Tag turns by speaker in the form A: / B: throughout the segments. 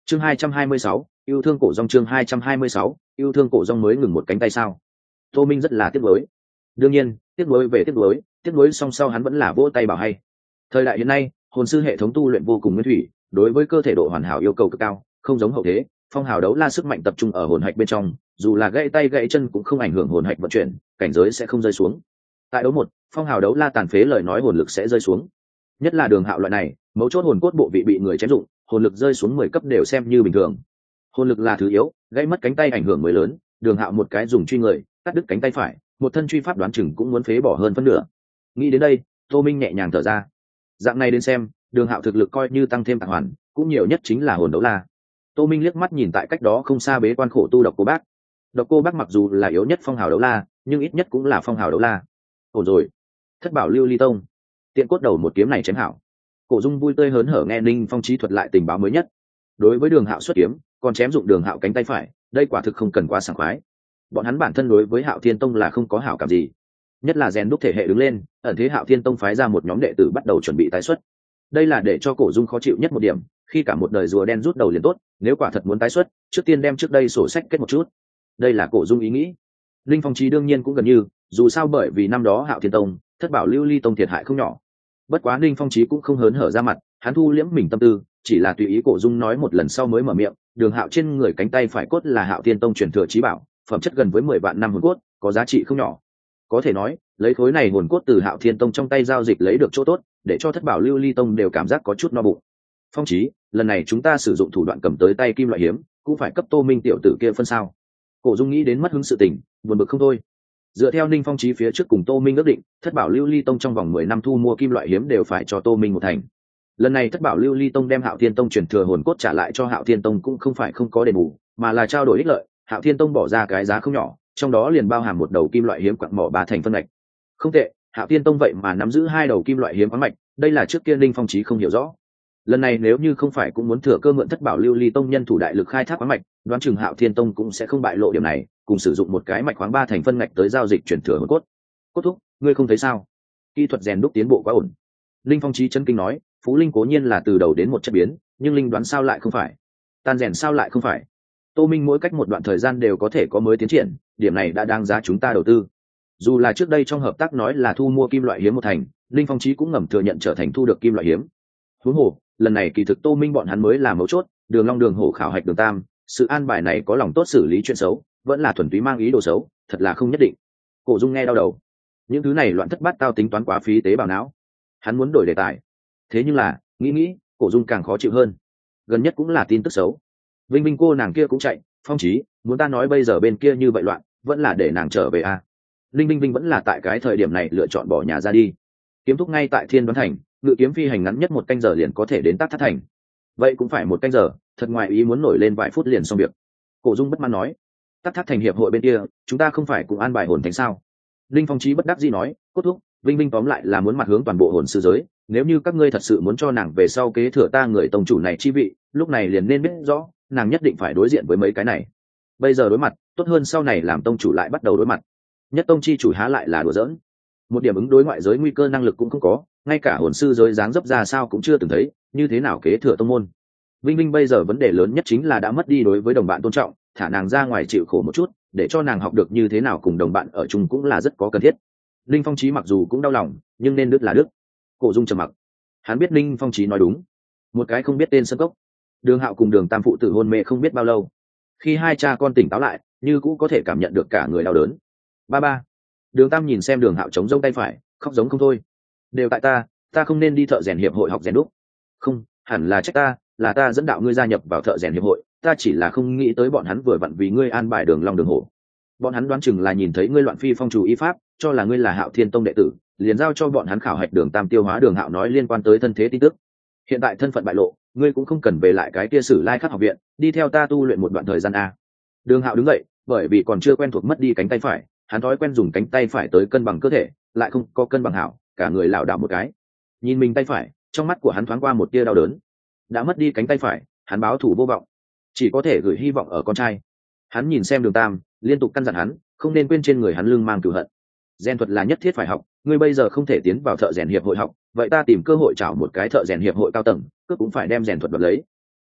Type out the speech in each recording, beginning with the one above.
A: Chương 226, yêu thương cổ rong. Chương 226, yêu thương cổ rong. Mới ngừng một cánh tay sao? Tô Minh rất là tiếc nuối. Đương nhiên, tiếc nuối về tiếc nuối song sau hắn vẫn là vỗ tay bảo hay. Thời đại hiện nay, hồn sư hệ thống tu luyện vô cùng nguyên thủy, đối với cơ thể độ hoàn hảo yêu cầu cực cao, không giống hậu thế, phong hào đấu la sức mạnh tập trung ở hồn hạch bên trong, dù là gãy tay gãy chân cũng không ảnh hưởng hồn hạch vận chuyển, cảnh giới sẽ không rơi xuống. Tại đấu một, phong hào đấu la tàn phế lời nói hồn lực sẽ rơi xuống. Nhất là Đường Hạo loại này, mấu chốt hồn cốt bộ vị bị người chém dụng, hồn lực rơi xuống 10 cấp đều xem như bình thường. Hồn lực là thứ yếu, gãy mất cánh tay ảnh hưởng mới lớn, Đường Hạo một cái dùng truy người, cắt đứt cánh tay phải, một thân truy pháp đoán chừng cũng muốn phế bỏ hơn phân nửa. Nghĩ đến đây, Tô Minh nhẹ nhàng thở ra. Dạng này đến xem, Đường Hạo thực lực coi như tăng thêm tạng hoàn, cũng nhiều nhất chính là hồn đấu la. Tô Minh liếc mắt nhìn tại cách đó không xa bế quan khổ tu Độc Cô Bác. Độc Cô Bác mặc dù là yếu nhất phong hào đấu la, nhưng ít nhất cũng là phong hào đấu la. Ổn rồi, thất bảo lưu ly tông, tiện cốt đầu một kiếm này chém hảo. Cổ Dung vui tươi hớn hở nghe Ninh Phong Chí thuật lại tình báo mới nhất. Đối với Đường Hạo xuất kiếm, còn chém dụng Đường Hạo cánh tay phải, đây quả thực không cần quá sảng khoái. Bọn hắn bản thân đối với Hạo Thiên Tông là không có hảo cảm gì, nhất là rèn đúc thể hệ đứng lên, ẩn thế Hạo Thiên Tông phái ra một nhóm đệ tử bắt đầu chuẩn bị tái xuất. Đây là để cho Cổ Dung khó chịu nhất một điểm, khi cả một đời rùa đen rút đầu liền tốt, nếu quả thật muốn tái xuất, trước tiên đem trước đây sổ sách kết một chút. Đây là Cổ Dung ý nghĩ. Linh Phong Chí đương nhiên cũng gần như, dù sao bởi vì năm đó Hạo Thiên Tông, thất bảo lưu ly tông thiệt hại không nhỏ. Bất quá Linh Phong Chí cũng không hớn hở ra mặt, hắn thu liễm mình tâm tư, chỉ là tùy ý Cổ Dung nói một lần sau mới mở miệng. Đường Hạo trên người cánh tay phải cốt là Hạo Thiên Tông truyền thừa chí bảo, phẩm chất gần với 10 vạn năm hồn cốt, có giá trị không nhỏ. Có thể nói, lấy khối này hồn cốt từ Hạo Thiên Tông trong tay giao dịch lấy được chỗ tốt, để cho thất bảo lưu ly tông đều cảm giác có chút no bụng. Phong Chí, lần này chúng ta sử dụng thủ đoạn cầm tới tay kim loại hiếm, cũng phải cấp Tô Minh tiểu tử kia phân sao? Cổ Dung nghĩ đến mất hứng sự tình, buồn bực không thôi. Dựa theo Ninh Phong Chí phía trước cùng Tô Minh ước định, thất bảo lưu ly tông trong vòng 10 năm thu mua kim loại hiếm đều phải cho Tô Minh một thành. Lần này thất bảo lưu ly tông đem Hạo Thiên Tông truyền thừa hồn cốt trả lại cho Hạo Thiên Tông cũng không phải không có đền bù, mà là trao đổi ích lợi. Hạo Thiên Tông bỏ ra cái giá không nhỏ, trong đó liền bao hàm một đầu kim loại hiếm quặng mỏ 3 thành phân ngạch. Không tệ, Hạo Thiên Tông vậy mà nắm giữ 2 đầu kim loại hiếm khoáng mạch, đây là trước kia Ninh Phong Chí không hiểu rõ. Lần này nếu như không phải cũng muốn thừa cơ mượn thất bảo lưu ly tông nhân thủ đại lực khai thác khoáng mạch, đoán chừng Hạo Thiên Tông cũng sẽ không bại lộ điểm này, cùng sử dụng một cái mạch khoáng 3 thành phân ngạch tới giao dịch chuyển thừa hồn cốt. Cốt thúc, ngươi không thấy sao? Kỹ thuật rèn đúc tiến bộ quá ổn. Ninh Phong Chí chấn kinh nói, Phú Linh cố nhiên là từ đầu đến một chất biến, nhưng linh đoán sao lại không phải? Tan rèn sao lại không phải? Tô Minh mỗi cách một đoạn thời gian đều có thể có mới tiến triển, điểm này đã đáng giá chúng ta đầu tư. Dù là trước đây trong hợp tác nói là thu mua kim loại hiếm một thành, Linh Phong Chí cũng ngầm thừa nhận trở thành thu được kim loại hiếm. Huống hồ, lần này kỳ thực Tô Minh bọn hắn mới là mấu chốt, Đường Long Đường Hổ khảo hạch Đường Tam, sự an bài này có lòng tốt xử lý chuyện xấu, vẫn là thuần túy mang ý đồ xấu, thật là không nhất định. Cổ Dung nghe đau đầu. Những thứ này loạn thất bát tao tính toán quá phí tế bào não. Hắn muốn đổi đề tài. Thế nhưng là, nghĩ, Cổ Dung càng khó chịu hơn. Gần nhất cũng là tin tức xấu. Vinh Vinh cô nàng kia cũng chạy, Phong Chí, muốn ta nói bây giờ bên kia như vậy loạn, vẫn là để nàng trở về à? Linh Vinh Vinh vẫn là tại cái thời điểm này lựa chọn bỏ nhà ra đi. Kiếm thúc ngay tại Thiên Đoán Thành, ngự kiếm phi hành ngắn nhất 1 canh giờ liền có thể đến Tát Thát Thành. Vậy cũng phải 1 canh giờ, thật ngoài ý muốn nổi lên vài phút liền xong việc. Cổ Dung bất mãn nói, Tát Thát Thành hiệp hội bên kia, chúng ta không phải cũng an bài hồn thánh sao? Linh Phong Chí bất đắc dĩ nói, cốt thúc, Vinh Vinh tóm lại là muốn mặt hướng toàn bộ hồn sư giới, nếu như các ngươi thật sự muốn cho nàng về sau kế thừa ta người tông chủ này chi vị, lúc này liền nên biết rõ, nàng nhất định phải đối diện với mấy cái này. Bây giờ đối mặt, tốt hơn sau này làm tông chủ lại bắt đầu đối mặt. Nhất tông chi chủ há lại là đùa giỡn, một điểm ứng đối ngoại giới nguy cơ năng lực cũng không có, ngay cả hồn sư giới dáng dấp ra sao cũng chưa từng thấy, như thế nào kế thừa tông môn? Vinh Vinh bây giờ vấn đề lớn nhất chính là đã mất đi đối với đồng bạn tôn trọng, thả nàng ra ngoài chịu khổ một chút, để cho nàng học được như thế nào cùng đồng bạn ở chung cũng là rất có cần thiết. Linh Phong Chí mặc dù cũng đau lòng, nhưng nên đứt là đứt. Cổ Dung trầm mặc. Hắn biết Linh Phong Chí nói đúng. Một cái không biết tên sân cốc. Đường Hạo cùng Đường Tam phụ tử hôn mê không biết bao lâu. Khi hai cha con tỉnh táo lại, như cũng có thể cảm nhận được cả người đau đớn. Ba. Đường Tam nhìn xem Đường Hạo chống rông tay phải, khóc giống không thôi. Đều tại ta không nên đi thợ rèn hiệp hội học rèn đúc. Không, hẳn là trách ta, là ta dẫn đạo ngươi gia nhập vào thợ rèn hiệp hội, ta chỉ là không nghĩ tới bọn hắn vừa vặn vì ngươi an bài Đường Long Đường Hổ. Bọn hắn đoán chừng là nhìn thấy ngươi loạn phi phong chủ y pháp, cho là ngươi là Hạo Thiên Tông đệ tử, liền giao cho bọn hắn khảo hạch Đường Tam tiêu hóa Đường Hạo nói liên quan tới thân thế tin tức. Hiện tại thân phận bại lộ, ngươi cũng không cần về lại cái kia Sử Lai Khắc học viện, đi theo ta tu luyện một đoạn thời gian a. Đường Hạo đứng dậy, bởi vì còn chưa quen thuộc mất đi cánh tay phải, hắn thói quen dùng cánh tay phải tới cân bằng cơ thể, lại không có cân bằng hảo, cả người lảo đảo một cái. Nhìn mình tay phải, trong mắt của hắn thoáng qua một tia đau đớn. Đã mất đi cánh tay phải, hắn báo thù vô vọng, chỉ có thể gửi hy vọng ở con trai. Hắn nhìn xem Đường Tam, liên tục căn dặn hắn, không nên quên trên người hắn lưng mang cửu hận. Rèn thuật là nhất thiết phải học, ngươi bây giờ không thể tiến vào thợ rèn hiệp hội học, vậy ta tìm cơ hội chào một cái thợ rèn hiệp hội cao tầng, cứ cũng phải đem rèn thuật đoạt lấy.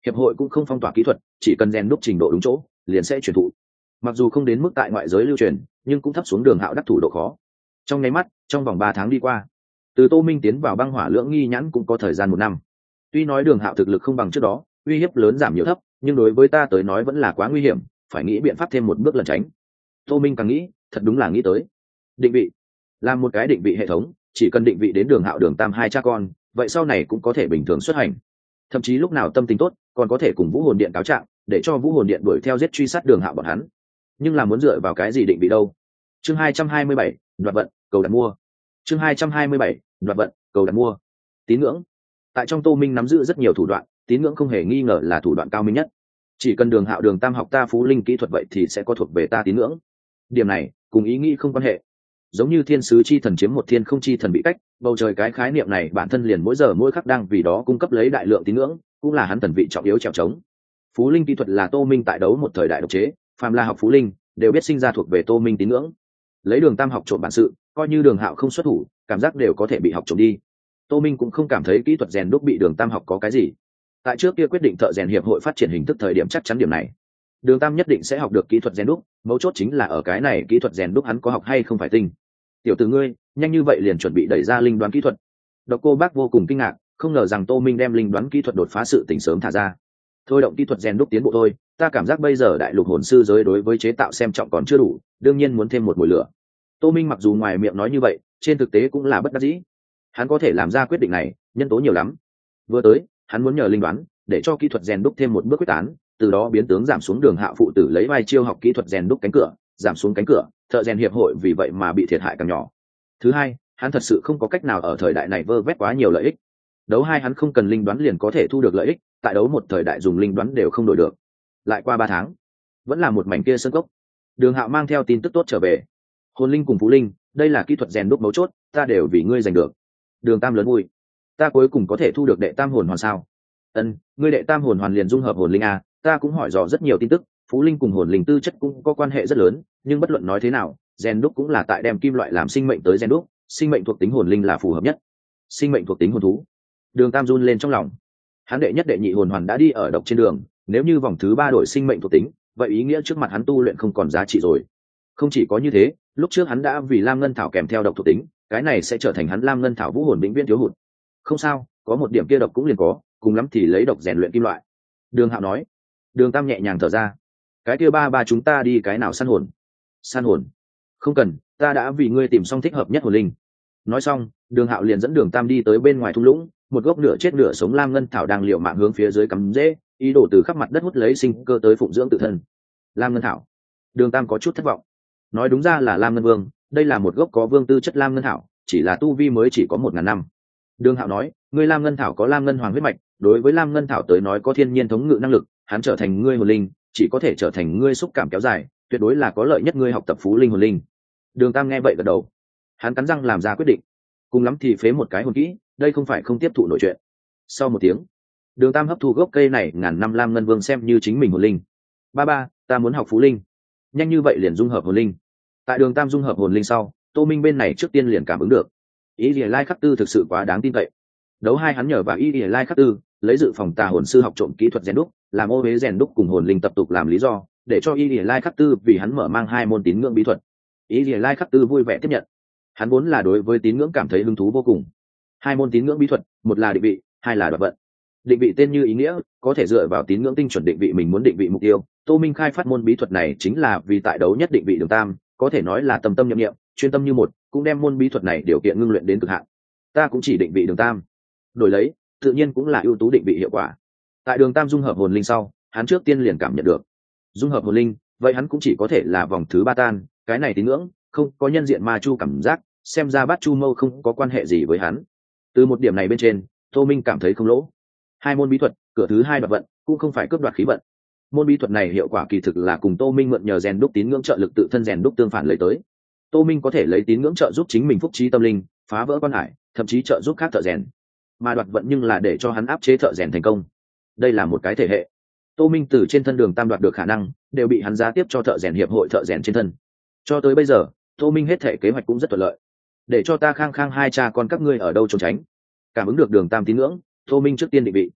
A: hiệp hội cũng không phong tỏa kỹ thuật, chỉ cần rèn đúc trình độ đúng chỗ liền sẽ truyền thụ. Mặc dù không đến mức tại ngoại giới lưu truyền, nhưng cũng thấp xuống Đường Hạo đắc thủ độ khó. Trong nháy mắt, trong vòng 3 tháng đi qua, từ Tô Minh tiến vào băng hỏa lưỡng nghi nhãn cũng có thời gian 1 năm. Tuy nói Đường Hạo thực lực không bằng trước đó, uy hiếp lớn giảm nhiều thấp, nhưng đối với ta tới nói vẫn là quá nguy hiểm, phải nghĩ biện pháp thêm một bước lẩn tránh. Tô Minh càng nghĩ, thật đúng là nghĩ tới định vị, làm một cái định vị hệ thống, chỉ cần định vị đến Đường Hạo Đường Tam hai cha con, vậy sau này cũng có thể bình thường xuất hành. Thậm chí lúc nào tâm tình tốt, còn có thể cùng Vũ Hồn Điện cáo trạng, để cho Vũ Hồn Điện đuổi theo giết truy sát Đường Hạo bọn hắn. Nhưng là muốn dựa vào cái gì định vị đâu? Chương 227, đoạt vận, cầu đặt mua. Chương 227, đoạt vận, cầu đặt mua. Tín ngưỡng. Tại trong Tô Minh nắm giữ rất nhiều thủ đoạn, tín ngưỡng không hề nghi ngờ là thủ đoạn cao minh nhất. Chỉ cần Đường Hạo Đường Tam học ta Phú Linh kỹ thuật vậy thì sẽ có thuộc về ta tín ngưỡng. Điểm này cùng ý nghĩ không quan hệ. Giống như thiên sứ chi thần chiếm một thiên không chi thần bị cách, bầu trời cái khái niệm này bản thân liền mỗi giờ mỗi khắc đang vì đó cung cấp lấy đại lượng tín ngưỡng, cũng là hắn thần vị trọng yếu trèo trống. Phú Linh kỹ thuật là Tô Minh tại đấu một thời đại độc chế, phàm là học Phú Linh đều biết sinh ra thuộc về Tô Minh tín ngưỡng. Lấy Đường Tam học trộm bản sự, coi như Đường Hạo không xuất thủ, cảm giác đều có thể bị học trộm đi. Tô Minh cũng không cảm thấy kỹ thuật rèn đúc bị Đường Tam học có cái gì. Tại trước kia quyết định thợ rèn hiệp hội phát triển hình thức thời điểm chắc chắn điểm này. Đường Tam nhất định sẽ học được kỹ thuật rèn đúc, mấu chốt chính là ở cái này kỹ thuật rèn đúc hắn có học hay không phải tinh. Tiểu tử ngươi, nhanh như vậy liền chuẩn bị đẩy ra linh đoán kỹ thuật. Độc Cô Bác vô cùng kinh ngạc, không ngờ rằng Tô Minh đem linh đoán kỹ thuật đột phá sự tỉnh sớm thả ra. Thôi động kỹ thuật rèn đúc tiến bộ thôi, ta cảm giác bây giờ đại lục hồn sư giới đối với chế tạo xem trọng còn chưa đủ, đương nhiên muốn thêm một mùi lửa. Tô Minh mặc dù ngoài miệng nói như vậy, trên thực tế cũng là bất đắc dĩ. Hắn có thể làm ra quyết định này, nhân tố nhiều lắm. Vừa tới, hắn muốn nhờ linh đoán, để cho kỹ thuật rèn đúc thêm một bước quyết tán, từ đó biến tướng giảm xuống Đường Hạo phụ tử lấy vai chiêu học kỹ thuật rèn đúc cánh cửa, giảm xuống cánh cửa, thợ rèn hiệp hội vì vậy mà bị thiệt hại càng nhỏ. Thứ hai, hắn thật sự không có cách nào ở thời đại này vơ vét quá nhiều lợi ích. Đấu hai hắn không cần linh đoán liền có thể thu được lợi ích, tại đấu một thời đại dùng linh đoán đều không đổi được. Lại qua 3 tháng, vẫn là một mảnh kia sơn cốc. Đường Hạo mang theo tin tức tốt trở về. Hồn linh cùng Phú Linh, đây là kỹ thuật rèn đúc mấu chốt, ta đều vì ngươi giành được. Đường Tam lớn vui, ta cuối cùng có thể thu được đệ tam hồn hoàn sao? Ân, ngươi đệ tam hồn hoàn liền dung hợp hồn linh a, ta cũng hỏi dò rất nhiều tin tức, Phú Linh cùng hồn linh tư chất cũng có quan hệ rất lớn, nhưng bất luận nói thế nào, rèn đúc cũng là tại đem kim loại làm sinh mệnh tới rèn đúc, sinh mệnh thuộc tính hồn linh là phù hợp nhất. Sinh mệnh thuộc tính hồn thú. Đường Tam run lên trong lòng. Hắn đệ nhất đệ nhị hồn hoàn đã đi ở độc trên đường, nếu như vòng thứ 3 đổi sinh mệnh thuộc tính, vậy ý nghĩa trước mặt hắn tu luyện không còn giá trị rồi. Không chỉ có như thế, lúc trước hắn đã vì Lam Ngân Thảo kèm theo độc thuộc tính, cái này sẽ trở thành hắn Lam Ngân Thảo vũ hồn vĩnh viễn thiếu hụt. Không sao, có một điểm kia độc cũng liền có, cùng lắm thì lấy độc rèn luyện kim loại. Đường Hạo nói. Đường Tam nhẹ nhàng thở ra. Cái kia ba chúng ta đi cái nào săn hồn? Săn hồn? Không cần, ta đã vì ngươi tìm xong thích hợp nhất hồn linh. Nói xong, Đường Hạo liền dẫn Đường Tam đi tới bên ngoài thung lũng, một gốc nửa chết nửa sống Lam Ngân Thảo đang liều mạng hướng phía dưới cắm rễ, ý đồ từ khắp mặt đất hút lấy sinh cơ tới phụng dưỡng tự thân. Lam Ngân Thảo. Đường Tam có chút thất vọng. Nói đúng ra là Lam Ngân Vương, đây là một gốc có vương tư chất Lam Ngân Thảo, chỉ là tu vi mới chỉ có 1000 năm. Đường Hạo nói, ngươi Lam Ngân Thảo có Lam Ngân Hoàng huyết mạch, đối với Lam Ngân Thảo tới nói có thiên nhiên thống ngự năng lực, hắn trở thành ngươi hồn linh, chỉ có thể trở thành ngươi xúc cảm kéo dài, tuyệt đối là có lợi nhất ngươi học tập Phú Linh hồn linh. Đường Tam nghe vậy gật đầu. Hắn cắn răng làm ra quyết định. Cùng lắm thì phế một cái hồn kỹ, đây không phải không tiếp thụ nổi chuyện. Sau một tiếng, Đường Tam hấp thu gốc cây này ngàn năm Lam Ngân Vương xem như chính mình hồn linh. Ba, ta muốn học Phú Linh. Nhanh như vậy liền dung hợp hồn linh. Tại Đường Tam dung hợp hồn linh sau, Tô Minh bên này trước tiên liền cảm ứng được. Ý Lìa Lai Khắc Tư thực sự quá đáng tin cậy. Đấu hai hắn nhờ vào Ý Lìa Lai Khắc Tư, lấy dự phòng tà hồn sư học trộm kỹ thuật rèn đúc, làm ô uế rèn đúc cùng hồn linh tập tục làm lý do, để cho Ý Lìa Lai Khắc Tư vì hắn mở mang 2 môn tín ngưỡng bí thuật. Ý Lìa Lai Khắc Tư vui vẻ tiếp nhận. Hắn vốn là đối với tín ngưỡng cảm thấy hứng thú vô cùng. 2 môn tín ngưỡng bí thuật, một là định vị, 2 là đoạt vận. Định vị tên như ý nghĩa, có thể dựa vào tín ngưỡng tinh chuẩn định vị mình muốn định vị mục tiêu. Tô Minh khai phát môn bí thuật này chính là vì tại đấu nhất định vị Đường Tam, có thể nói là tâm tâm niệm niệm, chuyên tâm như một, cũng đem môn bí thuật này điều kiện ngưng luyện đến cực hạn. Ta cũng chỉ định vị Đường Tam, đổi lấy tự nhiên cũng là ưu tú định vị hiệu quả. Tại Đường Tam dung hợp hồn linh sau, hắn trước tiên liền cảm nhận được dung hợp hồn linh, vậy hắn cũng chỉ có thể là vòng thứ 3 tan, cái này tín ngưỡng không có nhân diện ma chu cảm giác, xem ra Bát Chu Mâu không có quan hệ gì với hắn. Từ một điểm này bên trên, Tô Minh cảm thấy không lỗ. 2 môn bí thuật, cửa thứ 2 đoạt vận, cũng không phải cướp đoạt khí vận. Môn bí thuật này hiệu quả kỳ thực là cùng Tô Minh mượn nhờ rèn đúc tín ngưỡng trợ lực tự thân rèn đúc tương phản lấy tới. Tô Minh có thể lấy tín ngưỡng trợ giúp chính mình phúc trí tâm linh, phá vỡ quan hải, thậm chí trợ giúp khác thợ rèn. Mà đoạt vận nhưng là để cho hắn áp chế thợ rèn thành công. Đây là một cái thể hệ. Tô Minh từ trên thân Đường Tam đoạt được khả năng, đều bị hắn giá tiếp cho thợ rèn hiệp hội thợ rèn trên thân. Cho tới bây giờ, Tô Minh hết thể kế hoạch cũng rất thuận lợi. Để cho ta khang 2 cha con các ngươi ở đâu trốn tránh. Cảm ứng được Đường Tam tín ngưỡng, Tô Minh trước tiên định vị.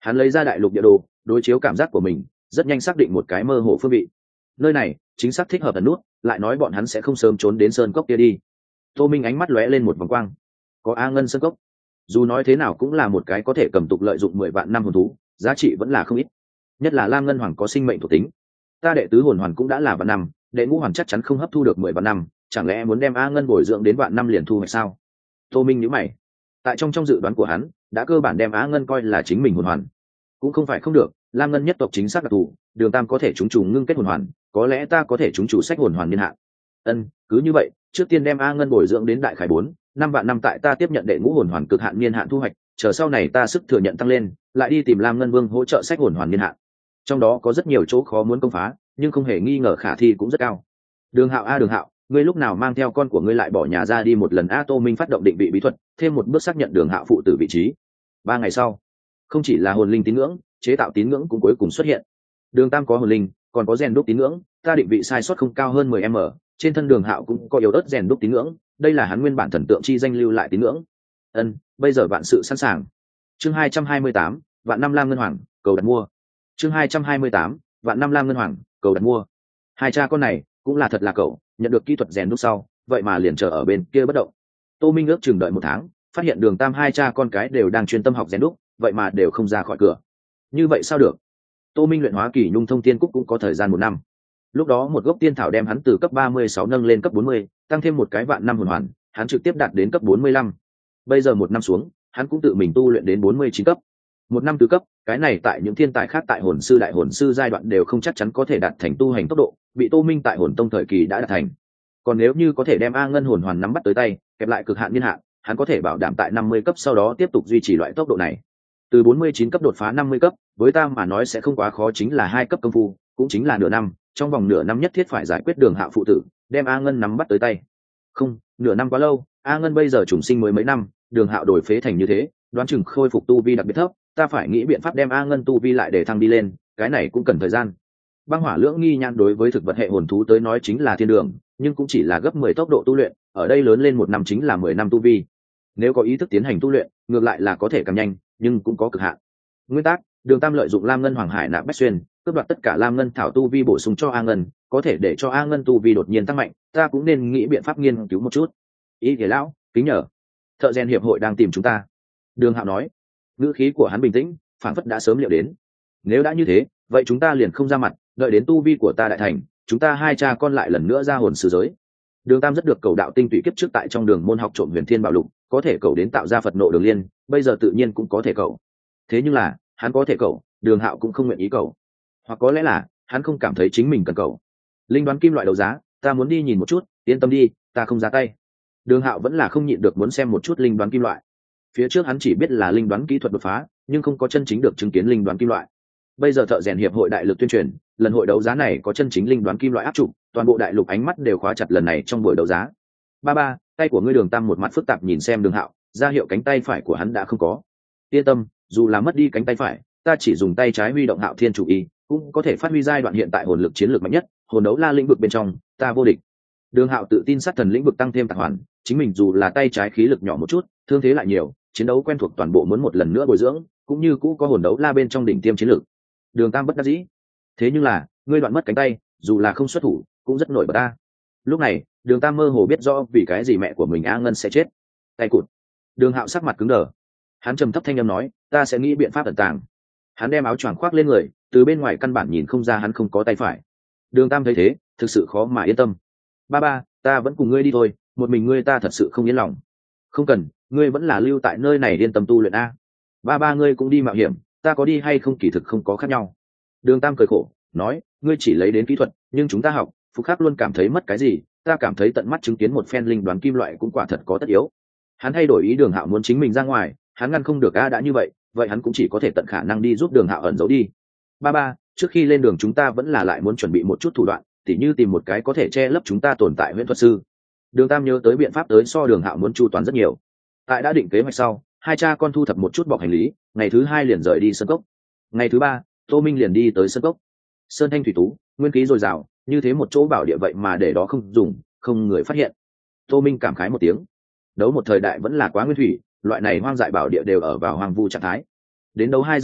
A: Hắn lấy ra đại lục địa đồ, đối chiếu cảm giác của mình, rất nhanh xác định một cái mơ hồ phương vị. Nơi này chính xác thích hợp ẩn nút, lại nói bọn hắn sẽ không sớm trốn đến sơn cốc kia đi. Tô Minh ánh mắt lóe lên một vòng quang. Có A Ngân sơn cốc, dù nói thế nào cũng là một cái có thể cầm tục lợi dụng 10 vạn năm hồn thú, giá trị vẫn là không ít. Nhất là Lam Ngân Hoàng có sinh mệnh thuộc tính. Ta đệ tứ hồn hoàn cũng đã là vạn năm, đệ ngũ hoàn chắc chắn không hấp thu được 10 vạn năm, chẳng lẽ muốn đem A Ngân bồi dưỡng đến vạn năm liền thu hoạch sao? Tô Minh nhíu mày. Tại trong dự đoán của hắn, đã cơ bản đem A Ngân coi là chính mình hồn hoàn. Cũng không phải không được, Lam Ngân nhất tộc chính xác đặc thù, Đường Tam có thể trúng chủ ngưng kết hồn hoàn, có lẽ ta có thể trúng chủ sách hồn hoàn niên hạn. Cứ như vậy, trước tiên đem A Ngân bồi dưỡng đến đại khải 4, 5 vạn năm tại ta tiếp nhận đệ ngũ hồn hoàn cực hạn niên hạn thu hoạch, chờ sau này ta sức thừa nhận tăng lên, lại đi tìm Lam Ngân Vương hỗ trợ sách hồn hoàn niên hạn. Trong đó có rất nhiều chỗ khó muốn công phá, nhưng không hề nghi ngờ khả thi cũng rất cao. Đường Hạo a Đường Hạo, ngươi lúc nào mang theo con của ngươi lại bỏ nhà ra đi một lần? A Tô Minh phát động định vị bí thuật, thêm một bước xác nhận Đường Hạo phụ tử vị trí. 3 ngày sau, không chỉ là hồn linh tín ngưỡng, chế tạo tín ngưỡng cũng cuối cùng xuất hiện. Đường Tam có hồn linh, còn có rèn đúc tín ngưỡng, ta định vị sai suất không cao hơn 10 m. Trên thân Đường Hạo cũng có yếu ớt rèn đúc tín ngưỡng, đây là hắn nguyên bản thần tượng chi danh lưu lại tín ngưỡng. Bây giờ vạn sự sẵn sàng. Chương 228, vạn năm Lam Ngân Hoàng, cầu đặt mua. Chương 228, vạn năm Lam Ngân Hoàng, cầu đặt mua. Hai cha con này cũng là thật là cậu, nhận được kỹ thuật rèn đúc sau, vậy mà liền chờ ở bên kia bất động. Tô Minh ước chừng đợi 1 tháng, phát hiện Đường Tam hai cha con cái đều đang chuyên tâm học rèn đúc, vậy mà đều không ra khỏi cửa. Như vậy sao được? Tô Minh luyện hóa kỳ nhung thông tiên cúc cũng có thời gian 1 năm. Lúc đó một gốc tiên thảo đem hắn từ cấp 36 nâng lên cấp 40, tăng thêm một cái vạn năm hồn hoàn, hắn trực tiếp đạt đến cấp 45. Bây giờ 1 năm xuống, hắn cũng tự mình tu luyện đến 49 cấp. 1 năm tứ cấp, cái này tại những thiên tài khác tại hồn sư đại hồn sư giai đoạn đều không chắc chắn có thể đạt thành tu hành tốc độ, bị Tô Minh tại hồn tông thời kỳ đã đạt thành. Còn nếu như có thể đem A Ngân hồn hoàn nắm bắt tới tay, kẹp lại cực hạn niên hạn, hắn có thể bảo đảm tại 50 cấp sau đó tiếp tục duy trì loại tốc độ này. Từ 49 cấp đột phá 50 cấp, với ta mà nói sẽ không quá khó, chính là 2 cấp công phu, cũng chính là nửa năm, trong vòng nửa năm nhất thiết phải giải quyết Đường Hạo phụ tử, đem A Ngân nắm bắt tới tay. Không, nửa năm quá lâu, A Ngân bây giờ trùng sinh mới mấy năm, Đường Hạo đổi phế thành như thế, đoán chừng khôi phục tu vi đặc biệt thấp, ta phải nghĩ biện pháp đem A Ngân tu vi lại để thăng đi lên, cái này cũng cần thời gian. Băng hỏa lưỡng nghi nhan đối với thực vật hệ hồn thú tới nói chính là thiên đường, nhưng cũng chỉ là gấp 10 tốc độ tu luyện, ở đây lớn lên 1 năm chính là 10 năm tu vi. Nếu có ý thức tiến hành tu luyện, ngược lại là có thể càng nhanh, nhưng cũng có cực hạn. Nguyên tắc, Đường Tam lợi dụng Lam Ngân Hoàng Hải Nạp Bách Xuyên, cướp đoạt tất cả Lam Ngân thảo tu vi bổ sung cho A Ngân, có thể để cho A Ngân tu vi đột nhiên tăng mạnh, ta cũng nên nghĩ biện pháp nghiên cứu một chút. Ý Thể lão, kính nhờ. Thợ rèn hiệp hội đang tìm chúng ta. Đường Hạo nói. Ngữ khí của hắn bình tĩnh, phản phất đã sớm liệu đến. Nếu đã như thế, vậy chúng ta liền không ra mặt, đợi đến tu vi của ta đại thành, chúng ta hai cha con lại lần nữa ra hồn sư giới. Đường Tam rất được cầu đạo tinh tụy kiếp trước tại trong đường môn học trộm huyền thiên bảo lục, có thể cầu đến tạo ra Phật nộ đường liên, bây giờ tự nhiên cũng có thể cầu. Thế nhưng là, hắn có thể cầu, Đường Hạo cũng không nguyện ý cầu. Hoặc có lẽ là, hắn không cảm thấy chính mình cần cầu. Linh đoán kim loại đấu giá, ta muốn đi nhìn một chút, yên tâm đi, ta không ra tay. Đường Hạo vẫn là không nhịn được muốn xem một chút linh đoán kim loại. Phía trước hắn chỉ biết là linh đoán kỹ thuật đột phá, nhưng không có chân chính được chứng kiến linh đoán kim loại. Bây giờ thợ rèn hiệp hội đại lực tuyên truyền, lần hội đấu giá này có chân chính linh đoán kim loại áp dụng, toàn bộ đại lục ánh mắt đều khóa chặt lần này trong buổi đấu giá. Ba, tay của ngươi. Đường Tam một mặt phức tạp nhìn xem Đường Hạo, ra hiệu cánh tay phải của hắn đã không có. Yên tâm, dù là mất đi cánh tay phải, ta chỉ dùng tay trái huy động Hạo Thiên chủ y, cũng có thể phát huy giai đoạn hiện tại hồn lực chiến lược mạnh nhất, hồn đấu la lĩnh vực bên trong, ta vô địch. Đường Hạo tự tin sát thần lĩnh vực tăng thêm tạc hoàn, chính mình dù là tay trái khí lực nhỏ một chút, thương thế lại nhiều, chiến đấu quen thuộc toàn bộ muốn một lần nữa bồi dưỡng, cũng như cũ có hồn đấu la bên trong đỉnh tiêm chiến lược. Đường Tam bất đắc dĩ. Thế nhưng là, ngươi đoạn mất cánh tay, dù là không xuất thủ, cũng rất nổi bật ta. Lúc này, Đường Tam mơ hồ biết rõ vì cái gì mẹ của mình A Ngân sẽ chết. Tay cụt. Đường Hạo sắc mặt cứng đờ. Hắn trầm thấp thanh âm nói, ta sẽ nghĩ biện pháp ẩn tàng. Hắn đem áo choàng khoác lên người, từ bên ngoài căn bản nhìn không ra hắn không có tay phải. Đường Tam thấy thế, thực sự khó mà yên tâm. Ba, ta vẫn cùng ngươi đi thôi, một mình ngươi ta thật sự không yên lòng. Không cần, ngươi vẫn là lưu tại nơi này yên tâm tu luyện a. Ba, ngươi cũng đi mạo hiểm, ta có đi hay không kỳ thực không có khác nhau. Đường Tam cười khổ, nói, ngươi chỉ lấy đến kỹ thuật, nhưng chúng ta học, Phục Khắc luôn cảm thấy mất cái gì, ta cảm thấy tận mắt chứng kiến một phen linh đoán kim loại cũng quả thật có tất yếu. Hắn thay đổi ý. Đường Hạo muốn chính mình ra ngoài, hắn ngăn không được a. Đã như vậy, vậy hắn cũng chỉ có thể tận khả năng đi giúp Đường Hạo ẩn giấu đi. Ba, trước khi lên đường chúng ta vẫn là lại muốn chuẩn bị một chút thủ đoạn, tỉ như tìm một cái có thể che lấp chúng ta tồn tại huyễn thuật sư. Đường Tam nhớ tới biện pháp tới so Đường Hạo muốn chu toàn rất nhiều. Tại đã định kế hoạch sau, hai cha con thu thập một chút bọc hành lý, ngày thứ 2 liền rời đi sơn cốc. Ngày thứ 3, Tô Minh liền đi tới sơn cốc. Sơn thanh thủy tú, nguyên khí dồi dào, như thế một chỗ bảo địa vậy mà để đó không dùng, không người phát hiện. Tô Minh cảm khái một tiếng. Đấu một thời đại vẫn là quá nguyên thủy, loại này hoang dại bảo địa đều ở vào hoang vu trạng thái. Đến đấu 2 giờ kỳ,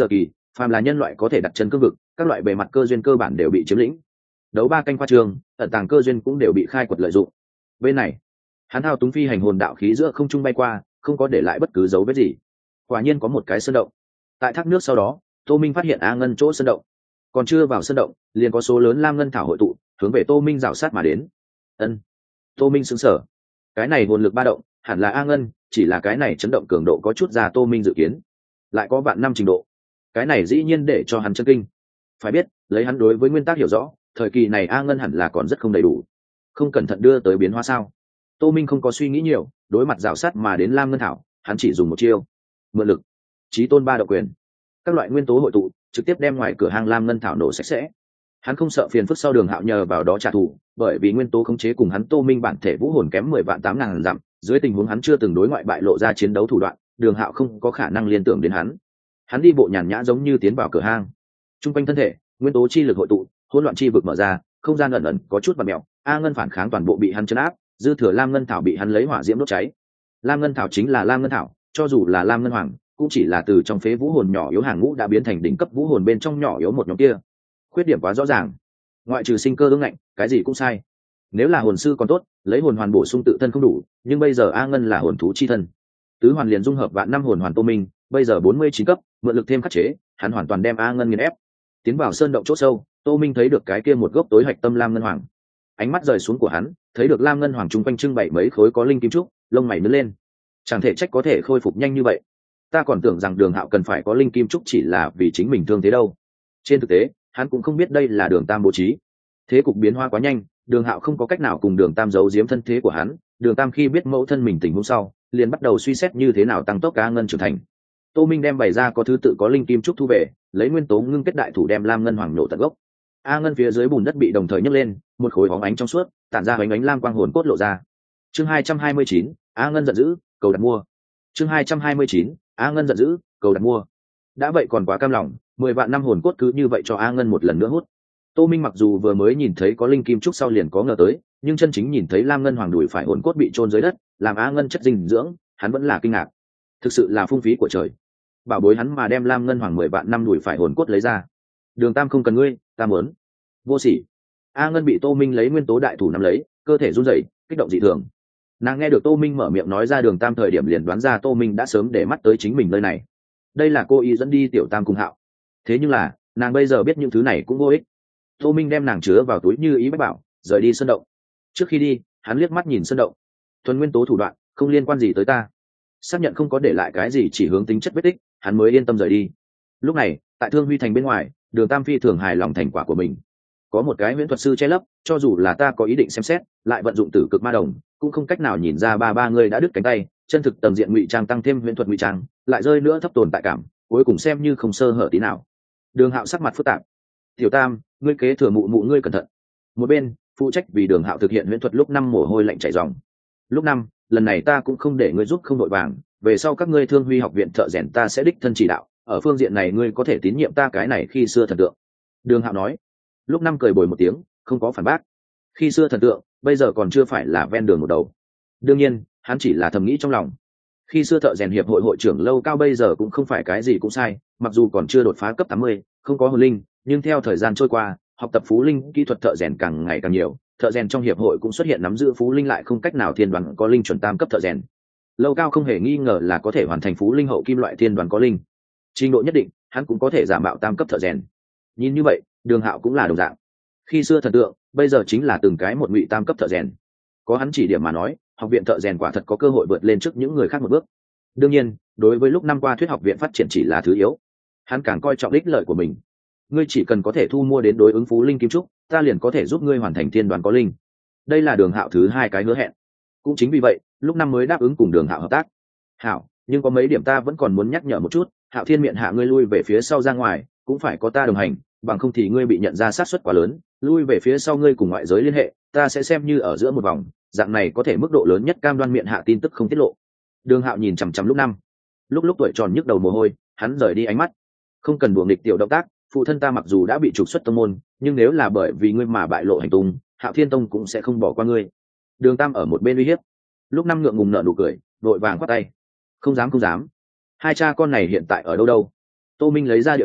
A: phàm là nhân loại có thể đặt chân cương vực, các loại bề mặt cơ duyên cơ bản đều bị chiếm lĩnh. Đấu 3 canh khoa trường, ẩn tàng cơ duyên cũng đều bị khai quật lợi dụng. Bên này, hắn thao túng phi hành hồn đạo khí giữa không trung bay qua, không có để lại bất cứ dấu vết gì. Quả nhiên có một cái sơn động. Tại thác nước sau đó, Tô Minh phát hiện A Ngân chỗ sơn động. Còn chưa vào sơn động, liền có số lớn lam ngân thảo hội tụ, hướng về Tô Minh rảo sát mà đến. Ân. Tô Minh sững sờ. Cái này hồn lực ba động, hẳn là A Ngân, chỉ là cái này chấn động cường độ có chút ra Tô Minh dự kiến. Lại có vạn năm trình độ. Cái này dĩ nhiên để cho hắn chấn kinh. Phải biết, lấy hắn đối với nguyên tắc hiểu rõ, thời kỳ này A Ngân hẳn là còn rất không đầy đủ. Không cẩn thận đưa tới biến hóa sao? Tô Minh không có suy nghĩ nhiều, đối mặt rào sát mà đến lam ngân thảo, hắn chỉ dùng một chiêu mượn lực, chí tôn ba động quyền, các loại nguyên tố hội tụ, trực tiếp đem ngoài cửa hang lam ngân thảo nổ sạch sẽ. Hắn không sợ phiền phức sau Đường Hạo nhờ vào đó trả thù, bởi vì nguyên tố khống chế cùng hắn Tô Minh bản thể vũ hồn kém 10 vạn 8.000 dặm, dưới tình huống hắn chưa từng đối ngoại bại lộ ra chiến đấu thủ đoạn, Đường Hạo không có khả năng liên tưởng đến hắn. Hắn đi bộ nhàn nhã giống như tiến vào cửa hang. Trung quanh thân thể, nguyên tố chi lực hội tụ, hỗn loạn chi vực mở ra, không gian ẩn ẩn có chút vặn mèo, A Ngân phản kháng toàn bộ bị hắn trấn áp, dư thừa lam ngân thảo bị hắn lấy hỏa diễm đốt cháy. Lam ngân thảo chính là lam ngân thảo, cho dù là lam ngân hoàng, cũng chỉ là từ trong phế vũ hồn nhỏ yếu hàng ngũ đã biến thành đỉnh cấp vũ hồn bên trong nhỏ yếu một nhóm kia. Khuyết điểm quá rõ ràng, ngoại trừ sinh cơ ương ngạnh, cái gì cũng sai. Nếu là hồn sư còn tốt, lấy hồn hoàn bổ sung tự thân không đủ, nhưng bây giờ A Ngân là hồn thú chi thân, tứ hoàn liền dung hợp vạn năm hồn hoàn Tô Minh, bây giờ 49 cấp, mượn lực thêm khắc chế, hắn hoàn toàn đem A Ngân nghiền ép. Tiến vào sơn động chỗ sâu, Tô Minh thấy được cái kia một gốc tối hạch tâm lam ngân hoàng. Ánh mắt rời xuống của hắn, thấy được lam ngân hoàng trung quanh trưng bày mấy khối có linh kim trúc, lông mày nứt lên. Chẳng thể trách có thể khôi phục nhanh như vậy. Ta còn tưởng rằng Đường Hạo cần phải có linh kim trúc chỉ là vì chính mình thương thế đâu. Trên thực tế, hắn cũng không biết đây là Đường Tam bố trí. Thế cục biến hóa quá nhanh, Đường Hạo không có cách nào cùng Đường Tam giấu giếm thân thế của hắn. Đường Tam khi biết mẫu thân mình tình huống sau, liền bắt đầu suy xét như thế nào tăng tốc A Ngân trưởng thành. Tô Minh đem bày ra có thứ tự có linh kim trúc thu về, lấy nguyên tố ngưng kết đại thủ đem lam ngân hoàng nổ tận gốc. A Ngân phía dưới bùn đất bị đồng thời nhấc lên, một khối bóng ánh trong suốt, tản ra ánh ánh lam quang hồn cốt lộ ra. Chương 229, A Ngân giận dữ, cầu đặt mua. Chương 229, A Ngân giận dữ, cầu đặt mua. Đã vậy còn quá cam lòng, 10 vạn năm hồn cốt cứ như vậy cho A Ngân một lần nữa hút. Tô Minh mặc dù vừa mới nhìn thấy có linh kim trúc sau liền có ngờ tới, nhưng chân chính nhìn thấy lam ngân hoàng đùi phải hồn cốt bị chôn dưới đất, làm A Ngân chất dinh dưỡng, hắn vẫn là kinh ngạc. Thực sự là phung phí của trời. Bảo bối hắn mà đem lam ngân hoàng 10 vạn năm đùi phải hồn cốt lấy ra. Đường Tam không cần ngươi, ta muốn. Vô sỉ. A Ngân bị Tô Minh lấy nguyên tố đại thủ nắm lấy, cơ thể run rẩy, kích động dị thường. Nàng nghe được Tô Minh mở miệng nói ra Đường Tam thời điểm liền đoán ra Tô Minh đã sớm để mắt tới chính mình nơi này. Đây là cô ý dẫn đi tiểu Tam cùng Hạo. Thế nhưng là, nàng bây giờ biết những thứ này cũng vô ích. Tô Minh đem nàng chứa vào túi như ý bách bảo, rời đi sơn động. Trước khi đi, hắn liếc mắt nhìn sơn động. Thuần nguyên tố thủ đoạn, không liên quan gì tới ta. Xác nhận không có để lại cái gì chỉ hướng tính chất vết tích, hắn mới yên tâm rời đi. Lúc này, tại Thương Huy thành bên ngoài, Đường Tam phi thường hài lòng thành quả của mình. Có một cái huyễn thuật sư che lấp, cho dù là ta có ý định xem xét, lại vận dụng tử cực ma đồng, cũng không cách nào nhìn ra ba người đã đứt cánh tay, chân thực tầng diện ngụy trang tăng thêm huyễn thuật ngụy trang, lại rơi nữa thấp tồn tại cảm, cuối cùng xem như không sơ hở tí nào. Đường Hạo sắc mặt phức tạp. Tiểu Tam, ngươi kế thừa mụ mụ ngươi cẩn thận. Một bên, phụ trách vì Đường Hạo thực hiện huyễn thuật lúc năm mồ hôi lạnh chảy ròng. Lúc năm, lần này ta cũng không để ngươi giúp không đội vàng, về sau các ngươi Thương Huy học viện thợ rèn ta sẽ đích thân chỉ đạo, ở phương diện này ngươi có thể tín nhiệm ta cái này khi xưa thần tượng. Đường Hạo nói. Lúc năm cười bồi một tiếng, không có phản bác. Khi xưa thần tượng, bây giờ còn chưa phải là ven đường một đầu. Đương nhiên, hắn chỉ là thầm nghĩ trong lòng. Khi xưa thợ rèn hiệp hội hội trưởng Lâu Cao bây giờ cũng không phải cái gì cũng sai, mặc dù còn chưa đột phá cấp 80, không có hồn linh, nhưng theo thời gian trôi qua, học tập phú linh kỹ thuật thợ rèn càng ngày càng nhiều, thợ rèn trong hiệp hội cũng xuất hiện nắm giữ phú linh lại không cách nào thiên đoàn có linh chuẩn tam cấp thợ rèn. Lâu Cao không hề nghi ngờ là có thể hoàn thành phú linh hậu kim loại thiên đoàn có linh. Trình độ nhất định, hắn cũng có thể giả mạo tam cấp thợ rèn. Nhìn như vậy, Đường Hạo cũng là đồng dạng. Khi xưa thần tượng, bây giờ chính là từng cái một ngụy tam cấp thợ rèn. Có hắn chỉ điểm mà nói, học viện thợ rèn quả thật có cơ hội vượt lên trước những người khác một bước. Đương nhiên, đối với lúc năm qua thuyết học viện phát triển chỉ là thứ yếu, hắn càng coi trọng ích lợi của mình. Ngươi chỉ cần có thể thu mua đến đối ứng phú linh kim trúc, ta liền có thể giúp ngươi hoàn thành thiên đoàn có linh. Đây là Đường Hạo thứ hai cái hứa hẹn. Cũng chính vì vậy, lúc năm mới đáp ứng cùng Đường Hạo hợp tác. Hảo, nhưng có mấy điểm ta vẫn còn muốn nhắc nhở một chút. Hạo Thiên miệng hạ ngươi lui về phía sau ra ngoài, cũng phải có ta đồng hành, bằng không thì ngươi bị nhận ra sát suất quá lớn. Lui về phía sau ngươi cùng ngoại giới liên hệ, ta sẽ xem như ở giữa một vòng, dạng này có thể mức độ lớn nhất cam đoan miệng hạ tin tức không tiết lộ. Đường Hạo nhìn chằm chằm lúc năm, lúc tuổi tròn nhức đầu mồ hôi, hắn rời đi ánh mắt. Không cần đùa nghịch tiểu động tác, phụ thân ta mặc dù đã bị trục xuất tông môn, nhưng nếu là bởi vì ngươi mà bại lộ hành tung, Hạo Thiên tông cũng sẽ không bỏ qua ngươi. Đường Tam ở một bên uy hiếp. Lúc năm ngượng ngùng nở nụ cười, vội vàng khoát tay. Không dám. Hai cha con này hiện tại ở đâu đâu? Tô Minh lấy ra địa đồ,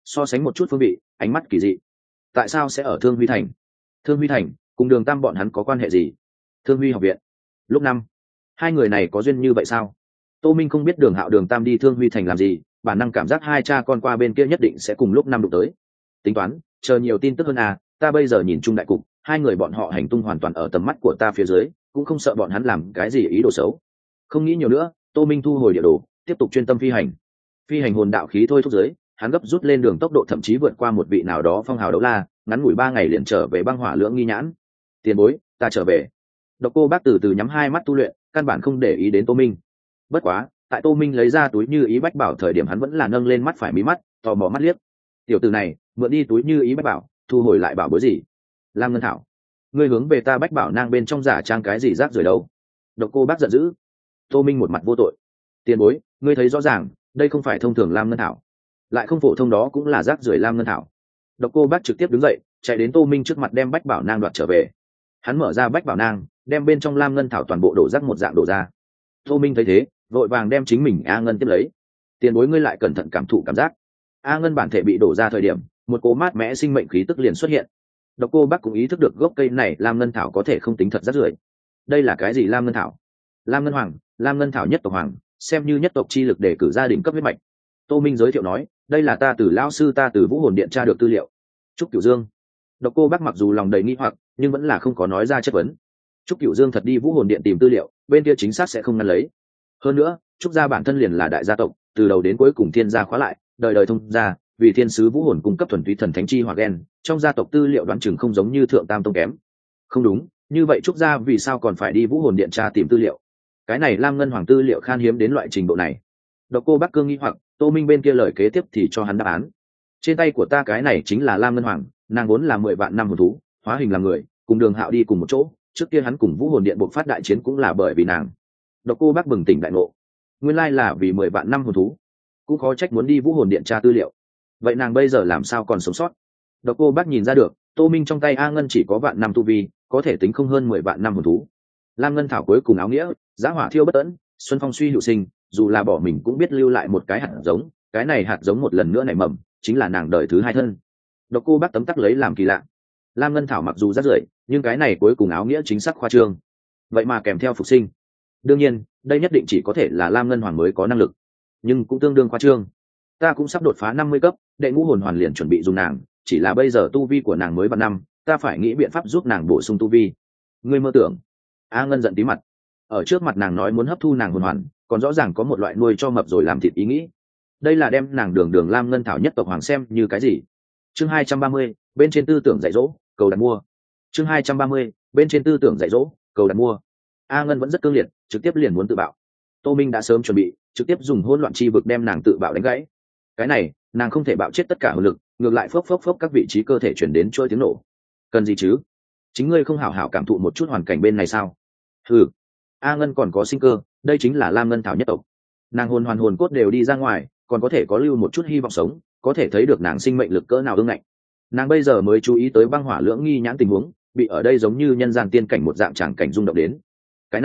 A: so sánh một chút phương vị, ánh mắt kỳ dị. Tại sao sẽ ở Thương Huy Thành? Thương Huy Thành cùng Đường Tam bọn hắn có quan hệ gì? Thương Huy học viện. Lúc năm, hai người này có duyên như vậy sao? Tô Minh không biết Đường Hạo Đường Tam đi Thương Huy Thành làm gì, bản năng cảm giác hai cha con qua bên kia nhất định sẽ cùng lúc năm đụng tới. Tính toán, chờ nhiều tin tức hơn à, ta bây giờ nhìn chung đại cục, hai người bọn họ hành tung hoàn toàn ở tầm mắt của ta phía dưới, cũng không sợ bọn hắn làm cái gì ý đồ xấu. Không nghĩ nhiều nữa, Tô Minh thu hồi địa đồ, tiếp tục chuyên tâm phi hành. Phi hành hồn đạo khí thôi thúc dưới, hắn gấp rút lên đường tốc độ thậm chí vượt qua một vị nào đó phong hào đấu la, ngắn ngủi 3 ngày liền trở về băng hỏa lưỡng nghi nhãn. Tiền bối, ta trở về. Độc Cô Bác từ từ nhắm hai mắt tu luyện, căn bản không để ý đến Tô Minh. Bất quá, tại Tô Minh lấy ra túi như ý bách bảo thời điểm hắn vẫn là nâng lên mắt phải mí mắt, tò mò mắt liếc. Tiểu tử này, mượn đi túi như ý bách bảo, thu hồi lại bảo bối gì? Lam Ngân Thảo. Ngươi hướng về ta bách bảo nang bên trong giả trang cái gì rác rưởi đâu? Độc Cô Bác giận dữ. Tô Minh một mặt vô tội. Tiền bối, ngươi thấy rõ ràng, đây không phải thông thường Lam Ngân Thảo, lại không phổ thông, đó cũng là rác rưởi Lam Ngân Thảo. Độc Cô Bác trực tiếp đứng dậy, chạy đến Tô Minh trước mặt đem bách bảo nang đoạt trở về. Hắn mở ra bách bảo nang, đem bên trong Lam Ngân Thảo toàn bộ đổ rác một dạng đổ ra. Tô Minh thấy thế, vội vàng đem chính mình A Ngân tiếp lấy. Tiền bối, ngươi lại cẩn thận cảm thụ cảm giác. A Ngân bản thể bị đổ ra thời điểm, một cỗ mát mẽ sinh mệnh khí tức liền xuất hiện. Độc Cô Bác cũng ý thức được gốc cây này Lam Ngân Thảo có thể không tính thật rác rưởi. Đây là cái gì? Lam Ngân Thảo. Lam Ngân Hoàng, Lam Ngân Thảo nhất tộc hoàng, xem như nhất tộc chi lực để cử gia đình cấp huyết mạch. Tô Minh giới thiệu nói, đây là ta từ lão sư ta từ Vũ Hồn Điện tra được tư liệu. Trúc Cửu Dương. Độc Cô Bác mặc dù lòng đầy nghi hoặc, nhưng vẫn là không có nói ra chất vấn. Trúc Cửu Dương thật đi Vũ Hồn Điện tìm tư liệu, bên kia chính xác sẽ không ngăn lấy. Hơn nữa, Trúc gia bản thân liền là đại gia tộc, từ đầu đến cuối cùng thiên gia khóa lại, đời đời thông gia, vì thiên sứ Vũ Hồn cung cấp thuần túy thần thánh chi hỏa gen, trong gia tộc tư liệu đoán chừng không giống như Thượng Tam Tông kém. Không đúng, như vậy Trúc gia vì sao còn phải đi Vũ Hồn Điện tra tìm tư liệu? Cái này Lam Ngân Hoàng tư liệu khan hiếm đến loại trình độ này. Độc Cô Bác cương nghi hoặc, Tô Minh bên kia lời kế tiếp thì cho hắn đáp án. Trên tay của ta cái này chính là Lam Ngân Hoàng, nàng vốn là 10 vạn năm hồn thú, hóa hình làm người, cùng Đường Hạo đi cùng một chỗ, trước kia hắn cùng Vũ Hồn Điện bộc phát đại chiến cũng là bởi vì nàng. Độc Cô Bác bừng tỉnh đại ngộ, nguyên lai là vì 10 vạn năm hồn thú, cũng khó trách muốn đi Vũ Hồn Điện tra tư liệu. Vậy nàng bây giờ làm sao còn sống sót? Độc Cô Bác nhìn ra được, Tô Minh trong tay A Ngân chỉ có vạn năm tu vi, có thể tính không hơn 10 vạn năm hồn thú. Lam Ngân Thảo cuối cùng áo nghĩa, giá hỏa thiêu bất tận, xuân phong suy hữu sinh, dù là bỏ mình cũng biết lưu lại một cái hạt giống, cái này hạt giống một lần nữa nảy mầm, chính là nàng đời thứ hai thân. Độc Cô Bác tấm tắc lấy làm kỳ lạ. Lam Ngân Thảo mặc dù rất rưởi, nhưng cái này cuối cùng áo nghĩa chính xác khoa trương. Vậy mà kèm theo phục sinh. Đương nhiên, đây nhất định chỉ có thể là Lam Ngân Hoàng mới có năng lực, nhưng cũng tương đương khoa trương. Ta cũng sắp đột phá 50 cấp, đệ ngũ hồn hoàn liền chuẩn bị dùng nàng, chỉ là bây giờ tu vi của nàng mới vào năm, ta phải nghĩ biện pháp giúp nàng bổ sung tu vi. Ngươi mơ tưởng? A Ngân giận tí mặt. Ở trước mặt nàng nói muốn hấp thu nàng hồn hoàn, còn rõ ràng có một loại nuôi cho mập rồi làm thịt ý nghĩ. Đây là đem nàng đường đường Lam Ngân Thảo nhất tộc hoàng xem như cái gì? Chương 230, bên trên tư tưởng dạy dỗ, cầu đặt mua. Chương 230, bên trên tư tưởng dạy dỗ, cầu đặt mua. A Ngân vẫn rất cương liệt, trực tiếp liền muốn tự bạo. Tô Minh đã sớm chuẩn bị, trực tiếp dùng hỗn loạn chi vực đem nàng tự bạo đánh gãy. Cái này, nàng không thể bạo chết tất cả hồn lực, ngược lại phốc phốc phốc các vị trí cơ thể chuyển đến chuỗi tiếng nổ. Cần gì chứ? Chính ngươi không hảo hảo cảm thụ một chút hoàn cảnh bên này sao? Hừ. A Ngân còn có sinh cơ, đây chính là Lam Ngân Thảo nhất tộc. Nàng hồn hoàn hồn cốt đều đi ra ngoài, còn có thể có lưu một chút hy vọng sống, có thể thấy được nàng sinh mệnh lực cỡ nào ương ngạnh. Nàng bây giờ mới chú ý tới băng hỏa lưỡng nghi nhãn tình huống, bị ở đây giống như nhân gian tiên cảnh một dạng tràng cảnh rung động đến. Cái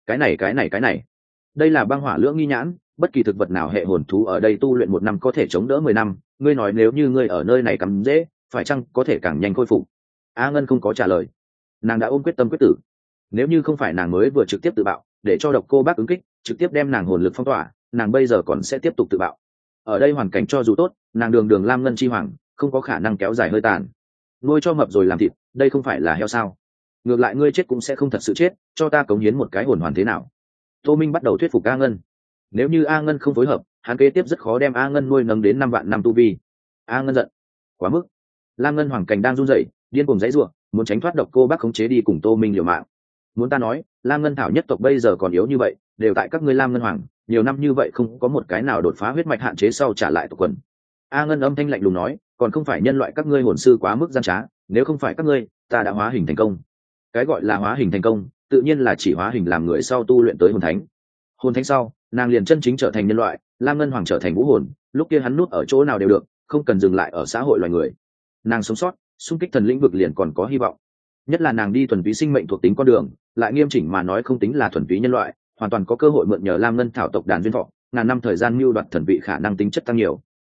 A: này, đây là băng hỏa lưỡng nghi nhãn, bất kỳ thực vật nào hệ hồn thú ở đây tu luyện 1 năm có thể chống đỡ 10 năm, ngươi nói nếu như ngươi ở nơi này cắm dễ, phải chăng có thể càng nhanh khôi phục? A Ngân không có trả lời. Nàng đã ôm quyết tâm quyết tử. Nếu như không phải nàng mới vừa trực tiếp tự bạo, để cho Độc Cô Bác ứng kích, trực tiếp đem nàng hồn lực phong tỏa, nàng bây giờ còn sẽ tiếp tục tự bạo. Ở đây hoàn cảnh cho dù tốt, nàng đường đường Lam Ngân chi hoàng, không có khả năng kéo dài hơi tàn. Nuôi cho mập rồi làm thịt, đây không phải là heo sao? Ngược lại ngươi chết cũng sẽ không thật sự chết, cho ta cống hiến một cái hồn hoàn thế nào? Tô Minh bắt đầu thuyết phục A Ngân. Nếu như A Ngân không phối hợp, hắn kế tiếp rất khó đem A Ngân nuôi nấng đến 5 vạn năm tu vi. A Ngân giận quá mức. Lam Ngân hoàng cảnh đang run rẩy, điên cuồng giãy giụa, muốn tránh thoát Độc Cô Bác khống chế đi cùng Tô Minh liều mạng. Muốn ta nói, Lam Ngân Thảo nhất tộc bây giờ còn yếu như vậy, đều tại các ngươi Lam Ngân Hoàng, nhiều năm như vậy không có một cái nào đột phá huyết mạch hạn chế sau trả lại tộc quần. A Ngân âm thanh lạnh lùng nói, còn không phải nhân loại các ngươi hồn sư quá mức gian trá, nếu không phải các ngươi, ta đã hóa hình thành công. Cái gọi là hóa hình thành công, tự nhiên là chỉ hóa hình làm người sau tu luyện tới hồn thánh. Hồn thánh sau, nàng liền chân chính trở thành nhân loại, Lam Ngân Hoàng trở thành vũ hồn, lúc kia hắn núp ở chỗ nào đều được, không cần dừng lại ở xã hội loài người. Nàng sống sót, xung kích thần lĩnh vực liền còn có hy vọng. Nhất là nàng đi thuần túy sinh mệnh thuộc tính con đường, lại nghiêm chỉnh mà nói không tính là thuần túy nhân loại, hoàn toàn có cơ hội mượn nhờ Lam Ngân Thảo tộc đàn duyên thọ, ngàn năm thời gian mưu đoạt thần vị khả năng tính chất tăng nhiều.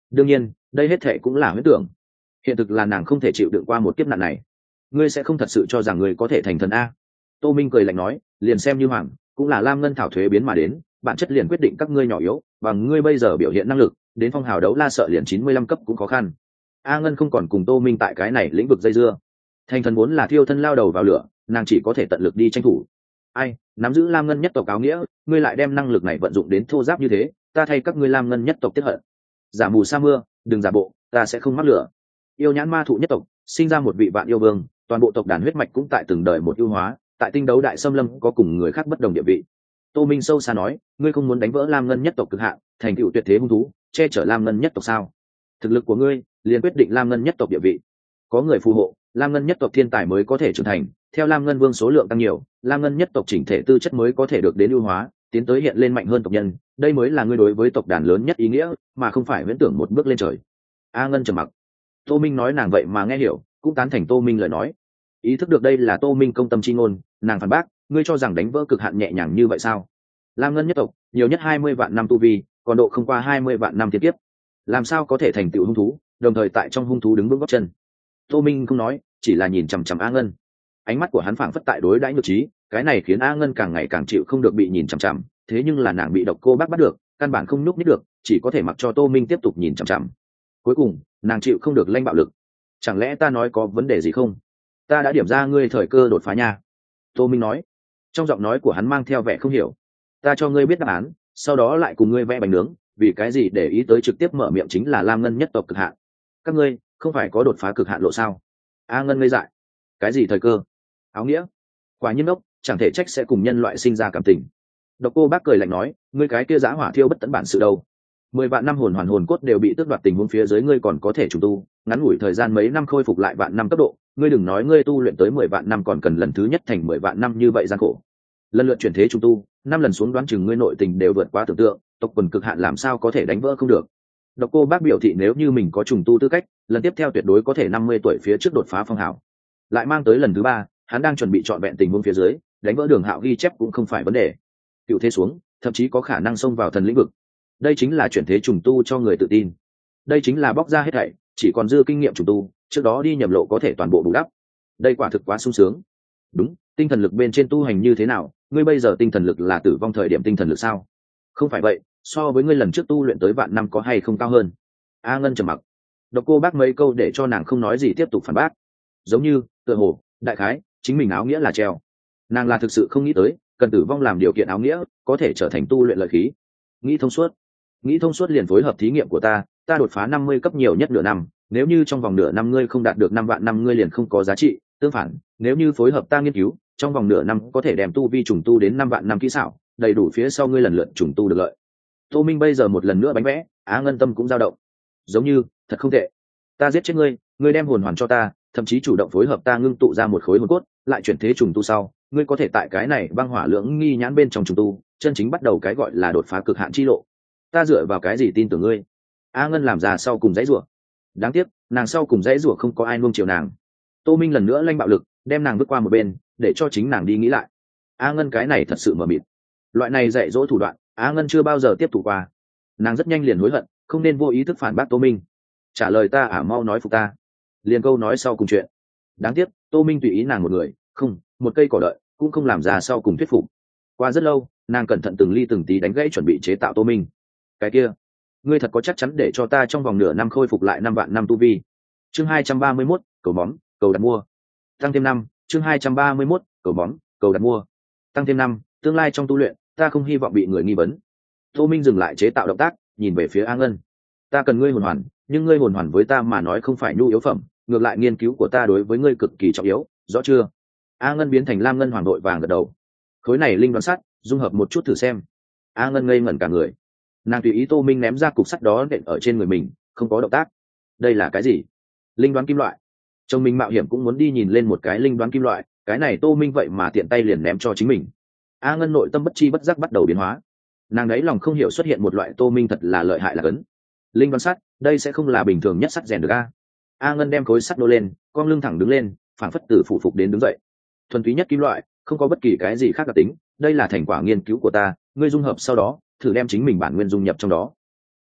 A: đương nhiên đây hết thệ cũng là huyễn tưởng, hiện thực là nàng không thể chịu đựng qua một kiếp nạn này. Ngươi sẽ không thật sự cho rằng ngươi có thể thành thần a? Tô Minh cười lạnh nói, liền xem như hoàng cũng là lam ngân thảo thuế biến mà đến, bản chất liền quyết định các ngươi nhỏ yếu, bằng ngươi bây giờ biểu hiện năng lực đến phong hào đấu la sợ liền 95 cấp cũng khó khăn. A Ngân không còn cùng Tô Minh tại cái này lĩnh vực dây dưa, thành thần vốn là thiêu thân lao đầu vào lửa, nàng chỉ có thể tận lực đi tranh thủ. Ai nắm giữ lam ngân nhất tộc áo nghĩa, ngươi lại đem năng lực này vận dụng đến thô giáp như thế, ta thay các ngươi lam ngân nhất tộc tiết hận. Giả mù sa mưa, đừng giả bộ, ta sẽ không mắc lửa. Yêu nhãn ma thụ nhất tộc sinh ra một vị vạn yêu vương, toàn bộ tộc đàn huyết mạch cũng tại từng đời một ưu hóa, tại tinh đấu đại xâm lâm có cùng người khác bất đồng địa vị. Tô Minh sâu xa nói, ngươi không muốn đánh vỡ lam ngân nhất tộc cực hạn, thành tựu tuyệt thế hung thú, che chở lam ngân nhất tộc sao? Thực lực của ngươi liền quyết định lam ngân nhất tộc địa vị, có người phù hộ, lam ngân nhất tộc thiên tài mới có thể trưởng thành, theo lam ngân vương số lượng tăng nhiều, lam ngân nhất tộc chỉnh thể tư chất mới có thể được đến ưu hóa, tiến tới hiện lên mạnh hơn tộc nhân, đây mới là ngươi đối với tộc đàn lớn nhất ý nghĩa, mà không phải viễn tưởng một bước lên trời. A Ngân trầm mặc. Tô Minh nói nàng vậy mà nghe hiểu, cũng tán thành Tô Minh lời nói. Ý thức được đây là Tô Minh công tâm chi ngôn, nàng phản bác, ngươi cho rằng đánh vỡ cực hạn nhẹ nhàng như vậy sao? Lam ngân nhất tộc nhiều nhất 20 vạn năm tu vi, còn độ không qua 20 vạn năm thiên kiếp, làm sao có thể thành tựu hung thú, đồng thời tại trong hung thú đứng vững gót chân? Tô Minh không nói, chỉ là nhìn chằm chằm A Ngân, ánh mắt của hắn phảng phất tại đối đãi nhược trí, cái này khiến A Ngân càng ngày càng chịu không được bị nhìn chằm chằm, thế nhưng là nàng bị độc cô bác bắt được, căn bản không nhúc nhích được, chỉ có thể mặc cho Tô Minh tiếp tục nhìn chằm chằm. Cuối cùng nàng chịu không được lanh bạo lực. Chẳng lẽ ta nói có vấn đề gì không? Ta đã điểm ra ngươi thời cơ đột phá nha. Tô Minh nói, trong giọng nói của hắn mang theo vẻ không hiểu. Ta cho ngươi biết đáp án, sau đó lại cùng ngươi vẽ bánh nướng, vì cái gì để ý tới trực tiếp mở miệng chính là lam ngân nhất tộc cực hạn? Các ngươi không phải có đột phá cực hạn lộ sao? A Ngân ngây dại. Cái gì thời cơ? Áo nghĩa? Quả nhiên ốc, chẳng thể trách sẽ cùng nhân loại sinh ra cảm tình. Độc cô bác cười lạnh nói, ngươi cái kia giá hỏa thiêu bất tận bản sự đâu? 10 vạn năm hồn hoàn hồn cốt đều bị tước đoạt, tình huống phía dưới ngươi còn có thể trùng tu, ngắn ngủi thời gian mấy năm khôi phục lại vạn năm cấp độ, ngươi đừng nói ngươi tu luyện tới 10 vạn năm còn cần lần thứ nhất thành 10 vạn năm như vậy gian khổ. Lần lượt chuyển thế trùng tu, 5 lần xuống đoán chừng ngươi nội tình đều vượt quá tưởng tượng, tộc quần cực hạn làm sao có thể đánh vỡ không được. Độc cô bác biểu thị nếu như mình có trùng tu tư cách, lần tiếp theo tuyệt đối có thể 50 tuổi phía trước đột phá phong hào. Lại mang tới lần thứ 3, hắn đang chuẩn bị trọn vẹn tình huống phía dưới, đánh vỡ Đường Hạo ghi chép cũng không phải vấn đề. Cựu thế xuống, thậm chí có khả năng xông vào thần lĩnh vực. Đây chính là chuyển thế trùng tu cho người tự tin. Đây chính là bóc ra hết thảy, chỉ còn dư kinh nghiệm trùng tu, trước đó đi nhầm lộ có thể toàn bộ bù đắp. Đây quả thực quá sung sướng. Đúng, tinh thần lực bên trên tu hành như thế nào, ngươi bây giờ tinh thần lực là tử vong thời điểm tinh thần lực sao? Không phải vậy, so với ngươi lần trước tu luyện tới vạn năm có hay không cao hơn? A Ngân trầm mặc. Độc cô bác mấy câu để cho nàng không nói gì tiếp tục phản bác. Giống như, tựa hồ, đại khái, chính mình áo nghĩa là treo. Nàng là thực sự không nghĩ tới, cần tử vong làm điều kiện áo nghĩa, có thể trở thành tu luyện lợi khí. Nghĩ thông suốt liền phối hợp thí nghiệm của ta đột phá 50 cấp nhiều nhất nửa năm, nếu như trong vòng nửa năm ngươi không đạt được 5 vạn năm ngươi liền không có giá trị, tương phản, nếu như phối hợp ta nghiên cứu, trong vòng nửa năm có thể đem tu vi trùng tu đến 5 vạn năm kỹ xảo, đầy đủ phía sau ngươi lần lượt trùng tu được lợi. Tô Minh bây giờ một lần nữa bánh vẽ, Á Ngân tâm cũng dao động. Giống như, thật không tệ. Ta giết chết ngươi, ngươi đem hồn hoàn cho ta, thậm chí chủ động phối hợp ta ngưng tụ ra một khối hồn cốt, lại chuyển thế trùng tu sau, ngươi có thể tại cái này băng hỏa lưỡng nghi nhãn bên trong trùng tu, chân chính bắt đầu cái gọi là đột phá cực hạn chi lộ. Ta dựa vào cái gì tin tưởng ngươi? A Ngân làm ra sau cùng dãy rủa. Đáng tiếc, nàng sau cùng dãy rủa không có ai nuông chiều nàng. Tô Minh lần nữa lanh bạo lực, đem nàng vứt qua một bên, để cho chính nàng đi nghĩ lại. A Ngân cái này thật sự mờ mịt. Loại này dạy dỗ thủ đoạn, A Ngân chưa bao giờ tiếp thủ qua. Nàng rất nhanh liền hối hận, không nên vô ý thức phản bác Tô Minh. Trả lời ta mau nói phục ta. Liền câu nói sau cùng chuyện. Đáng tiếc, Tô Minh tùy ý nàng một người, không, một cây cỏ đợi, cũng không làm ra sau cùng thuyết phục. Qua rất lâu, nàng cẩn thận từng ly từng tí đánh gãy chuẩn bị chế tạo Tô Minh. Cái kia, ngươi thật có chắc chắn để cho ta trong vòng nửa năm khôi phục lại 5 vạn năm tu vi? Chương 231, cầu món, cầu đặt mua. Tăng thêm 5, chương 231, cầu món, cầu đặt mua. Tăng thêm 5, tương lai trong tu luyện, ta không hy vọng bị người nghi vấn. Tô Minh dừng lại chế tạo động tác, nhìn về phía A Ngân. Ta cần ngươi hồn hoàn, nhưng ngươi hồn hoàn với ta mà nói không phải nhu yếu phẩm, ngược lại nghiên cứu của ta đối với ngươi cực kỳ trọng yếu, rõ chưa? A Ngân biến thành lam ngân hoàng đội vàng gật đầu. Khối này linh đoán sắt, dung hợp một chút thử xem. A Ngân ngây ngẩn cả người. Nàng tùy ý Tô Minh ném ra cục sắt đó đệm ở trên người mình, không có động tác. Đây là cái gì? Linh đoán kim loại. Chồng mình mạo hiểm cũng muốn đi nhìn lên một cái linh đoán kim loại, cái này Tô Minh vậy mà tiện tay liền ném cho chính mình. A Ngân nội tâm bất chi bất giác bắt đầu biến hóa. Nàng đấy lòng không hiểu xuất hiện một loại Tô Minh thật là lợi hại là cấn. Linh đoán sắt, đây sẽ không là bình thường nhất sắt rèn được a? A Ngân đem khối sắt nô lên, cong lưng thẳng đứng lên, phảng phất từ phủ phục đến đứng dậy. Thuần túy nhất kim loại, không có bất kỳ cái gì khác đặc tính, đây là thành quả nghiên cứu của ta, ngươi dung hợp sau đó, thử đem chính mình bản nguyên dung nhập trong đó.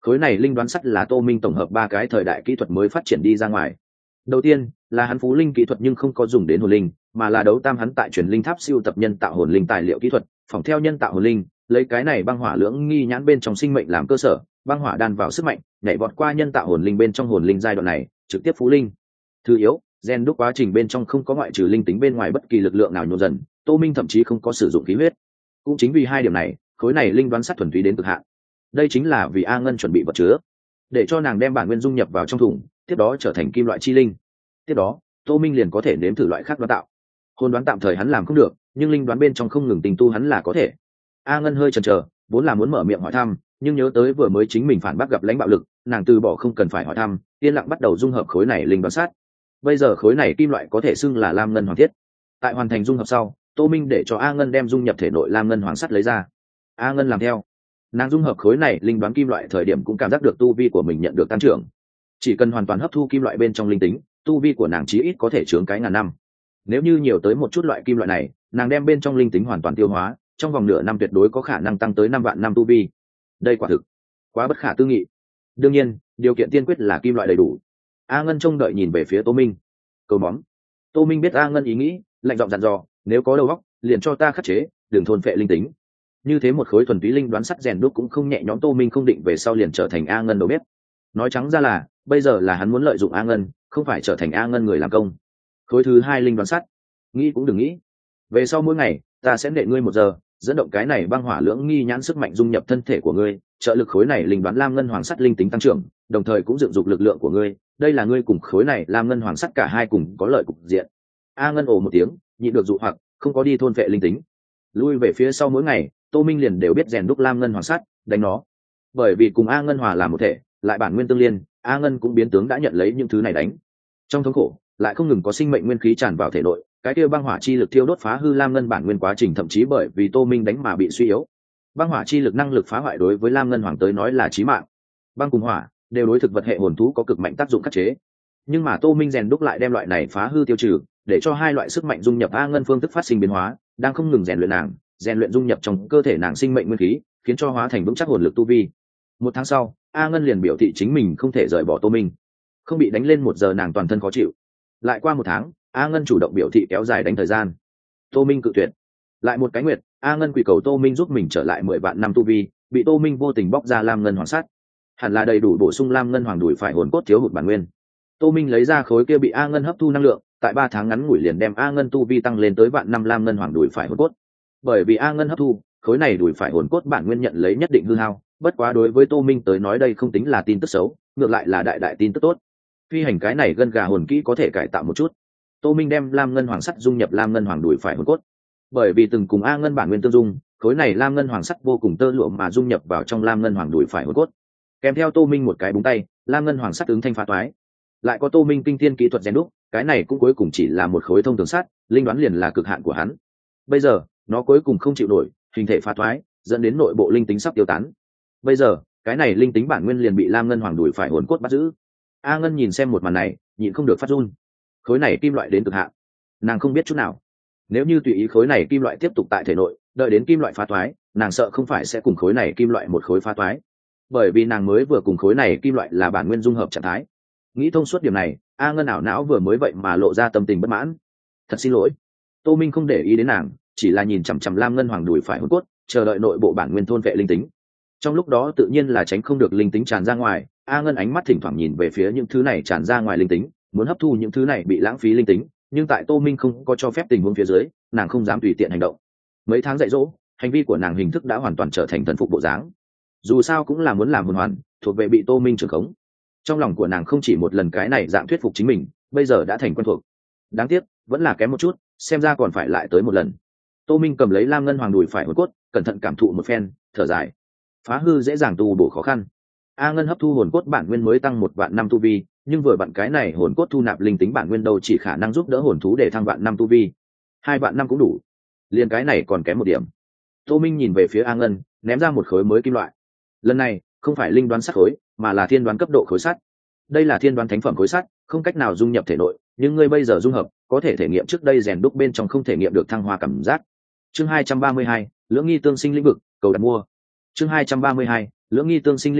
A: Khối này linh đoán sắt là Tô Minh tổng hợp ba cái thời đại kỹ thuật mới phát triển đi ra ngoài. Đầu tiên là hắn phú linh kỹ thuật nhưng không có dùng đến hồn linh, mà là đấu tam hắn tại truyền linh tháp siêu tập nhân tạo hồn linh tài liệu kỹ thuật, phỏng theo nhân tạo hồn linh, lấy cái này băng hỏa lưỡng nghi nhãn bên trong sinh mệnh làm cơ sở, băng hỏa đan vào sức mạnh, nhảy vọt qua nhân tạo hồn linh bên trong hồn linh giai đoạn này, trực tiếp phú linh. Thứ yếu, gen đúc quá trình bên trong không có ngoại trừ linh tính bên ngoài bất kỳ lực lượng nào nhộn dần, Tô Minh thậm chí không có sử dụng khí huyết. Cũng chính vì hai điểm này, khối này linh đoán sắt thuần túy đến cực hạn. Đây chính là vì A Ngân chuẩn bị vật chứa, để cho nàng đem bản nguyên dung nhập vào trong thùng, tiếp đó trở thành kim loại chi linh. Tiếp đó, Tô Minh liền có thể nếm thử loại khác đoán tạo. Hồn đoán tạm thời hắn làm không được, nhưng linh đoán bên trong không ngừng tình tu hắn là có thể. A Ngân hơi chần chờ, vốn là muốn mở miệng hỏi thăm, nhưng nhớ tới vừa mới chính mình phản bác gặp lãnh bạo lực, nàng từ bỏ không cần phải hỏi thăm, yên lặng bắt đầu dung hợp khối này linh đoán sắt. Bây giờ khối này kim loại có thể xưng là lam ngân hoàng thiết. Tại hoàn thành dung hợp sau, Tô Minh để cho A Ngân đem dung nhập thể nội lam ngân hoàng sắt lấy ra. A Ngân làm theo. Nàng dung hợp khối này linh đoán kim loại thời điểm cũng cảm giác được tu vi của mình nhận được tăng trưởng. Chỉ cần hoàn toàn hấp thu kim loại bên trong linh tính, tu vi của nàng chí ít có thể chướng cái ngàn năm. Nếu như nhiều tới một chút loại kim loại này, nàng đem bên trong linh tính hoàn toàn tiêu hóa, trong vòng nửa năm tuyệt đối có khả năng tăng tới 5 vạn năm tu vi. Đây quả thực quá bất khả tư nghị. Đương nhiên, điều kiện tiên quyết là kim loại đầy đủ. A Ngân trông đợi nhìn về phía Tô Minh. Cầu món. Tô Minh biết A Ngân ý nghĩ, lạnh giọng dặn dò, nếu có đầu óc, liền cho ta khắc chế, đừng thôn phệ linh tính. Như thế một khối thuần túy linh đoán sắt rèn đúc cũng không nhẹ nhõm, Tô Minh không định về sau liền trở thành A Ngân đầu bếp. Nói trắng ra là, bây giờ là hắn muốn lợi dụng A Ngân, không phải trở thành A Ngân người làm công. Khối thứ hai linh đoán sắt, nghĩ cũng đừng nghĩ. Về sau mỗi ngày, ta sẽ nệ ngươi 1 giờ, dẫn động cái này băng hỏa lưỡng nghi nhãn sức mạnh dung nhập thân thể của ngươi, trợ lực khối này linh đoán lam ngân hoàng sắt linh tính tăng trưởng, đồng thời cũng dựng dục lực lượng của ngươi. Đây là ngươi cùng khối này lam ngân hoàng sắt cả hai cùng có lợi cục diện. A Ngân ồ một tiếng, nhịn được dụ hoặc, không có đi thôn vệ linh tính. Lui về phía sau mỗi ngày, Tô Minh liền đều biết rèn đúc lam ngân hoàng sắt, đánh nó. Bởi vì cùng A Ngân hòa làm một thể, lại bản nguyên tương liên, A Ngân cũng biến tướng đã nhận lấy những thứ này đánh. Trong thống khổ, lại không ngừng có sinh mệnh nguyên khí tràn vào thể nội, cái kia băng hỏa chi lực thiêu đốt phá hư lam ngân bản nguyên quá trình, thậm chí bởi vì Tô Minh đánh mà bị suy yếu. Băng hỏa chi lực năng lực phá hoại đối với lam ngân hoàng tới nói là chí mạng. Băng cùng hỏa đều đối thực vật hệ hồn thú có cực mạnh tác dụng khắc chế, nhưng mà Tô Minh rèn đúc lại đem loại này phá hư tiêu trừ, để cho hai loại sức mạnh dung nhập A Ngân phương thức phát sinh biến hóa, đang không ngừng rèn luyện nàng, rèn luyện dung nhập trong cơ thể nàng sinh mệnh nguyên khí, khiến cho hóa thành vững chắc hồn lực tu vi. 1 tháng sau, A Ngân liền biểu thị chính mình không thể rời bỏ Tô Minh. Không bị đánh lên 1 giờ nàng toàn thân khó chịu. Lại qua 1 tháng, A Ngân chủ động biểu thị kéo dài đánh thời gian. Tô Minh cự tuyệt. Lại một cái nguyệt, A Ngân quỳ cầu Tô Minh giúp mình trở lại 10 vạn năm tu vi, bị Tô Minh vô tình bóc ra lam ngân hoàng sắt. Hẳn là đầy đủ bổ sung lam ngân hoàng đùi phải hồn cốt thiếu hụt bản nguyên. Tô Minh lấy ra khối kia bị A Ngân hấp thu năng lượng, tại 3 tháng ngắn ngủi liền đem A Ngân tu vi tăng lên tới vạn năm lam ngân hoàng đùi phải hồn cốt. Bởi vì A Ngân hấp thu, khối này đùi phải hồn cốt bản nguyên nhận lấy nhất định hư hao, bất quá đối với Tô Minh tới nói đây không tính là tin tức xấu, ngược lại là đại tin tức tốt. Phi hành cái này gân gà hồn kỹ có thể cải tạo một chút. Tô Minh đem lam ngân hoàng sắt dung nhập lam ngân hoàng đùi phải hồn cốt. Bởi vì từng cùng A Ngân bản nguyên tương dung, khối này lam ngân hoàng sắt vô cùng tơ lụa mà dung nhập vào trong lam ngân hoàng đùi phải hồn cốt. Kèm theo Tô Minh một cái búng tay, lam ngân hoàng sắt ứng thanh phá toái. Lại có Tô Minh kinh thiên kỹ thuật rèn đúc, cái này cũng cuối cùng chỉ là một khối thông thường sắt, linh đoán liền là cực hạn của hắn. Bây giờ, nó cuối cùng không chịu nổi, hình thể phá toái, dẫn đến nội bộ linh tính sắp tiêu tán. Bây giờ, cái này linh tính bản nguyên liền bị lam ngân hoàng đùi phải hồn cốt bắt giữ. A Ngân nhìn xem một màn này, nhịn không được phát run. Khối này kim loại đến cực hạn, nàng không biết chút nào. Nếu như tùy ý khối này kim loại tiếp tục tại thể nội, đợi đến kim loại phá toái, nàng sợ không phải sẽ cùng khối này kim loại một khối phá toái. Bởi vì nàng mới vừa cùng khối này kim loại là bản nguyên dung hợp trạng thái. Nghĩ thông suốt điểm này, A Ngân ảo não vừa mới vậy mà lộ ra tâm tình bất mãn. Thật xin lỗi. Tô Minh không để ý đến nàng, chỉ là nhìn chằm chằm lam ngân hoàng đùi phải hồn cốt, chờ đợi nội bộ bản nguyên thôn vệ linh tính. Trong lúc đó tự nhiên là tránh không được linh tính tràn ra ngoài. A Ngân ánh mắt thỉnh thoảng nhìn về phía những thứ này tràn ra ngoài linh tính, muốn hấp thu những thứ này bị lãng phí linh tính, nhưng tại Tô Minh không có cho phép tình huống phía dưới, nàng không dám tùy tiện hành động. Mấy tháng dạy dỗ, hành vi của nàng hình thức đã hoàn toàn trở thành thần phục bộ dáng. Dù sao cũng là muốn làm hồn hoàn, thuộc về bị Tô Minh trưởng khống. Trong lòng của nàng không chỉ một lần cái này dạng thuyết phục chính mình, bây giờ đã thành quen thuộc. Đáng tiếc, vẫn là kém một chút, xem ra còn phải lại tới một lần. Tô Minh cầm lấy lam ngân hoàng đùi phải hồn cốt, cẩn thận cảm thụ một phen, thở dài. Phá hư dễ dàng, tu bổ khó khăn. A Ngân hấp thu hồn cốt bản nguyên mới tăng 1 vạn năm tu vi, nhưng vừa vặn cái này hồn cốt thu nạp linh tính bản nguyên đâu chỉ khả năng giúp đỡ hồn thú để thăng vạn năm tu vi. 2 vạn năm cũng đủ. Liền cái này còn kém 1 điểm. Tô Minh nhìn về phía A Ngân, ném ra một khối mới kim loại. Lần này, không phải linh đoán sắt khối, mà là thiên đoán cấp độ khối sắt. Đây là thiên đoán thánh phẩm khối sắt, không cách nào dung nhập thể nội, nhưng ngươi bây giờ dung hợp, có thể thể nghiệm trước đây rèn đúc bên trong không thể nghiệm được thăng hoa cảm giác. Chương 232, lưỡng nghi tương sinh lĩnh vực, cầu đặt mua. Chương 232, lưỡng nghi tương sinh lĩnh vực,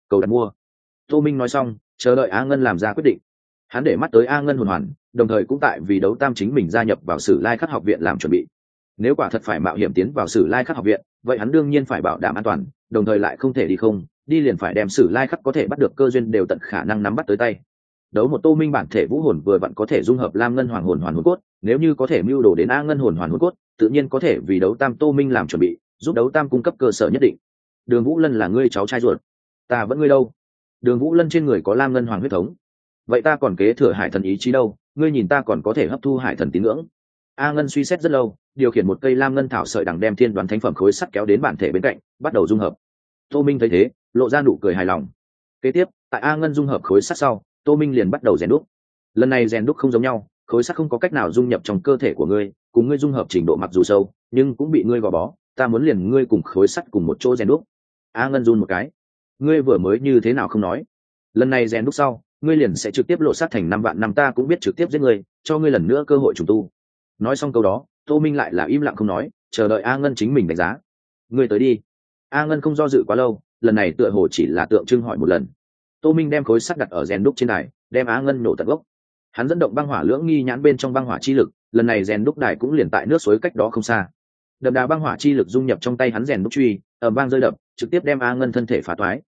A: cầu đặt mua. Tô Minh nói xong chờ đợi A Ngân làm ra quyết định. Hắn để mắt tới A Ngân hồn hoàn, đồng thời cũng tại vì đấu tam chính mình gia nhập vào Sử Lai Khắc học viện làm chuẩn bị. Nếu quả thật phải mạo hiểm tiến vào Sử Lai Khắc học viện, vậy hắn đương nhiên phải bảo đảm an toàn, đồng thời lại không thể đi không, đi liền phải đem Sử Lai Khắc có thể bắt được cơ duyên đều tận khả năng nắm bắt tới tay. Đấu một Tô Minh bản thể vũ hồn vừa vặn có thể dung hợp Lam Ngân Hoàng hồn hoàn hồn cốt, nếu như có thể mưu đồ đến A Ngân hồn hoàn hồn cốt, tự nhiên có thể vì đấu tam Tô Minh làm chuẩn bị, giúp đấu tam cung cấp cơ sở nhất định. Đường Vũ Lân là ngươi cháu trai ruột, ta vẫn ngươi đâu? Đường Vũ Lân trên người có Lam Ngân Hoàng huyết thống, vậy ta còn kế thừa Hải Thần ý chí đâu? Ngươi nhìn ta còn có thể hấp thu Hải Thần tín ngưỡng. A Ngân suy xét rất lâu, điều khiển một cây Lam Ngân thảo sợi đằng đem thiên đoán thánh phẩm khối sắt kéo đến bản thể bên cạnh, bắt đầu dung hợp. Tô Minh thấy thế, lộ ra nụ cười hài lòng. Kế tiếp, tại A Ngân dung hợp khối sắt sau, Tô Minh liền bắt đầu rèn đúc. Lần này rèn đúc không giống nhau, khối sắt không có cách nào dung nhập trong cơ thể của ngươi, cùng ngươi dung hợp trình độ mặc dù sâu, nhưng cũng bị ngươi gò bó. Ta muốn liền ngươi cùng khối sắt cùng một chỗ rèn đúc. A Ngân run một cái. Ngươi vừa mới như thế nào không nói? Lần này rèn đúc sau, ngươi liền sẽ trực tiếp lộ sát thành 5 vạn năm, ta cũng biết trực tiếp giết ngươi, cho ngươi lần nữa cơ hội trùng tu. Nói xong câu đó, Tô Minh lại là im lặng không nói, chờ đợi A Ngân chính mình đánh giá. Ngươi tới đi. A Ngân không do dự quá lâu, lần này tựa hồ chỉ là tượng trưng hỏi một lần. Tô Minh đem khối sắt đặt ở rèn đúc trên đài, đem A Ngân nổ tận gốc. Hắn dẫn động băng hỏa lưỡng nghi nhãn bên trong băng hỏa chi lực, lần này rèn đúc đài cũng liền tại nước suối cách đó không xa. Đậm đà băng hỏa chi lực dung nhập trong tay hắn rèn đúc truy, ầm vang rơi đập, trực tiếp đem A Ngân thân thể phá toái.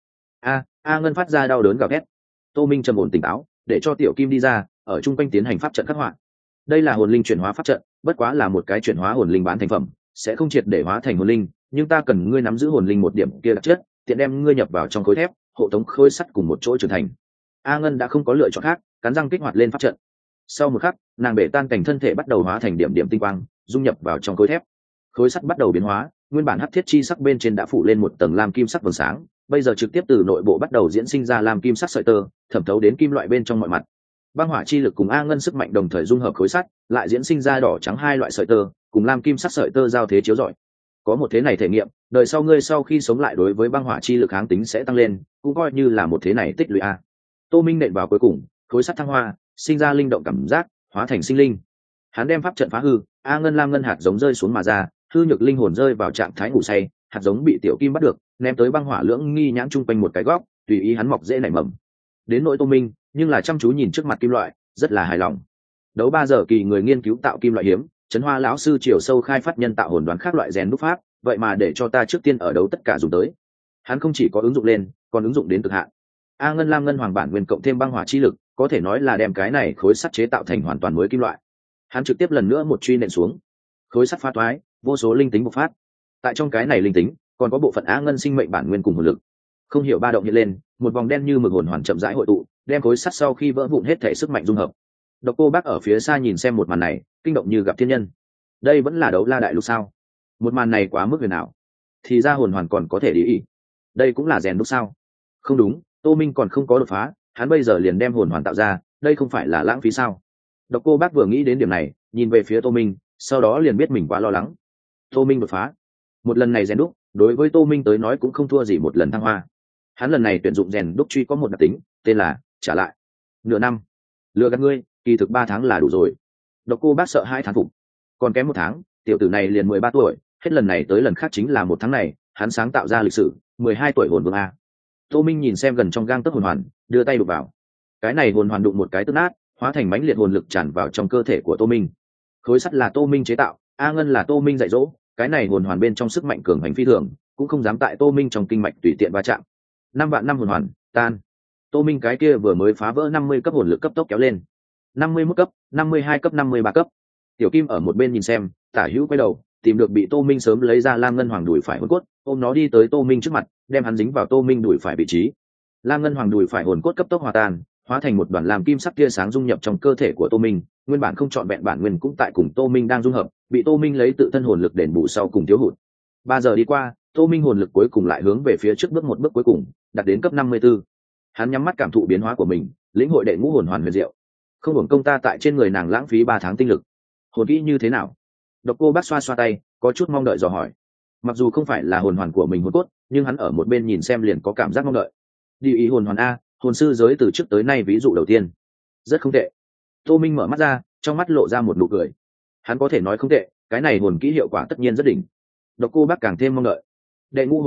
A: A Ngân phát ra đau đớn gào thét. Tô Minh trầm ổn tỉnh táo, để cho Tiểu Kim đi ra, ở trung quanh tiến hành pháp trận khắc họa. Đây là hồn linh chuyển hóa pháp trận, bất quá là một cái chuyển hóa hồn linh bán thành phẩm, sẽ không triệt để hóa thành hồn linh, nhưng ta cần ngươi nắm giữ hồn linh một điểm kia đặc chất, tiện đem ngươi nhập vào trong khối thép, hộ tống khối sắt cùng một chỗ trưởng thành. A Ngân đã không có lựa chọn khác, cắn răng kích hoạt lên pháp trận. Sau một khắc, nàng bể tan cảnh thân thể bắt đầu hóa thành điểm điểm tinh quang, dung nhập vào trong khối thép. Khối sắt bắt đầu biến hóa, nguyên bản hắc thiết chi sắc bên trên đã phủ lên một tầng lam kim sắc vầng sáng, bây giờ trực tiếp từ nội bộ bắt đầu diễn sinh ra lam kim sắc sợi tơ, thẩm thấu đến kim loại bên trong mọi mặt. Băng hỏa chi lực cùng A Ngân sức mạnh đồng thời dung hợp khối sắt, lại diễn sinh ra đỏ trắng hai loại sợi tơ, cùng lam kim sắc sợi tơ giao thế chiếu rọi. Có một thế này thể nghiệm, đời sau ngươi sau khi sống lại đối với băng hỏa chi lực kháng tính sẽ tăng lên, cũng coi như là một thế này tích lũy a. Tô Minh nện vào cuối cùng, khối sắt thăng hoa, sinh ra linh động cảm giác, hóa thành sinh linh. Hắn đem pháp trận phá hư, A Ngân lam ngân hạt giống rơi xuống mà ra, hư nhược linh hồn rơi vào trạng thái ngủ say, hạt giống bị Tiểu Kim bắt được, ném tới băng hỏa lưỡng nghi nhãn trung quanh một cái góc, tùy ý hắn mọc dễ nảy mầm. Đến nỗi Tô Minh, nhưng là chăm chú nhìn trước mặt kim loại, rất là hài lòng. Đấu 3 giờ kỳ người nghiên cứu tạo kim loại hiếm, Trấn Hoa lão sư chiều sâu khai phát nhân tạo hồn đoán khác loại rèn đúc pháp, vậy mà để cho ta trước tiên ở đấu tất cả dùng tới. Hắn không chỉ có ứng dụng lên, còn ứng dụng đến cực hạn. A Ngân lam ngân hoàng bản nguyên cộng thêm băng hỏa chi lực, có thể nói là đem cái này khối sắt chế tạo thành hoàn toàn mới kim loại. Hắn trực tiếp lần nữa một truy nện xuống, khối sắt phá toái, vô số linh tính bộc phát. Tại trong cái này linh tính, còn có bộ phận A Ngân sinh mệnh bản nguyên cùng hồn lực. Không hiểu ba động hiện lên, một vòng đen như mực hồn hoàn chậm rãi hội tụ, đem khối sắt sau khi vỡ vụn hết thể sức mạnh dung hợp. Độc Cô Bác ở phía xa nhìn xem một màn này, kinh động như gặp thiên nhân. Đây vẫn là đấu la đại lục sao? Một màn này quá mức huyền ảo. Thì ra hồn hoàn còn có thể đi ý. Đây cũng là rèn đúc sao? Không đúng, Tô Minh còn không có đột phá, hắn bây giờ liền đem hồn hoàn tạo ra, đây không phải là lãng phí sao? Độc Cô Bác vừa nghĩ đến điểm này, nhìn về phía Tô Minh, sau đó liền biết mình quá lo lắng. Tô Minh đột phá. Một lần này rèn đúc, đối với Tô Minh tới nói cũng không thua gì một lần thăng hoa. Hắn lần này tuyển dụng rèn đúc truy có một đặc tính, tên là trả lại. Nửa năm. Lừa gạt ngươi, kỳ thực 3 tháng là đủ rồi. Độc Cô Bác sợ 2 tháng phục. Còn kém 1 tháng, tiểu tử này liền 13 tuổi, hết lần này tới lần khác chính là 1 tháng này, hắn sáng tạo ra lịch sử, 12 tuổi hồn vương a. Tô Minh nhìn xem gần trong gang tấc hồn hoàn, đưa tay đụng vào. Cái này hồn hoàn đụng một cái tức nát, hóa thành mãnh liệt hồn lực tràn vào trong cơ thể của Tô Minh. Khối sắt là Tô Minh chế tạo, A Ngân là Tô Minh dạy dỗ, cái này hồn hoàn bên trong sức mạnh cường hành phi thường, cũng không dám tại Tô Minh trong kinh mạch tùy tiện va chạm. 5 vạn năm hồn hoàn, tan. Tô Minh cái kia vừa mới phá vỡ 50 cấp hồn lực cấp tốc kéo lên. 51 cấp, 52 cấp, 53 cấp. Tiểu Kim ở một bên nhìn xem, tả hữu quay đầu, tìm được bị Tô Minh sớm lấy ra Lam Ngân Hoàng đùi phải hồn cốt, ôm nó đi tới Tô Minh trước mặt, đem hắn dính vào Tô Minh đùi phải vị trí. Lam Ngân Hoàng đùi phải hồn cốt cấp tốc hòa tan, hóa thành một đoàn làm kim sắc tia sáng dung nhập trong cơ thể của Tô Minh, nguyên bản không trọn vẹn bản nguyên cũng tại cùng Tô Minh đang dung hợp, bị Tô Minh lấy tự thân hồn lực đền bù sau cùng thiếu hụt. 3 giờ đi qua, Tô Minh hồn lực cuối cùng lại hướng về phía trước bước một bước cuối cùng, đạt đến cấp 54. Hắn nhắm mắt cảm thụ biến hóa của mình, lĩnh hội đệ ngũ hồn hoàn huyền diệu. Không hưởng công ta tại trên người nàng lãng phí 3 tháng tinh lực. Hồn kỹ như thế nào? Độc Cô Bác xoa xoa tay, có chút mong đợi dò hỏi. Mặc dù không phải là hồn hoàn của mình hồn cốt, nhưng hắn ở một bên nhìn xem liền có cảm giác mong đợi. Đi ý hồn hoàn a, hồn sư giới từ trước tới nay ví dụ đầu tiên. Rất không tệ. Tô Minh mở mắt ra, trong mắt lộ ra một nụ cười. Hắn có thể nói không tệ, cái này hồn kỹ hiệu quả tất nhiên rất đỉnh. Độc Cô Bác càng thêm mong đợi. Đệ ngũ hồn kỹ,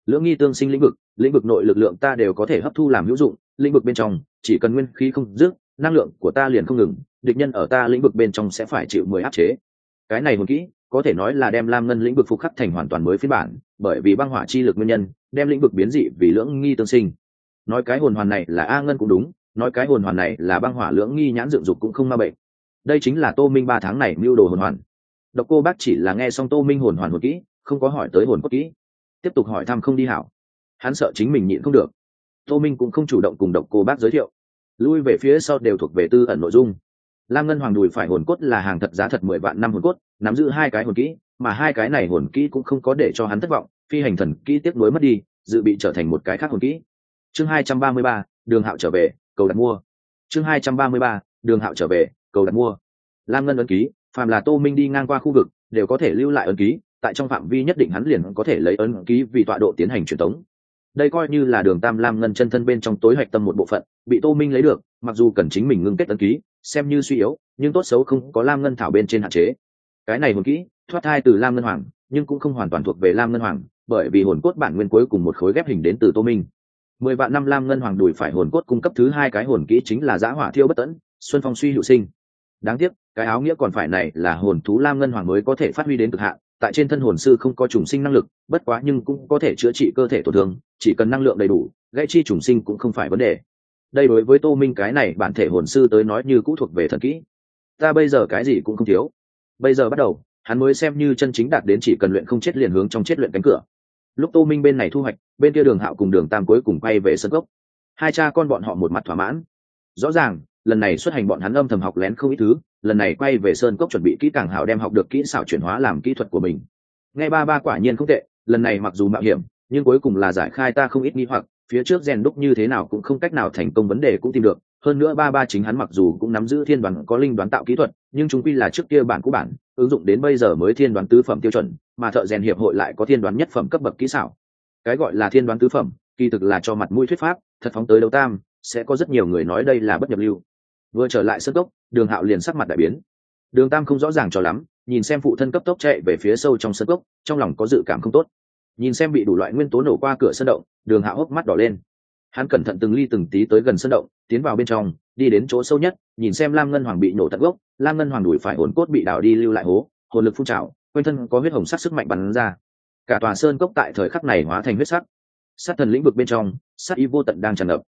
A: lưỡng nghi tương sinh lĩnh vực nội lực lượng ta đều có thể hấp thu làm hữu dụng, lĩnh vực bên trong chỉ cần nguyên khí không dứt, năng lượng của ta liền không ngừng, địch nhân ở ta lĩnh vực bên trong sẽ phải chịu 10 áp chế. Cái này hồn kỹ có thể nói là đem lam ngân lĩnh vực phục khắc thành hoàn toàn mới phiên bản, bởi vì băng hỏa chi lực nguyên nhân đem lĩnh vực biến dị vì lưỡng nghi tương sinh. Nói cái hồn hoàn này là a ngân cũng đúng, nói cái hồn hoàn này là băng hỏa lưỡng nghi nhãn dựng dục cũng không ma bệnh. Đây chính là Tô Minh 3 tháng này mưu đồ hồn hoàn. Độc Cô Bác chỉ là nghe xong Tô Minh hồn hoàn hồn kỹ, không có hỏi tới hồn cốt kỹ. Tiếp tục hỏi thăm không đi hảo, hắn sợ chính mình nhịn không được. Tô Minh cũng không chủ động cùng Độc Cô Bác giới thiệu, lui về phía sau đều thuộc về tư ẩn nội dung. Lam ngân hoàng đùi phải hồn cốt là hàng thật giá thật 10 vạn năm hồn cốt, nắm giữ 2 cái hồn kỹ, mà 2 cái này hồn kỹ cũng không có để cho hắn thất vọng, phi hành thần kỹ tiếp nối mất đi, dự bị trở thành một cái khác hồn kỹ. Chương 233, Đường Hạo trở về, cầu đặt mua. Chương 233, Đường Hạo trở về, cầu đặt mua. Lam ngân ấn ký, phàm là Tô Minh đi ngang qua khu vực, đều có thể lưu lại ấn ký, tại trong phạm vi nhất định hắn liền có thể lấy ấn ký vì tọa độ tiến hành truyền tống. Đây coi như là Đường Tam Lam ngân chân thân bên trong tối hạch tâm một bộ phận, bị Tô Minh lấy được, mặc dù cần chính mình ngưng kết ấn ký, xem như suy yếu, nhưng tốt xấu không có Lam ngân thảo bên trên hạn chế. Cái này hồn kỹ thoát thai từ Lam ngân hoàng, nhưng cũng không hoàn toàn thuộc về Lam ngân hoàng, bởi vì hồn cốt bản nguyên cuối cùng một khối ghép hình đến từ Tô Minh. 10 vạn năm Lam ngân hoàng đùi phải hồn cốt cung cấp thứ 2 cái hồn kỹ chính là Dã Hỏa Thiêu Bất Tẫn, Xuân Phong Suy Hữu Sinh. Đáng tiếc, cái áo nghĩa còn phải này là hồn thú Lam ngân hoàng mới có thể phát huy đến cực hạn, tại trên thân hồn sư không có trùng sinh năng lực, bất quá nhưng cũng có thể chữa trị cơ thể tổn thương, chỉ cần năng lượng đầy đủ, gãy chi trùng sinh cũng không phải vấn đề. Đây đối với Tô Minh cái này bản thể hồn sư tới nói như cũ thuộc về thần kỹ. Ta bây giờ cái gì cũng không thiếu. Bây giờ bắt đầu, hắn mới xem như chân chính đạt đến chỉ cần luyện không chết liền hướng trong chết luyện cánh cửa. Lúc Tô Minh bên này thu hoạch, bên kia Đường Hạo cùng Đường Tam cuối cùng quay về sân gốc. Hai cha con bọn họ một mặt thỏa mãn. Rõ ràng, lần này xuất hành bọn hắn âm thầm học lén không ít thứ, lần này quay về sơn cốc chuẩn bị kỹ càng hảo đem học được kỹ xảo chuyển hóa làm kỹ thuật của mình. Nghe ba quả nhiên không tệ, lần này mặc dù mạo hiểm, nhưng cuối cùng là giải khai ta không ít nghi hoặc, phía trước rèn đúc như thế nào cũng không cách nào thành công vấn đề cũng tìm được. Hơn nữa ba chính hắn mặc dù cũng nắm giữ thiên đoán có linh đoán tạo kỹ thuật, nhưng chúng quy là trước kia bản cũ bản, ứng dụng đến bây giờ mới thiên đoán tứ phẩm tiêu chuẩn, mà thợ rèn hiệp hội lại có thiên đoán nhất phẩm cấp bậc kỹ xảo. Cái gọi là thiên đoán tứ phẩm, kỳ thực là cho mặt mũi thuyết pháp, thật phóng tới đấu tam, sẽ có rất nhiều người nói đây là bất nhập lưu. Vừa trở lại sân cốc, Đường Hạo liền sắc mặt đại biến. Đường Tam không rõ ràng cho lắm, nhìn xem phụ thân cấp tốc chạy về phía sâu trong sân cốc, trong lòng có dự cảm không tốt. Nhìn xem bị đủ loại nguyên tố nổ qua cửa sân động, Đường Hạo hốc mắt đỏ lên. Hắn cẩn thận từng ly từng tí tới gần sân động, tiến vào bên trong, đi đến chỗ sâu nhất, nhìn xem Lam ngân hoàng bị nổ tận gốc, Lam ngân hoàng đùi phải hồn cốt bị đảo đi lưu lại hố, hồn lực phun trào, quanh thân có huyết hồng sắc sức mạnh bắn ra. Cả tòa sơn cốc tại thời khắc này hóa thành huyết sắc. Sát thần lĩnh vực bên trong, sát ý vô tận đang tràn ngập.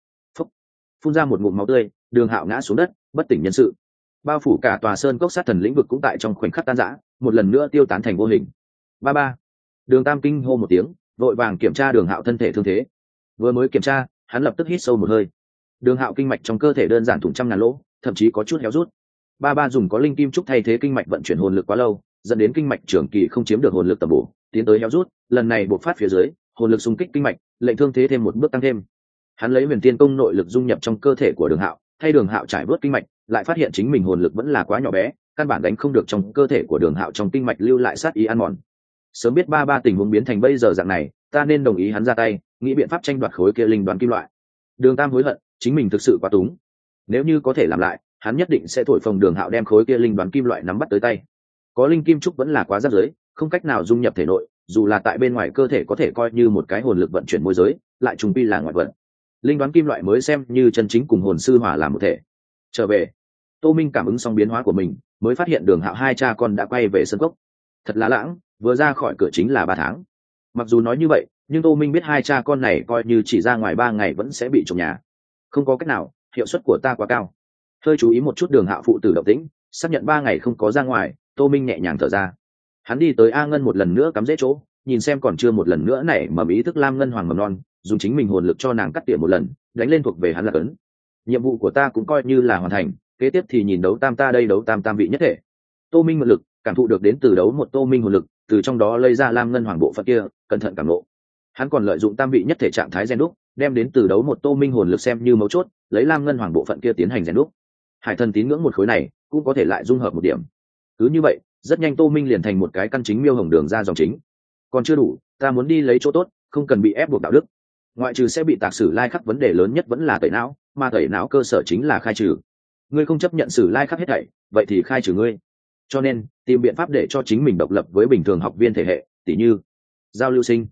A: Phun ra một ngụm máu tươi, Đường Hạo ngã xuống đất, bất tỉnh nhân sự. Bao phủ cả tòa sơn cốc sát thần lĩnh vực cũng tại trong khoảnh khắc tan rã, một lần nữa tiêu tán thành vô hình. Ba. Đường Tam kinh hô một tiếng, vội vàng kiểm tra Đường Hạo thân thể thương thế. Vừa mới kiểm tra, hắn lập tức hít sâu một hơi. Đường Hạo kinh mạch trong cơ thể đơn giản thủng trăm ngàn lỗ, thậm chí có chút héo rút. Ba dùng có linh kim trúc thay thế kinh mạch vận chuyển hồn lực quá lâu, dẫn đến kinh mạch trường kỳ không chiếm được hồn lực tầm bổ, tiến tới héo rút, lần này bộc phát phía dưới, hồn lực xung kích kinh mạch, lệnh thương thế thêm một bước tăng thêm. Hắn lấy Huyền Tiên công nội lực dung nhập trong cơ thể của Đường Hạo, thay Đường Hạo trải vớt kinh mạch, lại phát hiện chính mình hồn lực vẫn là quá nhỏ bé, căn bản đánh không được trong cơ thể của Đường Hạo trong kinh mạch lưu lại sát ý ăn mòn. Sớm biết ba tình huống biến thành bây giờ dạng này, ta nên đồng ý hắn ra tay, nghĩ biện pháp tranh đoạt khối kia linh đoán kim loại. Đường Tam hối hận, chính mình thực sự quá túng. Nếu như có thể làm lại, hắn nhất định sẽ thổi phồng Đường Hạo đem khối kia linh đoán kim loại nắm bắt tới tay. Có linh kim trúc vẫn là quá rác rưởi, không cách nào dung nhập thể nội, dù là tại bên ngoài cơ thể có thể coi như một cái hồn lực vận chuyển môi giới, lại trùng quy là ngoại vận. Linh đoán kim loại mới xem như chân chính cùng hồn sư hòa làm một thể. Trở về, Tô Minh cảm ứng xong biến hóa của mình, mới phát hiện Đường Hạo hai cha con đã quay về sân cốc. Thật là lãng, vừa ra khỏi cửa chính là 3 tháng. Mặc dù nói như vậy, nhưng Tô Minh biết hai cha con này coi như chỉ ra ngoài 3 ngày vẫn sẽ bị trộm nhà. Không có cách nào, hiệu suất của ta quá cao. Hơi chú ý một chút Đường Hạo phụ tử động tĩnh, xác nhận 3 ngày không có ra ngoài, Tô Minh nhẹ nhàng thở ra. Hắn đi tới A Ngân một lần nữa cắm rễ chỗ, nhìn xem còn chưa một lần nữa nảy mầm ý thức Lam Ngân Hoàng mầm non, dùng chính mình hồn lực cho nàng cắt tỉa một lần, đánh lên thuộc về hắn là ấn. Nhiệm vụ của ta cũng coi như là hoàn thành, kế tiếp thì nhìn đấu tam ta đây đấu tam vị nhất thể. Tô Minh mượn lực, cảm thụ được đến từ đấu một Tô Minh hồn lực, từ trong đó lây ra Lam Ngân Hoàng bộ phận kia, cẩn thận cảm ngộ. Hắn còn lợi dụng tam vị nhất thể trạng thái rèn đúc, đem đến từ đấu một Tô Minh hồn lực xem như mấu chốt, lấy Lam Ngân Hoàng bộ phận kia tiến hành rèn đúc. Hải thần tín ngưỡng một khối này, cũng có thể lại dung hợp một điểm. Cứ như vậy, rất nhanh Tô Minh liền thành một cái căn chính miêu hồng đường ra dòng chính. Còn chưa đủ, ta muốn đi lấy chỗ tốt, không cần bị ép buộc đạo đức. Ngoại trừ sẽ bị tạc sử lai khắc, vấn đề lớn nhất vẫn là tẩy não, mà tẩy não cơ sở chính là khai trừ. Ngươi không chấp nhận sử lai khắc hết thảy, vậy thì khai trừ ngươi. Cho nên, tìm biện pháp để cho chính mình độc lập với bình thường học viên thể hệ, tỉ như giao lưu sinh.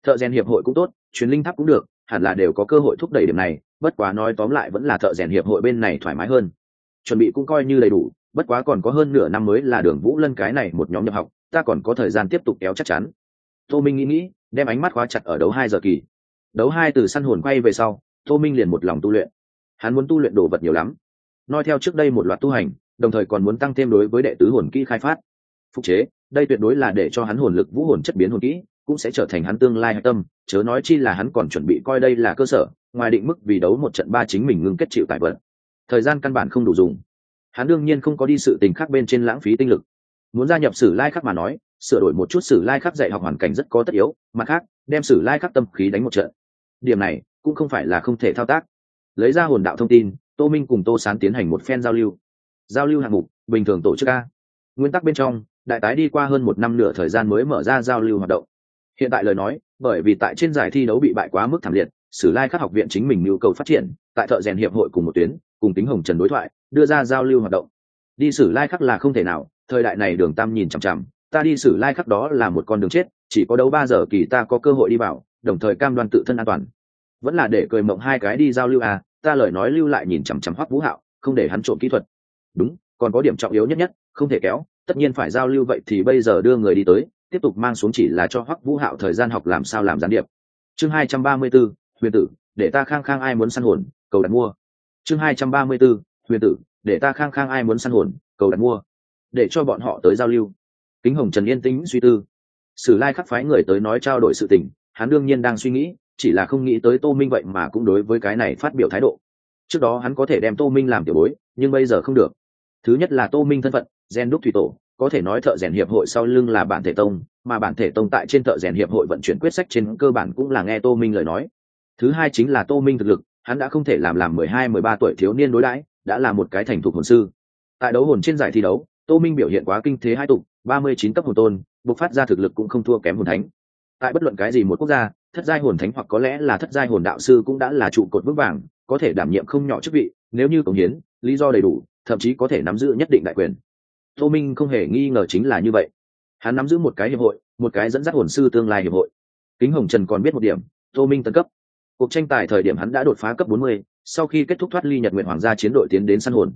A: Thợ rèn hiệp hội cũng tốt, truyền linh tháp cũng được, hẳn là đều có cơ hội thúc đẩy điểm này, bất quá nói tóm lại vẫn là thợ rèn hiệp hội bên này thoải mái hơn. Chuẩn bị cũng coi như đầy đủ, bất quá còn có hơn nửa năm mới là Đường Vũ Lân cái này một nhóm nhập học, ta còn có thời gian tiếp tục kéo chắc chắn. Tô Minh nghĩ, đem ánh mắt khóa chặt ở đấu 2 giờ kỳ. Đấu 2 từ săn hồn quay về sau, Tô Minh liền một lòng tu luyện. Hắn muốn tu luyện đồ vật nhiều lắm. Nói theo trước đây một loạt tu hành, đồng thời còn muốn tăng thêm đối với đệ tứ hồn kỹ khai phát. Phục chế, đây tuyệt đối là để cho hắn hồn lực vũ hồn chất biến hồn kỹ, cũng sẽ trở thành hắn tương lai hạch tâm, chớ nói chi là hắn còn chuẩn bị coi đây là cơ sở, ngoài định mức vì đấu một trận 3 chính mình ngưng kết chịu tại vật. Thời gian căn bản không đủ dùng. Hắn đương nhiên không có đi sự tình khác bên trên lãng phí tinh lực. Muốn gia nhập Sử Lai Khắc mà nói, sửa đổi một chút Sử Lai Khắc dạy học hoàn cảnh rất có tất yếu, mặt khác, đem Sử Lai Khắc tâm khí đánh một trận. Điểm này cũng không phải là không thể thao tác. Lấy ra hồn đạo thông tin, Tô Minh cùng Tô Sán tiến hành một phen giao lưu. Giao lưu hạng mục, bình thường tổ chức A. Nguyên tắc bên trong, đại tái đi qua hơn 1 năm nửa thời gian mới mở ra giao lưu hoạt động. Hiện tại lời nói, bởi vì tại trên giải thi đấu bị bại quá mức thảm liệt, Sử Lai Khắc học viện chính mình nhu cầu phát triển, tại thợ rèn hiệp hội cùng một tuyến, cùng Tính Hồng Trần đối thoại, đưa ra giao lưu hoạt động. Đi Sử Lai Khắc là không thể nào, thời đại này Đường Tam nhìn chằm chằm, ta đi Sử Lai Khắc đó là một con đường chết, chỉ có đấu 3 giờ kỳ ta có cơ hội đi vào, đồng thời cam đoan tự thân an toàn. Vẫn là để cười mộng hai cái đi giao lưu à, ta lời nói lưu lại nhìn chằm chằm Hoắc Vũ Hạo, không để hắn trộm kỹ thuật. Đúng, còn có điểm trọng yếu nhất, không thể kéo, tất nhiên phải giao lưu vậy thì bây giờ đưa người đi tới, tiếp tục mang xuống chỉ là cho Hoắc Vũ Hạo thời gian học làm sao làm gián điệp. Chương 234, Huyền tử, để ta khang khang ai muốn săn hồn, cầu đặt mua. Chương 234, Huyền tử, để ta khang khang ai muốn săn hồn, cầu đặt mua. Để cho bọn họ tới giao lưu. Kính Hồng Trần yên tĩnh suy tư. Sử Lai Khắc phái người tới nói trao đổi sự tình, hắn đương nhiên đang suy nghĩ, chỉ là không nghĩ tới Tô Minh vậy mà cũng đối với cái này phát biểu thái độ. Trước đó hắn có thể đem Tô Minh làm tiểu bối, nhưng bây giờ không được. Thứ nhất là Tô Minh thân phận, gen đúc thủy tổ, có thể nói thợ rèn hiệp hội sau lưng là bản thể tông, mà bản thể tông tại trên thợ rèn hiệp hội vận chuyển quyết sách trên cơ bản cũng là nghe Tô Minh lời nói. Thứ hai chính là Tô Minh thực lực, hắn đã không thể làm 12-13 tuổi thiếu niên đối đãi, đã là một cái thành thục hồn sư. Tại đấu hồn trên giải thi đấu, Tô Minh biểu hiện quá kinh thế hai tục, 39 cấp hồn tôn, bộc phát ra thực lực cũng không thua kém hồn thánh. Tại bất luận cái gì một quốc gia, thất giai hồn thánh hoặc có lẽ là thất giai hồn đạo sư cũng đã là trụ cột vững vàng, có thể đảm nhiệm không nhỏ chức vị, nếu như cống hiến, lý do đầy đủ, thậm chí có thể nắm giữ nhất định đại quyền. Tô Minh không hề nghi ngờ chính là như vậy. Hắn nắm giữ một cái hiệp hội, một cái dẫn dắt hồn sư tương lai hiệp hội. Kính Hồng Trần còn biết một điểm, Tô Minh tấn cấp. Cuộc tranh tài thời điểm hắn đã đột phá cấp 40, sau khi kết thúc thoát ly Nhật Nguyện Hoàng gia chiến đội tiến đến săn hồn.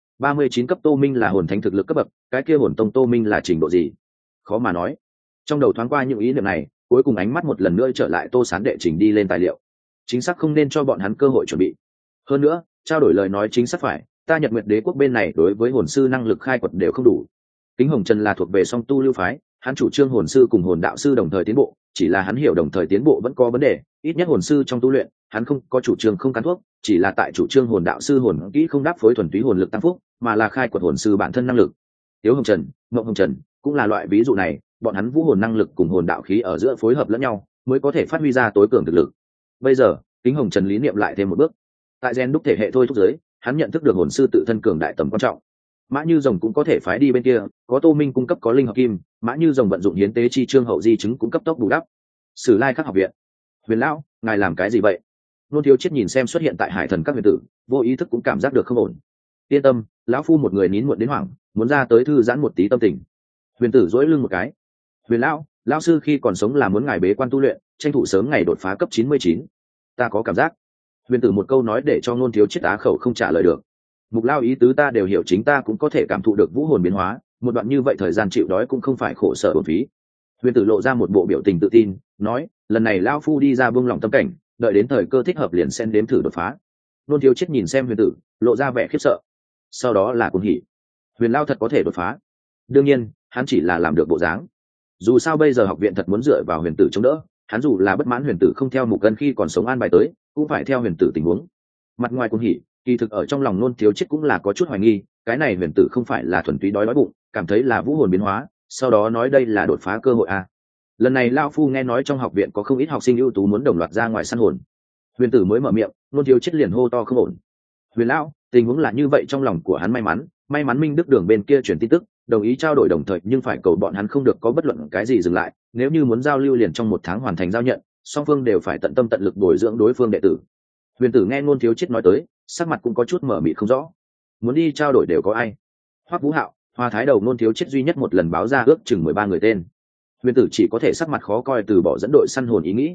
A: 39 cấp Tô Minh là hồn thánh thực lực cấp bậc, cái kia hồn tông Tô Minh là trình độ gì? Khó mà nói. Trong đầu thoáng qua những ý niệm này, cuối cùng ánh mắt một lần nữa trở lại Tô Sán đệ trình đi lên tài liệu. Chính xác không nên cho bọn hắn cơ hội chuẩn bị. Hơn nữa, trao đổi lời nói chính xác phải, ta Nhật Nguyệt Đế quốc bên này đối với hồn sư năng lực khai quật đều không đủ. Kính Hồng Trần là thuộc về song tu lưu phái, hắn chủ trương hồn sư cùng hồn đạo sư đồng thời tiến bộ, chỉ là hắn hiểu đồng thời tiến bộ vẫn có vấn đề, ít nhất hồn sư trong tu luyện, hắn không có chủ trương không cắn thuốc, chỉ là tại chủ trương hồn đạo sư hồn kỹ không đáp phối thuần túy hồn lực tăng phúc, mà là khai quật hồn sư bản thân năng lực. Tiếu Hồng Trần, Mộng Hồng Trần cũng là loại ví dụ này, bọn hắn vũ hồn năng lực cùng hồn đạo khí ở giữa phối hợp lẫn nhau, mới có thể phát huy ra tối cường thực lực. Bây giờ, Kính Hồng Trần lý niệm lại thêm một bước. Tại gen đúc thể hệ thôi thúc giới, hắn nhận thức được hồn sư tự thân cường đại tầm quan trọng. Mã Như Rồng cũng có thể phái đi bên kia, có Tô Minh cung cấp có linh hợp kim, Mã Như Rồng vận dụng hiến tế chi trương hậu di chứng cũng cấp tốc bù đắp. Sử Lai Khắc học viện, Huyền lão, ngài làm cái gì vậy? Nôn Thiếu Chiết nhìn xem xuất hiện tại Hải Thần các huyền tử, vô ý thức cũng cảm giác được không ổn. Yên tâm, lão phu một người nín muộn đến hoảng, muốn ra tới thư giãn một tí tâm tình. Huyền tử duỗi lưng một cái. Huyền lão, lão sư khi còn sống là muốn ngài bế quan tu luyện, tranh thủ sớm ngày đột phá cấp 99. Ta có cảm giác. Huyền tử một câu nói để cho Nôn Thiếu Chiết á khẩu không trả lời được. Mục lao ý tứ ta đều hiểu, chính ta cũng có thể cảm thụ được vũ hồn biến hóa, một đoạn như vậy thời gian chịu đói cũng không phải khổ sở bổn phí. Huyền tử lộ ra một bộ biểu tình tự tin, nói, lần này lão phu đi ra buông lòng tâm cảnh, đợi đến thời cơ thích hợp liền xen đếm thử đột phá. Nôn Thiếu Chiết nhìn xem Huyền tử, lộ ra vẻ khiếp sợ. Sau đó là cuồng hỉ. Huyền lao thật có thể đột phá. Đương nhiên, hắn chỉ là làm được bộ dáng. Dù sao bây giờ học viện thật muốn dựa vào Huyền tử chống đỡ, hắn dù là bất mãn Huyền tử không theo Mục Cân khi còn sống an bài tới, cũng phải theo Huyền tử tình huống. Mặt ngoài cuồng hỉ, kỳ thực ở trong lòng Nôn Thiếu Chiết cũng là có chút hoài nghi, cái này Huyền tử không phải là thuần túy đói bụng, cảm thấy là vũ hồn biến hóa, sau đó nói đây là đột phá cơ hội à. Lần này lão phu nghe nói trong học viện có không ít học sinh ưu tú muốn đồng loạt ra ngoài săn hồn. Huyền tử mới mở miệng, Nôn Thiếu Chiết liền hô to không ổn. Huyền lão, tình huống là như vậy, trong lòng của hắn may mắn Minh Đức Đường bên kia truyền tin tức, đồng ý trao đổi đồng thời, nhưng phải cầu bọn hắn không được có bất luận cái gì dừng lại, nếu như muốn giao lưu liền trong 1 tháng hoàn thành giao nhận, song phương đều phải tận tâm tận lực bồi dưỡng đối phương đệ tử. Huyền tử nghe Nôn Thiếu Chiết nói tới, sắc mặt cũng có chút mở mịt không rõ. Muốn đi trao đổi đều có ai? Hoắc Vũ Hạo, Hoa Thái Đầu. Nôn Thiếu Chiết duy nhất một lần báo ra ước chừng 13 người tên. Huyền tử chỉ có thể sắc mặt khó coi từ bỏ dẫn đội săn hồn ý nghĩ,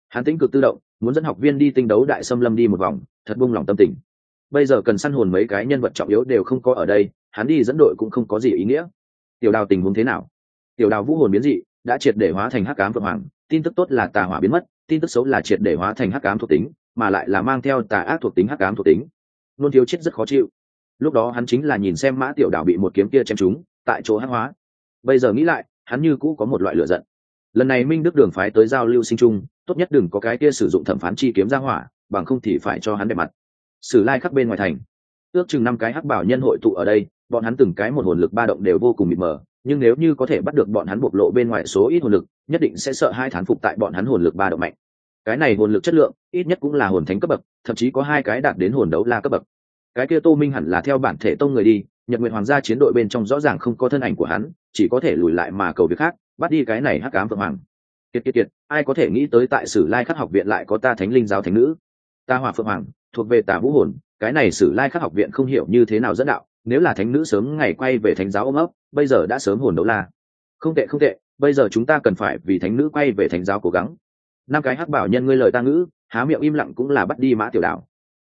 A: Hắn tính cực tự động, muốn dẫn học viên đi tinh đấu đại xâm lâm đi một vòng, thật buông lòng tâm tình. Bây giờ cần săn hồn mấy cái nhân vật trọng yếu đều không có ở đây, hắn đi dẫn đội cũng không có gì ý nghĩa. Tiểu Đào tình huống thế nào? Tiểu Đào vũ hồn biến dị, đã triệt để hóa thành hắc ám phượng hoàng, tin tức tốt là tà hỏa biến mất, tin tức xấu là triệt để hóa thành hắc ám thuộc tính, mà lại là mang theo tà ác thuộc tính hắc ám thuộc tính. Luôn thiếu chết rất khó chịu. Lúc đó hắn chính là nhìn xem Mã Tiểu Đào bị một kiếm kia chém trúng, tại chỗ hắc hóa. Bây giờ nghĩ lại, hắn như cũ có một loại lửa giận. Lần này Minh Đức Đường phái tới giao lưu sinh trung, tốt nhất đừng có cái kia sử dụng thẩm phán chi kiếm ra hỏa, bằng không thì phải cho hắn đẹp mặt. Sử Lai khắc bên ngoài thành, ước chừng 5 cái hắc bảo nhân hội tụ ở đây, bọn hắn từng cái một hồn lực ba động đều vô cùng mịt mờ, nhưng nếu như có thể bắt được bọn hắn bộc lộ bên ngoài số ít hồn lực, nhất định sẽ sợ hai thán phục tại bọn hắn hồn lực ba động mạnh. Cái này hồn lực chất lượng, ít nhất cũng là hồn thánh cấp bậc, thậm chí có 2 cái đạt đến hồn đấu la cấp bậc. Cái kia Tô Minh hẳn là theo bản thể tông người đi, Nhật Nguyệt Hoàng gia chiến đội bên trong rõ ràng không có thân ảnh của hắn, chỉ có thể lùi lại mà cầu việc khác, bắt đi cái này hắc ám phượng hoàng. Kiệt, ai có thể nghĩ tới tại Sử Lai Khắc học viện lại có ta Thánh Linh giáo thánh nữ? Ta Hỏa Phượng Hoàng, thuộc về Tà Vũ hồn, cái này Sử Lai Khắc học viện không hiểu như thế nào dẫn đạo, nếu là thánh nữ sớm ngày quay về thánh giáo ôm ấp, bây giờ đã sớm hồn đấu la. Không tệ, bây giờ chúng ta cần phải vì thánh nữ quay về thánh giáo cố gắng. 5 cái hắc bảo nhân ngươi lời ta ngữ, há miệng im lặng cũng là bắt đi Mã Tiểu Đào.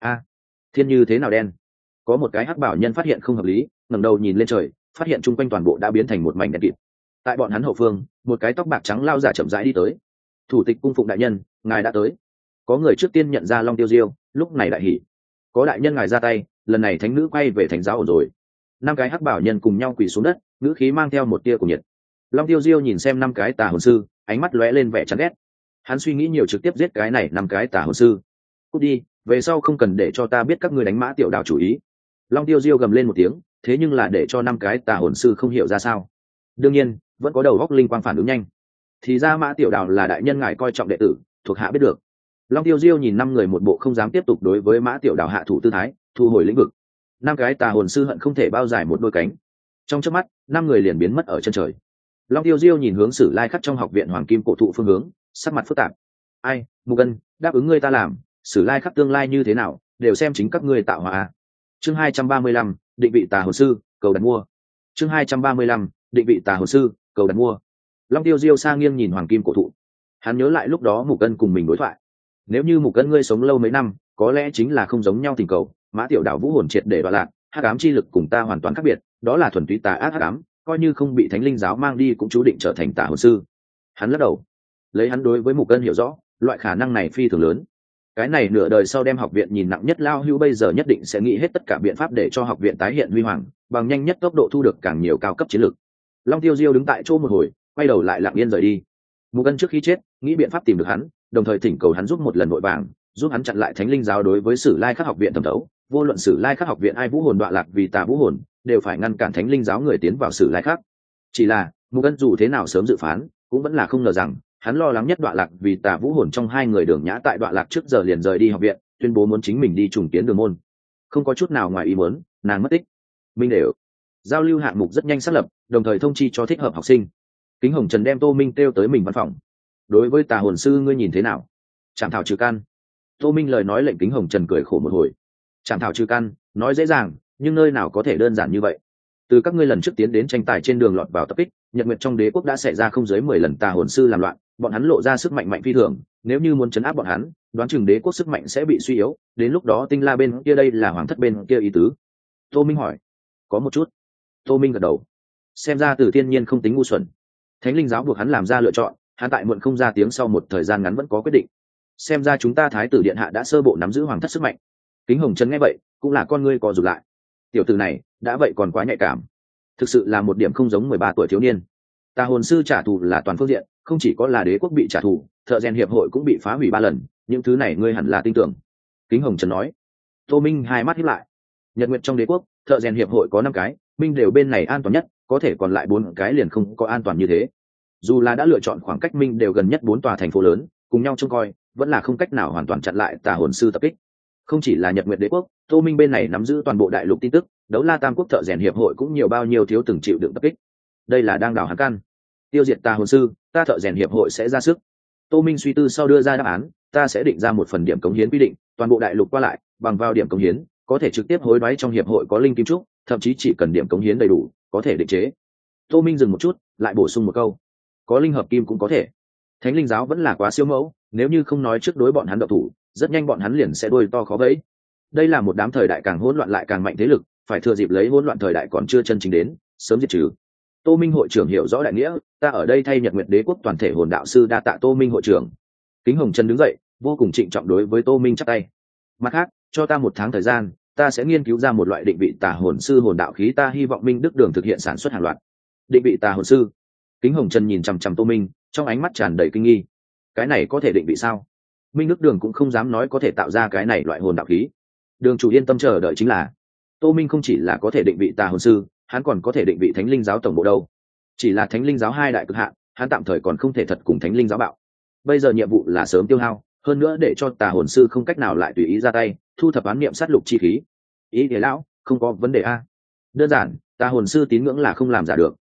A: Thiên như thế nào đen? Có một cái hắc bảo nhân phát hiện không hợp lý, ngẩng đầu nhìn lên trời, phát hiện chung quanh toàn bộ đã biến thành một mảnh đen kịt. Tại bọn hắn hậu phương, một cái tóc bạc trắng lao giả chậm rãi đi tới. Thủ tịch cung phụng đại nhân, ngài đã tới. Có người trước tiên nhận ra Long Tiêu Diêu, lúc này đại hỉ. Có đại nhân ngài ra tay, lần này thánh nữ quay về thánh giáo ổn rồi. 5 cái hắc bảo nhân cùng nhau quỳ xuống đất, ngữ khí mang theo một tia của nhiệt. Long Tiêu Diêu nhìn xem 5 cái tà hồn sư, ánh mắt lóe lên vẻ chán ghét. Hắn suy nghĩ nhiều trực tiếp giết cái này 5 cái tà hồn sư. Cút đi, về sau không cần để cho ta biết các ngươi đánh Mã Tiểu Đào chủ ý. Long Tiêu Diêu gầm lên một tiếng, thế nhưng là để cho 5 cái tà hồn sư không hiểu ra sao. Đương nhiên, vẫn có đầu góc linh quang phản ứng nhanh. Thì ra Mã Tiểu Đào là đại nhân ngài coi trọng đệ tử, thuộc hạ biết được. Long Tiêu Diêu nhìn 5 người một bộ không dám tiếp tục đối với Mã Tiểu Đào hạ thủ tư thái, thu hồi lĩnh vực. 5 cái tà hồn sư hận không thể bao giải một đôi cánh. Trong chớp mắt, 5 người liền biến mất ở chân trời. Long Tiêu Diêu nhìn hướng Sử Lai Khắc trong học viện Hoàng Kim cổ thụ phương hướng, sắc mặt phức tạp. Ai, Mục Ân, đáp ứng ngươi ta làm, Sử Lai Khắc tương lai như thế nào, đều xem chính các ngươi tạo hóa. Chương 235, định vị tà hồn sư, cầu đặt mua. Chương 235, định vị tà hồn sư, cầu đặt mua. Long Tiêu Diêu sang nghiêng nhìn Hoàng Kim cổ thụ. Hắn nhớ lại lúc đó Mục Ân cùng mình đối thoại. Nếu như Mục Ân ngươi sống lâu mấy năm, có lẽ chính là không giống nhau tình cầu, Mã Tiểu Đào vũ hồn triệt để đoạn lạc, hắc ám chi lực cùng ta hoàn toàn khác biệt, đó là thuần túy tà ác hắc ám, coi như không bị Thánh Linh giáo mang đi cũng chú định trở thành tà hồn sư. Hắn lắc đầu. Lấy hắn đối với Mục Ân hiểu rõ, loại khả năng này phi thường lớn. Cái này nửa đời sau đem học viện nhìn nặng nhất Lao Hưu bây giờ nhất định sẽ nghĩ hết tất cả biện pháp để cho học viện tái hiện huy hoàng, bằng nhanh nhất tốc độ thu được càng nhiều cao cấp chiến lược. Long Tiêu Diêu đứng tại chỗ một hồi, quay đầu lại lặng yên rời đi. Mục Ân trước khi chết, nghĩ biện pháp tìm được hắn, đồng thời thỉnh cầu hắn giúp một lần nội vàng, giúp hắn chặn lại Thánh Linh giáo đối với Sử Lai Khắc học viện thẩm thấu. Vô luận Sử Lai Khắc học viện ai vũ hồn đọa lạc vì tà vũ hồn, đều phải ngăn cản Thánh Linh giáo người tiến vào Sử Lai Khắc. Chỉ là Mục Ân dù thế nào sớm dự phán, cũng vẫn là không ngờ rằng hắn lo lắng nhất đọa lạc vì tà vũ hồn trong 2 người Đường Nhã tại đọa lạc trước giờ liền rời đi học viện, tuyên bố muốn chính mình đi trùng kiến Đường môn. Không có chút nào ngoài ý muốn, nàng mất tích. Minh đều giao lưu hạng mục rất nhanh xác lập, đồng thời thông chi cho thích hợp học sinh. Kính Hồng Trần đem Tô Minh kêu tới mình văn phòng. Đối với tà hồn sư ngươi nhìn thế nào? Trảm thảo trừ căn. Tô Minh lời nói lệnh Kính Hồng Trần cười khổ một hồi. Trảm thảo trừ căn, nói dễ dàng, nhưng nơi nào có thể đơn giản như vậy. Từ các ngươi lần trước tiến đến tranh tài trên đường lọt vào tập kích, Nhật Nguyệt trong đế quốc đã xảy ra không dưới 10 lần tà hồn sư làm loạn, bọn hắn lộ ra sức mạnh mạnh phi thường, nếu như muốn chấn áp bọn hắn, đoán chừng đế quốc sức mạnh sẽ bị suy yếu, đến lúc đó Tinh La bên kia đây là hoàng thất bên kia ý tứ. Tô Minh hỏi. Có một chút. Tô Minh gật đầu. Xem ra Từ Thiên Nhiên không tính ngu xuẩn. Thánh Linh giáo buộc hắn làm ra lựa chọn, hắn tại muộn không ra tiếng sau một thời gian ngắn vẫn có quyết định. Xem ra chúng ta Thái tử điện hạ đã sơ bộ nắm giữ hoàng thất sức mạnh. Kính Hồng Trần nghe vậy, cũng là con ngươi co rụt lại. Tiểu tử này, đã vậy còn quá nhạy cảm. Thực sự là một điểm không giống 13 tuổi thiếu niên. Tà hồn sư trả thù là toàn phương diện, không chỉ có là đế quốc bị trả thù, thợ rèn hiệp hội cũng bị phá hủy 3 lần, những thứ này ngươi hẳn là tin tưởng. Kính Hồng Trần nói. Tô Minh hai mắt híp lại. Nhật Nguyệt trong đế quốc, thợ rèn hiệp hội có 5 cái, Minh đều bên này an toàn nhất, có thể còn lại 4 cái liền không có an toàn như thế. Dù là đã lựa chọn khoảng cách Minh đều gần nhất 4 tòa thành phố lớn, cùng nhau trông coi, vẫn là không cách nào hoàn toàn chặn lại tà hồn sư tập kích. Không chỉ là Nhật Nguyệt đế quốc, Tô Minh bên này nắm giữ toàn bộ đại lục tin tức, Đấu La Tam quốc thợ rèn hiệp hội cũng nhiều bao nhiêu thiếu từng chịu đựng tập kích. Đây là đang đào hắn căn. Tiêu diệt tà hồn sư, ta thợ rèn hiệp hội sẽ ra sức. Tô Minh suy tư sau đưa ra đáp án, ta sẽ định ra một phần điểm cống hiến quy định, toàn bộ đại lục qua lại, bằng vào điểm cống hiến, có thể trực tiếp hối đoái trong hiệp hội có linh kim trúc, thậm chí chỉ cần điểm cống hiến đầy đủ, có thể định chế. Tô Minh dừng một chút, lại bổ sung một câu, có linh hợp kim cũng có thể. Thánh Linh giáo vẫn là quá siêu mẫu, nếu như không nói trước đối bọn hắn độc thủ, rất nhanh bọn hắn liền sẽ đuôi to khó vẫy. Đây là một đám thời đại càng hỗn loạn lại càng mạnh thế lực, phải thừa dịp lấy hỗn loạn thời đại còn chưa chân chính đến, sớm diệt trừ. Tô Minh hội trưởng hiểu rõ đại nghĩa, ta ở đây thay Nhật Nguyệt Đế quốc toàn thể hồn đạo sư đa tạ Tô Minh hội trưởng. Kính Hồng Trần đứng dậy, vô cùng trịnh trọng đối với Tô Minh chắp tay. Mặt khác, cho ta 1 tháng thời gian, ta sẽ nghiên cứu ra một loại định vị tà hồn sư hồn đạo khí, ta hy vọng Minh Đức Đường thực hiện sản xuất hàng loạt. Định vị tà hồn sư? Kính Hồng Trần nhìn chằm chằm Tô Minh, trong ánh mắt tràn đầy kinh nghi. Cái này có thể định vị sao? Minh Đức Đường cũng không dám nói có thể tạo ra cái này loại hồn đạo khí. Đường chủ yên tâm chờ đợi chính là. Tô Minh không chỉ là có thể định vị tà hồn sư, hắn còn có thể định vị Thánh Linh giáo tổng bộ đâu. Chỉ là Thánh Linh giáo 2 đại cực hạn, hắn tạm thời còn không thể thật cùng Thánh Linh giáo bạo. Bây giờ nhiệm vụ là sớm tiêu hao, hơn nữa để cho tà hồn sư không cách nào lại tùy ý ra tay, thu thập án niệm sát lục chi khí. Ý thế lão, không có vấn đề a. Đơn giản, tà hồn sư tín ngưỡng là không làm giả được.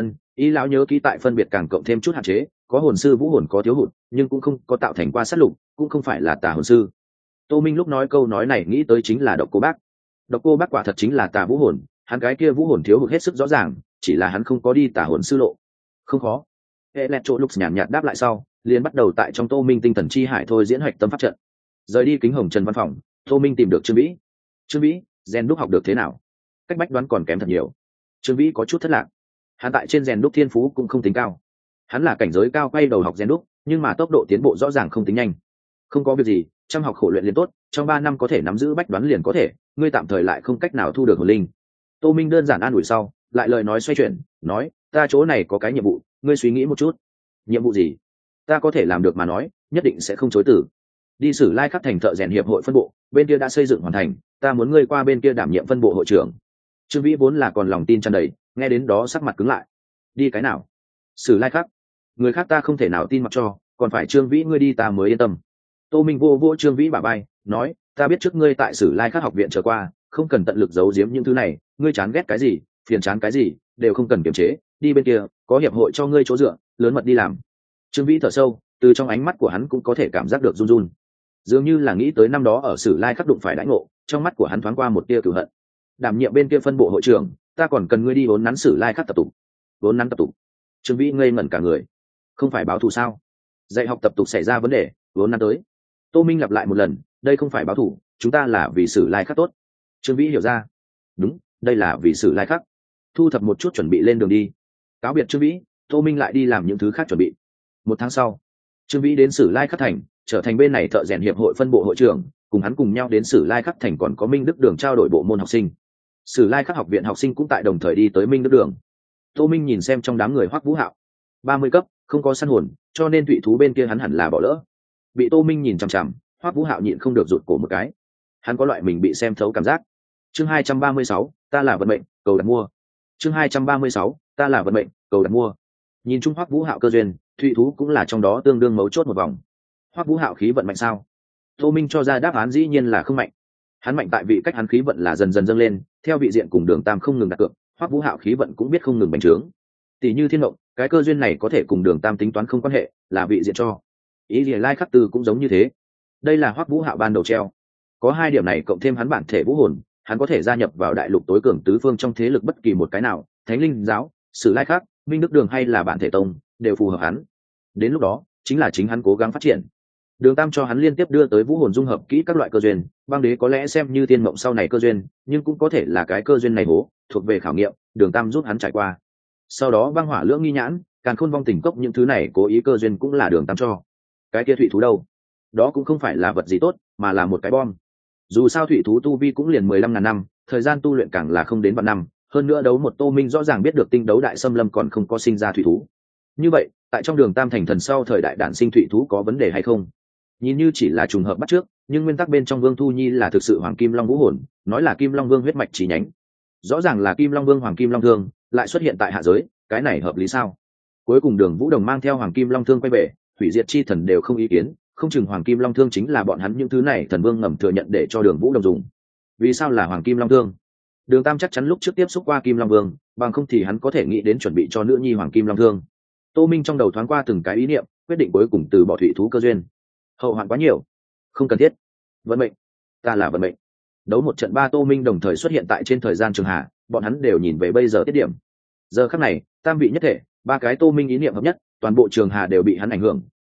A: Ý lão nhớ kỹ tại phân biệt càng cộng thêm chút hạn chế, có hồn sư vũ hồn có thiếu hụt, nhưng cũng không có tạo thành qua sát lục, cũng không phải là tà hồn sư. Tô Minh lúc nói câu nói này nghĩ tới chính là Độc Cô Bác. Độc Cô Bác quả thật chính là tà vũ hồn, hắn cái kia vũ hồn thiếu hụt hết sức rõ ràng, chỉ là hắn không có đi tà hồn sư lộ. Không khó. Electrolux nhàn nhạt đáp lại sau, liền bắt đầu tại trong Tô Minh tinh thần chi hải thôi diễn hoạch tâm pháp trận. Rời đi Kính Hồng Trần văn phòng, Tô Minh tìm được Trương Vĩ. Trương Vĩ, rèn đúc học được thế nào? Cách bách đoán còn kém thật nhiều. Trương Vĩ có chút thất lạc. Hắn tại trên rèn đúc thiên phú cũng không tính cao. Hắn là cảnh giới cao quay đầu học rèn đúc, nhưng mà tốc độ tiến bộ rõ ràng không tính nhanh. Không có việc gì, chăm học khổ luyện liền tốt, trong 3 năm có thể nắm giữ bách đoán liền có thể, ngươi tạm thời lại không cách nào thu được hồn linh. Tô Minh đơn giản an ủi sau, lại lời nói xoay chuyển, nói, ta chỗ này có cái nhiệm vụ, ngươi suy nghĩ một chút. Nhiệm vụ gì? Ta có thể làm được mà nói, nhất định sẽ không chối từ. Đi Sử Lai Khắc thành thợ rèn hiệp hội phân bộ, bên kia đã xây dựng hoàn thành, ta muốn ngươi qua bên kia đảm nhiệm phân bộ hội trưởng. Trương Vĩ vốn là còn lòng tin tràn đầy, nghe đến đó sắc mặt cứng lại. Đi cái nào? Sử Lai Khắc. Người khác ta không thể nào tin mặc cho, còn phải Trương Vĩ ngươi đi ta mới yên tâm. Tô Minh vô vô Trương Vĩ bả vai, nói, ta biết trước ngươi tại Sử Lai Khắc học viện trở qua, không cần tận lực giấu giếm những thứ này, ngươi chán ghét cái gì, phiền chán cái gì, đều không cần kiềm chế, đi bên kia, có hiệp hội cho ngươi chỗ dựa, lớn mật đi làm. Trương Vĩ thở sâu, từ trong ánh mắt của hắn cũng có thể cảm giác được run run, dường như là nghĩ tới năm đó ở Sử Lai Khắc đụng phải đãi ngộ, trong mắt của hắn thoáng qua một tia cửu hận. Đảm nhiệm bên kia phân bộ hội trưởng, ta còn cần ngươi đi vốn nắn Sử Lai Khắc tập tục. Vốn nắn tập tục? Trương Vĩ ngây ngẩn cả người. Không phải báo thù sao? Dạy học tập tục xảy ra vấn đề, vốn nắn tới. Tô Minh lặp lại một lần, đây không phải báo thù, chúng ta là vì Sử Lai Khắc tốt. Trương Vĩ hiểu ra. Đúng, đây là vì Sử Lai Khắc. Thu thập một chút chuẩn bị lên đường đi. Cáo biệt Trương Vĩ, Tô Minh lại đi làm những thứ khác chuẩn bị. 1 tháng sau, Trương Vĩ đến Sử Lai Khắc thành, trở thành bên này thợ rèn hiệp hội phân bộ hội trưởng, cùng hắn cùng nhau đến Sử Lai Khắc thành còn có Minh Đức Đường trao đổi bộ môn học sinh. Sử Lai Khắc học viện học sinh cũng tại đồng thời đi tới Minh Đức Đường. Tô Minh nhìn xem trong đám người Hoắc Vũ Hạo, 30 cấp, không có săn hồn, cho nên thủy thú bên kia hắn hẳn là bỏ lỡ. Bị Tô Minh nhìn chằm chằm, Hoắc Vũ Hạo nhịn không được rụt cổ một cái. Hắn có loại mình bị xem thấu cảm giác. Chương 236, ta là vận mệnh, cầu đặt mua. Chương 236, ta là vận mệnh, cầu đặt mua. Nhìn chung Hoắc Vũ Hạo cơ duyên, thủy thú cũng là trong đó tương đương mấu chốt một vòng. Hoắc Vũ Hạo khí vận mạnh sao? Tô Minh cho ra đáp án dĩ nhiên là không mạnh. Hắn mạnh tại vị cách hắn khí vận là dần dần dâng lên, theo vị diện cùng Đường Tam không ngừng đặt cược, Hoắc Vũ Hạo khí vận cũng biết không ngừng bành trướng. Tỷ như Thiên Mộng, cái cơ duyên này có thể cùng Đường Tam tính toán không quan hệ, là vị diện cho. Ý Liễu Lai Khắc Tư cũng giống như thế. Đây là Hoắc Vũ Hạo ban đầu treo. Có 2 điểm này cộng thêm hắn bản thể vũ hồn, hắn có thể gia nhập vào đại lục tối cường tứ phương trong thế lực bất kỳ một cái nào, Thánh Linh giáo, Sử Lai Khắc, Minh Đức Đường hay là bản thể tông, đều phù hợp hắn. Đến lúc đó, chính là chính hắn cố gắng phát triển. Đường Tam cho hắn liên tiếp đưa tới vũ hồn dung hợp kỹ các loại cơ duyên, băng đế có lẽ xem như Tiên Mộng sau này cơ duyên, nhưng cũng có thể là cái cơ duyên này hố, thuộc về khảo nghiệm, Đường Tam giúp hắn trải qua. Sau đó băng hỏa lưỡng nghi nhãn, càn khôn vong tình cốc những thứ này cố ý cơ duyên cũng là Đường Tam cho. Cái kia thủy thú đâu? Đó cũng không phải là vật gì tốt, mà là một cái bom. Dù sao thủy thú tu vi cũng liền 15.000 năm, thời gian tu luyện càng là không đến vạn năm, hơn nữa đấu một Tô Minh rõ ràng biết được tinh đấu đại xâm lâm còn không có sinh ra thủy thú. Như vậy, tại trong Đường Tam thành thần sau thời đại đản sinh thủy thú có vấn đề hay không? Nhìn như chỉ là trùng hợp bắt trước, nhưng nguyên tắc bên trong Vương Thu Nhi là thực sự Hoàng Kim Long vũ hồn, nói là Kim Long Vương huyết mạch chi nhánh. Rõ ràng là Kim Long Vương Hoàng Kim Long Thương, lại xuất hiện tại hạ giới, cái này hợp lý sao? Cuối cùng Đường Vũ Đồng mang theo Hoàng Kim Long Thương quay về, hủy diệt chi thần đều không ý kiến, không chừng Hoàng Kim Long Thương chính là bọn hắn những thứ này thần vương ngầm thừa nhận để cho Đường Vũ Đồng dùng. Vì sao là Hoàng Kim Long Thương? Đường Tam chắc chắn lúc trước tiếp xúc qua Kim Long Vương, bằng không thì hắn có thể nghĩ đến chuẩn bị cho nữ nhi Hoàng Kim Long Thương. Tô Minh trong đầu thoáng qua từng cái ý niệm, quyết định cuối cùng từ bỏ thủy thú cơ duyên. Hậu hoạn quá nhiều, không cần thiết. Vận mệnh, ta là vận mệnh. Đấu một trận 3 Tô Minh đồng thời xuất hiện tại trên thời gian trường hạ, bọn hắn đều nhìn về bây giờ tiết điểm. Giờ khắc này, tam vị nhất thể, 3 cái Tô Minh ý niệm hợp nhất, toàn bộ trường hà đều bị hắn ảnh hưởng,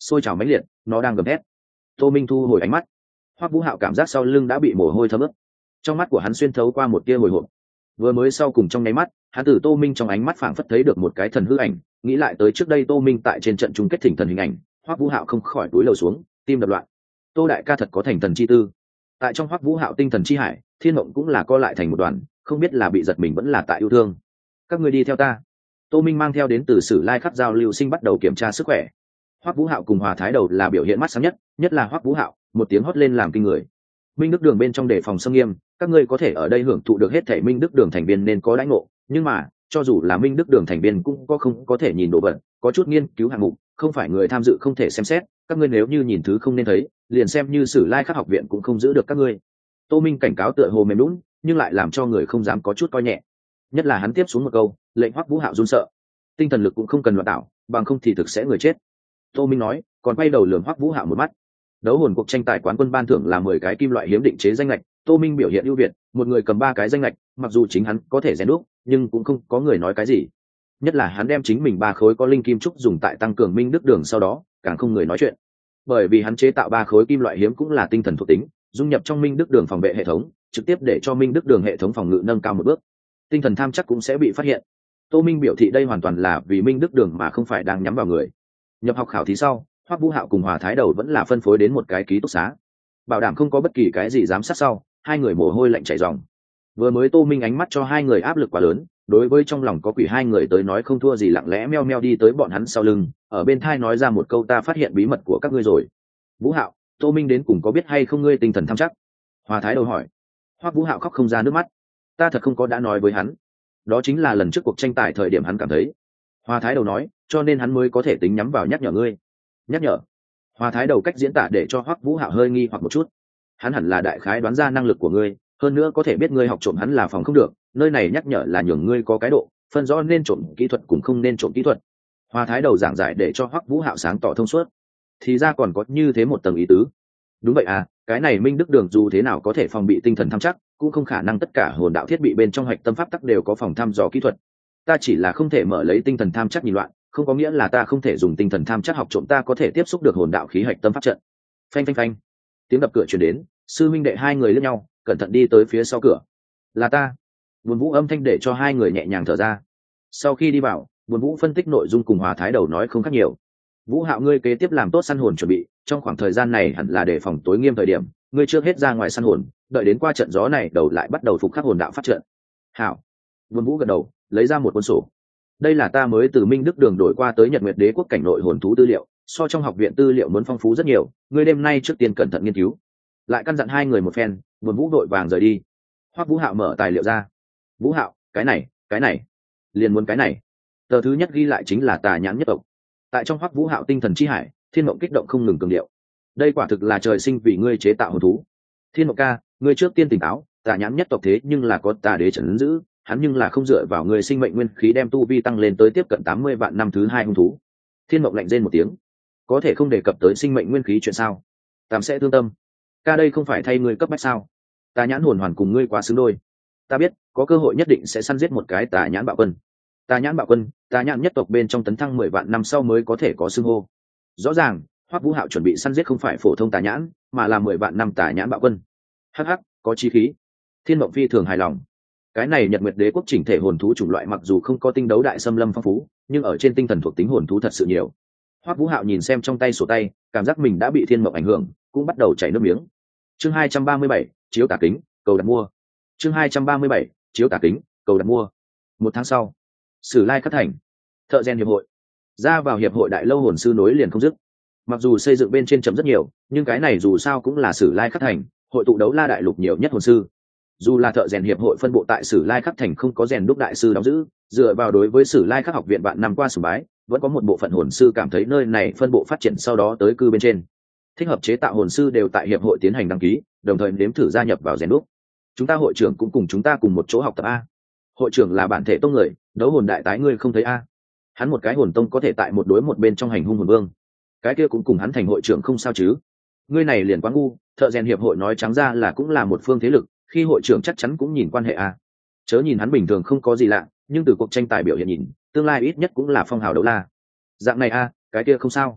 A: sôi trào mãnh liệt, nó đang gầm thét. Tô Minh thu hồi ánh mắt. Hoắc Vũ Hạo cảm giác sau lưng đã bị mồ hôi thấm ướt, trong mắt của hắn xuyên thấu qua một tia hồi hộp. Vừa mới sau cùng trong nháy mắt, hắn từ Tô Minh trong ánh mắt phảng phất thấy được một cái thần hư ảnh, nghĩ lại tới trước đây Tô Minh tại trên trận chung kết thỉnh thần hình ảnh, Hoắc Vũ Hạo không khỏi cúi đầu xuống, tim đập loạn. Tô đại ca thật có thành thần chi tư. Tại trong Hoắc Vũ Hạo tinh thần chi hải, thiên mộng cũng là co lại thành một đoàn, không biết là bị giật mình vẫn là tại yêu thương. Các ngươi đi theo ta. Tô Minh mang theo đến từ Sử Lai Khắc giao lưu sinh bắt đầu kiểm tra sức khỏe. Hoắc Vũ Hạo cùng Hòa Thái Đầu là biểu hiện mắt sáng nhất, nhất là Hoắc Vũ Hạo, một tiếng hót lên làm kinh người. Minh Đức Đường bên trong đề phòng xâm nghiêm, các ngươi có thể ở đây hưởng thụ được hết thảy Minh Đức Đường thành viên nên có đãi ngộ, nhưng mà, cho dù là Minh Đức Đường thành viên cũng không có thể nhìn đồ vật, có chút nghiên cứu hạng mục, không phải người tham dự không thể xem xét, các ngươi nếu như nhìn thứ không nên thấy, liền xem như Sử Lai Khắc học viện cũng không giữ được các ngươi. Tô Minh cảnh cáo tựa hồ mềm nhũn, nhưng lại làm cho người không dám có chút coi nhẹ. Nhất là hắn tiếp xuống một câu, lệnh Hoắc Vũ Hạo run sợ. Tinh thần lực cũng không cần loạn tạo, bằng không thì thực sẽ người chết. Tô Minh nói, còn quay đầu lườm Hoắc Vũ Hạo một mắt. Đấu hồn cuộc tranh tài quán quân ban thưởng là 10 cái kim loại hiếm định chế danh lệch, Tô Minh biểu hiện ưu việt, một người cầm 3 cái danh lệch, mặc dù chính hắn có thể rèn đúc, nhưng cũng không có người nói cái gì. Nhất là hắn đem chính mình 3 khối có linh kim trúc dùng tại tăng cường Minh Đức Đường sau đó, càng không người nói chuyện. Bởi vì hắn chế tạo 3 khối kim loại hiếm cũng là tinh thần thuộc tính, dung nhập trong Minh Đức Đường phòng vệ hệ thống, trực tiếp để cho Minh Đức Đường hệ thống phòng ngự nâng cao một bước. Tinh thần tham chắc cũng sẽ bị phát hiện. Tô Minh biểu thị đây hoàn toàn là vì Minh Đức Đường mà không phải đang nhắm vào người. Nhập học khảo thí sau, Hoắc Vũ Hạo cùng Hòa Thái Đầu vẫn là phân phối đến một cái ký túc xá, bảo đảm không có bất kỳ cái gì giám sát sau, hai người mồ hôi lạnh chảy ròng. Vừa mới Tô Minh ánh mắt cho hai người áp lực quá lớn, đối với trong lòng có quỷ hai người tới nói không thua gì lặng lẽ meo meo đi tới bọn hắn sau lưng, ở bên thai nói ra một câu ta phát hiện bí mật của các ngươi rồi. Vũ Hạo, Tô Minh đến cùng có biết hay không ngươi tinh thần tham chắc? Hòa Thái Đầu hỏi. Hoắc Vũ Hạo khóc không ra nước mắt. Ta thật không có đã nói với hắn. Đó chính là lần trước cuộc tranh tài thời điểm hắn cảm thấy. Hòa Thái Đầu nói, cho nên hắn mới có thể tính nhắm vào nhắc nhở ngươi. Nhắc nhở. Hòa Thái Đầu cách diễn tả để cho Hoắc Vũ Hạo hơi nghi hoặc một chút. Hắn hẳn là đại khái đoán ra năng lực của ngươi, hơn nữa có thể biết ngươi học trộm hắn là phòng không được, nơi này nhắc nhở là nhường ngươi có cái độ, phân rõ nên trộm kỹ thuật cũng không nên trộm kỹ thuật. Hòa Thái Đầu giảng giải để cho Hoắc Vũ Hạo sáng tỏ thông suốt. Thì ra còn có như thế một tầng ý tứ. Đúng vậy à, cái này Minh Đức Đường dù thế nào có thể phòng bị tinh thần thăm chắc, cũng không khả năng tất cả hồn đạo thiết bị bên trong hạch tâm pháp tắc đều có phòng thăm dò kỹ thuật. Ta chỉ là không thể mở lấy tinh thần tham chắc nhìn loạn, không có nghĩa là ta không thể dùng tinh thần tham chắc học trộm, ta có thể tiếp xúc được hồn đạo khí hạch tâm pháp trận. Phanh phanh phanh, tiếng đập cửa truyền đến, sư minh đệ hai người lướt nhau, cẩn thận đi tới phía sau cửa. Là ta. Buồn Vũ âm thanh để cho hai người nhẹ nhàng thở ra. Sau khi đi vào, Buồn Vũ phân tích nội dung cùng Hòa Thái Đầu nói không khác nhiều. Vũ Hạo, ngươi kế tiếp làm tốt săn hồn chuẩn bị, trong khoảng thời gian này hẳn là đề phòng tối nghiêm thời điểm, ngươi trước hết ra ngoài săn hồn, đợi đến qua trận gió này đầu lại bắt đầu phục khắc hồn đạo phát trận. Hảo. Buồn Vũ gật đầu, lấy ra một cuốn sổ. Đây là ta mới từ Minh Đức Đường đổi qua tới Nhật Nguyệt Đế quốc cảnh nội hồn thú tư liệu, so trong học viện tư liệu muốn phong phú rất nhiều, ngươi đêm nay trước tiên cẩn thận nghiên cứu. Lại căn dặn hai người một phen, Buồn Vũ đội vàng rời đi. Hoắc Vũ Hạo mở tài liệu ra. Vũ Hạo, cái này, liền muốn cái này. Tờ thứ nhất ghi lại chính là Tà Nhãn nhất tộc. Tại trong Hoắc Vũ Hạo tinh thần chi hải, Thiên Mộng kích động không ngừng cường điệu. Đây quả thực là trời sinh vì ngươi chế tạo hồn thú. Thiên Mộng ca, ngươi trước tiên tỉnh táo, Tà Nhãn nhất tộc thế nhưng là có Tà Đế trấn giữ, hắn nhưng là không dựa vào người sinh mệnh nguyên khí đem tu vi tăng lên tới tiếp cận 80 vạn năm thứ hai hung thú. Thiên Mộng lạnh rên một tiếng, có thể không đề cập tới sinh mệnh nguyên khí chuyện sao? Tam sẽ thương tâm. Ca đây không phải thay ngươi cấp bách sao? Tà Nhãn hồn hoàn cùng ngươi quá xứng đôi. Ta biết, có cơ hội nhất định sẽ săn giết một cái Tà Nhãn bạo quân. Tà Nhãn bạo quân, Tà Nhãn nhất tộc bên trong tấn thăng 10 vạn năm sau mới có thể có xưng hô. Rõ ràng, Hoắc Vũ Hạo chuẩn bị săn giết không phải phổ thông Tà Nhãn, mà là 10 vạn năm Tà Nhãn bạo quân. Hắc hắc, có chí khí. Thiên Mộng phi thường hài lòng. Cái này Nhật Nguyệt Đế quốc chỉnh thể hồn thú chủng loại mặc dù không có tinh đấu đại xâm lâm phong phú, nhưng ở trên tinh thần thuộc tính hồn thú thật sự nhiều. Hoắc Vũ Hạo nhìn xem trong tay sổ tay, cảm giác mình đã bị Thiên Mộng ảnh hưởng, cũng bắt đầu chảy nước miếng. Chương 237, chiếu tả kính, cầu đặt mua. Chương 237, chiếu tả kính, cầu đặt mua. Một tháng sau, Sử Lai Khắc thành, thợ rèn hiệp hội. Ra vào hiệp hội đại lâu hồn sư nối liền không dứt. Mặc dù xây dựng bên trên chậm rất nhiều, nhưng cái này dù sao cũng là Sử Lai Khắc thành, hội tụ đấu la đại lục nhiều nhất hồn sư. Dù là thợ rèn hiệp hội phân bộ tại Sử Lai Khắc thành không có rèn đúc đại sư đóng giữ, dựa vào đối với Sử Lai Khắc học viện bạn năm qua sùng bái, vẫn có một bộ phận hồn sư cảm thấy nơi này phân bộ phát triển sau đó tới cư bên trên. Thích hợp chế tạo hồn sư đều tại hiệp hội tiến hành đăng ký, đồng thời nếm thử gia nhập vào rèn đúc. Chúng ta hội trưởng cũng cùng chúng ta cùng một chỗ học tập a. Hội trưởng là bản thể tông người, đấu hồn đại tái ngươi không thấy a? Hắn một cái hồn tông có thể tại một đối một bên trong hành hung hồn vương, cái kia cũng cùng hắn thành hội trưởng không sao chứ? Ngươi này liền quá ngu, thợ rèn hiệp hội nói trắng ra là cũng là một phương thế lực, khi hội trưởng chắc chắn cũng nhìn quan hệ a. Chớ nhìn hắn bình thường không có gì lạ, nhưng từ cuộc tranh tài biểu hiện nhìn, tương lai ít nhất cũng là phong hào đấu la. Dạng này a, cái kia không sao.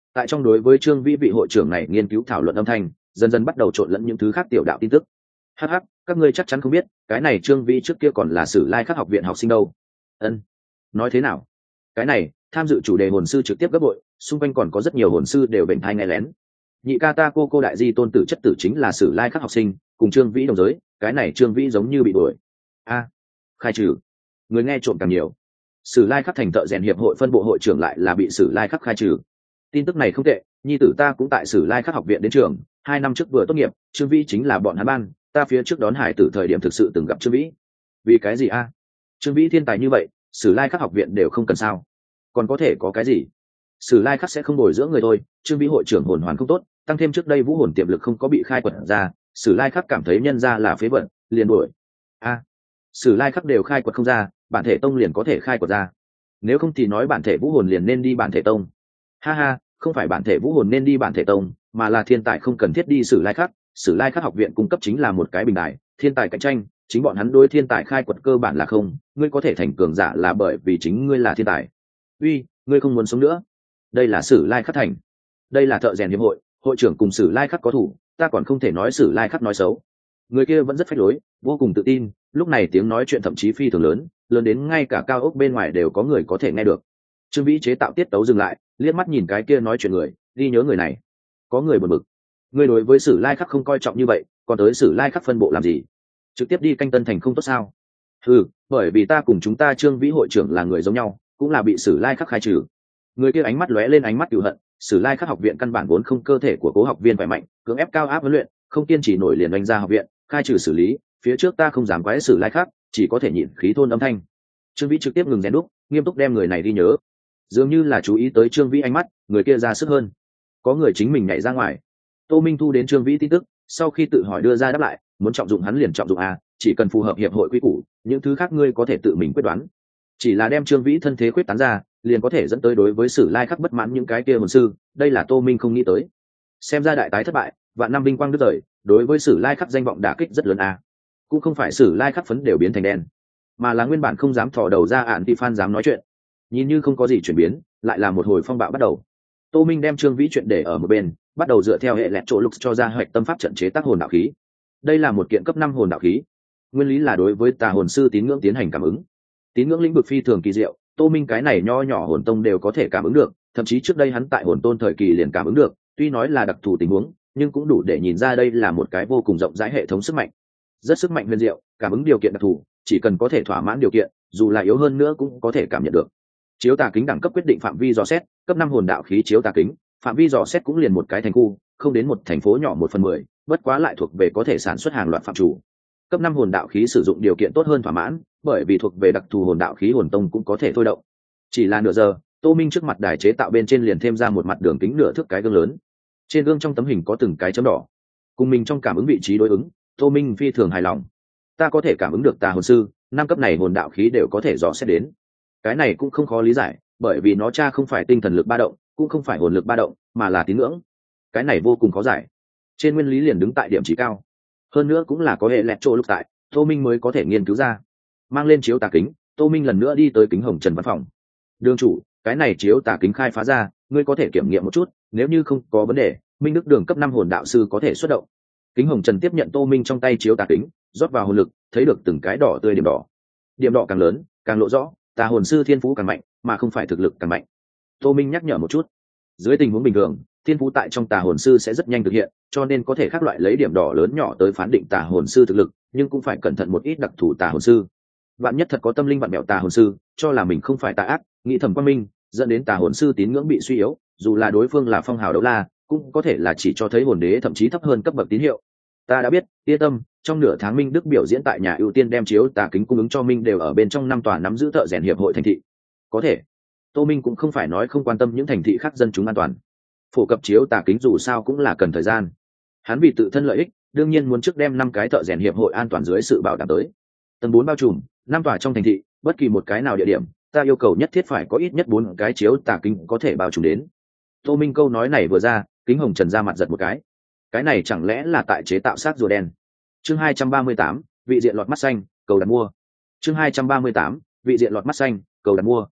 A: Tại trong đối với Trương Vĩ vị hội trưởng này nghiên cứu thảo luận âm thanh dần dần bắt đầu trộn lẫn những thứ khác tiểu đạo tin tức. Hắc hắc, các ngươi chắc chắn không biết, cái này Trương Vĩ trước kia còn là Sử Lai Khắc học viện học sinh đâu. Ân, nói thế nào? Cái này, tham dự chủ đề hồn sư trực tiếp gấp bội, xung quanh còn có rất nhiều hồn sư đều bệnh thai nghe lén. Nhị ca ta cô đại di tôn tử chất tử chính là Sử Lai Khắc học sinh, cùng Trương Vĩ đồng giới, cái này Trương Vĩ giống như bị đuổi. A, khai trừ. Người nghe trộm càng nhiều. Sử Lai Khắc thành thợ rèn hiệp hội phân bộ hội trưởng lại là bị Sử Lai Khắc khai trừ. Tin tức này không tệ, nhi tử ta cũng tại Sử Lai Khắc học viện đến trường, 2 năm trước vừa tốt nghiệp, Trương Vĩ chính là bọn hắn ban, ta phía trước đón hải tử thời điểm thực sự từng gặp Trương Vĩ. Vì cái gì a? Trương Vĩ thiên tài như vậy, Sử Lai Khắc học viện đều không cần sao? Còn có thể có cái gì? Sử Lai Khắc sẽ không bồi dưỡng người thôi, Trương Vĩ hội trưởng hồn hoàn không tốt, tăng thêm trước đây vũ hồn tiềm lực không có bị khai quật ra, Sử Lai Khắc cảm thấy nhân ra là phế vật, liền đuổi. A, Sử Lai Khắc đều khai quật không ra, bản thể tông liền có thể khai quật ra. Nếu không thì nói bản thể vũ hồn liền nên đi bản thể tông. Ha ha, không phải bản thể vũ hồn nên đi bản thể tông, mà là thiên tài không cần thiết đi Sử Lai Khắc. Sử Lai Khắc học viện cung cấp chính là một cái bình đài, thiên tài cạnh tranh, chính bọn hắn đối thiên tài khai quật cơ bản là không, ngươi có thể thành cường giả là bởi vì chính ngươi là thiên tài. Uy, ngươi không muốn sống nữa? Đây là Sử Lai Khắc thành, đây là thợ rèn hiệp hội, hội trưởng cùng Sử Lai Khắc có thủ, ta còn không thể nói Sử Lai Khắc nói xấu. Người kia vẫn rất phách lối, vô cùng tự tin, lúc này tiếng nói chuyện thậm chí phi thường lớn, lớn đến ngay cả cao ốc bên ngoài đều có người có thể nghe được. Trương Vĩ chế tạo tiết tấu dừng lại, liếc mắt nhìn cái kia nói chuyện người, ghi nhớ người này. Có người buồn bực, ngươi đối với Sử Lai Khắc không coi trọng như vậy, còn tới Sử Lai Khắc phân bộ làm gì? Trực tiếp đi canh Tân Thành không tốt sao? Ừ, bởi vì ta cùng chúng ta Trương Vĩ hội trưởng là người giống nhau, cũng là bị Sử Lai Khắc khai trừ. Người kia ánh mắt lóe lên ánh mắt cừu hận, Sử Lai Khắc học viện căn bản vốn không cơ thể của cố học viên khỏe mạnh, cưỡng ép cao áp huấn luyện, không kiên trì nổi liền đánh ra học viện, khai trừ xử lý, phía trước ta không dám quái Sử Lai Khắc, chỉ có thể nhịn khí thôn âm thanh. Trương Vĩ trực tiếp ngừng rèn đúc, nghiêm túc đem người này đi nhớ. Dường như là chú ý tới Trương Vĩ ánh mắt, người kia ra sức hơn. Có người chính mình nhảy ra ngoài. Tô Minh thu đến Trương Vĩ tin tức, sau khi tự hỏi đưa ra đáp lại, muốn trọng dụng hắn liền trọng dụng a, chỉ cần phù hợp hiệp hội quy củ, những thứ khác ngươi có thể tự mình quyết đoán. Chỉ là đem Trương Vĩ thân thế quyết tán ra, liền có thể dẫn tới đối với Sử Lai Khắc bất mãn những cái kia hồn sư, đây là Tô Minh không nghĩ tới. Xem ra đại tái thất bại, vạn năm vinh quang đứt rời, đối với Sử Lai Khắc danh vọng đả kích rất lớn a. Cũng không phải Sử Lai Khắc phấn đều biến thành đen, mà là nguyên bản không dám thò đầu ra ạn thì fan dám nói chuyện. Nhìn như không có gì chuyển biến, lại là một hồi phong bạo bắt đầu. Tô Minh đem Trương Vĩ chuyện để ở một bên, bắt đầu dựa theo hệ lẹt chỗ lục cho ra hoạch tâm pháp trận chế tác hồn đạo khí. Đây là một kiện cấp 5 hồn đạo khí, nguyên lý là đối với tà hồn sư tín ngưỡng tiến hành cảm ứng. Tín ngưỡng lĩnh vực phi thường kỳ diệu, Tô Minh cái này nho nhỏ hồn tông đều có thể cảm ứng được, thậm chí trước đây hắn tại hồn tôn thời kỳ liền cảm ứng được, tuy nói là đặc thù tình huống, nhưng cũng đủ để nhìn ra đây là một cái vô cùng rộng rãi hệ thống sức mạnh. Rất sức mạnh huyền diệu, cảm ứng điều kiện đặc thù, chỉ cần có thể thỏa mãn điều kiện, dù là yếu hơn nữa cũng có thể cảm nhận được. Chiếu tà kính đẳng cấp quyết định phạm vi dò xét, cấp 5 hồn đạo khí chiếu tà kính, phạm vi dò xét cũng liền một cái thành khu, không đến một thành phố nhỏ 1/10, bất quá lại thuộc về có thể sản xuất hàng loạt phạm chủ. Cấp 5 hồn đạo khí sử dụng điều kiện tốt hơn thỏa mãn, bởi vì thuộc về đặc thù hồn đạo khí hồn tông cũng có thể thôi động. Chỉ là nửa giờ, Tô Minh trước mặt đài chế tạo bên trên liền thêm ra một mặt đường kính nửa thước cái gương lớn. Trên gương trong tấm hình có từng cái chấm đỏ. Cùng mình trong cảm ứng vị trí đối ứng, Tô Minh phi thường hài lòng. Ta có thể cảm ứng được tà hồn sư, 5 cấp này hồn đạo khí đều có thể dò xét đến. Cái này cũng không khó lý giải, bởi vì nó tra không phải tinh thần lực ba động, cũng không phải hồn lực ba động, mà là tín ngưỡng. Cái này vô cùng khó giải. Trên nguyên lý liền đứng tại điểm chỉ cao. Hơn nữa cũng là có hệ lẹt chỗ lúc tại, Tô Minh mới có thể nghiên cứu ra. Mang lên chiếu tà kính, Tô Minh lần nữa đi tới Kính Hồng Trần văn phòng. Đường chủ, cái này chiếu tà kính khai phá ra, ngươi có thể kiểm nghiệm một chút, nếu như không có vấn đề, Minh Đức Đường cấp 5 hồn đạo sư có thể xuất động. Kính Hồng Trần tiếp nhận Tô Minh trong tay chiếu tà kính, rót vào hồn lực, thấy được từng cái đỏ tươi điểm đỏ. Điểm đỏ càng lớn, càng lộ rõ, tà hồn sư thiên phú càng mạnh, mà không phải thực lực càng mạnh. Tô Minh nhắc nhở một chút. Dưới tình huống bình thường, thiên phú tại trong tà hồn sư sẽ rất nhanh thực hiện, cho nên có thể khác loại lấy điểm đỏ lớn nhỏ tới phán định tà hồn sư thực lực, nhưng cũng phải cẩn thận một ít đặc thù tà hồn sư. Vạn nhất thật có tâm linh vặn mẹo tà hồn sư, cho là mình không phải tà ác, nghĩ thầm quang minh, dẫn đến tà hồn sư tín ngưỡng bị suy yếu, dù là đối phương là phong hào đấu la, cũng có thể là chỉ cho thấy hồn đế thậm chí thấp hơn cấp bậc tín hiệu. Ta đã biết, yên tâm, trong nửa tháng Minh Đức biểu diễn tại nhà ưu tiên đem chiếu tà kính cung ứng cho Minh đều ở bên trong 5 tòa nắm giữ thợ rèn hiệp hội thành thị. Có thể. Tô Minh cũng không phải nói không quan tâm những thành thị khác dân chúng an toàn. Phổ cập chiếu tà kính dù sao cũng là cần thời gian. Hắn vì tự thân lợi ích, đương nhiên muốn trước đem 5 cái thợ rèn hiệp hội an toàn dưới sự bảo đảm tới. Tầng 4 bao trùm, 5 tòa trong thành thị, bất kỳ một cái nào địa điểm, ta yêu cầu nhất thiết phải có ít nhất 4 cái chiếu tà kính có thể bao trùm đến. Tô Minh câu nói này vừa ra, Kính Hồng Trần ra mặt giật một cái này chẳng lẽ là tại chế tạo xác rùa đen? Chương 238, vị diện lọt mắt xanh, cầu đặt mua. Chương 238, vị diện lọt mắt xanh, cầu đặt mua.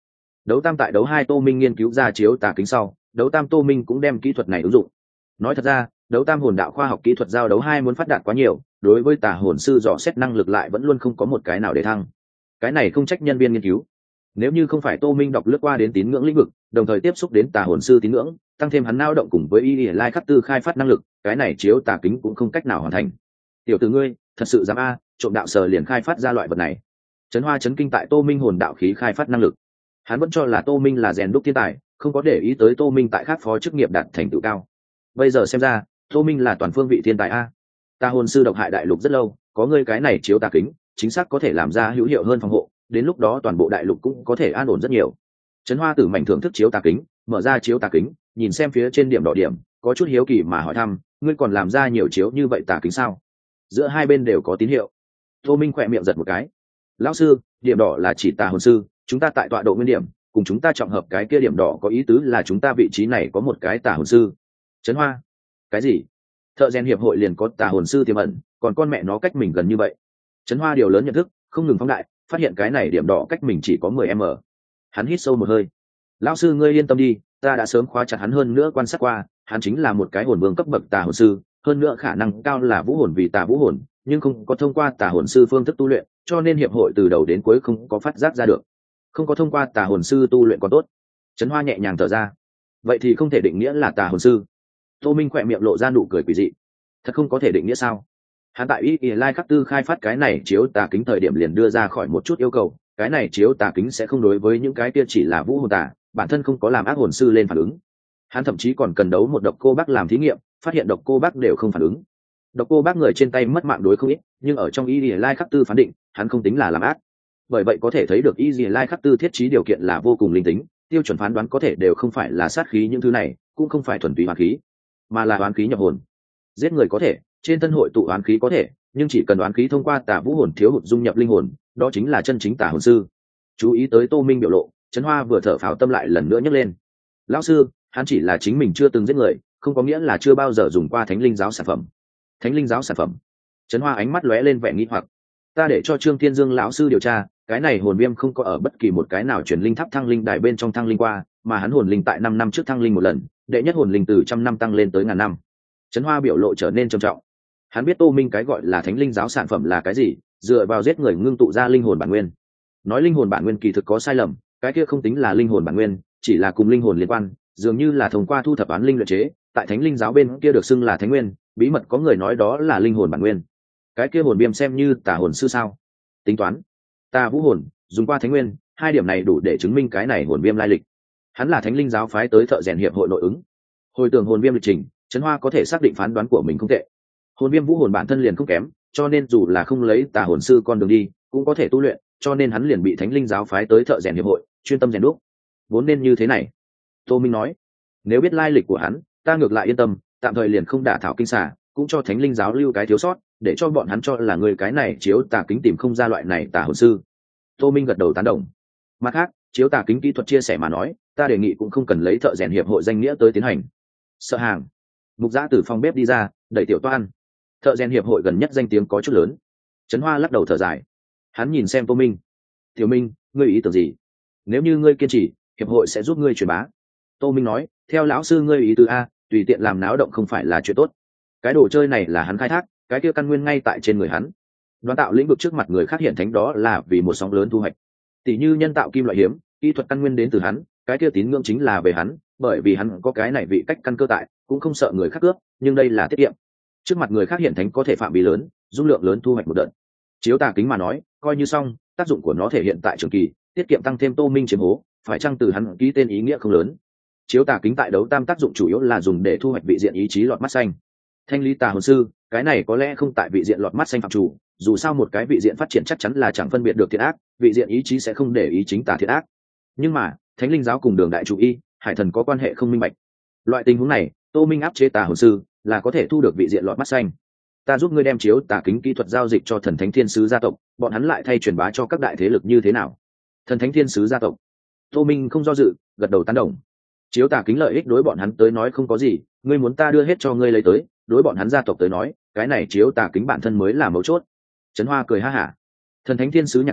A: Đấu tam tại đấu hai Tô Minh nghiên cứu ra chiếu tà kính sau, đấu tam Tô Minh cũng đem kỹ thuật này ứng dụng. Nói thật ra, đấu tam hồn đạo khoa học kỹ thuật giao đấu hai muốn phát đạt quá nhiều, đối với tà hồn sư dò xét năng lực lại vẫn luôn không có một cái nào để thăng. Cái này không trách nhân viên nghiên cứu. Nếu như không phải Tô Minh đọc lướt qua đến tín ngưỡng lĩnh vực, đồng thời tiếp xúc đến tà hồn sư tín ngưỡng, tăng thêm hắn lao động cùng với y lai khắc tư khai phát năng lực, cái này chiếu tà kính cũng không cách nào hoàn thành. Tiểu tử ngươi, thật sự dám a, trộm đạo sở liền khai phát ra loại vật này. Trấn Hoa chấn kinh tại Tô Minh hồn đạo khí khai phát năng lực. Hắn vẫn cho là Tô Minh là rèn đúc thiên tài, không có để ý tới Tô Minh tại khác phó chức nghiệp đạt thành tựu cao. Bây giờ xem ra, Tô Minh là toàn phương vị thiên tài a. Tà hồn sư độc hại đại lục rất lâu, có ngươi cái này chiếu tà kính, chính xác có thể làm ra hữu hiệu hơn phòng hộ, đến lúc đó toàn bộ đại lục cũng có thể an ổn rất nhiều. Trấn Hoa Tử mảnh thưởng thức chiếu tà kính, mở ra chiếu tà kính, nhìn xem phía trên điểm đỏ điểm, có chút hiếu kỳ mà hỏi thăm, ngươi còn làm ra nhiều chiếu như vậy tà kính sao? Giữa hai bên đều có tín hiệu. Tô Minh khỏe miệng giật một cái. Lão sư, điểm đỏ là chỉ tà hồn sư, chúng ta tại tọa độ nguyên điểm, cùng chúng ta trọng hợp cái kia điểm đỏ có ý tứ là chúng ta vị trí này có một cái tà hồn sư. Trấn Hoa, cái gì? Thợ rèn hiệp hội liền có tà hồn sư tiềm ẩn, còn con mẹ nó cách mình gần như vậy. Trấn Hoa điều lớn nhận thức, không ngừng phóng đại, phát hiện cái này điểm đỏ cách mình chỉ có 10m. Hắn hít sâu một hơi. Lão sư ngươi yên tâm đi, ta đã sớm khóa chặt hắn, hơn nữa quan sát qua, hắn chính là một cái hồn vương cấp bậc tà hồn sư, hơn nữa khả năng cao là vũ hồn vì tà vũ hồn, nhưng không có thông qua tà hồn sư phương thức tu luyện, cho nên hiệp hội từ đầu đến cuối không có phát giác ra được. Không có thông qua tà hồn sư tu luyện còn tốt. Trấn Hoa nhẹ nhàng thở ra. Vậy thì không thể định nghĩa là tà hồn sư. Tô Minh khỏe miệng lộ ra nụ cười quỷ dị. Thật không có thể định nghĩa sao? Hắn tại y lai khắc tư khai phát cái này chiếu tà kính thời điểm liền đưa ra khỏi một chút yêu cầu, cái này chiếu tà kính sẽ không đối với những cái kia chỉ là vũ hồn tà, bản thân không có làm ác hồn sư lên phản ứng. Hắn thậm chí còn cần đấu một độc cô bác làm thí nghiệm, phát hiện độc cô bác đều không phản ứng. Độc cô bác người trên tay mất mạng đối không ít, nhưng ở trong y lai khắc tư phán định, hắn không tính là làm ác. Bởi vậy có thể thấy được y lai khắc tư thiết trí điều kiện là vô cùng linh tính, tiêu chuẩn phán đoán có thể đều không phải là sát khí những thứ này, cũng không phải thuần túy oán khí, mà là oán khí nhập hồn. Giết người có thể, trên thân hội tụ oán khí có thể, nhưng chỉ cần oán khí thông qua tà vũ hồn thiếu hụt dung nhập linh hồn, đó chính là chân chính tà hồn sư. Chú ý tới Tô Minh biểu lộ, Trấn Hoa vừa thở phào tâm lại lần nữa nhấc lên. Lão sư, hắn chỉ là chính mình chưa từng giết người, không có nghĩa là chưa bao giờ dùng qua thánh linh giáo sản phẩm. Thánh linh giáo sản phẩm? Trấn Hoa ánh mắt lóe lên vẻ nghi hoặc. Ta để cho Trương Thiên Dương lão sư điều tra, cái này hồn viêm không có ở bất kỳ một cái nào truyền linh tháp thăng linh đài bên trong thăng linh qua, mà hắn hồn linh tại 5 năm trước thăng linh một lần, đệ nhất hồn linh từ 100 năm tăng lên tới 1000 năm. Trấn Hoa biểu lộ trở nên trầm trọng. Hắn biết Tô Minh cái gọi là thánh linh giáo sản phẩm là cái gì, dựa vào giết người ngưng tụ ra linh hồn bản nguyên. Nói linh hồn bản nguyên kỳ thực có sai lầm, cái kia không tính là linh hồn bản nguyên, chỉ là cùng linh hồn liên quan, dường như là thông qua thu thập án linh luyện chế, tại thánh linh giáo bên kia được xưng là thánh nguyên, bí mật có người nói đó là linh hồn bản nguyên. Cái kia hồn viêm xem như tà hồn sư sao? Tính toán, tà vũ hồn dùng qua thánh nguyên, hai điểm này đủ để chứng minh cái này hồn viêm lai lịch. Hắn là thánh linh giáo phái tới thợ rèn hiệp hội nội ứng. Hồi tưởng hồn viêm lịch trình, Trấn Hoa có thể xác định phán đoán của mình không tệ. Hồn viêm vũ hồn bản thân liền không kém, cho nên dù là không lấy tà hồn sư con đường đi, cũng có thể tu luyện, cho nên hắn liền bị thánh linh giáo phái tới thợ rèn hiệp hội, chuyên tâm rèn đúc. Vốn nên như thế này. Tô Minh nói, nếu biết lai lịch của hắn, ta ngược lại yên tâm, tạm thời liền không đả thảo kinh xà, cũng cho thánh linh giáo lưu cái thiếu sót, để cho bọn hắn cho là người cái này chiếu tà kính tìm không ra loại này tà hồn sư. Tô Minh gật đầu tán đồng. Mặt khác, chiếu tà kính kỹ thuật chia sẻ mà nói, ta đề nghị cũng không cần lấy thợ rèn hiệp hội danh nghĩa tới tiến hành. Sợ hàng. Mục Giã từ phòng bếp đi ra, đẩy Tiểu Toan. Thợ rèn hiệp hội gần nhất danh tiếng có chút lớn. Trấn Hoa lắc đầu thở dài. Hắn nhìn xem Tô Minh. Tiểu Minh, ngươi ý tưởng gì? Nếu như ngươi kiên trì, hiệp hội sẽ giúp ngươi truyền bá. Tô Minh nói, theo lão sư ngươi ý tứ a, tùy tiện làm náo động không phải là chuyện tốt. Cái đồ chơi này là hắn khai thác, cái kia căn nguyên ngay tại trên người hắn. Đoán tạo lĩnh vực trước mặt người khác hiện thánh đó là vì một sóng lớn thu hoạch. Tỷ như nhân tạo kim loại hiếm, kỹ thuật căn nguyên đến từ hắn, cái kia tín ngưỡng chính là về hắn, bởi vì hắn có cái này vị cách căn cơ tại, cũng không sợ người khác cướp, nhưng đây là tiết kiệm. Trước mặt người khác hiện thánh có thể phạm vi lớn, dung lượng lớn thu hoạch một đợt. Chiếu tà kính mà nói, coi như xong, tác dụng của nó thể hiện tại trường kỳ, tiết kiệm tăng thêm Tô Minh chiếm hố, phải chăng từ hắn ký tên ý nghĩa không lớn. Chiếu tà kính tại đấu tam tác dụng chủ yếu là dùng để thu hoạch vị diện ý chí lọt mắt xanh. Thanh lý tà hồn sư, cái này có lẽ không tại vị diện lọt mắt xanh phạm chủ, dù sao một cái vị diện phát triển chắc chắn là chẳng phân biệt được thiện ác, vị diện ý chí sẽ không để ý chính tà thiện ác. Nhưng mà, thánh linh giáo cùng đường đại chủ y, hải thần có quan hệ không minh bạch. Loại tình huống này, Tô Minh áp chế tà hồn sư là có thể thu được vị diện lọt mắt xanh. Ta giúp ngươi đem chiếu tà kính kỹ thuật giao dịch cho thần thánh thiên sứ gia tộc, bọn hắn lại thay truyền bá cho các đại thế lực như thế nào? Thần thánh thiên sứ gia tộc. Tô Minh không do dự, gật đầu tán đồng. Chiếu tà kính lợi ích đối bọn hắn tới nói không có gì, ngươi muốn ta đưa hết cho ngươi lấy tới, đối bọn hắn gia tộc tới nói, cái này chiếu tà kính bản thân mới là mấu chốt. Trấn Hoa cười ha hả. Thần thánh thiên sứ nhạc ra,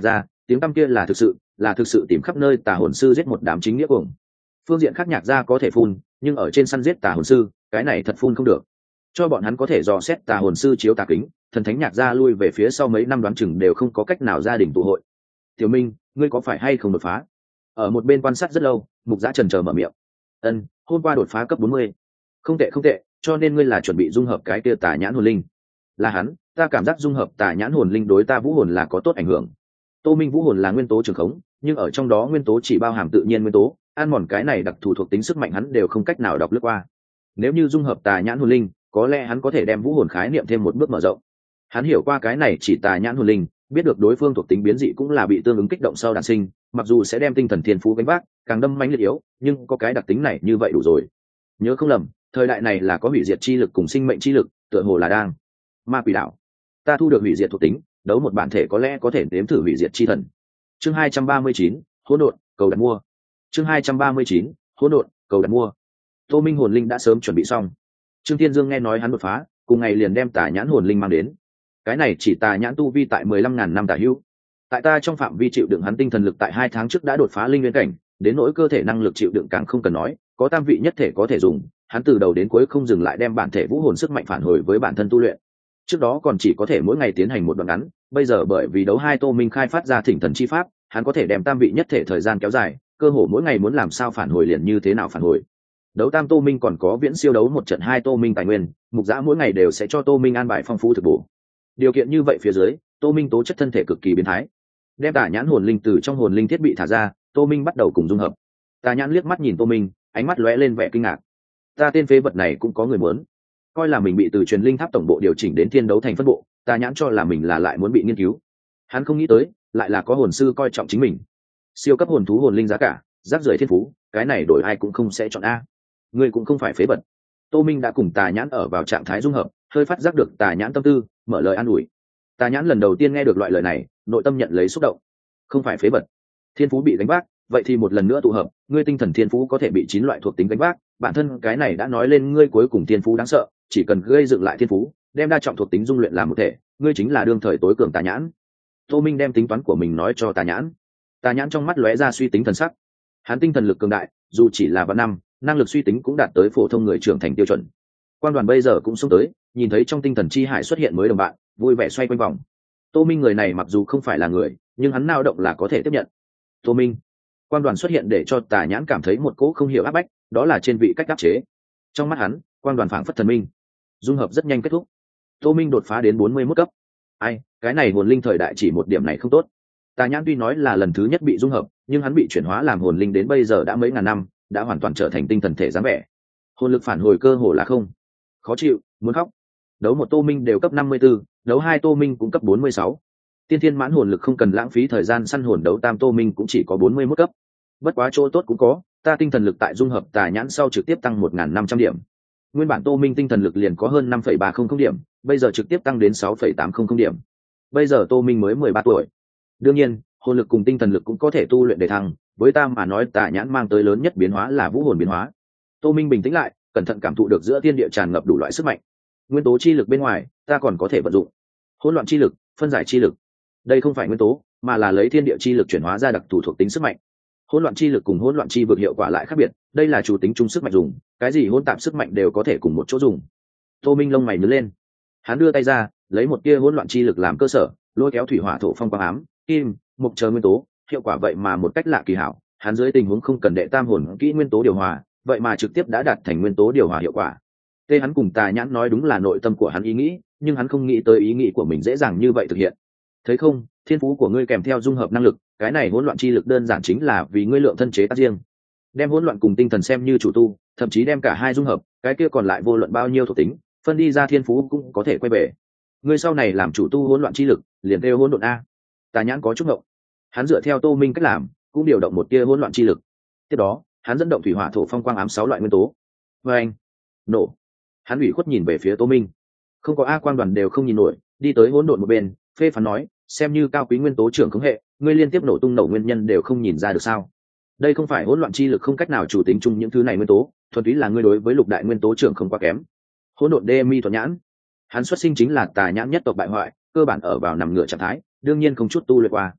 A: tiếng tăm kia là thực sự tìm khắp nơi tà hồn sư giết một đám chính nghĩa cuồng. Phương diện khác nhạc gia có thể phun, nhưng ở trên săn giết tà hồn sư, cái này thật phun không được. Cho bọn hắn có thể dò xét tà hồn sư chiếu tà kính, thần thánh nhạc gia lui về phía sau mấy năm đoán chừng đều không có cách nào gia đình tụ hội. Tiểu Minh, ngươi có phải hay không đột phá? Ở một bên quan sát rất lâu, Mục Giã chần chờ mở miệng. Ân, hôm qua đột phá cấp 40. Không tệ không tệ, cho nên ngươi là chuẩn bị dung hợp cái kia tà nhãn hồn linh. Là hắn, ta cảm giác dung hợp tà nhãn hồn linh đối ta vũ hồn là có tốt ảnh hưởng. Tô Minh vũ hồn là nguyên tố trường khống, nhưng ở trong đó nguyên tố chỉ bao hàm tự nhiên nguyên tố, ăn mòn cái này đặc thù thuộc tính sức mạnh hắn đều không cách nào đọc lướt qua. Nếu như dung hợp tà nhãn hồn linh, có lẽ hắn có thể đem vũ hồn khái niệm thêm một bước mở rộng. Hắn hiểu qua cái này chỉ tà nhãn hồn linh, biết được đối phương thuộc tính biến dị cũng là bị tương ứng kích động sau đản sinh, mặc dù sẽ đem tinh thần thiên phú gánh vác, càng đâm mãnh liệt yếu, nhưng có cái đặc tính này như vậy đủ rồi. Nhớ không lầm, thời đại này là có hủy diệt chi lực cùng sinh mệnh chi lực, tựa hồ là đang ma quỷ đạo. Ta thu được hủy diệt thuộc tính, đấu một bản thể có lẽ có thể nếm thử hủy diệt chi thần. Chương 239, hỗn độn, cầu đặt mua. Chương 239, hỗn độn, cầu đặt mua. Tô Minh hồn linh đã sớm chuẩn bị xong. Trương Thiên Dương nghe nói hắn đột phá, cùng ngày liền đem tà nhãn hồn linh mang đến. Cái này chỉ tà nhãn tu vi tại 15.000 năm tả hữu. Tại ta trong phạm vi chịu đựng hắn tinh thần lực tại 2 tháng trước đã đột phá linh nguyên cảnh, đến nỗi cơ thể năng lực chịu đựng càng không cần nói, có tam vị nhất thể có thể dùng, hắn từ đầu đến cuối không dừng lại đem bản thể vũ hồn sức mạnh phản hồi với bản thân tu luyện. Trước đó còn chỉ có thể mỗi ngày tiến hành một đoạn ngắn, bây giờ bởi vì đấu 2 Tô Minh khai phát ra thỉnh thần chi pháp, hắn có thể đem tam vị nhất thể thời gian kéo dài, cơ hồ mỗi ngày muốn làm sao phản hồi liền như thế nào phản hồi. Đấu tam Tô Minh còn có viễn siêu đấu một trận 2 Tô Minh tài nguyên, Mục Giã mỗi ngày đều sẽ cho Tô Minh an bài phong phú thực bổ. Điều kiện như vậy phía dưới, Tô Minh tố chất thân thể cực kỳ biến thái. Đem tà nhãn hồn linh từ trong hồn linh thiết bị thả ra, Tô Minh bắt đầu cùng dung hợp. Tà nhãn liếc mắt nhìn Tô Minh, ánh mắt lóe lên vẻ kinh ngạc. Ta tên phế vật này cũng có người muốn. Coi là mình bị từ truyền linh tháp tổng bộ điều chỉnh đến thiên đấu thành phân bộ, Tà nhãn cho là mình là lại muốn bị nghiên cứu. Hắn không nghĩ tới, lại là có hồn sư coi trọng chính mình. Siêu cấp hồn thú hồn linh giá cả, rác rưởi thiên phú, cái này đổi ai cũng không sẽ chọn a. Ngươi cũng không phải phế vật. Tô Minh đã cùng Tà nhãn ở vào trạng thái dung hợp, hơi phát giác được Tà nhãn tâm tư, mở lời an ủi. Tà nhãn lần đầu tiên nghe được loại lời này, nội tâm nhận lấy xúc động. Không phải phế vật, thiên phú bị đánh vác, vậy thì một lần nữa tụ hợp, ngươi tinh thần thiên phú có thể bị 9 loại thuộc tính đánh vác, bản thân cái này đã nói lên ngươi cuối cùng thiên phú đáng sợ, chỉ cần gây dựng lại thiên phú, đem đa trọng thuộc tính dung luyện làm một thể, ngươi chính là đương thời tối cường Tà nhãn. Tô Minh đem tính toán của mình nói cho Tà nhãn. Tà nhãn trong mắt lóe ra suy tính thần sắc. Hắn tinh thần lực cường đại, dù chỉ là vạn năm, năng lực suy tính cũng đạt tới phổ thông người trưởng thành tiêu chuẩn. Quan đoàn bây giờ cũng xông tới, nhìn thấy trong tinh thần chi hải xuất hiện mới đồng bạn, vui vẻ xoay quanh vòng. Tô Minh người này mặc dù không phải là người, nhưng hắn nao động là có thể tiếp nhận. Tô Minh. Quan đoàn xuất hiện để cho Tà nhãn cảm thấy một cỗ không hiểu áp bách, đó là trên vị cách áp chế. Trong mắt hắn, quan đoàn phảng phất thần minh. Dung hợp rất nhanh kết thúc. Tô Minh đột phá đến 41 cấp. Ai, cái này hồn linh thời đại chỉ một điểm này không tốt. Tà nhãn tuy nói là lần thứ nhất bị dung hợp, nhưng hắn bị chuyển hóa làm hồn linh đến bây giờ đã mấy ngàn năm, đã hoàn toàn trở thành tinh thần thể dáng vẻ. Hồn lực phản hồi cơ hồ là không. Khó chịu, muốn khóc. Đấu một Tô Minh đều cấp 54, đấu 2 Tô Minh cũng cấp 46. Tiên thiên mãn hồn lực không cần lãng phí thời gian săn hồn, đấu tam Tô Minh cũng chỉ có 41 cấp. Bất quá chỗ tốt cũng có, ta tinh thần lực tại dung hợp Tà nhãn sau trực tiếp tăng 1.500 điểm. Nguyên bản Tô Minh tinh thần lực liền có hơn 5,300 điểm, bây giờ trực tiếp tăng đến 6,800 điểm. Bây giờ Tô Minh mới 13 tuổi. Đương nhiên, hồn lực cùng tinh thần lực cũng có thể tu luyện để thăng, với ta mà nói Tà nhãn mang tới lớn nhất biến hóa là vũ hồn biến hóa. Tô Minh bình tĩnh lại, cẩn thận cảm thụ được giữa thiên địa tràn ngập đủ loại sức mạnh. Nguyên tố chi lực bên ngoài, ta còn có thể vận dụng hỗn loạn chi lực, phân giải chi lực. Đây không phải nguyên tố, mà là lấy thiên địa chi lực chuyển hóa ra đặc thù thuộc tính sức mạnh. Hỗn loạn chi lực cùng hỗn loạn chi vực hiệu quả lại khác biệt, đây là chủ tính chung sức mạnh dùng, cái gì hỗn tạp sức mạnh đều có thể cùng một chỗ dùng. Tô Minh lông mày nhướng lên, hắn đưa tay ra, lấy một tia hỗn loạn chi lực làm cơ sở, lôi kéo thủy hỏa thổ phong quang ám, kim, mộc chờ nguyên tố, hiệu quả vậy mà một cách lạ kỳ hảo, hắn dưới tình huống không cần đệ tam hồn kỹ nguyên tố điều hòa, vậy mà trực tiếp đã đạt thành nguyên tố điều hòa hiệu quả. Tê hắn cùng Tà nhãn nói đúng là nội tâm của hắn ý nghĩ, nhưng hắn không nghĩ tới ý nghĩ của mình dễ dàng như vậy thực hiện. Thấy không, thiên phú của ngươi kèm theo dung hợp năng lực, cái này hỗn loạn chi lực đơn giản chính là vì ngươi lượng thân chế tác riêng. Đem hỗn loạn cùng tinh thần xem như chủ tu, thậm chí đem cả hai dung hợp, cái kia còn lại vô luận bao nhiêu thuộc tính, phân đi ra thiên phú cũng có thể quay về. Ngươi sau này làm chủ tu hỗn loạn chi lực, liền kêu hỗn độn a. Tà nhãn có chút ngộng. Hắn dựa theo Tô Minh cách làm, cũng điều động một tia hỗn loạn chi lực. Tiếp đó, hắn dẫn động thủy hỏa thổ phong quang ám 6 loại nguyên tố. Anh, nổ. Hắn ủy khuất nhìn về phía Tô Minh. Không có a, quan đoàn đều không nhìn nổi, đi tới hỗn độn một bên, phê phán nói, xem như cao quý nguyên tố trưởng khống hệ, ngươi liên tiếp nổ tung nổ nguyên nhân đều không nhìn ra được sao? Đây không phải hỗn loạn chi lực không cách nào chủ tính chung những thứ này nguyên tố, thuần túy là ngươi đối với lục đại nguyên tố trưởng không quá kém. Hỗn độn đê mi thuận nhãn, hắn xuất sinh chính là Tà nhãn nhất tộc bại hoại, cơ bản ở vào nằm ngửa trạng thái, đương nhiên không chút tu luyện qua.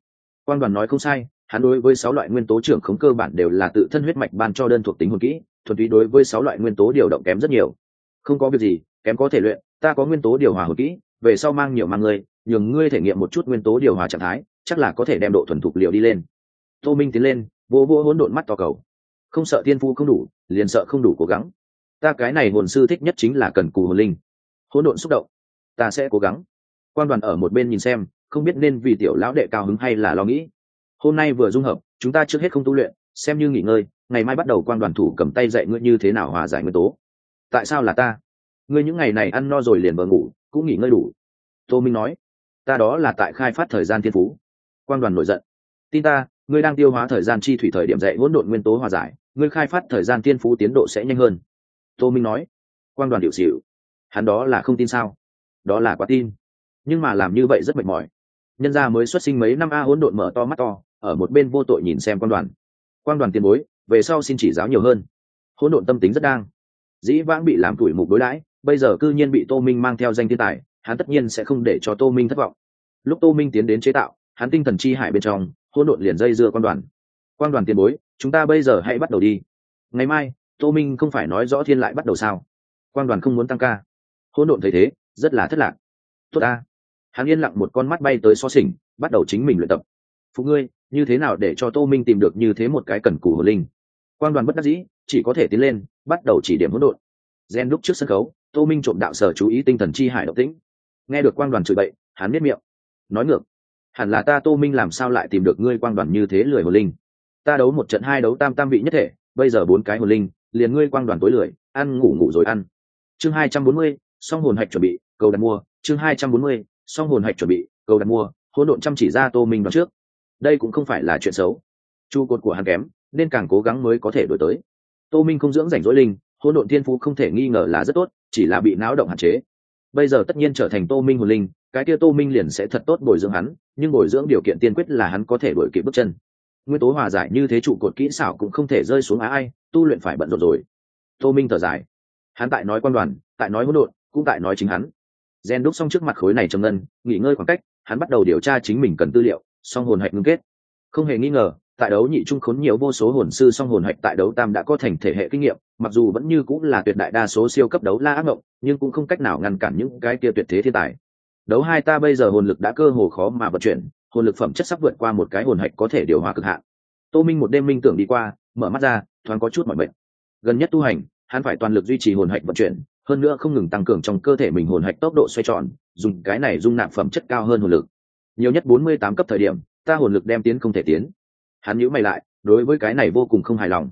A: Quang Đoàn nói không sai, hắn đối với 6 loại nguyên tố trưởng khống cơ bản đều là tự thân huyết mạch ban cho đơn thuộc tính hồn kỹ, thuần túy đối với 6 loại nguyên tố điều động kém rất nhiều. Không có việc gì, kém có thể luyện, ta có nguyên tố điều hòa hồn kỹ, về sau mang nhiều mang ngươi, nhường ngươi thể nghiệm một chút nguyên tố điều hòa trạng thái, chắc là có thể đem độ thuần thục liệu đi lên. Tô Minh tiến lên, vô vô hỗn độn mắt to cầu. Không sợ tiên phu không đủ, liền sợ không đủ cố gắng. Ta cái này hồn sư thích nhất chính là cần cù hồn linh. Hỗn độn xúc động, ta sẽ cố gắng. Quan Đoàn ở một bên nhìn xem, không biết nên vì tiểu lão đệ cao hứng hay là lo nghĩ. Hôm nay vừa dung hợp, chúng ta trước hết không tu luyện, xem như nghỉ ngơi, ngày mai bắt đầu Quan Đoàn thủ cầm tay dạy ngươi như thế nào hòa giải nguyên tố. Tại sao là ta? Ngươi những ngày này ăn no rồi liền vờ ngủ, cũng nghỉ ngơi đủ. Tô Minh nói, ta đó là tại khai phát thời gian thiên phú. Quan Đoàn nổi giận, tin ta, ngươi đang tiêu hóa thời gian chi thủy thời điểm dạy hỗn độn nguyên tố hòa giải, ngươi khai phát thời gian thiên phú tiến độ sẽ nhanh hơn. Tô Minh nói. Quan Đoàn điệu xỉu, hắn đó là không tin sao? Đó là quá tin, nhưng mà làm như vậy rất mệt mỏi. Nhân gia mới xuất sinh mấy năm a. Hỗn độn mở to mắt to, ở một bên vô tội nhìn xem Quan Đoàn. Quan Đoàn tiền bối, về sau xin chỉ giáo nhiều hơn. Hỗn độn tâm tính rất đang, dĩ vãng bị làm tuổi mục đối đãi, bây giờ cư nhiên bị Tô Minh mang theo danh thiên tài, hắn tất nhiên sẽ không để cho Tô Minh thất vọng. Lúc Tô Minh tiến đến chế tạo, hắn tinh thần chi hải bên trong, hỗn độn liền dây dưa Quan Đoàn. Quan Đoàn tiền bối, chúng ta bây giờ hãy bắt đầu đi. Ngày mai, Tô Minh không phải nói rõ thiên lại bắt đầu sao? Quan Đoàn không muốn tăng ca. Hỗn độn thấy thế, rất là thất lạc. Tốt ta. Hắn yên lặng một con mắt bay tới xó xỉnh, bắt đầu chính mình luyện tập. Phụ ngươi, như thế nào để cho Tô Minh tìm được như thế một cái cần cù hồn linh? Quan Đoàn bất đắc dĩ, chỉ có thể tiến lên, bắt đầu chỉ điểm hỗn độn. Gen đúc trước sân khấu, Tô Minh trộm đạo sở chú ý tinh thần chi hải động tĩnh. Nghe được Quan Đoàn chửi bậy, hắn biết miệng, nói ngược, hẳn là ta Tô Minh làm sao lại tìm được ngươi Quan Đoàn như thế lười hồn linh? Ta đấu một trận hai đấu tam vị nhất thể, bây giờ 4 cái hồn linh, liền ngươi Quan Đoàn tối lười, ăn ngủ ngủ rồi ăn. Chương 240, song hồn hạch chuẩn bị, cầu đặt mua. Chương 240, song hồn hạch chuẩn bị, cầu đặt mua. Hỗn độn chăm chỉ ra Tô Minh đoạn trước. Đây cũng không phải là chuyện xấu. Trụ cột của hắn kém, nên càng cố gắng mới có thể đổi tới. Tô Minh không dưỡng rảnh rỗi linh, hỗn độn thiên phú không thể nghi ngờ là rất tốt, chỉ là bị náo động hạn chế. Bây giờ tất nhiên trở thành Tô Minh hồn linh, cái kia Tô Minh liền sẽ thật tốt bồi dưỡng hắn, nhưng bồi dưỡng điều kiện tiên quyết là hắn có thể đuổi kịp bước chân. Nguyên tố hòa giải như thế trụ cột kỹ xảo cũng không thể rơi xuống ai, tu luyện phải bận rộn rồi. Tô Minh thở dài. Hắn tại nói Quan Đoàn, tại nói hỗn độn, cũng tại nói chính hắn. Gen đúc xong trước mặt khối này trầm ngân, nghỉ ngơi khoảng cách, hắn bắt đầu điều tra chính mình cần tư liệu, song hồn hạch ngưng kết. Không hề nghi ngờ, tại đấu nhị trung khốn nhiều vô số hồn sư song hồn hạch tại đấu tam đã có thành thể hệ kinh nghiệm, mặc dù vẫn như cũng là tuyệt đại đa số siêu cấp đấu la ác mộng, nhưng cũng không cách nào ngăn cản những cái kia tuyệt thế thiên tài. Đấu hai ta bây giờ hồn lực đã cơ hồ khó mà vận chuyển, hồn lực phẩm chất sắp vượt qua một cái hồn hạch có thể điều hòa cực hạn. Tô Minh một đêm minh tưởng đi qua, mở mắt ra, thoáng có chút mỏi mệt. Gần nhất tu hành, hắn phải toàn lực duy trì hồn hạch vận chuyển, hơn nữa không ngừng tăng cường trong cơ thể mình hồn hạch tốc độ xoay tròn, dùng cái này dung nạp phẩm chất cao hơn hồn lực. Nhiều nhất 48 cấp thời điểm, ta hồn lực đem tiến không thể tiến. Hắn nhíu mày lại, đối với cái này vô cùng không hài lòng.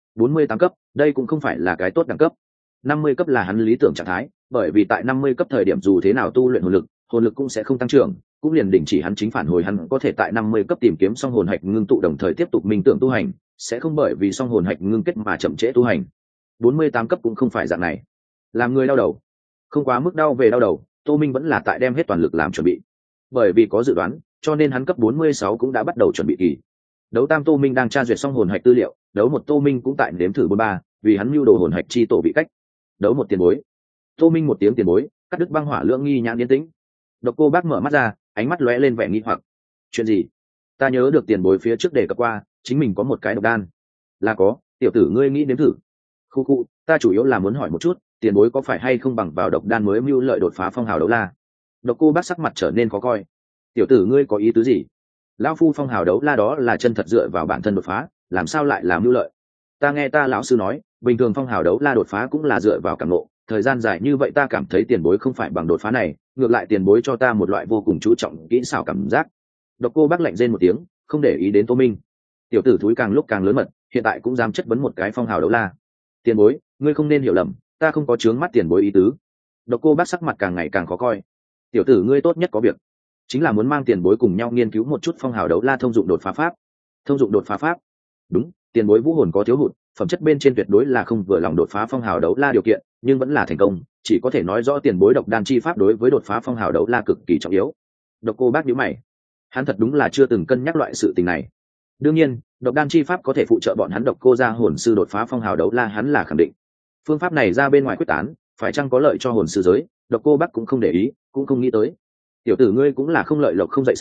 A: 48 cấp, đây cũng không phải là cái tốt đẳng cấp. 50 cấp là hắn lý tưởng trạng thái, bởi vì tại 50 cấp thời điểm dù thế nào tu luyện hồn lực cũng sẽ không tăng trưởng, cũng liền đình chỉ hắn chính phản hồi hắn có thể tại 50 cấp tìm kiếm song hồn hạch ngưng tụ đồng thời tiếp tục minh tưởng tu hành, sẽ không bởi vì song hồn hạch ngưng kết mà chậm trễ tu hành. 48 cấp cũng không phải dạng này. Làm người đau đầu. Không quá mức đau về đau đầu, Tô Minh vẫn là tại đem hết toàn lực làm chuẩn bị. Bởi vì có dự đoán, cho nên hắn cấp 46 cũng đã bắt đầu chuẩn bị kỳ. Đấu tam Tô Minh đang tra duyệt xong hồn hạch tư liệu, đấu một Tô Minh cũng tại nếm thử 43, vì hắn mưu đồ hồn hạch chi tổ bị cách. Đấu một tiền bối. Tô Minh một tiếng tiền bối, cắt đứt băng hỏa lượng nghi nhãn yên tĩnh. Độc Cô Bác mở mắt ra, ánh mắt lóe lên vẻ nghi hoặc. Chuyện gì? Ta nhớ được tiền bối phía trước đề cập qua, chính mình có một cái độc đan. Là có, tiểu tử ngươi nghĩ nếm thử. Khu, ta chủ yếu là muốn hỏi một chút, tiền bối có phải hay không bằng vào độc đan mới mưu lợi đột phá phong hào đấu la? Độc Cô Bác sắc mặt trở nên khó coi. Tiểu tử ngươi có ý tứ gì? Lão phu phong hào đấu la đó là chân thật dựa vào bản thân đột phá, làm sao lại làm mưu lợi? Ta nghe ta lão sư nói, bình thường phong hào đấu la đột phá cũng là dựa vào cảm ngộ, thời gian dài như vậy ta cảm thấy tiền bối không phải bằng đột phá này, ngược lại tiền bối cho ta một loại vô cùng chú trọng kỹ xảo cảm giác. Độc Cô Bác lạnh rên một tiếng, không để ý đến Tô Minh. Tiểu tử thúi càng lúc càng lớn mật, hiện tại cũng dám chất vấn một cái phong hào đấu la. Tiền bối, ngươi không nên hiểu lầm, ta không có chướng mắt tiền bối ý tứ. Độc Cô Bác sắc mặt càng ngày càng khó coi. Tiểu tử ngươi tốt nhất có việc, chính là muốn mang tiền bối cùng nhau nghiên cứu một chút phong hào đấu la thông dụng đột phá pháp. Thông dụng đột phá pháp? Đúng, tiền bối vũ hồn có thiếu hụt, phẩm chất bên trên tuyệt đối là không vừa lòng đột phá phong hào đấu la điều kiện, nhưng vẫn là thành công, chỉ có thể nói rõ tiền bối độc đan chi pháp đối với đột phá phong hào đấu la cực kỳ trọng yếu. Độc Cô Bác nhíu mày, hắn thật đúng là chưa từng cân nhắc loại sự tình này. Đương nhiên, độc đan chi pháp có thể phụ trợ bọn hắn Độc Cô gia hồn sư đột phá phong hào đấu la, hắn là khẳng định. Phương pháp này ra bên ngoài quyết tán, phải chăng có lợi cho hồn sư giới, Độc Cô Bác cũng không để ý, cũng không nghĩ tới. Tiểu tử ngươi cũng là không lợi lộc không dậy sớm,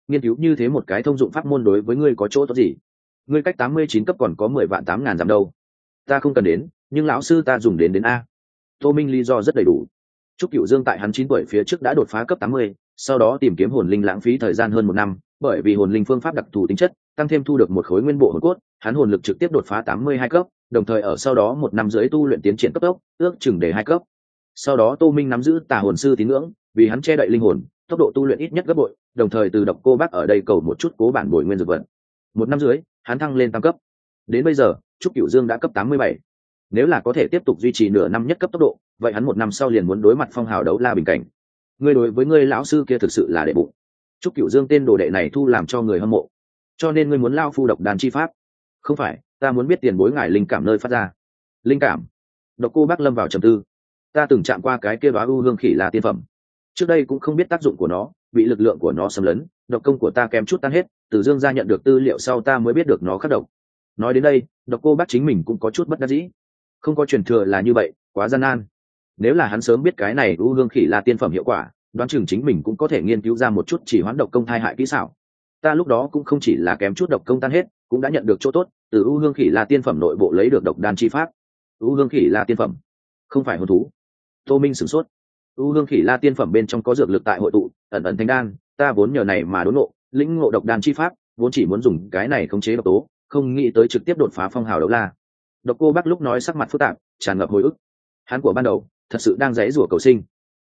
A: nghiên cứu như thế một cái thông dụng pháp môn đối với ngươi có chỗ tốt gì? Ngươi cách 89 cấp còn có 10.800.000 dặm đâu. Ta không cần đến, nhưng lão sư ta dùng đến a. Tô Minh lý do rất đầy đủ. Trúc Cửu Dương tại hắn 9 tuổi phía trước đã đột phá cấp 80, sau đó tìm kiếm hồn linh lãng phí thời gian hơn 1 năm, bởi vì hồn linh phương pháp đặc thù tính chất, tăng thêm thu được một khối nguyên bộ hồn cốt, hắn hồn lực trực tiếp đột phá 82 cấp, đồng thời ở sau đó 1 năm dưới tu luyện tiến triển cấp tốc, ước chừng để 2 cấp. Sau đó Tô Minh nắm giữ Tà hồn sư tín ngưỡng, vì hắn che đậy linh hồn, tốc độ tu luyện ít nhất gấp bội, đồng thời từ Độc Cô Bác ở đây cầu một chút cố bản bồi nguyên dược vật. 1 năm dưới, hắn thăng lên tam cấp. Đến bây giờ, Trúc Cửu Dương đã cấp 87. Nếu là có thể tiếp tục duy trì nửa năm nhất cấp tốc độ, vậy hắn 1 năm sau liền muốn đối mặt phong hào đấu la bình cảnh. Ngươi đối với ngươi lão sư kia thực sự là đệ bụng. Trúc Cửu Dương tên đồ đệ này thu làm cho người hâm mộ. Cho nên ngươi muốn lao phu độc đàn chi pháp? Không phải, ta muốn biết tiền bối ngài linh cảm nơi phát ra. Linh cảm? Độc Cô Bác lâm vào trầm tư. Ta từng chạm qua cái kia đóa u hương khỉ là tiên phẩm. Trước đây cũng không biết tác dụng của nó, bị lực lượng của nó xâm lấn, độc công của ta kém chút tan hết, từ Dương gia nhận được tư liệu sau ta mới biết được nó khắc độc. Nói đến đây, Độc Cô Bác chính mình cũng có chút bất đắc dĩ. Không có truyền thừa là như vậy, quá gian nan. Nếu là hắn sớm biết cái này u hương khỉ là tiên phẩm hiệu quả, đoán chừng chính mình cũng có thể nghiên cứu ra một chút chỉ hoán độc công thai hại kỹ xảo. Ta lúc đó cũng không chỉ là kém chút độc công tan hết, cũng đã nhận được chỗ tốt, từ u hương khỉ là tiên phẩm nội bộ lấy được độc đan chi pháp. U hương khỉ là tiên phẩm, không phải hồn thú. Tô Minh sửng sốt. U hương khỉ la tiên phẩm bên trong có dược lực tại hội tụ, ẩn ẩn thành đan, ta vốn nhờ này mà đốn ngộ, lĩnh ngộ độc đan chi pháp, vốn chỉ muốn dùng cái này khống chế độc tố, không nghĩ tới trực tiếp đột phá phong hào đấu la. Độc Cô Bác lúc nói sắc mặt phức tạp, tràn ngập hồi ức. Hắn của ban đầu thật sự đang giãy giụa cầu sinh.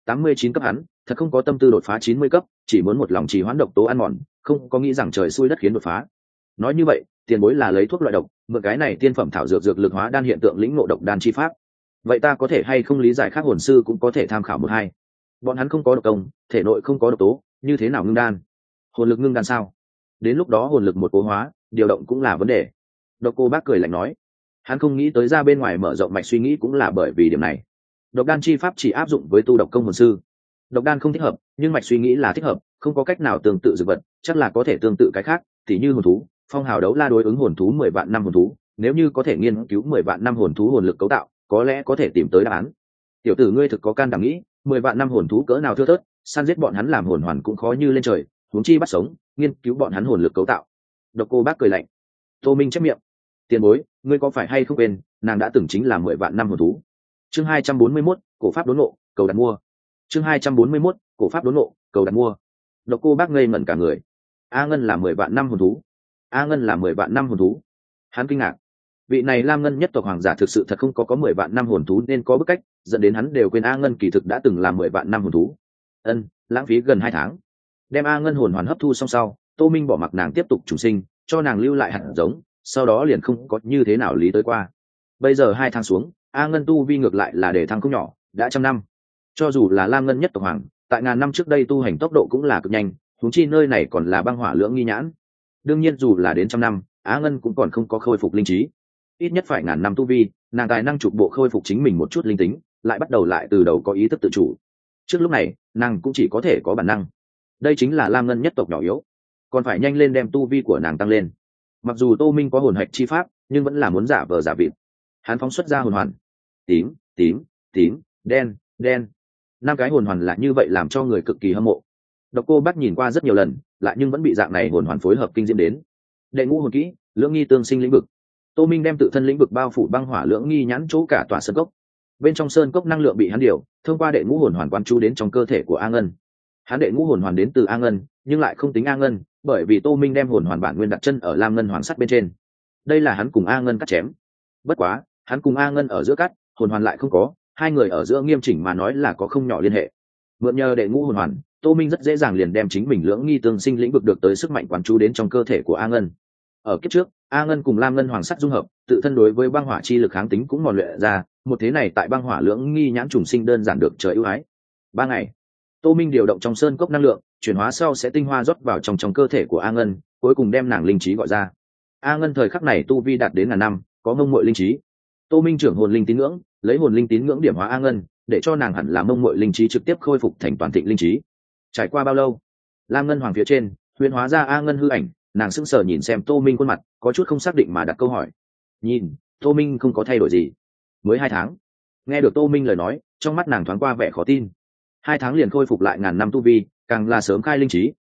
A: 89 cấp hắn, thật không có tâm tư đột phá 90 cấp, chỉ muốn một lòng trì hoãn độc tố ăn mòn, không có nghĩ rằng trời xui đất khiến đột phá. Nói như vậy, tiền bối là lấy thuốc loại độc, mượn cái này tiên phẩm thảo dược dược lực hóa đan hiện tượng lĩnh ngộ độc đan chi pháp. Vậy ta có thể hay không lý giải khác hồn sư cũng có thể tham khảo một hai. Bọn hắn không có độc công, thể nội không có độc tố, như thế nào ngưng đan? Hồn lực ngưng đan sao? Đến lúc đó hồn lực một cố hóa, điều động cũng là vấn đề. Độc Cô Bác cười lạnh nói. Hắn không nghĩ tới ra bên ngoài mở rộng mạch suy nghĩ cũng là bởi vì điểm này. Độc đan chi pháp chỉ áp dụng với tu độc công hồn sư. Độc đan không thích hợp, nhưng mạch suy nghĩ là thích hợp, không có cách nào tương tự dược vật, chắc là có thể tương tự cái khác, tỉ như hồn thú, phong hào đấu la đối ứng hồn thú 10 vạn năm hồn thú, nếu như có thể nghiên cứu 10 vạn năm hồn thú hồn lực cấu tạo, có lẽ có thể tìm tới đáp án. Tiểu tử ngươi thực có can đảm nghĩ, 10 vạn năm hồn thú cỡ nào thưa thớt, săn giết bọn hắn làm hồn hoàn cũng khó như lên trời, huống chi bắt sống, nghiên cứu bọn hắn hồn lực cấu tạo. Độc Cô Bác cười lạnh. Tô Minh chép miệng. Tiền bối, ngươi có phải hay không quên, nàng đã từng chính là 10 vạn năm hồn thú. Chương 241, cổ pháp đốn ngộ, cầu đặt mua. Chương 241, cổ pháp đốn ngộ, cầu đặt mua. Độc Cô Bác ngây ngẩn cả người. A Ngân là 10 vạn năm hồn thú. A Ngân là 10 vạn năm hồn thú. Hắn kinh ngạc. Vị này Lam Ngân nhất tộc hoàng giả thực sự thật không có 10 vạn năm hồn thú nên có bức cách, dẫn đến hắn đều quên A Ngân kỳ thực đã từng là 10 vạn năm hồn thú. Lãng phí gần 2 tháng. Đem A Ngân hồn hoàn hấp thu xong sau, Tô Minh bỏ mặc nàng tiếp tục trùng sinh, cho nàng lưu lại hạt giống, sau đó liền không có như thế nào lý tới qua. Bây giờ 2 tháng xuống, A Ngân tu vi ngược lại là để thăng không nhỏ, đã 100 năm. Cho dù là Lam Ngân nhất tộc hoàng, tại ngàn năm trước đây tu hành tốc độ cũng là cực nhanh, huống chi nơi này còn là băng hỏa lưỡng nghi nhãn. Đương nhiên dù là đến 100 năm, A Ngân cũng còn không có khôi phục linh trí. Ít nhất phải ngàn năm tu vi, nàng tài năng trục bộ khôi phục chính mình một chút linh tính, lại bắt đầu lại từ đầu có ý thức tự chủ. Trước lúc này, nàng cũng chỉ có thể có bản năng. Đây chính là Lam Ngân nhất tộc nhỏ yếu, còn phải nhanh lên đem tu vi của nàng tăng lên. Mặc dù Tô Minh có hồn hạch chi pháp, nhưng vẫn là muốn giả vờ giả vịt. Hắn phóng xuất ra hồn hoàn. Tím, tím, tím, đen, đen. 5 cái hồn hoàn là như vậy làm cho người cực kỳ hâm mộ. Độc Cô Bác nhìn qua rất nhiều lần, lại nhưng vẫn bị dạng này hồn hoàn phối hợp kinh diễm đến. Đệ ngũ hồn kỹ, lưỡng nghi tương sinh lĩnh vực. Tô Minh đem tự thân lĩnh vực bao phủ băng hỏa lưỡng nghi nhãn chỗ cả tòa sơn cốc. Bên trong sơn cốc năng lượng bị hắn điều, thông qua đệ ngũ hồn hoàn quan chú đến trong cơ thể của A Ngân. Hắn đệ ngũ hồn hoàn đến từ A Ngân, nhưng lại không tính A Ngân, bởi vì Tô Minh đem hồn hoàn bản nguyên đặt chân ở Lam Ngân hoàng sắt bên trên. Đây là hắn cùng A Ngân cắt chém. Bất quá, hắn cùng A Ngân ở giữa cắt, hồn hoàn lại không có, hai người ở giữa nghiêm chỉnh mà nói là có không nhỏ liên hệ. Mượn nhờ đệ ngũ hồn hoàn, Tô Minh rất dễ dàng liền đem chính mình lưỡng nghi tương sinh lĩnh vực được tới sức mạnh quán chú đến trong cơ thể của A Ngân. Ở kiếp trước, A Ngân cùng Lam Ngân hoàng sắt dung hợp, tự thân đối với băng hỏa chi lực kháng tính cũng mòn luyện ra, một thế này tại băng hỏa lưỡng nghi nhãn trùng sinh đơn giản được trời ưu ái. 3 ngày, Tô Minh điều động trong sơn cốc năng lượng, chuyển hóa sau sẽ tinh hoa rót vào trong cơ thể của A Ngân, cuối cùng đem nàng linh trí gọi ra. A Ngân thời khắc này tu vi đạt đến ngàn năm, có mông muội linh trí. Tô Minh trưởng hồn linh tín ngưỡng, lấy hồn linh tín ngưỡng điểm hóa A Ngân, để cho nàng hẳn là mông muội linh trí trực tiếp khôi phục thành toàn thịnh linh trí. Trải qua bao lâu? Lam Ngân hoàng phía trên, huyền hóa ra A Ngân hư ảnh, nàng sững sờ nhìn xem Tô Minh khuôn mặt, có chút không xác định mà đặt câu hỏi. Nhìn, Tô Minh không có thay đổi gì. Mới 2 tháng. Nghe được Tô Minh lời nói, trong mắt nàng thoáng qua vẻ khó tin. 2 tháng liền khôi phục lại ngàn năm tu vi, càng là sớm khai linh trí,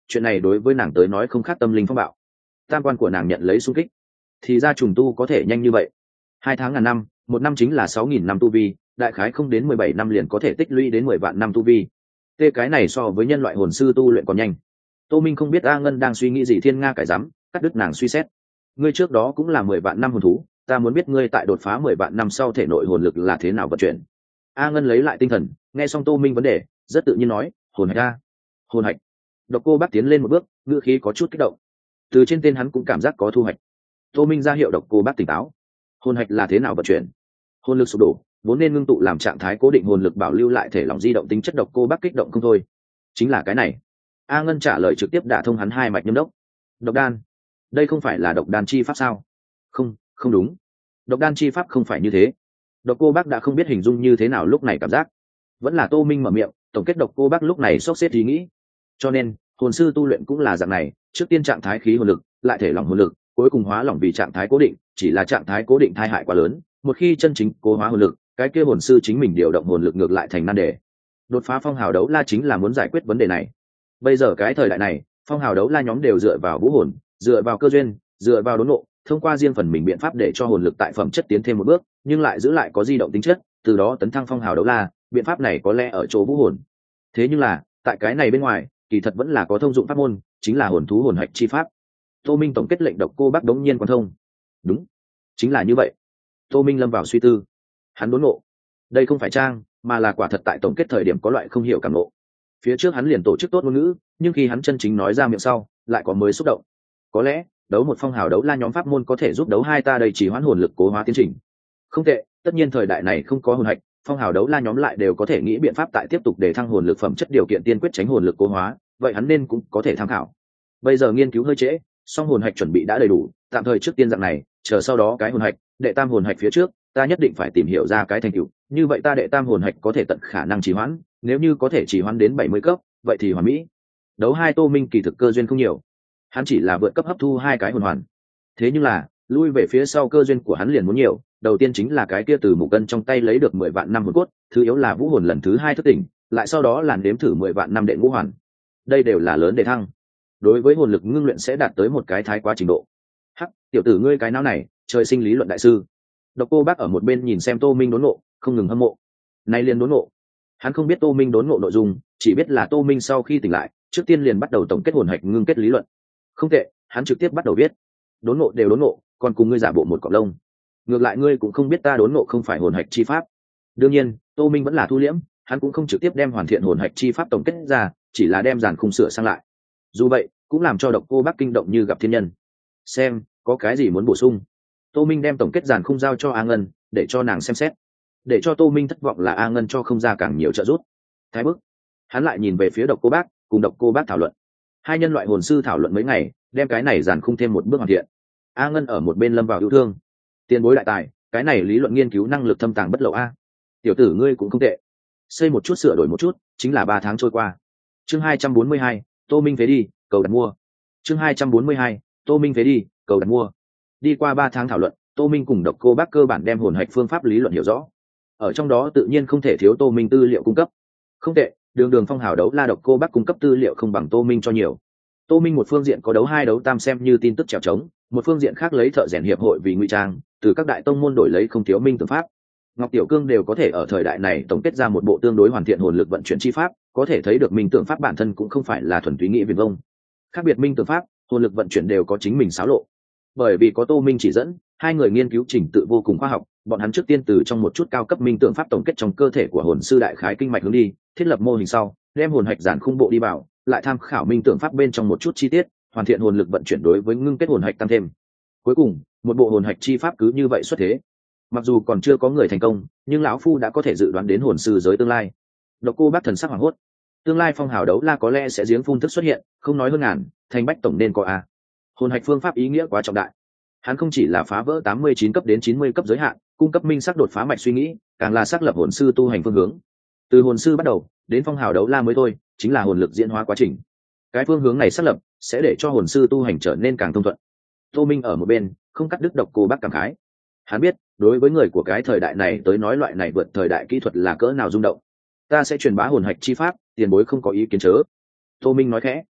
A: chuyện này đối với nàng tới nói không khác tâm linh phong bạo. Tam quan của nàng nhận lấy xung kích. Thì ra trùng tu có thể nhanh như vậy. 2 tháng ngàn năm, 1 năm chính là 6.000 năm tu vi, đại khái không đến 17 năm liền có thể tích lũy đến 10 vạn năm tu vi. Cái này so với nhân loại hồn sư tu luyện còn nhanh. Tô Minh không biết A Ngân đang suy nghĩ gì, thiên nga cải rắm, cắt đứt nàng suy xét. Ngươi trước đó cũng là 10 vạn năm hồn thú, ta muốn biết ngươi tại đột phá 10 vạn năm sau thể nội hồn lực là thế nào vận chuyển. A Ngân lấy lại tinh thần, nghe xong Tô Minh vấn đề, rất tự nhiên nói, hồn hạch a. Hồn hạch. Độc Cô Bác tiến lên một bước, ngữ khí có chút kích động. Từ trên tên hắn cũng cảm giác có thu hoạch. Tô Minh ra hiệu Độc Cô Bác tỉnh táo. Hồn hạch là thế nào vận chuyển? Hồn lực sụp đổ, vốn nên ngưng tụ làm trạng thái cố định hồn lực bảo lưu lại thể lỏng di động tính chất. Độc Cô Bác kích động không thôi. Chính là cái này. A Ngân trả lời trực tiếp đả thông hắn hai mạch nhâm đốc. Độc đan. Đây không phải là độc đan chi pháp sao? Không, không đúng. Độc đan chi pháp không phải như thế. Độc Cô Bác đã không biết hình dung như thế nào lúc này cảm giác. Vẫn là Tô Minh mở miệng, tổng kết Độc Cô Bác lúc này sốc xếp ý nghĩ. Cho nên, hồn sư tu luyện cũng là dạng này, trước tiên trạng thái khí hồn lực, lại thể lỏng hồn lực, cuối cùng hóa lỏng vì trạng thái cố định, chỉ là trạng thái cố định tai hại quá lớn, một khi chân chính cố hóa hồn lực, cái kia hồn sư chính mình điều động hồn lực ngược lại thành nan đề. Đột phá phong hào đấu la chính là muốn giải quyết vấn đề này. Bây giờ cái thời đại này, phong hào đấu la nhóm đều dựa vào vũ hồn, dựa vào cơ duyên, dựa vào đốn ngộ, thông qua riêng phần mình biện pháp để cho hồn lực tại phẩm chất tiến thêm một bước, nhưng lại giữ lại có di động tính chất, từ đó tấn thăng phong hào đấu la, biện pháp này có lẽ ở chỗ vũ hồn. Thế nhưng là, tại cái này bên ngoài, kỳ thật vẫn là có thông dụng pháp môn, chính là hồn thú hồn hạch chi pháp. Tô Minh tổng kết lệnh Độc Cô Bác đống nhiên quan thông. Đúng, chính là như vậy. Tô Minh lâm vào suy tư. Hắn đốn ngộ. Đây không phải trang, mà là quả thật tại tổng kết thời điểm có loại không hiểu cảm ngộ. Phía trước hắn liền tổ chức tốt ngôn ngữ, nhưng khi hắn chân chính nói ra miệng sau, lại có mới xúc động. Có lẽ, đấu một phong hào đấu la nhóm pháp môn có thể giúp đấu hai ta đây chỉ hoãn hồn lực cố hóa tiến trình. Không tệ, tất nhiên thời đại này không có hồn hạch, phong hào đấu la nhóm lại đều có thể nghĩ biện pháp tại tiếp tục để thăng hồn lực phẩm chất điều kiện tiên quyết tránh hồn lực cố hóa, vậy hắn nên cũng có thể tham khảo. Bây giờ nghiên cứu hơi trễ, song hồn hạch chuẩn bị đã đầy đủ, tạm thời trước tiên dạng này, chờ sau đó cái hồn hạch, đệ tam hồn hạch phía trước, ta nhất định phải tìm hiểu ra cái thành tựu, như vậy ta đệ tam hồn hạch có thể tận khả năng trì hoãn, nếu như có thể trì hoãn đến 70 cấp, vậy thì hoàn mỹ. Đấu hai Tô Minh kỳ thực cơ duyên không nhiều, hắn chỉ là vượt cấp hấp thu 2 cái hồn hoàn. Thế nhưng là, lui về phía sau cơ duyên của hắn liền muốn nhiều, đầu tiên chính là cái kia từ Mục Cân trong tay lấy được 10 vạn năm hồn cốt, thứ yếu là vũ hồn lần thứ 2 thức tỉnh, lại sau đó là nếm thử 10 vạn năm đệ ngũ hoàn. Đây đều là lớn để thăng. Đối với hồn lực ngưng luyện sẽ đạt tới một cái thái quá trình độ. Hắc, tiểu tử ngươi cái não này, trời sinh lý luận đại sư. Độc Cô Bác ở một bên nhìn xem Tô Minh đốn ngộ, không ngừng hâm mộ. Nay liền đốn ngộ. Hắn không biết Tô Minh đốn ngộ nội dung, chỉ biết là Tô Minh sau khi tỉnh lại, trước tiên liền bắt đầu tổng kết hồn hạch ngưng kết lý luận. Không tệ, hắn trực tiếp bắt đầu viết. Đốn ngộ đều đốn ngộ, còn cùng ngươi giả bộ một cọng lông. Ngược lại ngươi cũng không biết ta đốn ngộ không phải hồn hạch chi pháp. Đương nhiên, Tô Minh vẫn là thu liễm, hắn cũng không trực tiếp đem hoàn thiện hồn hạch chi pháp tổng kết ra, chỉ là đem giàn khung sửa sang lại. Dù vậy, cũng làm cho Độc Cô Bác kinh động như gặp thiên nhân. Xem, có cái gì muốn bổ sung? Tô Minh đem tổng kết giàn khung giao cho A Ngân, để cho nàng xem xét. Để cho Tô Minh thất vọng là A Ngân cho không ra càng nhiều trợ giúp. Thái bức. Hắn lại nhìn về phía Độc Cô Bác, cùng Độc Cô Bác thảo luận. Hai nhân loại hồn sư thảo luận mấy ngày, đem cái này giàn khung thêm một bước hoàn thiện. A Ngân ở một bên lâm vào yêu thương. Tiền bối đại tài, cái này lý luận nghiên cứu năng lực thâm tàng bất lậu a. Tiểu tử ngươi cũng không tệ. Xây một chút sửa đổi một chút, chính là 3 tháng trôi qua. Chương 242, Tô Minh phế đi, cầu đặt mua. Chương 242, Tô Minh phế đi, cầu đặt mua. Đi qua 3 tháng thảo luận, Tô Minh cùng Độc Cô Bác cơ bản đem hồn hạch phương pháp lý luận hiểu rõ. Ở trong đó tự nhiên không thể thiếu Tô Minh tư liệu cung cấp. Không tệ, đường phong hào đấu la Độc Cô Bác cung cấp tư liệu không bằng Tô Minh cho nhiều. Tô Minh một phương diện có đấu hai đấu tam xem như tin tức trèo trống, một phương diện khác lấy thợ rèn hiệp hội vì ngụy trang, từ các đại tông môn đổi lấy không thiếu minh tưởng pháp. Ngọc Tiểu Cương đều có thể ở thời đại này tổng kết ra một bộ tương đối hoàn thiện hồn lực vận chuyển chi pháp, có thể thấy được minh tưởng pháp bản thân cũng không phải là thuần túy nghĩa viển vông. Khác biệt minh tưởng pháp, hồn lực vận chuyển đều có chính mình xáo lộ. Bởi vì có Tô Minh chỉ dẫn, hai người nghiên cứu trình tự vô cùng khoa học, bọn hắn trước tiên từ trong một chút cao cấp minh tưởng pháp tổng kết trong cơ thể của hồn sư đại khái kinh mạch hướng đi, thiết lập mô hình sau, đem hồn hạch giản khung bộ đi vào, lại tham khảo minh tưởng pháp bên trong một chút chi tiết, hoàn thiện hồn lực vận chuyển đối với ngưng kết hồn hạch tăng thêm. Cuối cùng, một bộ hồn hạch chi pháp cứ như vậy xuất thế. Mặc dù còn chưa có người thành công, nhưng lão phu đã có thể dự đoán đến hồn sư giới tương lai. Độc Cô Bác thần sắc hoảng hốt. Tương lai phong hào đấu la có lẽ sẽ giếng phun thức xuất hiện, không nói hơn ngàn, thành bách tổng nên có a. Hồn hạch phương pháp ý nghĩa quá trọng đại. Hắn không chỉ là phá vỡ 89 cấp đến 90 cấp giới hạn, cung cấp minh sắc đột phá mạch suy nghĩ, càng là xác lập hồn sư tu hành phương hướng. Từ hồn sư bắt đầu, đến phong hào đấu la mới thôi, chính là hồn lực diễn hóa quá trình. Cái phương hướng này xác lập sẽ để cho hồn sư tu hành trở nên càng thông thuận. Tô Minh ở một bên không cắt đứt Độc Cô Bác cảm khái. Hắn biết, đối với người của cái thời đại này tới nói loại này vượt thời đại kỹ thuật là cỡ nào rung động. Ta sẽ truyền bá hồn hạch chi pháp, tiền bối không có ý kiến chớ. Tô Minh nói khẽ.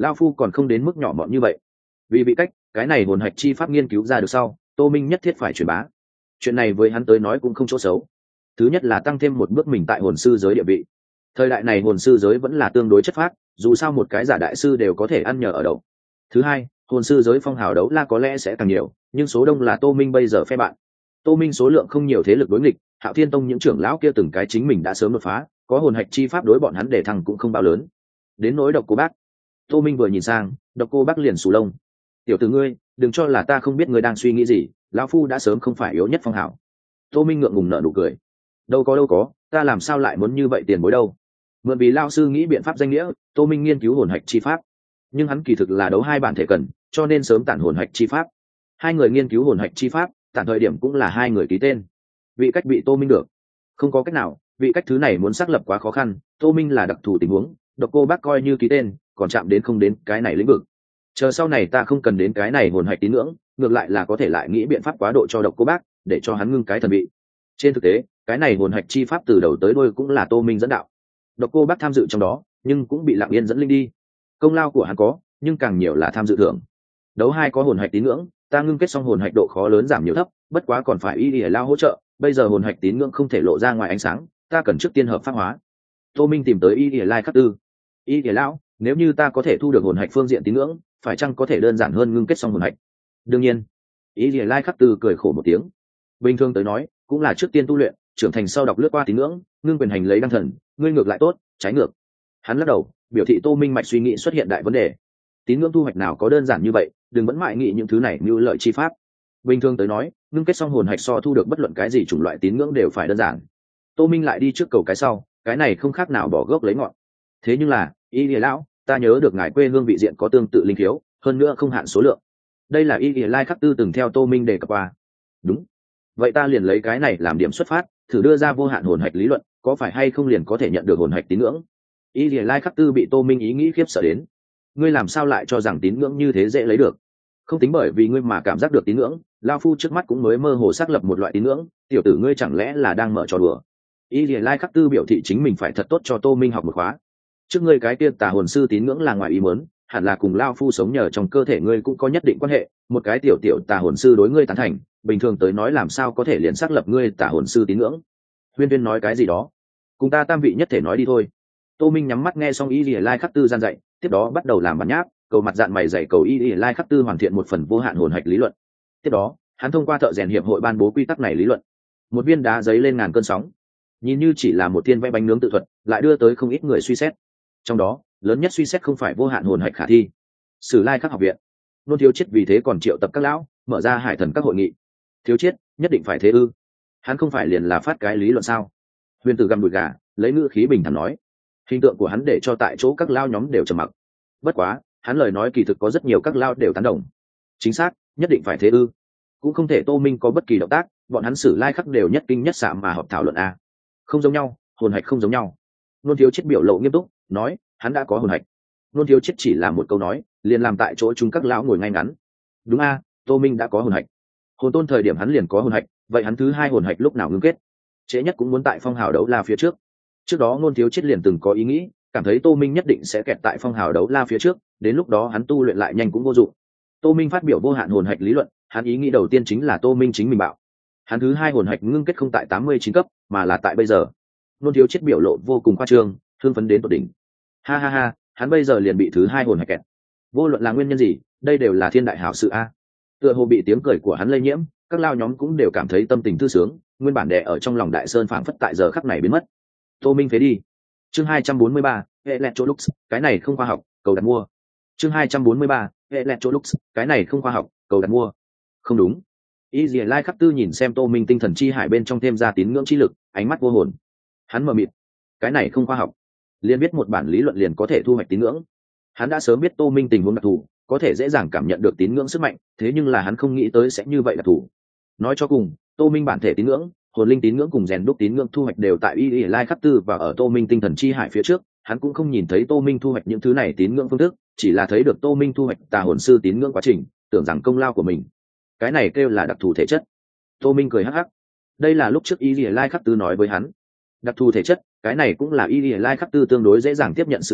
A: Lao phu còn không đến mức nhỏ mọn như vậy. Vì bị cách cái này hồn hạch chi pháp nghiên cứu ra được sau, Tô Minh nhất thiết phải truyền bá. Chuyện này với hắn tới nói cũng không chỗ xấu. Thứ nhất là tăng thêm một bước mình tại hồn sư giới địa vị. Thời đại này hồn sư giới vẫn là tương đối chất phác, dù sao một cái giả đại sư đều có thể ăn nhờ ở đậu. Thứ hai, hồn sư giới phong hào đấu la có lẽ sẽ càng nhiều, nhưng số đông là Tô Minh bây giờ phe bạn. Tô Minh số lượng không nhiều thế lực đối nghịch, Hạo Thiên Tông những trưởng lão kia từng cái chính mình đã sớm đột phá, có hồn hạch chi pháp đối bọn hắn để thằng cũng không bao lớn. Đến nỗi Độc Cô Bác, Tô Minh vừa nhìn sang, Độc Cô Bác liền sù lông. Tiểu tử ngươi, đừng cho là ta không biết ngươi đang suy nghĩ gì, lão phu đã sớm không phải yếu nhất phong hào. Tô Minh ngượng ngùng nở nụ cười. Đâu có, ta làm sao lại muốn như vậy tiền bối đâu. Mượn vì lao sư nghĩ biện pháp danh nghĩa, Tô Minh nghiên cứu hồn hạch chi pháp, nhưng hắn kỳ thực là đấu hai bản thể cần, cho nên sớm tản hồn hạch chi pháp. Hai người nghiên cứu hồn hạch chi pháp, tản thời điểm cũng là hai người ký tên. Vị cách bị Tô Minh được, không có cách nào, vị cách thứ này muốn xác lập quá khó khăn. Tô Minh là đặc thù tình huống, Độc Cô Bác coi như ký tên, còn chạm đến không đến cái này lĩnh vực. Chờ sau này ta không cần đến cái này hồn hạch tín ngưỡng, ngược lại là có thể lại nghĩ biện pháp quá độ cho Độc Cô Bác, để cho hắn ngưng cái thần vị. Trên thực tế, cái này hồn hạch chi pháp từ đầu tới đuôi cũng là Tô Minh dẫn đạo. Độc Cô Bác tham dự trong đó, nhưng cũng bị Lặng Yên dẫn linh đi. Công lao của hắn có, nhưng càng nhiều là tham dự thưởng. Đấu hai có hồn hạch tín ngưỡng, ta ngưng kết xong hồn hạch độ khó lớn giảm nhiều thấp, bất quá còn phải y lao hỗ trợ, bây giờ hồn hạch tín ngưỡng không thể lộ ra ngoài ánh sáng, ta cần trước tiên hợp pháp hóa. Tô Minh tìm tới y lai khắc tư. Y lão, nếu như ta có thể thu được hồn hạch phương diện tín ngưỡng, phải chăng có thể đơn giản hơn ngưng kết xong hồn hạch? Đương nhiên. Y lai khắc tư cười khổ một tiếng. Bình thường tới nói, cũng là trước tiên tu luyện, trưởng thành sau đọc lướt qua tín ngưỡng, ngưng quyền hành lấy đăng thần, ngươi ngược lại tốt, trái ngược. Hắn lắc đầu, biểu thị Tô Minh mạch suy nghĩ xuất hiện đại vấn đề. Tín ngưỡng thu hoạch nào có đơn giản như vậy, đừng vẫn mãi nghĩ những thứ này như lợi chi pháp. Bình thường tới nói, ngưng kết xong hồn hạch so thu được bất luận cái gì chủng loại tín ngưỡng đều phải đơn giản. Tô Minh lại đi trước cầu cái sau, cái này không khác nào bỏ gốc lấy ngọn. Thế nhưng là, y lìa lão, ta nhớ được ngài quê hương vị diện có tương tự linh khiếu, hơn nữa không hạn số lượng. Đây là y lìa lai khắc tư từng theo Tô Minh đề cập qua. Đúng. Vậy ta liền lấy cái này làm điểm xuất phát, thử đưa ra vô hạn hồn hạch lý luận, có phải hay không liền có thể nhận được hồn hạch tín ngưỡng? Y lìa lai khắc tư bị Tô Minh ý nghĩ khiếp sợ đến. Ngươi làm sao lại cho rằng tín ngưỡng như thế dễ lấy được? Không tính bởi vì ngươi mà cảm giác được tín ngưỡng, lao phu trước mắt cũng mới mơ hồ xác lập một loại tín ngưỡng, tiểu tử ngươi chẳng lẽ là đang mở trò đùa? Y lìa lai khắc tư biểu thị chính mình phải thật tốt cho Tô Minh học một khóa. Trước ngươi cái kia tà hồn sư tín ngưỡng là ngoài ý muốn, hẳn là cùng lao phu sống nhờ trong cơ thể ngươi cũng có nhất định quan hệ, một cái tiểu tiểu tà hồn sư đối ngươi tán thành, bình thường tới nói làm sao có thể liền xác lập ngươi tà hồn sư tín ngưỡng? Huyên Viên nói cái gì đó? Cùng ta tam vị nhất thể nói đi thôi. Tô Minh nhắm mắt nghe xong Y lìa lai khắc tư gian dạy, tiếp đó bắt đầu làm bản nháp, cầu mặt dạng mày dạy cầu Y lìa lai khắc tư hoàn thiện một phần vô hạn hồn hạch lý luận. Tiếp đó, hắn thông qua thợ rèn hiệp hội ban bố quy tắc này lý luận. Một viên đá giấy lên ngàn cơn sóng, nhìn như chỉ là một thiên vẽ bánh nướng tự thuật, lại đưa tới không ít người suy xét. Trong đó, lớn nhất suy xét không phải vô hạn hồn hạch khả thi. Sử Lai Khắc học viện, Nôn Thiếu Chiết vì thế còn triệu tập các lão, mở ra hải thần các hội nghị. Thiếu Chiết, nhất định phải thế ư? Hắn không phải liền là phát cái lý luận sao? Huyền Tử gầm đùi gà, lấy ngữ khí bình thản nói. Hình tượng của hắn để cho tại chỗ các lao nhóm đều trầm mặc. Bất quá, hắn lời nói kỳ thực có rất nhiều các lao đều tán đồng. Chính xác, nhất định phải thế ư? Cũng không thể Tô Minh có bất kỳ động tác, bọn hắn Sử Lai Khắc đều nhất kinh nhất sạm mà họp thảo luận a. Không giống nhau, hồn hạch không giống nhau. Nôn Thiếu Chiết biểu lộ nghiêm túc, nói, hắn đã có hồn hạch. Nôn Thiếu Chiết chỉ là một câu nói, liền làm tại chỗ chúng các lão ngồi ngay ngắn. Đúng a, Tô Minh đã có hồn hạch. Hồn tôn thời điểm hắn liền có hồn hạch, vậy hắn thứ hai hồn hạch lúc nào ngưng kết? Trễ nhất cũng muốn tại phong hào đấu la phía trước. Trước đó Nôn Thiếu Chiết liền từng có ý nghĩ, cảm thấy Tô Minh nhất định sẽ kẹt tại phong hào đấu la phía trước, đến lúc đó hắn tu luyện lại nhanh cũng vô dụng. Tô Minh phát biểu vô hạn hồn hạch lý luận, hắn ý nghĩ đầu tiên chính là Tô Minh chính mình bảo. Hắn thứ hai hồn hạch ngưng kết không tại 89 cấp, mà là tại bây giờ. Nôn Thiếu Chiết biểu lộ vô cùng khoa trương, hưng phấn đến tột đỉnh. Ha ha ha, hắn bây giờ liền bị thứ hai hồn hạch kẹt. Vô luận là nguyên nhân gì, đây đều là thiên đại hảo sự a. Tựa hồ bị tiếng cười của hắn lây nhiễm, các lao nhóm cũng đều cảm thấy tâm tình thư sướng, nguyên bản đè ở trong lòng đại sơn phảng phất tại giờ khắc này biến mất. Tô Minh phế đi. Chương 243, Electrolux, cái này không khoa học, cầu đặt mua. Chương 243, Electrolux, cái này không khoa học, cầu đặt mua. Không đúng. Y Lìa Lai Khắc Tư nhìn xem Tô Minh tinh thần chi hải bên trong thêm ra tín ngưỡng chi lực, ánh mắt vô hồn. Hắn mờ mịt. Cái này không khoa học. Liền biết một bản lý luận liền có thể thu hoạch tín ngưỡng. Hắn đã sớm biết Tô Minh tình huống đặc thù, có thể dễ dàng cảm nhận được tín ngưỡng sức mạnh, thế nhưng là hắn không nghĩ tới sẽ như vậy đặc thù. Nói cho cùng, Tô Minh bản thể tín ngưỡng, hồn linh tín ngưỡng cùng rèn đúc tín ngưỡng thu hoạch đều tại Y Lìa Lai Khắc Tư và ở Tô Minh tinh thần chi hải phía trước, hắn cũng không nhìn thấy Tô Minh thu hoạch những thứ này tín ngưỡng phương thức, chỉ là thấy được Tô Minh thu hoạch tà hồn sư tín ngưỡng quá trình, tưởng rằng công lao của mình. Cái này kêu là đặc thù thể chất. Tô Minh cười hắc hắc. Đây là lúc trước Y Lìa Lai Khắc Tư nói với hắn. Đặc thù thể chất, cái này cũng là Y Lìa Lai Khắc Tư tương đối dễ dàng tiếp nhận sự tình,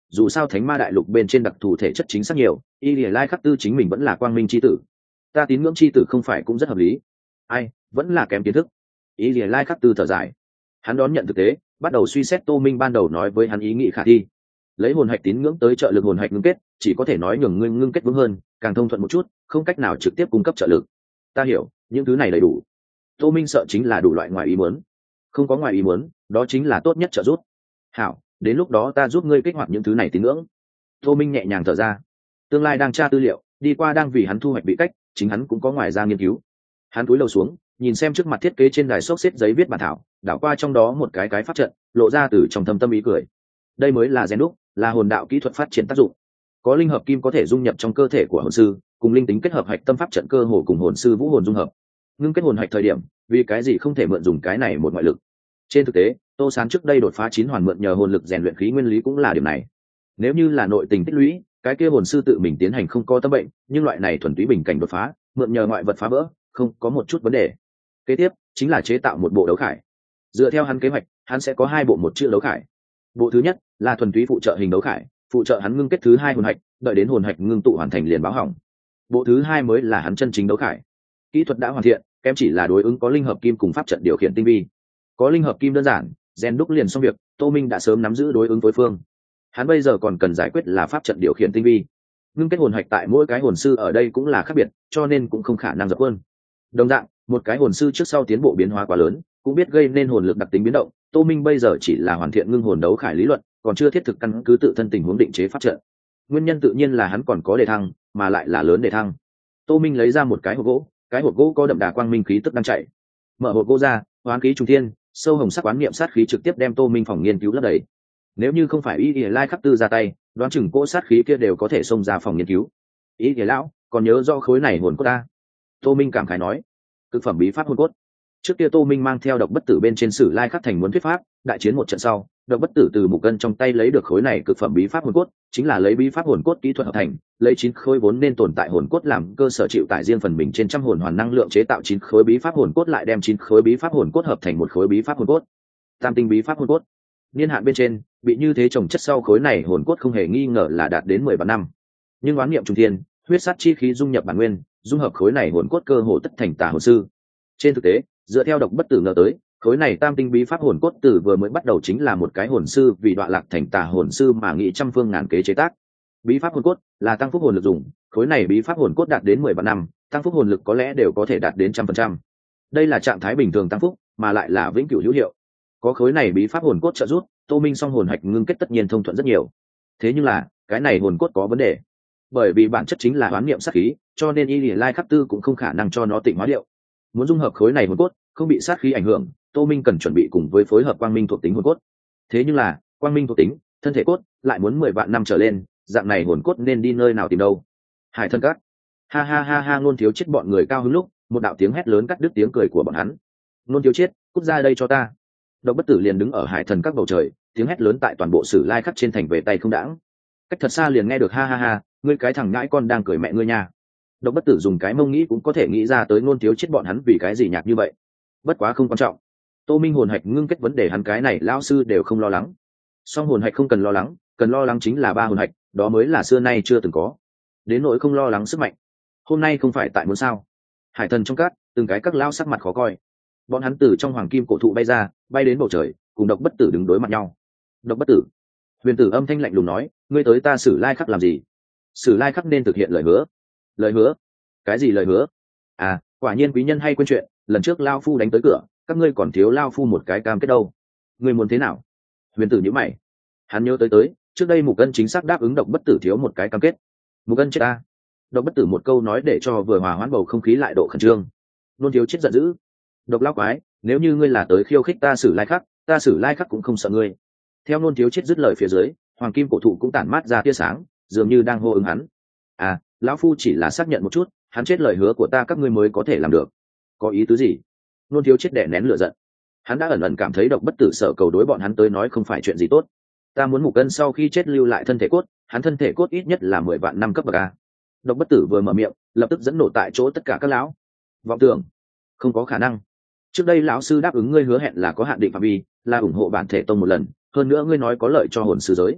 A: dù sao thánh ma đại lục bên trên đặc thù thể chất chính xác nhiều, y lìa lai khắc tư chính mình vẫn là quang minh c h i tử, ta tín ngưỡng c h i tử không phải cũng rất hợp lý. Ai, vẫn là kém kiến thức. Y lìa lai khắc tư thở dài, hắn đón nhận thực tế, bắt đầu suy xét tô minh ban đầu nói với hắn ý nghĩ khả thi. Lấy hồn hạch tín ngưỡng tới trợ lực hồn hạch ngưng kết, chỉ có thể nói nhường ngươi ngưng kết vững hơn, càng thông thuận một chút, không cách nào trực tiếp cung cấp trợ lực. Ta hiểu, những thứ này đầy đủ. Tô minh sợ chính là đủ loại ngoài ý muốn. Không có ngoài ý muốn, đó chính là tốt nhất trợ giúp. Hảo, đến lúc đó ta giúp ngươi kích hoạt những thứ này tín ngưỡng. Tô minh nhẹ nhàng thở ra. Tương lai đang tra tư liệu, đi qua đang vì hắn thu hoạch vị cách, chính hắn cũng có ngoài ra nghiên cứu. Hắn cúi đầu xuống, nhìn xem trước mặt thiết kế trên đài xốc xếp giấy viết bản thảo, đảo qua trong đó một cái pháp trận, lộ ra từ trong thâm tâm ý cười. Đây mới là rèn đúc, là hồn đạo kỹ thuật phát triển tác dụng. Có linh hợp kim có thể dung nhập trong cơ thể của hồn sư, cùng linh tính kết hợp hạch tâm pháp trận cơ hồ cùng hồn sư vũ hồn dung hợp. Ngưng kết hồn hạch thời điểm, vì cái gì không thể mượn dùng cái này một ngoại lực? Trên thực tế, Tô Sán trước đây đột phá 9 hoàn mượn nhờ hồn lực rèn luyện khí nguyên lý cũng là điểm này. Nếu như là nội tình tích lũy, cái kia hồn sư tự mình tiến hành không có tâm bệnh, nhưng loại này thuần túy bình cảnh đột phá, mượn nhờ ngoại vật phá vỡ, không có một chút vấn đề. Kế tiếp chính là chế tạo một bộ đấu khải. Dựa theo hắn kế hoạch, hắn sẽ có 2 bộ một chữ đấu khải. Bộ thứ nhất là thuần túy phụ trợ hình đấu khải, phụ trợ hắn ngưng kết thứ 2 hồn hạch, đợi đến hồn hạch ngưng tụ hoàn thành liền báo hỏng. Bộ thứ 2 mới là hắn chân chính đấu khải. Kỹ thuật đã hoàn thiện, kém chỉ là đối ứng có linh hợp kim cùng pháp trận điều khiển tinh vi. Có linh hợp kim đơn giản, rèn đúc liền xong việc, Tô Minh đã sớm nắm giữ đối ứng với phương. Hắn bây giờ còn cần giải quyết là pháp trận điều khiển tinh vi. Ngưng kết hồn hạch tại mỗi cái hồn sư ở đây cũng là khác biệt, cho nên cũng không khả năng dập khuôn. Đồng dạng, một cái hồn sư trước sau tiến bộ biến hóa quá lớn, cũng biết gây nên hồn lực đặc tính biến động. Tô Minh bây giờ chỉ là hoàn thiện ngưng hồn đấu khải lý luận, còn chưa thiết thực căn cứ tự thân tình huống định chế pháp trận. Nguyên nhân tự nhiên là hắn còn có đề thăng, mà lại là lớn đề thăng. Tô Minh lấy ra một cái hộp gỗ, cái hộp gỗ có đậm đà quang minh khí tức đang chạy. Mở hộp gỗ ra, hoán khí trung thiên, sâu hồng sắc quán niệm sát khí trực tiếp đem Tô Minh phòng nghiên cứu lấp đầy. Nếu như không phải Y Lai Khắc Tư ra tay, đoán chừng cỗ sát khí kia đều có thể xông ra phòng nghiên cứu. Y lão, còn nhớ rõ khối này hồn cốt ta? Tô Minh cảm khái nói. Cực phẩm bí pháp hồn cốt. Trước kia Tô Minh mang theo độc bất tử bên trên sử Lai Khắc thành muốn thuyết pháp, đại chiến một trận sau, độc bất tử từ mục cân trong tay lấy được khối này cực phẩm bí pháp hồn cốt, chính là lấy bí pháp hồn cốt kỹ thuật hợp thành, lấy 9 khối vốn nên tồn tại hồn cốt làm cơ sở chịu tải riêng phần mình trên trăm hồn hoàn năng lượng chế tạo 9 khối bí pháp hồn cốt, lại đem 9 khối bí pháp hồn cốt hợp thành một khối bí pháp hồn cốt. Tam tinh bí pháp hồn cốt. Niên hạn bên trên, bị như thế trồng chất sau khối này hồn cốt không hề nghi ngờ là đạt đến 10 vạn năm. Nhưng oán niệm trung thiên, huyết sát chi khí dung nhập bản nguyên, dung hợp khối này hồn cốt cơ hồ tất thành tà hồn sư. Trên thực tế, dựa theo độc bất tử ngờ tới, khối này tam tinh bí pháp hồn cốt từ vừa mới bắt đầu chính là một cái hồn sư vì đọa lạc thành tà hồn sư mà nghĩ trăm phương ngàn kế chế tác. Bí pháp hồn cốt là tăng phúc hồn lực dùng, khối này bí pháp hồn cốt đạt đến 10 vạn năm, tăng phúc hồn lực có lẽ đều có thể đạt đến 100%. Đây là trạng thái bình thường tăng phúc, mà lại là vĩnh cửu hữu hiệu. Có khối này bí pháp hồn cốt trợ giúp, Tô Minh song hồn hạch ngưng kết tất nhiên thông thuận rất nhiều. Thế nhưng là, cái này hồn cốt có vấn đề. Bởi vì bản chất chính là hoán niệm sát khí, cho nên Y Lai Khắc Tư cũng không khả năng cho nó tịnh hóa điệu. Muốn dung hợp khối này hồn cốt, không bị sát khí ảnh hưởng, Tô Minh cần chuẩn bị cùng với phối hợp quang minh thuộc tính hồn cốt. Thế nhưng là, quang minh thuộc tính, thân thể cốt lại muốn 10 vạn năm trở lên, dạng này hồn cốt nên đi nơi nào tìm đâu? Hải Thân Các. Ha ha ha ha, Nôn Thiếu Chết bọn người cao hứng lúc, một đạo tiếng hét lớn cắt đứt tiếng cười của bọn hắn. Nôn Thiếu Chết, cút ra đây cho ta. Độc bất tử liền đứng ở Hải Thần Các bầu trời, tiếng hét lớn tại toàn bộ Sử Lai Khắc trên thành về tay không đãng. Cách thật xa liền nghe được ha ha ha, ngươi cái thằng ngãi con đang cười mẹ ngươi nha. Độc bất tử dùng cái mông nghĩ cũng có thể nghĩ ra tới Nôn Thiếu Chết bọn hắn vì cái gì nhạc như vậy. Bất quá không quan trọng. Tô Minh hồn hạch ngưng kết vấn đề hắn cái này lão sư đều không lo lắng. Song hồn hạch không cần lo lắng, cần lo lắng chính là 3 hồn hạch, đó mới là xưa nay chưa từng có. Đến nỗi không lo lắng sức mạnh. Hôm nay không phải tại muốn sao? Hải Thần trong các, từng cái các lão sắc mặt khó coi. Bọn hắn từ trong hoàng kim cổ thụ bay ra, bay đến bầu trời, cùng Độc bất tử đứng đối mặt nhau. Độc bất tử. Huyền tử âm thanh lạnh lùng nói, ngươi tới ta Sử Lai Khắc làm gì? Sử Lai Khắc nên thực hiện lời hứa. Lời hứa? Cái gì lời hứa? À, quả nhiên quý nhân hay quên chuyện, lần trước lao phu đánh tới cửa, các ngươi còn thiếu lao phu một cái cam kết đâu. Ngươi muốn thế nào? Huyền tử nhíu mày. Hắn nhớ tới, trước đây Mục Ân chính xác đáp ứng Độc bất tử thiếu một cái cam kết. Mục Ân chết ta. Độc bất tử một câu nói để cho vừa hòa hoãn bầu không khí lại độ khẩn trương. Nôn Thiếu Chết giận dữ. Độc lão quái, nếu như ngươi là tới khiêu khích ta Sử Lai Khắc, ta Sử Lai Khắc cũng không sợ ngươi. Theo Nôn Thiếu Chết dứt lời phía dưới, hoàng kim cổ thụ cũng tản mát ra tia sáng, dường như đang hô ứng hắn. À, lão phu chỉ là xác nhận một chút, hắn chết lời hứa của ta các ngươi mới có thể làm được. Có ý tứ gì? Nôn Thiếu Chết đè nén lửa giận. Hắn đã ẩn ẩn cảm thấy Độc bất tử sợ cầu đối bọn hắn tới nói không phải chuyện gì tốt. Ta muốn Mục Ân sau khi chết lưu lại thân thể cốt, hắn thân thể cốt ít nhất là 10 vạn năm cấp bậc a. Độc bất tử vừa mở miệng, lập tức dẫn nổ tại chỗ tất cả các lão. Vọng tưởng, không có khả năng. Trước đây lão sư đáp ứng ngươi hứa hẹn là có hạn định phạm vi, là ủng hộ bản thể tông một lần, hơn nữa ngươi nói có lợi cho hồn sư giới.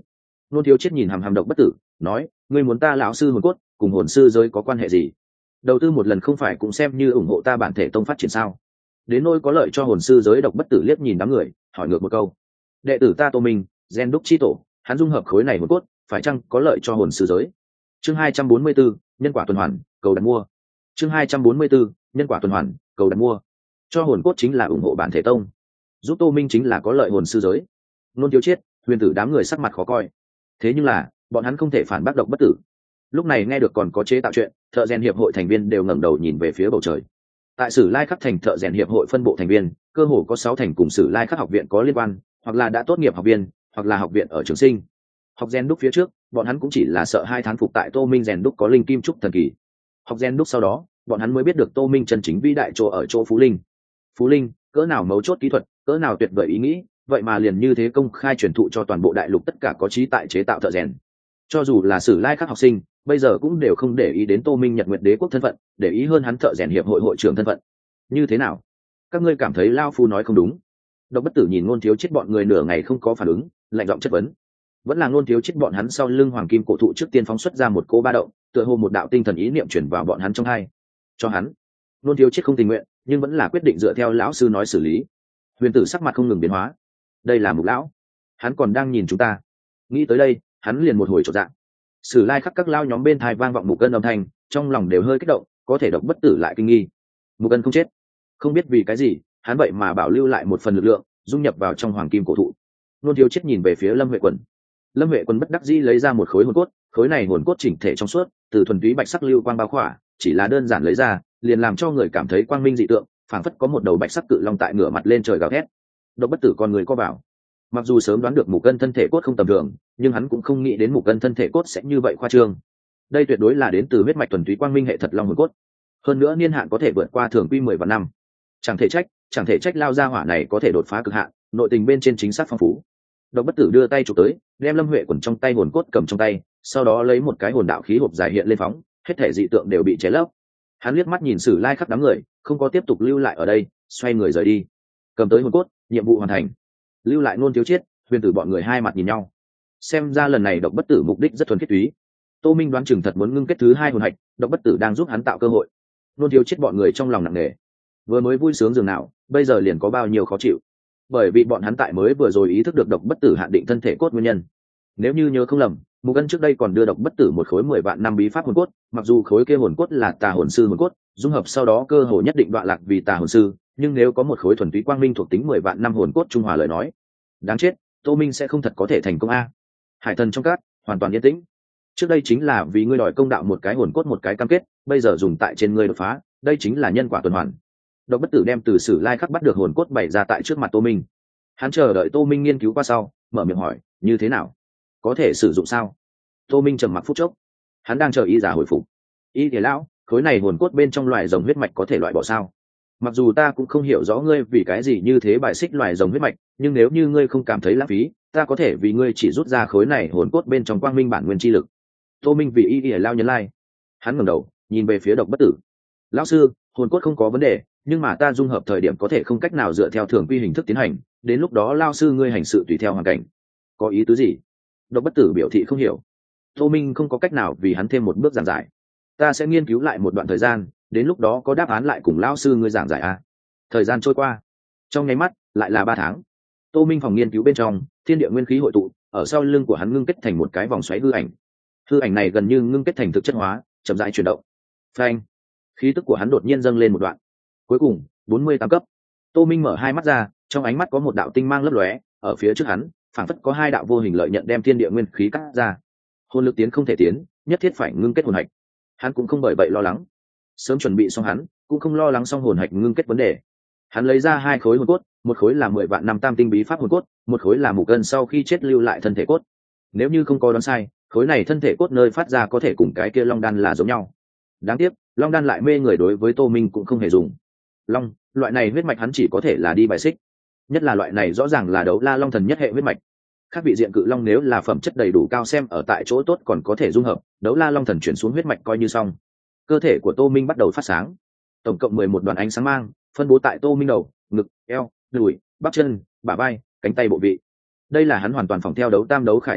A: Nôn Thiếu Chiết nhìn hàm hàm Độc Bất Tử nói, ngươi muốn ta lão sư hồn cốt cùng hồn sư giới có quan hệ gì? Đầu tư một lần không phải cũng xem như ủng hộ ta bản thể tông phát triển sao? Đến nỗi có lợi cho hồn sư giới. Độc Bất Tử liếc nhìn đám người hỏi ngược một câu. Đệ tử ta Tô Minh, gen đúc chi tổ, hắn dung hợp khối này hồn cốt phải chăng có lợi cho hồn sư giới? Chương 244, nhân quả tuần hoàn, cầu đặt mua. Chương 244, nhân quả tuần hoàn, cầu đặt mua. Cho hồn cốt chính là ủng hộ bản thể tông, giúp Tô Minh chính là có lợi hồn sư giới. Nôn Thiếu Chiết, Huyền Tử đám người sắc mặt khó coi. Thế nhưng là bọn hắn không thể phản bác Độc Bất Tử. Lúc này nghe được còn có chế tạo chuyện, thợ rèn hiệp hội thành viên đều ngẩng đầu nhìn về phía bầu trời. Tại Sử Lai Khắc thành thợ rèn hiệp hội phân bộ thành viên, cơ hồ có 6 thành cùng Sử Lai Khắc học viện có liên quan, hoặc là đã tốt nghiệp học viên, hoặc là học viện ở trường sinh. Học rèn đúc phía trước, bọn hắn cũng chỉ là sợ 2 tháng phục tại Tô Minh rèn đúc có linh kim trúc thần kỳ. Học rèn đúc sau đó, bọn hắn mới biết được Tô Minh chân chính vĩ đại chỗ ở chỗ Phú Linh. Phú Linh, cỡ nào mấu chốt kỹ thuật, cỡ nào tuyệt vời ý nghĩ, vậy mà liền như thế công khai truyền thụ cho toàn bộ đại lục tất cả có trí tại chế tạo thợ rèn. Cho dù là Sử Lai Khắc học sinh, bây giờ cũng đều không để ý đến Tô Minh Nhật Nguyệt Đế quốc thân phận, để ý hơn hắn thợ rèn hiệp hội hội trưởng thân phận. Như thế nào? Các ngươi cảm thấy lao phu nói không đúng? Độc Bất Tử nhìn Nôn Thiếu Chiết bọn người nửa ngày không có phản ứng, lạnh giọng chất vấn. Vẫn là Nôn Thiếu Chiết bọn hắn sau lưng hoàng kim cổ thụ trước tiên phóng xuất ra một cỗ ba động, tựa hồ một đạo tinh thần ý niệm chuyển vào bọn hắn trong hai. Cho hắn. Nôn Thiếu Chiết không tình nguyện, nhưng vẫn là quyết định dựa theo lão sư nói xử lý. Huyền Tử sắc mặt không ngừng biến hóa. Đây là Mục lão, hắn còn đang nhìn chúng ta. Nghĩ tới đây, hắn liền một hồi chột dạ. Sử Lai Khắc các lao nhóm bên thai vang vọng Mục Ân âm thanh, trong lòng đều hơi kích động, có thể Độc Bất Tử lại kinh nghi. Mục Ân không chết, không biết vì cái gì, hắn vậy mà bảo lưu lại một phần lực lượng, dung nhập vào trong hoàng kim cổ thụ. Nôn Thiếu Chiết nhìn về phía Lâm Huệ Quần. Lâm Huệ Quần bất đắc dĩ lấy ra một khối hồn cốt, khối này hồn cốt chỉnh thể trong suốt, từ thuần túy bạch sắc lưu quang bao khỏa, chỉ là đơn giản lấy ra, liền làm cho người cảm thấy quang minh dị tượng, phảng phất có một đầu bạch sắc cự long tại ngửa mặt lên trời gào thét. Độc Bất Tử con người co bảo. Mặc dù sớm đoán được Mục Ân thân thể cốt không tầm thường, nhưng hắn cũng không nghĩ đến Mục Ân thân thể cốt sẽ như vậy khoa trương. Đây tuyệt đối là đến từ huyết mạch thuần túy quang minh hệ thật long hồn cốt. Hơn nữa niên hạn có thể vượt qua thường quy 10 vạn năm. Chẳng thể trách lao ra hỏa này có thể đột phá cực hạn, nội tình bên trên chính xác phong phú. Độc Bất Tử đưa tay chụp tới, đem Lâm Huệ Quần trong tay hồn cốt cầm trong tay, sau đó lấy một cái hồn đạo khí hộp dài hiện lên phóng, hết thể dị tượng đều bị che lấp. Hắn liếc mắt nhìn Sử Lai Khắc đám người, không có tiếp tục lưu lại ở đây, xoay người rời đi. Cầm tới hồn cốt, nhiệm vụ hoàn thành. Lưu lại Nôn Thiếu Chiết, Huyền Tử bọn người hai mặt nhìn nhau. Xem ra lần này Độc Bất Tử mục đích rất thuần khiết túy. Tô Minh đoán chừng thật muốn ngưng kết thứ 2 hồn hạch, Độc Bất Tử đang giúp hắn tạo cơ hội. Nôn Thiếu Chiết bọn người trong lòng nặng nề. Vừa mới vui sướng dường nào, bây giờ liền có bao nhiêu khó chịu. Bởi vì bọn hắn tại mới vừa rồi ý thức được Độc Bất Tử hạn định thân thể cốt nguyên nhân. Nếu như nhớ không lầm, Mục Ân trước đây còn đưa Độc Bất Tử một khối 10 vạn năm bí pháp hồn cốt, mặc dù khối kia hồn cốt là tà hồn sư hồn cốt, dung hợp sau đó cơ hội nhất định đoạn lạc vì tà hồn sư, nhưng nếu có một khối thuần túy quang minh thuộc tính 10 vạn năm hồn cốt trung hòa lời nói, đáng chết, Tô Minh sẽ không thật có thể thành công a. Hải Thần trong cát, hoàn toàn yên tĩnh. Trước đây chính là vì ngươi đòi công đạo một cái hồn cốt một cái cam kết, bây giờ dùng tại trên ngươi đột phá, đây chính là nhân quả tuần hoàn. Độc Bất Tử đem từ Sử Lai Khắc bắt được hồn cốt bày ra tại trước mặt Tô Minh. Hắn chờ đợi Tô Minh nghiên cứu qua sau, mở miệng hỏi, như thế nào? Có thể sử dụng sao? Tô Minh trầm mặc phút chốc. Hắn đang chờ ý giả hồi phục. Ý thể lão, khối này hồn cốt bên trong loài rồng huyết mạch có thể loại bỏ sao? Mặc dù ta cũng không hiểu rõ ngươi vì cái gì như thế bài xích loài rồng huyết mạch, nhưng nếu như ngươi không cảm thấy lãng phí, ta có thể vì ngươi chỉ rút ra khối này hồn cốt bên trong quang minh bản nguyên chi lực. Tô Minh vì ý lao nhân lai. Hắn ngẩng đầu, nhìn về phía Độc Bất Tử. Lão sư, hồn cốt không có vấn đề, nhưng mà ta dung hợp thời điểm có thể không cách nào dựa theo thường quy hình thức tiến hành, đến lúc đó lao sư ngươi hành sự tùy theo hoàn cảnh. Có ý tứ gì? Độc Bất Tử biểu thị không hiểu. Tô Minh không có cách nào vì hắn thêm một bước giảng giải. Ta sẽ nghiên cứu lại một đoạn thời gian, đến lúc đó có đáp án lại cùng lao sư ngươi giảng giải a. Thời gian trôi qua, trong nháy mắt lại là 3 tháng. Tô Minh phòng nghiên cứu bên trong, thiên địa nguyên khí hội tụ, ở sau lưng của hắn ngưng kết thành một cái vòng xoáy hư ảnh. Hư ảnh này gần như ngưng kết thành thực chất hóa, chậm rãi chuyển động. Phanh! Khí tức của hắn đột nhiên dâng lên một đoạn. Cuối cùng, 48 cấp. Tô Minh mở hai mắt ra, trong ánh mắt có một đạo tinh mang lấp lóe, ở phía trước hắn, phảng phất có 2 đạo vô hình lợi nhận đem thiên địa nguyên khí cắt ra. Hồn lực tiến không thể tiến, nhất thiết phải ngưng kết hồn hạch. Hắn cũng không bởi vậy lo lắng. Sớm chuẩn bị xong hắn, cũng không lo lắng xong hồn hạch ngưng kết vấn đề. Hắn lấy ra 2 khối hồn cốt, một khối là 10 vạn năm tam tinh bí pháp hồn cốt, một khối là Mục Ân sau khi chết lưu lại thân thể cốt. Nếu như không có đoán sai, khối này thân thể cốt nơi phát ra có thể cùng cái kia long đan là giống nhau. Đáng tiếc, long đan lại mê người đối với Tô Minh cũng không hề dùng. Long, loại này huyết mạch hắn chỉ có thể là đi bài xích. Nhất là loại này rõ ràng là đấu la long thần nhất hệ huyết mạch. Khác vị diện cự long nếu là phẩm chất đầy đủ cao xem ở tại chỗ tốt còn có thể dung hợp, đấu la long thần chuyển xuống huyết mạch coi như xong. Cơ thể của Tô Minh bắt đầu phát sáng. Tổng cộng 11 đoàn ánh sáng mang, phân bố tại Tô Minh đầu, ngực, eo, đùi, bắp chân, bả vai, cánh tay bộ vị. Đây là hắn hoàn toàn phỏng theo đấu tam đấu khải chế tạo,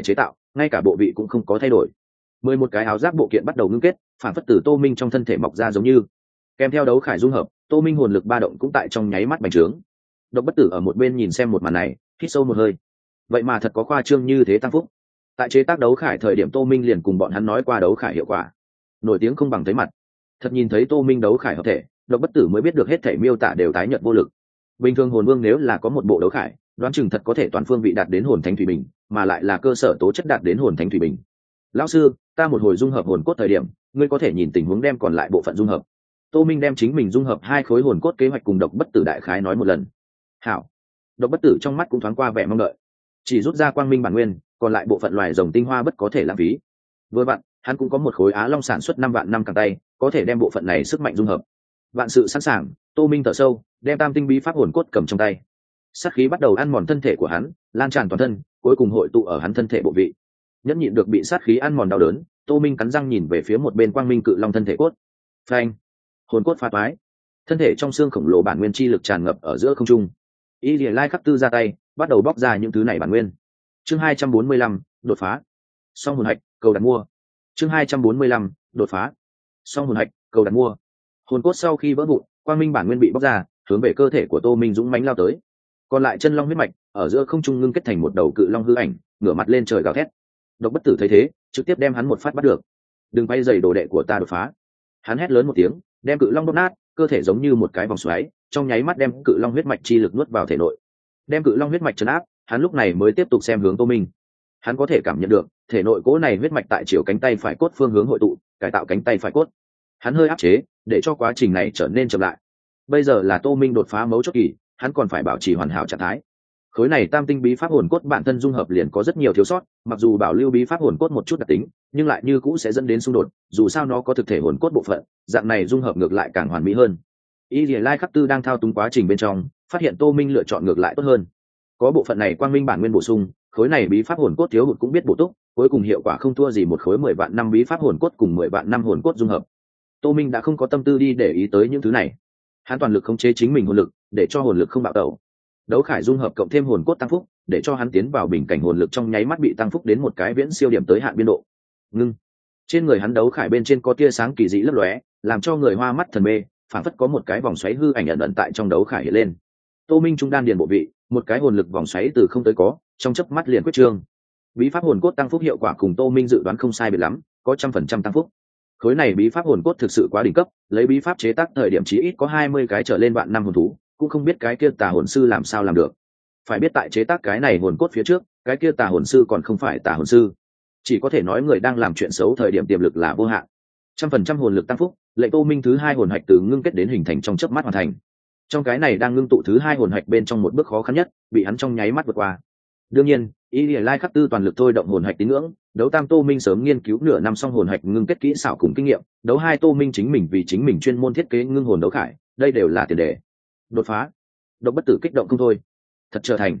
A: ngay cả bộ vị cũng không có thay đổi. 11 cái áo giáp bộ kiện bắt đầu ngưng kết, phản phất từ Tô Minh trong thân thể mọc ra giống như. Kèm theo đấu khải dung hợp, Tô Minh hồn lực ba động cũng tại trong nháy mắt bành trướng. Độc Bất Tử ở một bên nhìn xem một màn này, hít sâu một hơi. Vậy mà thật có khoa trương như thế tăng phúc. Tại chế tác đấu khải thời điểm Tô Minh liền cùng bọn hắn nói qua đấu khải hiệu quả, nổi tiếng không bằng thấy mặt. Thật nhìn thấy Tô Minh đấu khải hợp thể, Độc Bất Tử mới biết được hết thảy miêu tả đều tái nhợt vô lực. Bình thường hồn vương nếu là có một bộ đấu khải, đoán chừng thật có thể toàn phương vị đạt đến hồn thánh thủy bình, mà lại là cơ sở tố chất đạt đến hồn thánh thủy bình. Lão sư, ta một hồi dung hợp hồn cốt thời điểm, ngươi có thể nhìn tình huống đem còn lại bộ phận dung hợp. Tô Minh đem chính mình dung hợp 2 khối hồn cốt kế hoạch cùng Độc Bất Tử đại khái nói một lần. Hảo. Độc Bất Tử trong mắt cũng thoáng qua vẻ mong đợi. Chỉ rút ra quang minh bản nguyên, còn lại bộ phận loài rồng tinh hoa bất có thể lãng phí. Vừa vặn, hắn cũng có một khối Á Long sản xuất 5 vạn năm càng tay, có thể đem bộ phận này sức mạnh dung hợp. Vạn sự sẵn sàng, Tô Minh thở sâu, đem tam tinh bí pháp hồn cốt cầm trong tay. Sát khí bắt đầu ăn mòn thân thể của hắn, lan tràn toàn thân, cuối cùng hội tụ ở hắn thân thể bộ vị. Nhẫn nhịn được bị sát khí ăn mòn đau đớn, Tô Minh cắn răng nhìn về phía một bên quang minh cự long thân thể cốt. Phanh! Hồn cốt phá toái. Thân thể trong xương khổng lồ bản nguyên chi lực tràn ngập ở giữa không trung. Y Lìa Lai Khắc Tư ra tay, bắt đầu bóc ra những thứ này bản nguyên. Chương 245, đột phá. Song hồn hạch, cầu đặt mua. Chương 245, đột phá. Song hồn hạch, cầu đặt mua. Hồn cốt sau khi vỡ vụn, quang minh bản nguyên bị bóc ra, hướng về cơ thể của Tô Minh dũng mãnh lao tới. Còn lại chân long huyết mạch, ở giữa không trung ngưng kết thành một đầu cự long hư ảnh, ngửa mặt lên trời gào thét. Độc Bất Tử thấy thế, trực tiếp đem hắn một phát bắt được. Đừng bay dày đồ đệ của ta đột phá. Hắn hét lớn một tiếng, đem cự long đốt nát, cơ thể giống như một cái vòng xoáy, trong nháy mắt đem cự long huyết mạch chi lực nuốt vào thể nội. Đem cự long huyết mạch trấn áp, hắn lúc này mới tiếp tục xem hướng Tô Minh. Hắn có thể cảm nhận được, thể nội cỗ này huyết mạch tại chiều cánh tay phải cốt phương hướng hội tụ, cải tạo cánh tay phải cốt. Hắn hơi áp chế, để cho quá trình này trở nên chậm lại. Bây giờ là Tô Minh đột phá mấu chốt kỳ, hắn còn phải bảo trì hoàn hảo trạng thái. Khối này tam tinh bí pháp hồn cốt bản thân dung hợp liền có rất nhiều thiếu sót, mặc dù bảo lưu bí pháp hồn cốt một chút đặc tính, nhưng lại như cũ sẽ dẫn đến xung đột, dù sao nó có thực thể hồn cốt bộ phận, dạng này dung hợp ngược lại càng hoàn mỹ hơn. Y Lìa Lai Khắc Tư đang thao túng quá trình bên trong, phát hiện Tô Minh lựa chọn ngược lại tốt hơn. Có bộ phận này quang minh bản nguyên bổ sung, khối này bí pháp hồn cốt thiếu hụt cũng biết bổ túc, cuối cùng hiệu quả không thua gì một khối 10 vạn năm bí pháp hồn cốt cùng 10 vạn năm hồn cốt dung hợp. Tô Minh đã không có tâm tư đi để ý tới những thứ này. Hắn toàn lực khống chế chính mình hồn lực, để cho hồn lực không bạo tẩu. Đấu khải dung hợp cộng thêm hồn cốt tăng phúc, để cho hắn tiến vào bình cảnh hồn lực trong nháy mắt bị tăng phúc đến một cái viễn siêu điểm tới hạn biên độ. Ngưng. Trên người hắn đấu khải bên trên có tia sáng kỳ dị lấp lóe, làm cho người hoa mắt thần mê, phản phất có một cái vòng xoáy hư ảnh ẩn ẩn tại trong đấu khải hiện lên. Tô Minh trung đan điền bộ vị, một cái hồn lực vòng xoáy từ không tới có, trong chớp mắt liền quyết trương. Bí pháp hồn cốt tăng phúc hiệu quả cùng Tô Minh dự đoán không sai biệt lắm, có 100% tăng phúc. Khối này bí pháp hồn cốt thực sự quá đỉnh cấp, lấy bí pháp chế tác thời điểm chí ít có 20 cái trở lên vạn năm hồn thú, cũng không biết cái kia tà hồn sư làm sao làm được. Phải biết tại chế tác cái này hồn cốt phía trước, cái kia tà hồn sư còn không phải tà hồn sư, chỉ có thể nói người đang làm chuyện xấu thời điểm tiềm lực là vô hạn. 100% hồn lực tăng phúc, lệnh Tô Minh thứ 2 hồn hạch từ ngưng kết đến hình thành trong chớp mắt hoàn thành. Trong cái này đang ngưng tụ thứ 2 hồn hạch bên trong một bước khó khăn nhất, bị hắn trong nháy mắt vượt qua. Đương nhiên, Y Lìa Lai Khắc Tư toàn lực thôi động hồn hạch tín ngưỡng, đấu tam Tô Minh sớm nghiên cứu nửa năm xong hồn hạch ngưng kết kỹ xảo cùng kinh nghiệm, đấu hai Tô Minh chính mình vì chính mình chuyên môn thiết kế ngưng hồn đấu khải, đây đều là tiền đề. Đột phá. Độc Bất Tử kích động không thôi. Thật trở thành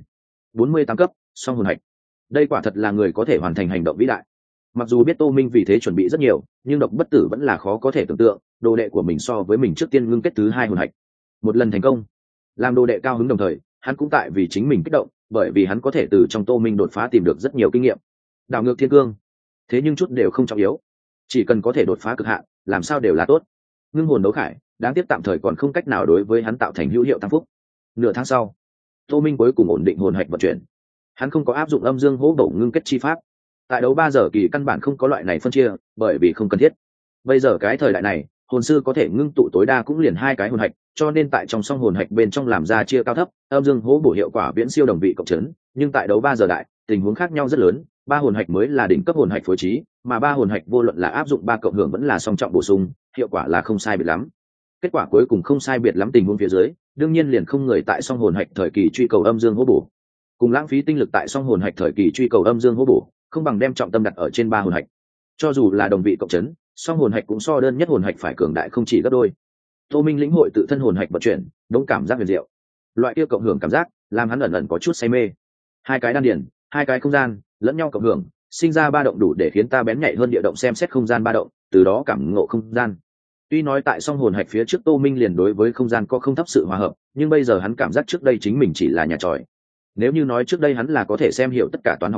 A: 48 cấp, song hồn hạch. Đây quả thật là người có thể hoàn thành hành động vĩ đại. Mặc dù biết Tô Minh vì thế chuẩn bị rất nhiều, nhưng Độc Bất Tử vẫn là khó có thể tưởng tượng, đồ đệ của mình so với mình trước tiên ngưng kết thứ 2 hồn hạch. Một lần thành công, làm đồ đệ cao hứng đồng thời, hắn cũng tại vì chính mình kích động, bởi vì hắn có thể từ trong Tô Minh đột phá tìm được rất nhiều kinh nghiệm. Đảo ngược thiên cương. Thế nhưng chút đều không trọng yếu, chỉ cần có thể đột phá cực hạn, làm sao đều là tốt. Ngưng hồn đấu khải, đáng tiếc tạm thời còn không cách nào đối với hắn tạo thành hữu hiệu tăng phúc. Nửa tháng sau, Tô Minh cuối cùng ổn định hồn hạch vận chuyển. Hắn không có áp dụng âm dương hỗ bổ ngưng kết chi pháp. Tại đấu 3 giờ kỳ căn bản không có loại này phân chia, bởi vì không cần thiết. Bây giờ cái thời đại này, hồn sư có thể ngưng tụ tối đa cũng liền 2 cái hồn hạch, cho nên tại trong song hồn hạch bên trong làm ra chia cao thấp, âm dương hỗ bổ hiệu quả viễn siêu đồng vị cộng chấn, nhưng tại đấu 3 giờ đại, tình huống khác nhau rất lớn, 3 hồn hạch mới là đỉnh cấp hồn hạch phối trí, mà 3 hồn hạch vô luận là áp dụng 3 cộng hưởng vẫn là song trọng bổ sung, hiệu quả là không sai biệt lắm. Kết quả cuối cùng không sai biệt lắm tình huống phía dưới, đương nhiên liền không người tại song hồn hạch thời kỳ truy cầu âm dương hỗ bổ. Cùng lãng phí tinh lực tại song hồn hạch thời kỳ truy cầu âm dương hỗ bổ, không bằng đem trọng tâm đặt ở trên 3 hồn hạch. Cho dù là đồng vị cộng chấn, song hồn hạch cũng so đơn nhất hồn hạch phải cường đại không chỉ gấp đôi. Tô Minh lĩnh hội tự thân hồn hạch vận chuyển, đống cảm giác huyền diệu. Loại kia cộng hưởng cảm giác, làm hắn ẩn ẩn có chút say mê. 2 cái đan điển, 2 cái không gian, lẫn nhau cộng hưởng, sinh ra ba động đủ để khiến ta bén nhạy hơn địa động xem xét không gian ba động, từ đó cảm ngộ không gian. Tuy nói tại song hồn hạch phía trước Tô Minh liền đối với không gian có không thấp sự hòa hợp, nhưng bây giờ hắn cảm giác trước đây chính mình chỉ là nhà tròi. Nếu như nói trước đây hắn là có thể xem hiểu tất cả toán học đề,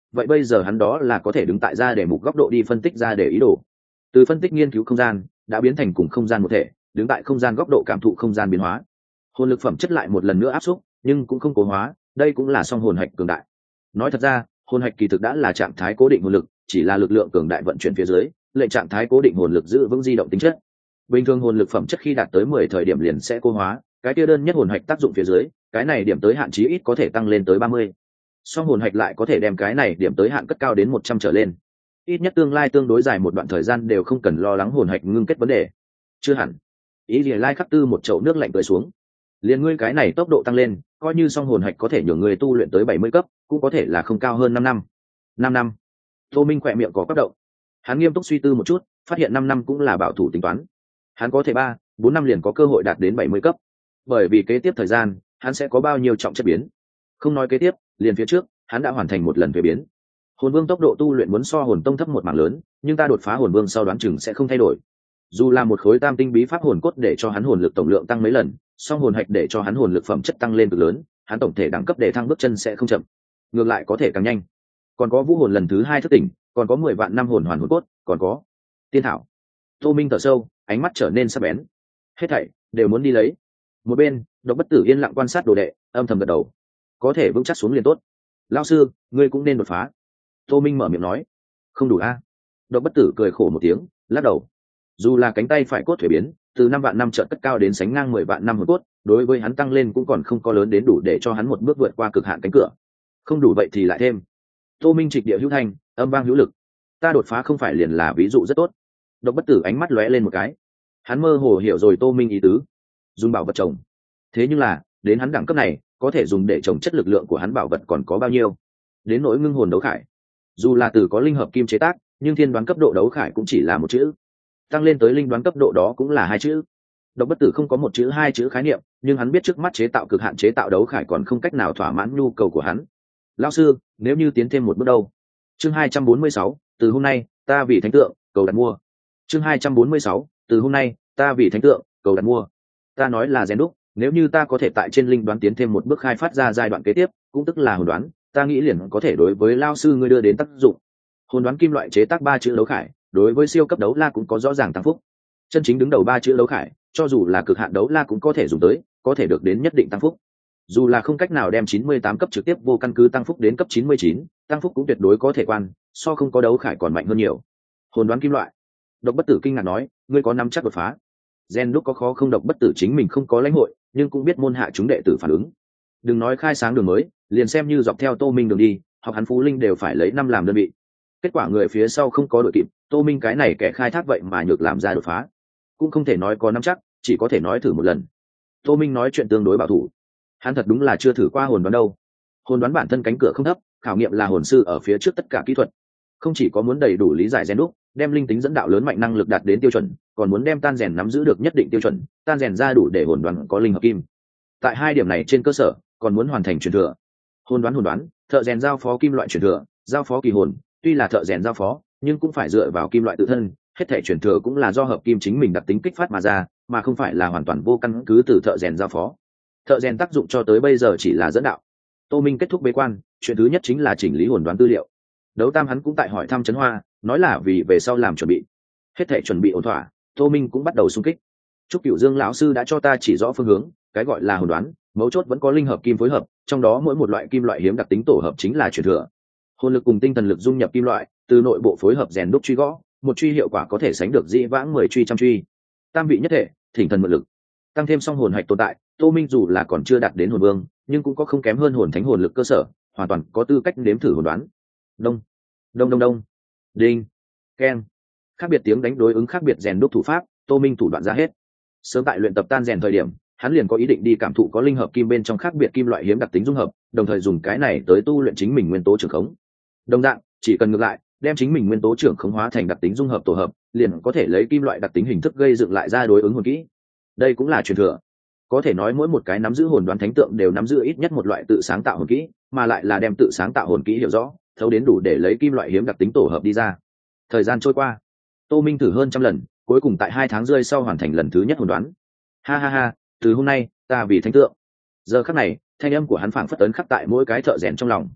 A: vậy bây giờ hắn đó là có thể đứng tại ra để mục góc độ đi phân tích ra để ý đồ. Từ phân tích nghiên cứu không gian đã biến thành cùng không gian một thể, đứng tại không gian góc độ cảm thụ không gian biến hóa. Hồn lực phẩm chất lại một lần nữa áp xúc, nhưng cũng không cố hóa, đây cũng là song hồn hạch cường đại. Nói thật ra, hồn hạch kỳ thực đã là trạng thái cố định hồn lực, chỉ là lực lượng cường đại vận chuyển phía dưới, lệnh trạng thái cố định hồn lực giữ vững di động tính chất. Bình thường hồn lực phẩm chất khi đạt tới 10 thời điểm liền sẽ cố hóa, cái kia đơn nhất hồn hạch tác dụng phía dưới, cái này điểm tới hạn chí ít có thể tăng lên tới 30. Song hồn hạch lại có thể đem cái này điểm tới hạn cất cao đến 100 trở lên. Ít nhất tương lai tương đối dài một đoạn thời gian đều không cần lo lắng hồn hạch ngưng kết vấn đề. Chưa hẳn. Ý gì lai khắc tư một chậu nước lạnh tưới xuống. Liền ngươi cái này tốc độ tăng lên, coi như song hồn hạch có thể nhường người tu luyện tới 70 cấp, cũng có thể là không cao hơn 5 năm. 5 năm. Tô Minh khỏe miệng có cấp động. Hắn nghiêm túc suy tư một chút, phát hiện 5 năm cũng là bảo thủ tính toán. Hắn có thể 3-4 năm liền có cơ hội đạt đến 70 cấp. Bởi vì kế tiếp thời gian, hắn sẽ có bao nhiêu trọng chất biến. Không nói kế tiếp, liền phía trước, hắn đã hoàn thành một lần thuế biến. Hồn vương tốc độ tu luyện muốn so hồn tông thấp một mảng lớn, nhưng ta đột phá hồn vương sau đoán chừng sẽ không thay đổi. Dù là một khối tam tinh bí pháp hồn cốt để cho hắn hồn lực tổng lượng tăng mấy lần, song hồn hạch để cho hắn hồn lực phẩm chất tăng lên cực lớn, hắn tổng thể đẳng cấp để thăng bước chân sẽ không chậm, ngược lại có thể càng nhanh. Còn có vũ hồn lần thứ 2 thức tỉnh, còn có 10 vạn năm hồn hoàn hồn cốt, còn có tiên thảo. Tô Minh thở sâu, ánh mắt trở nên sắc bén. Hết thảy đều muốn đi lấy. Một bên, Độc Bất Tử yên lặng quan sát đồ đệ, âm thầm gật đầu. Có thể vững chắc xuống liền tốt. Lão sư, ngươi cũng nên đột phá. Tô Minh mở miệng nói. Không đủ a? Độc Bất Tử cười khổ một tiếng, lắc đầu. Dù là cánh tay phải cốt thuế biến, từ 5 vạn năm chợt cất cao đến sánh ngang 10 vạn năm hồn cốt, đối với hắn tăng lên cũng còn không có lớn đến đủ để cho hắn một bước vượt qua cực hạn cánh cửa. Không đủ vậy thì lại thêm. Tô Minh trịch địa hữu thanh, âm vang hữu lực. Ta đột phá không phải liền là ví dụ rất tốt. Độc Bất Tử ánh mắt lóe lên một cái. Hắn mơ hồ hiểu rồi Tô Minh ý tứ. Dùng bảo vật trồng. Thế nhưng là, đến hắn đẳng cấp này, có thể dùng để trồng chất lực lượng của hắn bảo vật còn có bao nhiêu? Đến nỗi ngưng hồn đấu khải. Dù là từ có linh hợp kim chế tác, nhưng thiên đoán cấp độ đấu khải cũng chỉ là một chữ. Tăng lên tới linh đoán cấp độ đó cũng là 2 chữ. Độc Bất Tử không có 1 chữ 2 chữ khái niệm, nhưng hắn biết trước mắt chế tạo cực hạn chế tạo đấu khải còn không cách nào thỏa mãn nhu cầu của hắn. Lão sư, nếu như tiến thêm một bước đâu? Chương 246, từ hôm nay, ta vì thánh tượng, cầu đặt mua. Chương 246, từ hôm nay, ta vì thánh tượng, cầu đặt mua. Ta nói là rèn đúc, nếu như ta có thể tại trên linh đoán tiến thêm một bước khai phát ra giai đoạn kế tiếp, cũng tức là hồn đoán, ta nghĩ liền có thể đối với lão sư ngươi đưa đến tác dụng. Hồn đoán kim loại chế tác 3 chữ đấu khải, đối với siêu cấp đấu la cũng có rõ ràng tăng phúc. Chân chính đứng đầu 3 chữ đấu khải, cho dù là cực hạn đấu la cũng có thể dùng tới, có thể được đến nhất định tăng phúc. Dù là không cách nào đem 98 cấp trực tiếp vô căn cứ tăng phúc đến cấp 99, tăng phúc cũng tuyệt đối có thể quan, so không có đấu khải còn mạnh hơn nhiều. Hồn đoán kim loại. Độc Bất Tử kinh ngạc nói, ngươi có nắm chắc đột phá? Gen lúc có khó không? Độc Bất Tử chính mình không có lãnh hội, nhưng cũng biết môn hạ chúng đệ tử phản ứng. Đừng nói khai sáng đường mới, liền xem như dọc theo Tô Minh đường đi, học hắn Phú Linh đều phải lấy 5 làm đơn vị. Kết quả người phía sau không có đội kịp, Tô Minh cái này kẻ khai thác vậy mà nhược làm ra đột phá, cũng không thể nói có nắm chắc, chỉ có thể nói thử một lần. Tô Minh nói chuyện tương đối bảo thủ, hắn thật đúng là chưa thử qua hồn đoán đâu. Hồn đoán bản thân cánh cửa không thấp, khảo nghiệm là hồn sư ở phía trước tất cả kỹ thuật, không chỉ có muốn đầy đủ lý giải gen đúc, đem linh tính dẫn đạo lớn mạnh năng lực đạt đến tiêu chuẩn, còn muốn đem tan rèn nắm giữ được nhất định tiêu chuẩn, tan rèn ra đủ để hồn đoán có linh hợp kim. Tại 2 điểm này trên cơ sở, còn muốn hoàn thành truyền thừa. Hồn đoán, thợ rèn giao phó kim loại truyền thừa, giao phó kỳ hồn, tuy là thợ rèn giao phó, nhưng cũng phải dựa vào kim loại tự thân, hết thể truyền thừa cũng là do hợp kim chính mình đặc tính kích phát mà ra, mà không phải là hoàn toàn vô căn cứ từ thợ rèn giao phó. Thợ rèn tác dụng cho tới bây giờ chỉ là dẫn đạo. Tô Minh kết thúc bế quan, chuyện thứ nhất chính là chỉnh lý hồn đoán tư liệu. Đấu Tam hắn cũng tại hỏi thăm Trấn Hoa, nói là vì về sau làm chuẩn bị. Hết thể chuẩn bị ổn thỏa, Tô Minh cũng bắt đầu xung kích. Trúc Cửu Dương lão sư đã cho ta chỉ rõ phương hướng, cái gọi là hồn đoán, mấu chốt vẫn có linh hợp kim phối hợp, trong đó mỗi một loại kim loại hiếm đặc tính tổ hợp chính là truyền thừa. Hồn lực cùng tinh thần lực dung nhập kim loại, từ nội bộ phối hợp rèn đúc truy gõ, một truy hiệu quả có thể sánh được dĩ vãng 10 truy trăm truy. Tam vị nhất thể, thỉnh thần mượn lực. Tăng thêm song hồn hạch tồn tại, Tô Minh dù là còn chưa đạt đến hồn vương, nhưng cũng có không kém hơn hồn thánh hồn lực cơ sở, hoàn toàn có tư cách nếm thử hồn đoán. Đông, đông đông đông, đinh, keng. Khác biệt tiếng đánh đối ứng khác biệt rèn đúc thủ pháp, Tô Minh thủ đoạn ra hết. Sớm tại luyện tập tan rèn thời điểm, hắn liền có ý định đi cảm thụ có linh hợp kim bên trong khác biệt kim loại hiếm đặc tính dung hợp, đồng thời dùng cái này tới tu luyện chính mình nguyên tố trưởng khống. Đồng dạng, chỉ cần ngược lại, đem chính mình nguyên tố trưởng khống hóa thành đặc tính dung hợp tổ hợp, liền có thể lấy kim loại đặc tính hình thức gây dựng lại ra đối ứng hồn kỹ. Đây cũng là truyền thừa. Có thể nói mỗi một cái nắm giữ hồn đoán thánh tượng đều nắm giữ ít nhất một loại tự sáng tạo hồn kỹ, mà lại là đem tự sáng tạo hồn kỹ hiểu rõ, thấu đến đủ để lấy kim loại hiếm đặc tính tổ hợp đi ra. Thời gian trôi qua, Tô Minh thử hơn trăm lần, cuối cùng tại 2 tháng rưỡi sau hoàn thành lần thứ nhất hồn đoán. Ha ha ha, từ hôm nay, ta vì thánh tượng. Giờ khắc này, thanh âm của hắn phảng phất ấn khắc tại mỗi cái thợ rèn trong lòng.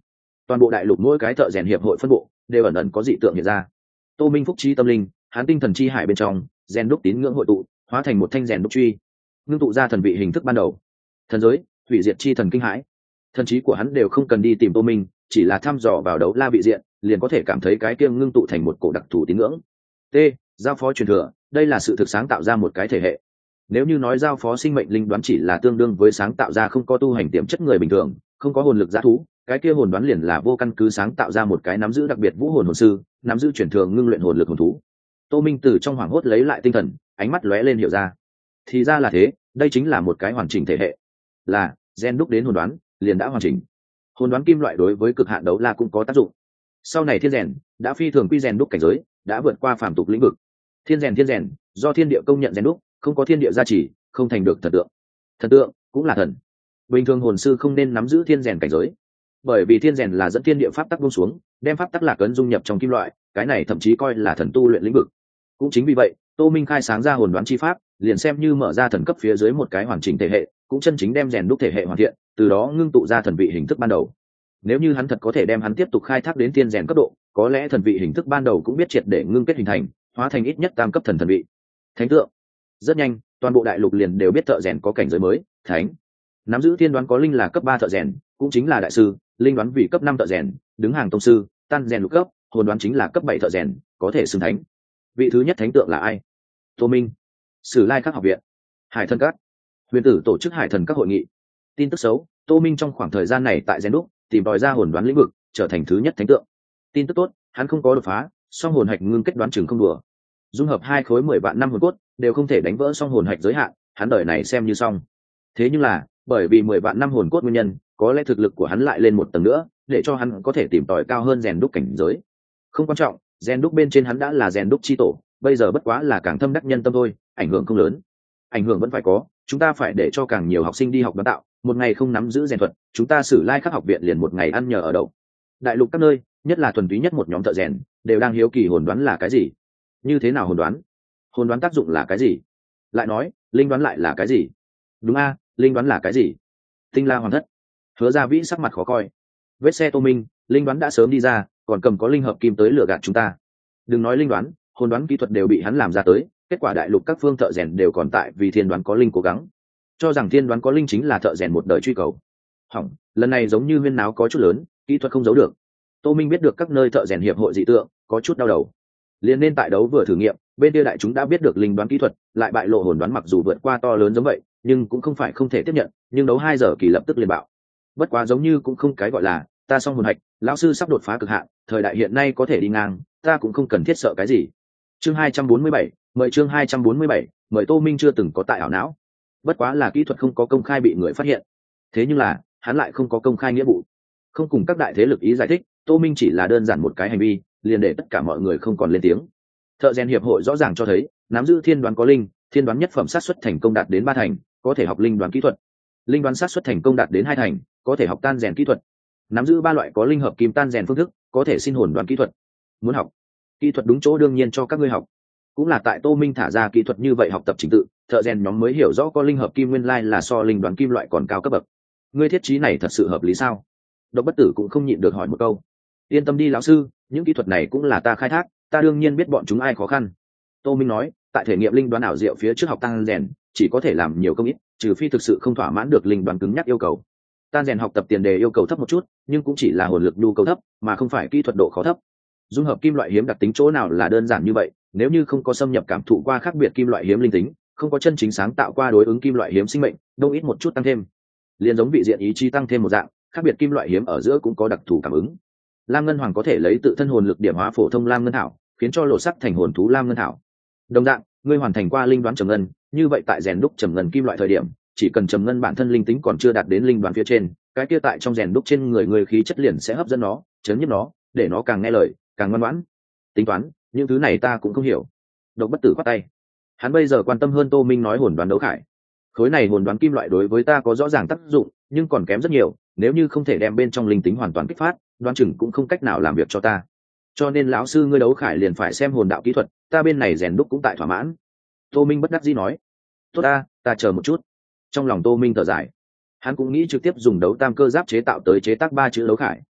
A: Toàn bộ đại lục mỗi cái thợ rèn hiệp hội phân bộ đều ẩn ẩn có dị tượng hiện ra. Tô Minh phúc trí tâm linh, hắn tinh thần chi hải bên trong rèn đúc tín ngưỡng hội tụ, hóa thành một thanh rèn đúc truy, ngưng tụ ra thần vị hình thức ban đầu. Thần giới, hủy diệt chi thần kinh hãi. Thần trí của hắn đều không cần đi tìm Tô Minh, chỉ là thăm dò vào đấu la vị diện, liền có thể cảm thấy cái kia ngưng tụ thành một cổ đặc thù tín ngưỡng. T. Giao phó truyền thừa, đây là sự thực sáng tạo ra một cái thể hệ. Nếu như nói giao phó sinh mệnh linh đoán chỉ là tương đương với sáng tạo ra không có tu hành tiềm chất người bình thường, không có hồn lực dã thú, cái kia hồn đoán liền là vô căn cứ sáng tạo ra một cái nắm giữ đặc biệt vũ hồn hồn sư, nắm giữ truyền thừa ngưng luyện hồn lực hồn thú. Tô Minh từ trong hoảng hốt lấy lại tinh thần, ánh mắt lóe lên hiểu ra. Thì ra là thế, đây chính là một cái hoàn chỉnh thể hệ. Là gen đúc đến hồn đoán, liền đã hoàn chỉnh. Hồn đoán kim loại đối với cực hạn đấu la cũng có tác dụng. Sau này thiên rèn đã phi thường quy rèn đúc cảnh giới, đã vượt qua phàm tục lĩnh vực. Thiên rèn do thiên địa công nhận rèn đúc, không có thiên địa gia trì, không thành được thần tượng. Thần tượng cũng là thần. Bình thường hồn sư không nên nắm giữ thiên rèn cảnh giới, bởi vì thiên rèn là dẫn thiên địa pháp tắc buông xuống, đem pháp tắc lạc ấn dung nhập trong kim loại, cái này thậm chí coi là thần tu luyện lĩnh vực. Cũng chính vì vậy, Tô Minh khai sáng ra hồn đoán chi pháp, liền xem như mở ra thần cấp phía dưới một cái hoàn chỉnh thể hệ, cũng chân chính đem rèn đúc thể hệ hoàn thiện, từ đó ngưng tụ ra thần vị hình thức ban đầu. Nếu như hắn thật có thể đem hắn tiếp tục khai thác đến thiên rèn cấp độ, có lẽ thần vị hình thức ban đầu cũng biết triệt để ngưng kết hình thành, hóa thành ít nhất tam cấp thần vị. Thánh tượng. Rất nhanh, toàn bộ đại lục liền đều biết thợ rèn có cảnh giới mới, thánh. Nắm giữ thiên đoán có linh là cấp 3 thợ rèn, cũng chính là đại sư, linh đoán vì cấp 5 thợ rèn, đứng hàng tông sư, tan rèn lục cấp, hồn đoán chính là cấp 7 thợ rèn, có thể xưng thánh. Vị thứ nhất thánh tượng là ai? Tô Minh. Sử Lai Khắc học viện, Hải Thần Các, huyền tử tổ chức Hải Thần Các hội nghị. Tin tức xấu, Tô Minh trong khoảng thời gian này tại rèn đúc, tìm tòi ra hồn đoán lĩnh vực, trở thành thứ nhất thánh tượng. Tin tức tốt, hắn không có đột phá, song hồn hạch ngưng kết đoán chừng không đùa. Dung hợp 2 khối 10 vạn năm hồn cốt, đều không thể đánh vỡ song hồn hạch giới hạn, hắn đời này xem như xong. Thế nhưng là, bởi vì 10 vạn năm hồn cốt nguyên nhân, có lẽ thực lực của hắn lại lên một tầng nữa, để cho hắn có thể tìm tòi cao hơn rèn đúc cảnh giới. Không quan trọng, rèn đúc bên trên hắn đã là rèn đúc chi tổ, bây giờ bất quá là càng thâm đắc nhân tâm thôi, ảnh hưởng không lớn. Ảnh hưởng vẫn phải có, chúng ta phải để cho càng nhiều học sinh đi học đoán tạo, một ngày không nắm giữ rèn thuật, chúng ta Sử Lai Khắc học viện liền một ngày ăn nhờ ở đậu. Đại lục các nơi, nhất là thuần túy nhất một nhóm thợ rèn, đều đang hiếu kỳ hồn đoán là cái gì. Như thế nào hồn đoán? Hồn đoán tác dụng là cái gì? Lại nói, linh đoán lại là cái gì? Đúng a, linh đoán là cái gì? Tinh La Hoàng Thất. Hứa Gia Vĩ sắc mặt khó coi. Vết xe Tô Minh, linh đoán đã sớm đi ra, còn cầm có linh hợp kim tới lừa gạt chúng ta. Đừng nói linh đoán, hồn đoán kỹ thuật đều bị hắn làm ra tới, kết quả đại lục các phương thợ rèn đều còn tại vì thiên đoán có linh cố gắng, cho rằng thiên đoán có linh chính là thợ rèn một đời truy cầu. Hỏng, lần này giống như huyên náo có chút lớn, kỹ thuật không giấu được. Tô Minh biết được các nơi thợ rèn hiệp hội dị tượng, có chút đau đầu. Liên nên tại đấu vừa thử nghiệm, bên kia đại chúng đã biết được linh đoán kỹ thuật, lại bại lộ hồn đoán mặc dù vượt qua to lớn giống vậy, nhưng cũng không phải không thể tiếp nhận, nhưng đấu 2 giờ kỳ lập tức liền bạo. Bất quá giống như cũng không cái gọi là ta xong hồn hạch, lão sư sắp đột phá cực hạn, thời đại hiện nay có thể đi ngang, ta cũng không cần thiết sợ cái gì. Chương 247, mời chương 247, mời Tô Minh chưa từng có tại ảo não. Bất quá là kỹ thuật không có công khai bị người phát hiện. Thế nhưng là, hắn lại không có công khai nghĩa vụ. Không cùng các đại thế lực ý giải thích, Tô Minh chỉ là đơn giản một cái hành vi, liền để tất cả mọi người không còn lên tiếng. Thợ rèn hiệp hội rõ ràng cho thấy, nắm giữ thiên đoán có linh, thiên đoán nhất phẩm sát suất thành công đạt đến 3 thành, có thể học linh đoán kỹ thuật. Linh đoán sát suất thành công đạt đến 2 thành, có thể học tan rèn kỹ thuật. Nắm giữ 3 loại có linh hợp kim tan rèn phương thức, có thể xin hồn đoán kỹ thuật. Muốn học kỹ thuật đúng chỗ đương nhiên cho các ngươi học. Cũng là tại Tô Minh thả ra kỹ thuật như vậy học tập trình tự, thợ rèn nhóm mới hiểu rõ có linh hợp kim nguyên lai là so linh đoán kim loại còn cao cấp bậc. Ngươi thiết trí này thật sự hợp lý sao? Độc Bất Tử cũng không nhịn được hỏi một câu. Yên tâm đi lão sư, những kỹ thuật này cũng là ta khai thác, ta đương nhiên biết bọn chúng ai khó khăn. Tô Minh nói, tại thể nghiệm linh đoán ảo diệu phía trước học tan rèn, chỉ có thể làm nhiều công ít, trừ phi thực sự không thỏa mãn được linh đoán cứng nhắc yêu cầu. Tan rèn học tập tiền đề yêu cầu thấp một chút, nhưng cũng chỉ là hồn lực nhu cầu thấp, mà không phải kỹ thuật độ khó thấp. Dung hợp kim loại hiếm đặc tính chỗ nào là đơn giản như vậy, nếu như không có xâm nhập cảm thụ qua khác biệt kim loại hiếm linh tính, không có chân chính sáng tạo qua đối ứng kim loại hiếm sinh mệnh, đâu ít một chút tăng thêm. Liên giống vị diện ý chí tăng thêm một dạng, khác biệt kim loại hiếm ở giữa cũng có đặc thù cảm ứng. Lam Ngân Hoàng có thể lấy tự thân hồn lực điểm hóa phổ thông Lam Ngân Thảo, khiến cho lộ sắc thành hồn thú Lam Ngân Thảo. Đồng dạng, ngươi hoàn thành qua linh đoán trầm ngân, như vậy tại rèn đúc trầm ngân kim loại thời điểm, chỉ cần trầm ngân bản thân linh tính còn chưa đạt đến linh đoán phía trên, cái kia tại trong rèn đúc trên người khí chất liền sẽ hấp dẫn nó, chấn nhiếp nó, để nó càng nghe lời, càng ngoan ngoãn. Tính toán, những thứ này ta cũng không hiểu. Độc Bất Tử khoát tay. Hắn bây giờ quan tâm hơn Tô Minh nói hồn đoán đấu khải. Khối này hồn đoán kim loại đối với ta có rõ ràng tác dụng, nhưng còn kém rất nhiều, nếu như không thể đem bên trong linh tính hoàn toàn kích phát, đoán chừng cũng không cách nào làm việc cho ta. Cho nên lão sư ngươi đấu khải liền phải xem hồn đạo kỹ thuật, ta bên này rèn đúc cũng tại thỏa mãn. Tô Minh bất đắc dĩ nói. Tốt ta chờ một chút. Trong lòng Tô Minh thở dài. Hắn cũng nghĩ trực tiếp dùng đấu tam cơ giáp chế tạo tới chế tác 3 chữ đấu khải,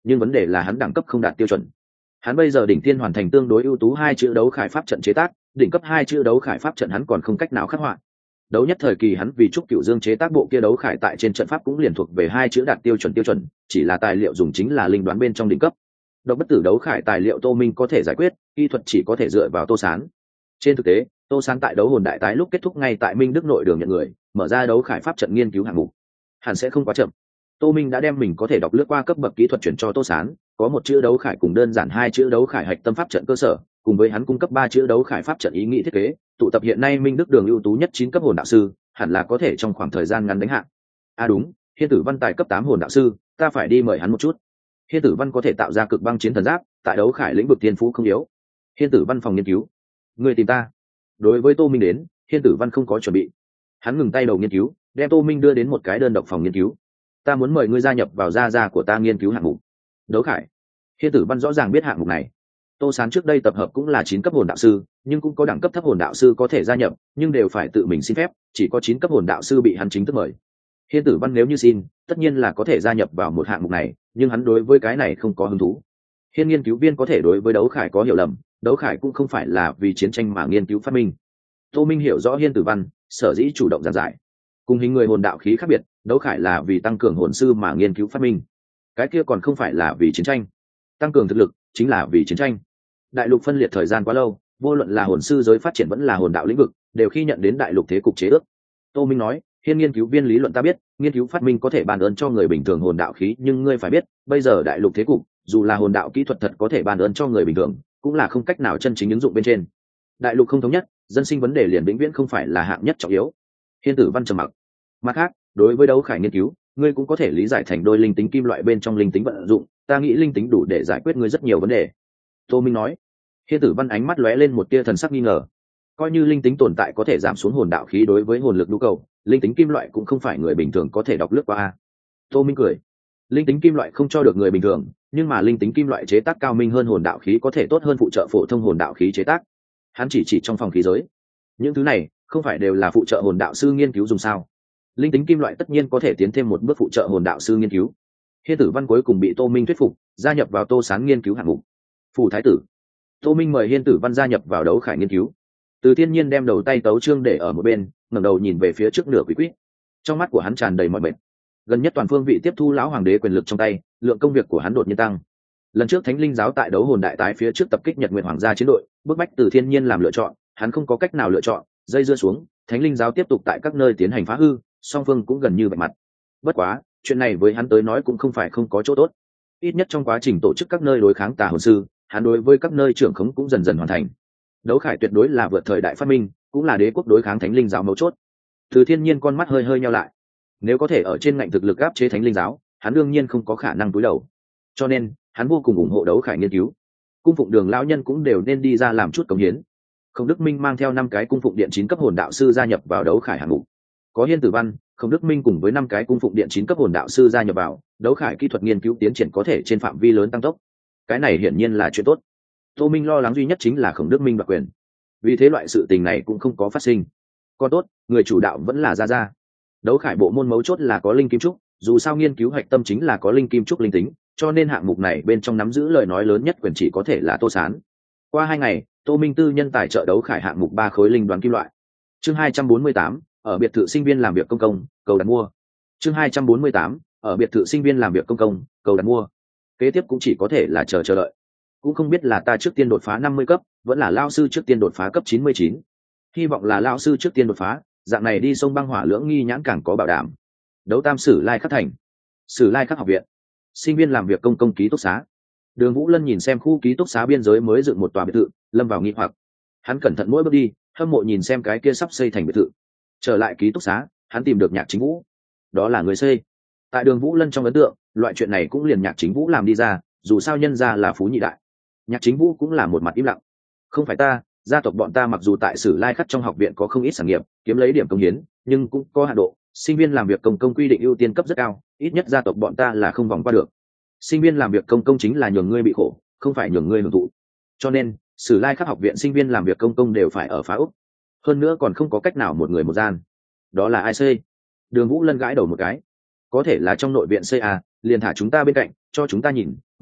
A: nhưng vấn đề là hắn đẳng cấp không đạt tiêu chuẩn. Hắn bây giờ đỉnh tiên hoàn thành tương đối ưu tú hai chữ đấu khải pháp trận chế tác, đỉnh cấp hai chữ đấu khải pháp trận hắn còn không cách nào khắc họa. Đấu nhất thời kỳ hắn vì Trúc Cửu Dương chế tác bộ kia đấu khải tại trên trận pháp cũng liền thuộc về hai chữ đạt tiêu chuẩn, chỉ là tài liệu dùng chính là linh đoán bên trong đỉnh cấp. Độc bất tử đấu khải tài liệu Tô Minh có thể giải quyết, kỹ thuật chỉ có thể dựa vào Tô Sán. Trên thực tế, Tô Sán tại đấu hồn đại tái lúc kết thúc ngay tại Minh Đức nội đường nhận người, mở ra đấu khải pháp trận nghiên cứu hạng mục. Hẳn sẽ không quá chậm. Tô Minh đã đem mình có thể đọc lướt qua cấp bậc kỹ thuật chuyển cho Tô Sán, có một chữ đấu khải cùng đơn giản hai chữ đấu khải hạch tâm pháp trận cơ sở, cùng với hắn cung cấp ba chữ đấu khải pháp trận ý nghĩ thiết kế, tụ tập hiện nay Minh Đức đường ưu tú nhất 9 cấp hồn đạo sư, hẳn là có thể trong khoảng thời gian ngắn đánh hạ. Đúng, Hiên Tử Văn tài cấp 8 hồn đạo sư, ta phải đi mời hắn một chút. Hiên Tử Văn có thể tạo ra cực băng chiến thần giáp, tại đấu khải lĩnh vực tiên phú không yếu. Hiên Tử Văn phòng nghiên cứu, người tìm ta. Đối với Tô Minh đến, Hiên Tử Văn không có chuẩn bị. Hắn ngừng tay đầu nghiên cứu, đem Tô Minh đưa đến một cái đơn độc phòng nghiên cứu. Ta muốn mời ngươi gia nhập vào gia của ta nghiên cứu hạng mục đấu khải. Hiên Tử Văn rõ ràng biết hạng mục này. Tô Sán trước đây tập hợp cũng là 9 cấp hồn đạo sư, nhưng cũng có đẳng cấp thấp hồn đạo sư có thể gia nhập, nhưng đều phải tự mình xin phép, chỉ có 9 cấp hồn đạo sư bị hắn chính thức mời. Hiên Tử Văn nếu như xin, tất nhiên là có thể gia nhập vào một hạng mục này, nhưng hắn đối với cái này không có hứng thú. Hiên nghiên cứu viên có thể đối với đấu khải có hiểu lầm, đấu khải cũng không phải là vì chiến tranh mà nghiên cứu phát minh. Tô Minh hiểu rõ Hiên Tử Văn, sở dĩ chủ động giảng giải. Cùng hình người hồn đạo khí khác biệt, đấu khải là vì tăng cường hồn sư mà nghiên cứu phát minh. Cái kia còn không phải là vì chiến tranh. Tăng cường thực lực chính là vì chiến tranh. Đại lục phân liệt thời gian quá lâu, vô luận là hồn sư giới phát triển vẫn là hồn đạo lĩnh vực, đều khi nhận đến đại lục thế cục chế ước. Tô Minh nói, Hiên nghiên cứu viên lý luận ta biết, nghiên cứu phát minh có thể ban ơn cho người bình thường hồn đạo khí, nhưng ngươi phải biết, bây giờ đại lục thế cục, dù là hồn đạo kỹ thuật thật có thể ban ơn cho người bình thường, cũng là không cách nào chân chính ứng dụng bên trên. Đại lục không thống nhất, dân sinh vấn đề liền vĩnh viễn không phải là hạng nhất trọng yếu. Hiên Tử Văn trầm mặc. Mặt khác, đối với đấu khải nghiên cứu, ngươi cũng có thể lý giải thành đôi linh tính kim loại bên trong linh tính vận dụng, ta nghĩ linh tính đủ để giải quyết ngươi rất nhiều vấn đề. Tô Minh nói. Hiên Tử Văn ánh mắt lóe lên một tia thần sắc nghi ngờ. Coi như linh tính tồn tại có thể giảm xuống hồn đạo khí đối với hồn lực nhu cầu, linh tính kim loại cũng không phải người bình thường có thể đọc lướt qua. Tô Minh cười. Linh tính kim loại không cho được người bình thường, nhưng mà linh tính kim loại chế tác cao minh hơn hồn đạo khí có thể tốt hơn phụ trợ phổ thông hồn đạo khí chế tác. Hắn chỉ trong phòng khí giới. Những thứ này không phải đều là phụ trợ hồn đạo sư nghiên cứu dùng sao? Linh tính kim loại tất nhiên có thể tiến thêm một bước phụ trợ hồn đạo sư nghiên cứu. Hiên Tử Văn cuối cùng bị Tô Minh thuyết phục, gia nhập vào Tô Sán nghiên cứu hạng mục. Phù thái tử. Tô Minh mời Hiên Tử Văn gia nhập vào đấu khải nghiên cứu. Từ Thiên Nhiên đem đầu tay tấu chương để ở một bên, ngẩng đầu nhìn về phía trước nửa quý quýt. Trong mắt của hắn tràn đầy mọi mệt. Gần nhất toàn phương vị tiếp thu lão hoàng đế quyền lực trong tay, lượng công việc của hắn đột nhiên tăng. Lần trước Thánh Linh giáo tại đấu hồn đại tái phía trước tập kích Nhật Nguyệt Hoàng gia chiến đội, bức bách Từ Thiên Nhiên làm lựa chọn, hắn không có cách nào lựa chọn, dây dưa xuống, Thánh Linh giáo tiếp tục tại các nơi tiến hành phá hư, song phương cũng gần như vạch mặt. Bất quá, chuyện này với hắn tới nói cũng không phải không có chỗ tốt. Ít nhất trong quá trình tổ chức các nơi đối kháng tà hồn sư, hắn đối với các nơi trưởng khống cũng dần dần hoàn thành. Đấu khải tuyệt đối là vượt thời đại phát minh, cũng là đế quốc đối kháng Thánh Linh giáo mấu chốt. Từ Thiên Nhiên con mắt hơi hơi nheo lại. Nếu có thể ở trên ngạnh thực lực áp chế Thánh Linh giáo, hắn đương nhiên không có khả năng cúi đầu. Cho nên, hắn vô cùng ủng hộ đấu khải nghiên cứu. Cung phụng đường lão nhân cũng đều nên đi ra làm chút cống hiến. Khổng Đức Minh mang theo 5 cái cung phụng điện 9 cấp hồn đạo sư gia nhập vào đấu khải hạng mục. Có Hiên Tử Văn, Khổng Đức Minh cùng với 5 cái cung phụng điện 9 cấp hồn đạo sư gia nhập vào, đấu khải kỹ thuật nghiên cứu tiến triển có thể trên phạm vi lớn tăng tốc. Cái này hiển nhiên là chuyện tốt. Tô Minh lo lắng duy nhất chính là Khổng Đức Minh đoạt quyền. Vì thế loại sự tình này cũng không có phát sinh. Còn tốt, người chủ đạo vẫn là Gia. Đấu khải bộ môn mấu chốt là có linh kim trúc, dù sao nghiên cứu hạch tâm chính là có linh kim trúc linh tính, cho nên hạng mục này bên trong nắm giữ lời nói lớn nhất quyền chỉ có thể là Tô Sán. Qua 2 ngày, Tô Minh tư nhân tài trợ đấu khải hạng mục 3 khối linh đoán kim loại. Chương 248, ở biệt thự sinh viên làm việc công, cầu đặt mua. Chương 248, ở biệt thự sinh viên làm việc công, cầu đặt mua. Kế tiếp cũng chỉ có thể là chờ đợi. Cũng không biết là ta trước tiên đột phá 50 cấp, vẫn là lão sư trước tiên đột phá cấp 99. Hy vọng là lão sư trước tiên đột phá, dạng này đi sông băng hỏa lưỡng nghi nhãn càng có bảo đảm. Đấu Tam Sử Lai Khắc thành, Sử Lai Khắc học viện, sinh viên làm việc công ký túc xá. Đường Vũ Lân nhìn xem khu ký túc xá biên giới mới dựng một tòa biệt thự, lâm vào nghi hoặc. Hắn cẩn thận mỗi bước đi, hâm mộ nhìn xem cái kia sắp xây thành biệt thự. Trở lại ký túc xá, hắn tìm được Nhạc Chính Vũ. Đó là người xây. Tại Đường Vũ Lân trong ấn tượng, loại chuyện này cũng liền Nhạc Chính Vũ làm đi ra, dù sao nhân gia là phú nhị đại. Nhạc Chính Vũ cũng là một mặt im lặng. Không phải ta, gia tộc bọn ta mặc dù tại Sử Lai Khắc trong học viện có không ít sản nghiệp, kiếm lấy điểm công hiến, nhưng cũng có hạn độ. Sinh viên làm việc công quy định ưu tiên cấp rất cao, ít nhất gia tộc bọn ta là không vòng qua được. Sinh viên làm việc công chính là nhường ngươi bị khổ, không phải nhường ngươi hưởng thụ. Cho nên, Sử Lai Khắc học viện sinh viên làm việc công đều phải ở phá úc. Hơn nữa còn không có cách nào một người một gian. Đó là ai xây? Đường Vũ Lân gãi đầu một cái. Có thể là trong nội viện xây à, liền thả chúng ta bên cạnh, cho chúng ta nhìn,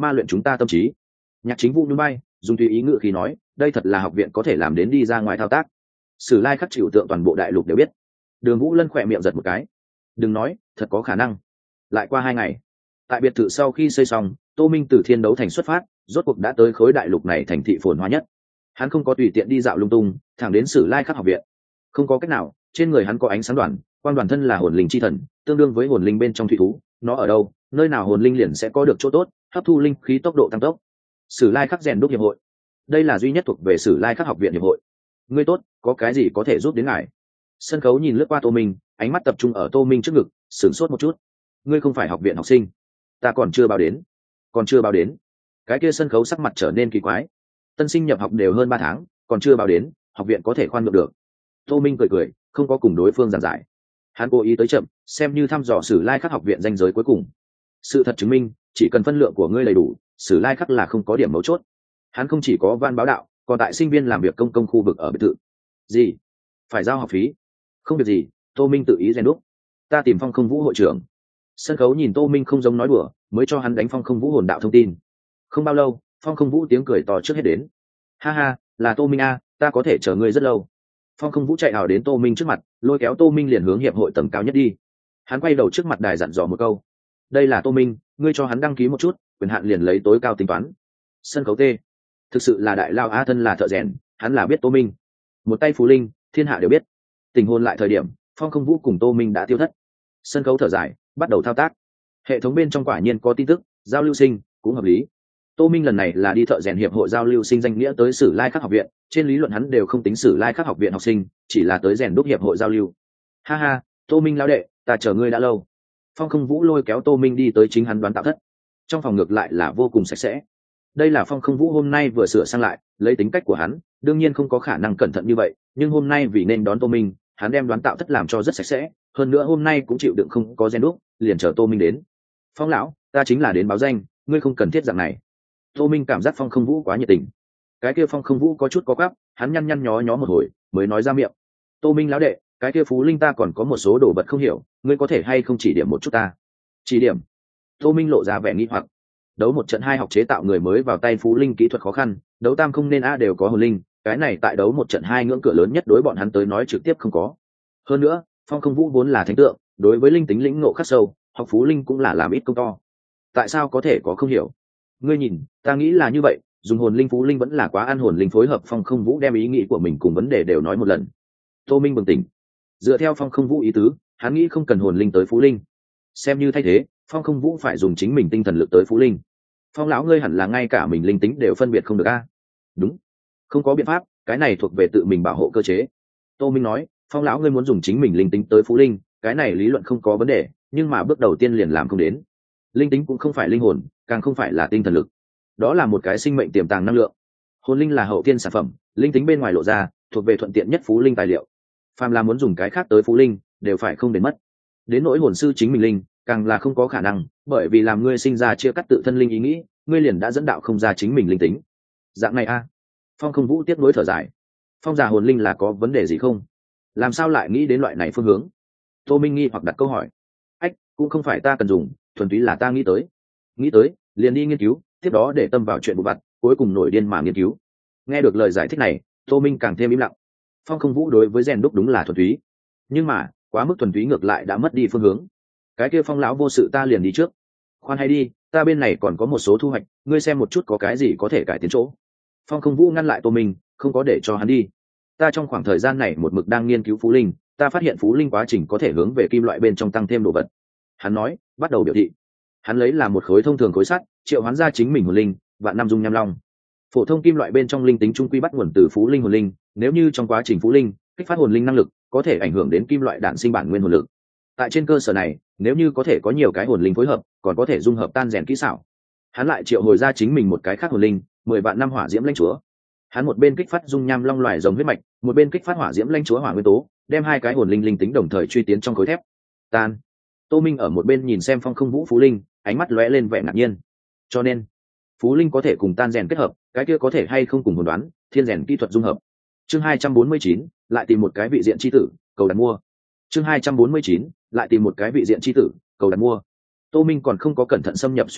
A: ma luyện chúng ta tâm trí. Nhạc Chính Vũ nhún vai, dùng tùy ý ngữ khí nói, đây thật là học viện có thể làm đến đi ra ngoài thao tác. Sử lai khắc chịu tượng toàn bộ đại lục đều biết. Đường Vũ Lân khỏe miệng giật một cái. Đừng nói, thật có khả năng. Lại qua 2 ngày, tại biệt thự sau khi xây xong, Tô Minh từ Thiên Đấu Thành xuất phát, rốt cuộc đã tới khối đại lục này thành thị phồn hoa nhất. Hắn không có tùy tiện đi dạo lung tung, thẳng đến Sử lai khắc học viện. Không có cách nào, trên người hắn có ánh sáng đoàn, quan đoàn thân là hồn linh chi thần, tương đương với hồn linh bên trong thủy thú, nó ở đâu, nơi nào hồn linh liền sẽ có được chỗ tốt, hấp thu linh khí tốc độ tăng tốc. Sử lai khắc rèn đúc hiệp hội, đây là duy nhất thuộc về Sử lai khắc học viện hiệp hội. Ngươi tốt, có cái gì có thể giúp đến ngài? Sân khấu nhìn lướt qua Tô Minh, ánh mắt tập trung ở Tô Minh trước ngực, sửng sốt một chút. Ngươi không phải học viện học sinh? Ta còn chưa báo đến. Còn chưa báo đến? Cái kia sân khấu sắc mặt trở nên kỳ quái. Tân sinh nhập học đều hơn 3 tháng, còn chưa báo đến, học viện có thể khoan nhượng được. Tô Minh cười cười, không có cùng đối phương giảng giải. Hắn cố ý tới chậm, xem như thăm dò Sử lai khắc học viện danh giới cuối cùng. Sự thật chứng minh, chỉ cần phân lượng của ngươi đầy đủ, Sử lai khắc là không có điểm mấu chốt. Hắn không chỉ có van báo đạo, còn tại sinh viên làm việc công công khu vực ở biệt thự. Gì? Phải giao học phí? Không việc gì, Tô Minh tự ý rèn đúc. Ta tìm Phong Không Vũ hội trưởng. Sân khấu nhìn Tô Minh không giống nói đùa, mới cho hắn đánh Phong Không Vũ hồn đạo thông tin. Không bao lâu, Phong Không Vũ tiếng cười to trước hết đến. Ha ha, là Tô Minh a, ta có thể chờ ngươi rất lâu. Phong Không Vũ chạy ảo đến Tô Minh trước mặt, lôi kéo Tô Minh liền hướng hiệp hội tầng cao nhất đi. Hắn quay đầu trước mặt đài dặn dò một câu. Đây là Tô Minh, ngươi cho hắn đăng ký một chút, quyền hạn liền lấy tối cao tính toán. Sân khấu T. Thực sự là đại lao á, thân là thợ rèn, hắn là biết Tô Minh. Một tay phú linh, thiên hạ đều biết. Tình hôn lại thời điểm, Phong Không Vũ cùng Tô Minh đã tiêu thất. Sân khấu thở dài, bắt đầu thao tác. Hệ thống bên trong quả nhiên có tin tức, giao lưu sinh, cũng hợp lý. Tô Minh lần này là đi thợ rèn hiệp hội giao lưu sinh danh nghĩa tới Sử lai khắc học viện, trên lý luận hắn đều không tính Sử lai khắc học viện học sinh, chỉ là tới rèn đúc hiệp hội giao lưu. Ha ha, Tô Minh lão đệ, ta chờ ngươi đã lâu. Phong Không Vũ lôi kéo Tô Minh đi tới chính hắn đoán tạo thất. Trong phòng ngược lại là vô cùng sạch sẽ. Đây là Phong Không Vũ hôm nay vừa sửa sang lại, lấy tính cách của hắn, đương nhiên không có khả năng cẩn thận như vậy, nhưng hôm nay vì nên đón Tô Minh, hắn đem đoán tạo thất làm cho rất sạch sẽ, hơn nữa hôm nay cũng chịu đựng không có rèn đúc, liền chờ Tô Minh đến. Phong lão, ta chính là đến báo danh, ngươi không cần thiết dạng này. Tô Minh cảm giác Phong Không Vũ quá nhiệt tình. Cái kia Phong Không Vũ có chút có quắp, hắn nhăn nhăn nhó nhó một hồi, mới nói ra miệng. Tô Minh lão đệ, cái kia Phú Linh ta còn có một số đồ vật không hiểu, ngươi có thể hay không chỉ điểm một chút ta? Chỉ điểm? Tô Minh lộ ra vẻ nghi hoặc. Đấu 1 trận 2 học chế tạo người mới vào tay Phú Linh kỹ thuật khó khăn, đấu tam không nên a đều có hồn linh, cái này tại đấu 1 trận 2 ngưỡng cửa lớn nhất đối bọn hắn tới nói trực tiếp không có. Hơn nữa, Phong Không Vũ vốn là thánh tượng, đối với linh tính lĩnh ngộ khắc sâu, học Phú Linh cũng là làm ít công to. Tại sao có thể có không hiểu? Ngươi nhìn, ta nghĩ là như vậy, dùng hồn linh Phú Linh vẫn là quá ăn hồn linh phối hợp. Phong Không Vũ đem ý nghĩ của mình cùng vấn đề đều nói một lần. Tô Minh bừng tỉnh. Dựa theo Phong Không Vũ ý tứ, hắn nghĩ không cần hồn linh tới Phú Linh, xem như thay thế, Phong Không Vũ phải dùng chính mình tinh thần lực tới Phú Linh. Phong lão ngươi hẳn là ngay cả mình linh tính đều phân biệt không được a? Đúng, không có biện pháp, cái này thuộc về tự mình bảo hộ cơ chế. Tô Minh nói, Phong lão ngươi muốn dùng chính mình linh tính tới Phú Linh, cái này lý luận không có vấn đề, nhưng mà bước đầu tiên liền làm không đến. Linh tính cũng không phải linh hồn, càng không phải là tinh thần lực, đó là một cái sinh mệnh tiềm tàng năng lượng. Hồn linh là hậu tiên sản phẩm, linh tính bên ngoài lộ ra, thuộc về thuận tiện nhất Phú Linh tài liệu. Phàm là muốn dùng cái khác tới Phú Linh, đều phải không đến mất. Đến nỗi hồn sư chính mình linh, càng là không có khả năng, bởi vì làm ngươi sinh ra chia cắt tự thân linh ý nghĩ, ngươi liền đã dẫn đạo không ra chính mình linh tính. Dạng này a? Phong Không Vũ tiếp nối thở dài. Phong già hồn linh là có vấn đề gì không? Làm sao lại nghĩ đến loại này phương hướng? Tô Minh nghi hoặc đặt câu hỏi. Ách, cũng không phải ta cần dùng, thuần túy là ta nghĩ tới, liền đi nghiên cứu, tiếp đó để tâm vào chuyện vụ vặt, cuối cùng nổi điên mà nghiên cứu. Nghe được lời giải thích này, Tô Minh càng thêm im lặng. Phong Không Vũ đối với rèn đúc đúng là thuần túy, nhưng mà quá mức thuần túy ngược lại đã mất đi phương hướng. Cái kia Phong lão vô sự, ta liền đi trước. Khoan hay đi, ta bên này còn có một số thu hoạch, ngươi xem một chút có cái gì có thể cải tiến chỗ. Phong Không Vũ ngăn lại Tô Minh, không có để cho hắn đi. Ta trong khoảng thời gian này một mực đang nghiên cứu Phú Linh, ta phát hiện Phú Linh quá trình có thể hướng về kim loại bên trong tăng thêm đồ vật. Hắn nói, bắt đầu biểu thị. Hắn lấy là một khối thông thường khối sắt, triệu hoán ra chính mình hồn linh, vạn năm dung nham long. Phổ thông kim loại bên trong linh tính trung quy bắt nguồn từ Phú Linh hồn linh, nếu như trong quá trình Phú Linh kích phát hồn linh năng lực, có thể ảnh hưởng đến kim loại đản sinh bản nguyên hồn lực. Tại trên cơ sở này, nếu như có thể có nhiều cái hồn linh phối hợp, còn có thể dung hợp tan rèn kỹ xảo. Hắn lại triệu hồi ra chính mình một cái khác hồn linh, 10 vạn năm hỏa diễm lãnh chúa. Hắn một bên kích phát dung nham long loài rồng huyết mạch, một bên kích phát hỏa diễm lãnh chúa hỏa nguyên tố, đem hai cái hồn linh linh tính đồng thời truy tiến trong khối thép. Tan. Tô Minh ở một bên nhìn xem Phong Không Vũ Phú Linh, ánh mắt lóe lên vẻ ngạc nhiên. Cho nên, Phú Linh có thể cùng tan rèn kết hợp, cái kia có thể hay không cùng hồn đoán, thiên rèn kỹ thuật dung hợp. Chương 249, lại tìm một cái vị diện chi tử, cầu đặt mua. Chương 249, lại tìm một cái vị diện chi tử, cầu đặt mua. Tô Minh còn không có cẩn thận xâm nhập suy xét,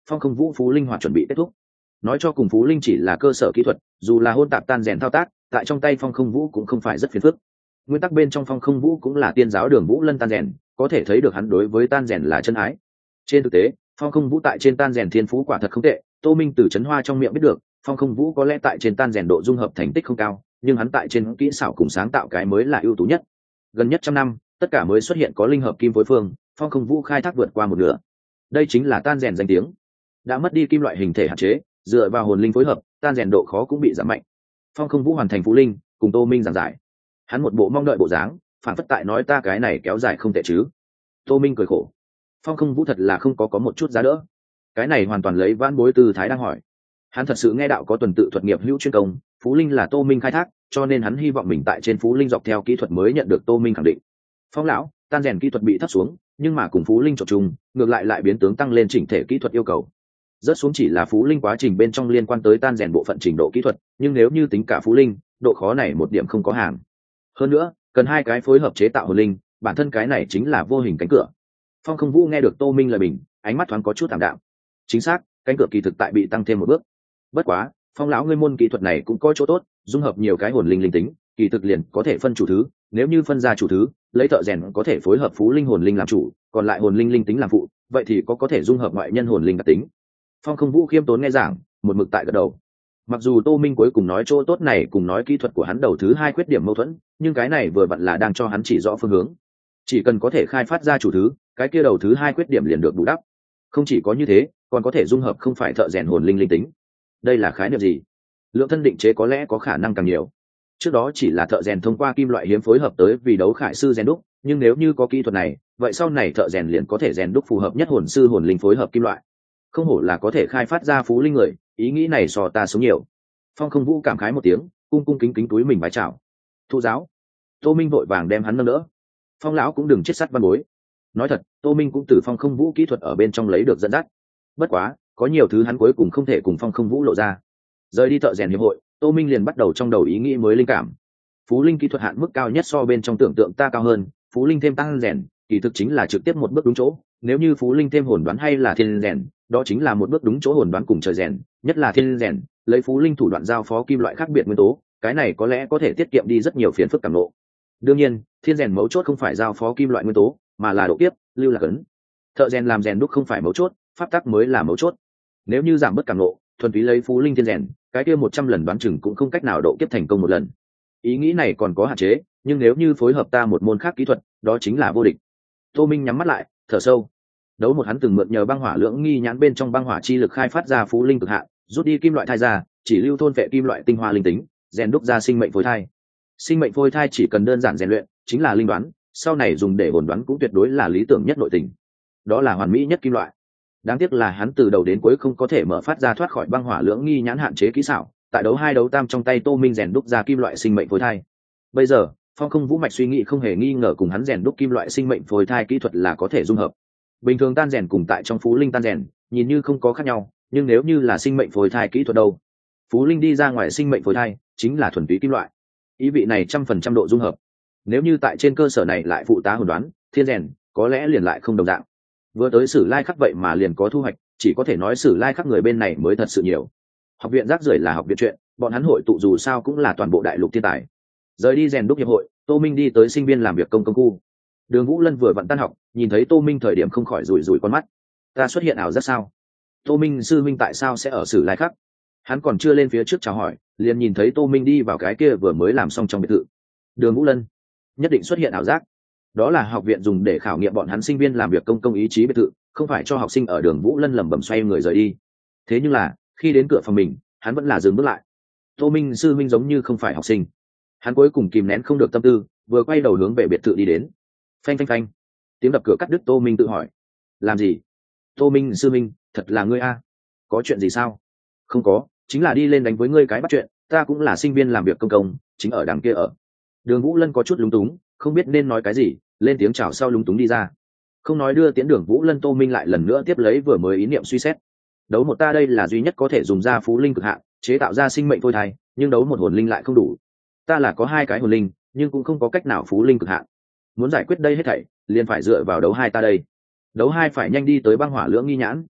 A: Phong Không Vũ Phú Linh Hỏa chuẩn bị kết thúc. Nói cho cùng Phú Linh chỉ là cơ sở kỹ thuật, dù là hôn tạp tan rèn thao tác, tại trong tay Phong Không Vũ cũng không phải rất phiền phức. Nguyên tắc bên trong Phong Không Vũ cũng là tiên giáo Đường Vũ Lân tan rèn, có thể thấy được hắn đối với tan rèn là chân ái. Trên thực tế, Phong Không Vũ tại trên tan rèn thiên phú quả thật không tệ, Tô Minh từ Trấn Hoa trong miệng biết được, Phong Không Vũ có lẽ tại trên tan rèn độ dung hợp thành tích không cao, nhưng hắn tại trên kỹ xảo cùng sáng tạo cái mới là ưu tú nhất. Gần nhất trăm năm, tất cả mới xuất hiện có linh hợp kim phối phương, Phong Không Vũ khai thác vượt qua một nửa. Đây chính là tan rèn danh tiếng. Đã mất đi kim loại hình thể hạn chế, dựa vào hồn linh phối hợp, tan rèn độ khó cũng bị giảm mạnh. Phong Không Vũ hoàn thành Phú Linh, cùng Tô Minh giảng giải. Hắn một bộ mong đợi bộ dáng, phản phất tại nói ta cái này kéo dài không tệ chứ. Tô Minh cười khổ. Phong Không Vũ thật là không có một chút giá đỡ. Cái này hoàn toàn lấy vãn bối tư thái đang hỏi. Hắn thật sự nghe đạo có tuần tự thuật nghiệp hữu chuyên công, Phú Linh là Tô Minh khai thác, cho nên hắn hy vọng mình tại trên Phú Linh dọc theo kỹ thuật mới nhận được Tô Minh khẳng định. Phong lão, tan rèn kỹ thuật bị thấp xuống, nhưng mà cùng Phú Linh trộn chung, ngược lại biến tướng tăng lên chỉnh thể kỹ thuật yêu cầu. Rớt xuống chỉ là Phú Linh quá trình bên trong liên quan tới tan rèn bộ phận trình độ kỹ thuật, nhưng nếu như tính cả Phú Linh, độ khó này một điểm không có hàng. Hơn nữa, cần hai cái phối hợp chế tạo hồn linh, bản thân cái này chính là vô hình cánh cửa. Phong Không Vũ nghe được Tô Minh lời bình, ánh mắt thoáng có chút tạm đạm. Chính xác, cánh cửa kỳ thực tại bị tăng thêm một bước. Bất quá, Phong lão ngươi môn kỹ thuật này cũng có chỗ tốt, dung hợp nhiều cái hồn linh linh tính, kỳ thực liền có thể phân chủ thứ, nếu như phân ra chủ thứ, lấy thợ rèn có thể phối hợp Phú Linh hồn linh làm chủ, còn lại hồn linh linh tính làm phụ, vậy thì có thể dung hợp ngoại nhân hồn linh đặc tính. Phong Không Vũ khiêm tốn nghe giảng, một mực tại gật đầu. Mặc dù Tô Minh cuối cùng nói chỗ tốt này cùng nói kỹ thuật của hắn đầu thứ hai khuyết điểm mâu thuẫn, nhưng cái này vừa vặn là đang cho hắn chỉ rõ phương hướng. Chỉ cần có thể khai phát ra chủ thứ, cái kia đầu thứ hai khuyết điểm liền được bù đắp. Không chỉ có như thế, còn có thể dung hợp không phải thợ rèn hồn linh linh tính. Đây là khái niệm gì? Lượng thân định chế có lẽ có khả năng càng nhiều. Trước đó chỉ là thợ rèn thông qua kim loại hiếm phối hợp tới vì đấu khải sư rèn đúc, nhưng nếu như có kỹ thuật này, vậy sau này thợ rèn liền có thể rèn đúc phù hợp nhất hồn sư hồn linh phối hợp kim loại. Không hổ là có thể khai phát ra Phú Linh người, ý nghĩ này so ta sống nhiều. Phong Không Vũ cảm khái một tiếng, cung cung kính kính túi mình vái chào. Thụ giáo. Tô Minh vội vàng đem hắn nâng đỡ. Phong lão cũng đừng chết sắt văn bối. Nói thật, Tô Minh cũng từ Phong Không Vũ kỹ thuật ở bên trong lấy được dẫn dắt. Bất quá, có nhiều thứ hắn cuối cùng không thể cùng Phong Không Vũ lộ ra. Rời đi thợ rèn hiệp hội, Tô Minh liền bắt đầu trong đầu ý nghĩ mới linh cảm. Phú Linh kỹ thuật hạn mức cao nhất so bên trong tưởng tượng ta cao hơn, Phú Linh thêm tăng rèn, kỳ thực chính là trực tiếp một bước đúng chỗ. Nếu như Phú Linh thêm hồn đoán hay là thiên rèn, đó chính là một bước đúng chỗ hồn đoán cùng trời rèn, nhất là thiên rèn, lấy Phú Linh thủ đoạn giao phó kim loại khác biệt nguyên tố, cái này có lẽ có thể tiết kiệm đi rất nhiều phiền phức cảm ngộ. Đương nhiên, thiên rèn mấu chốt không phải giao phó kim loại nguyên tố, mà là độ kiếp, lưu lạc ấn. Thợ rèn làm rèn đúc không phải mấu chốt, pháp tắc mới là mấu chốt. Nếu như giảm bớt cảm ngộ, thuần túy lấy Phú Linh thiên rèn, cái kia 100 lần đoán chừng cũng không cách nào độ kiếp thành công một lần. Ý nghĩ này còn có hạn chế, nhưng nếu như phối hợp ta một môn khác kỹ thuật, đó chính là vô địch. Tô Minh nhắm mắt lại, thở sâu. Đấu một hắn từng mượn nhờ băng hỏa lưỡng nghi nhãn bên trong băng hỏa chi lực khai phát ra Phú Linh cực hạn, rút đi kim loại thai ra, chỉ lưu thôn vệ kim loại tinh hoa linh tính, rèn đúc ra sinh mệnh phôi thai. Sinh mệnh phôi thai chỉ cần đơn giản rèn luyện, chính là linh đoán, sau này dùng để hồn đoán cũng tuyệt đối là lý tưởng nhất nội tình. Đó là hoàn mỹ nhất kim loại. Đáng tiếc là hắn từ đầu đến cuối không có thể mở phát ra thoát khỏi băng hỏa lưỡng nghi nhãn hạn chế kỹ xảo, tại đấu hai đấu tam trong tay Tô Minh rèn đúc ra kim loại sinh mệnh phôi thai. Bây giờ, Phong Không Vũ mạch suy nghĩ không hề nghi ngờ cùng hắn rèn đúc kim loại sinh mệnh phôi thai kỹ thuật là có thể dung hợp. Bình thường tan rèn cùng tại trong Phú Linh tan rèn, nhìn như không có khác nhau, nhưng nếu như là sinh mệnh phôi thai kỹ thuật đâu? Phú Linh đi ra ngoài sinh mệnh phôi thai, chính là thuần túy kim loại. Ý vị này 100% độ dung hợp. Nếu như tại trên cơ sở này lại phụ tá hồn đoán, thiên rèn, có lẽ liền lại không đồng dạng. Vừa tới Sử Lai Khắc vậy mà liền có thu hoạch, chỉ có thể nói Sử Lai Khắc người bên này mới thật sự nhiều. Học viện rác rưởi là học viện chuyện, bọn hắn hội tụ dù sao cũng là toàn bộ đại lục thiên tài. Rời đi rèn đúc hiệp hội, Tô Minh đi tới sinh viên làm việc công khu. Đường Vũ Lân vừa vặn tan học, nhìn thấy Tô Minh thời điểm không khỏi rủi rủi con mắt. Ta xuất hiện ảo giác sao? Tô Minh sư minh tại sao sẽ ở Sử Lai Khắc? Hắn còn chưa lên phía trước chào hỏi, liền nhìn thấy Tô Minh đi vào cái kia vừa mới làm xong trong biệt thự. Đường Vũ Lân, nhất định xuất hiện ảo giác. Đó là học viện dùng để khảo nghiệm bọn hắn sinh viên làm việc công ý chí biệt thự, không phải cho học sinh ở Đường Vũ Lân lẩm bẩm xoay người rời đi. Thế nhưng là, khi đến cửa phòng mình, hắn vẫn là dừng bước lại. Tô Minh sư minh giống như không phải học sinh. Hắn cuối cùng kìm nén không được tâm tư, vừa quay đầu hướng về biệt thự đi đến. Phanh phanh phanh, tiếng đập cửa cắt đứt Tô Minh tự hỏi. Làm gì? Tô Minh sư minh, thật là ngươi a? Có chuyện gì sao? Không có, chính là đi lên đánh với ngươi cái bắt chuyện, ta cũng là sinh viên làm việc công, chính ở đằng kia ở. Đường Vũ Lân có chút lúng túng, không biết nên nói cái gì, lên tiếng chào sau lúng túng đi ra. Không nói đưa tiễn Đường Vũ Lân, Tô Minh lại lần nữa tiếp lấy vừa mới ý niệm suy xét. Đấu một ta đây là duy nhất có thể dùng ra Phú Linh cực hạn, chế tạo ra sinh mệnh phôi thai, nhưng đấu một hồn linh lại không đủ. Ta là có 2 cái hồn linh, nhưng cũng không có cách nào Phú Linh cực hạn. Muốn giải quyết đây hết thảy, liền phải dựa vào đấu 2 ta đây. Đấu 2 phải nhanh đi tới băng hỏa lưỡng nghi nhãn,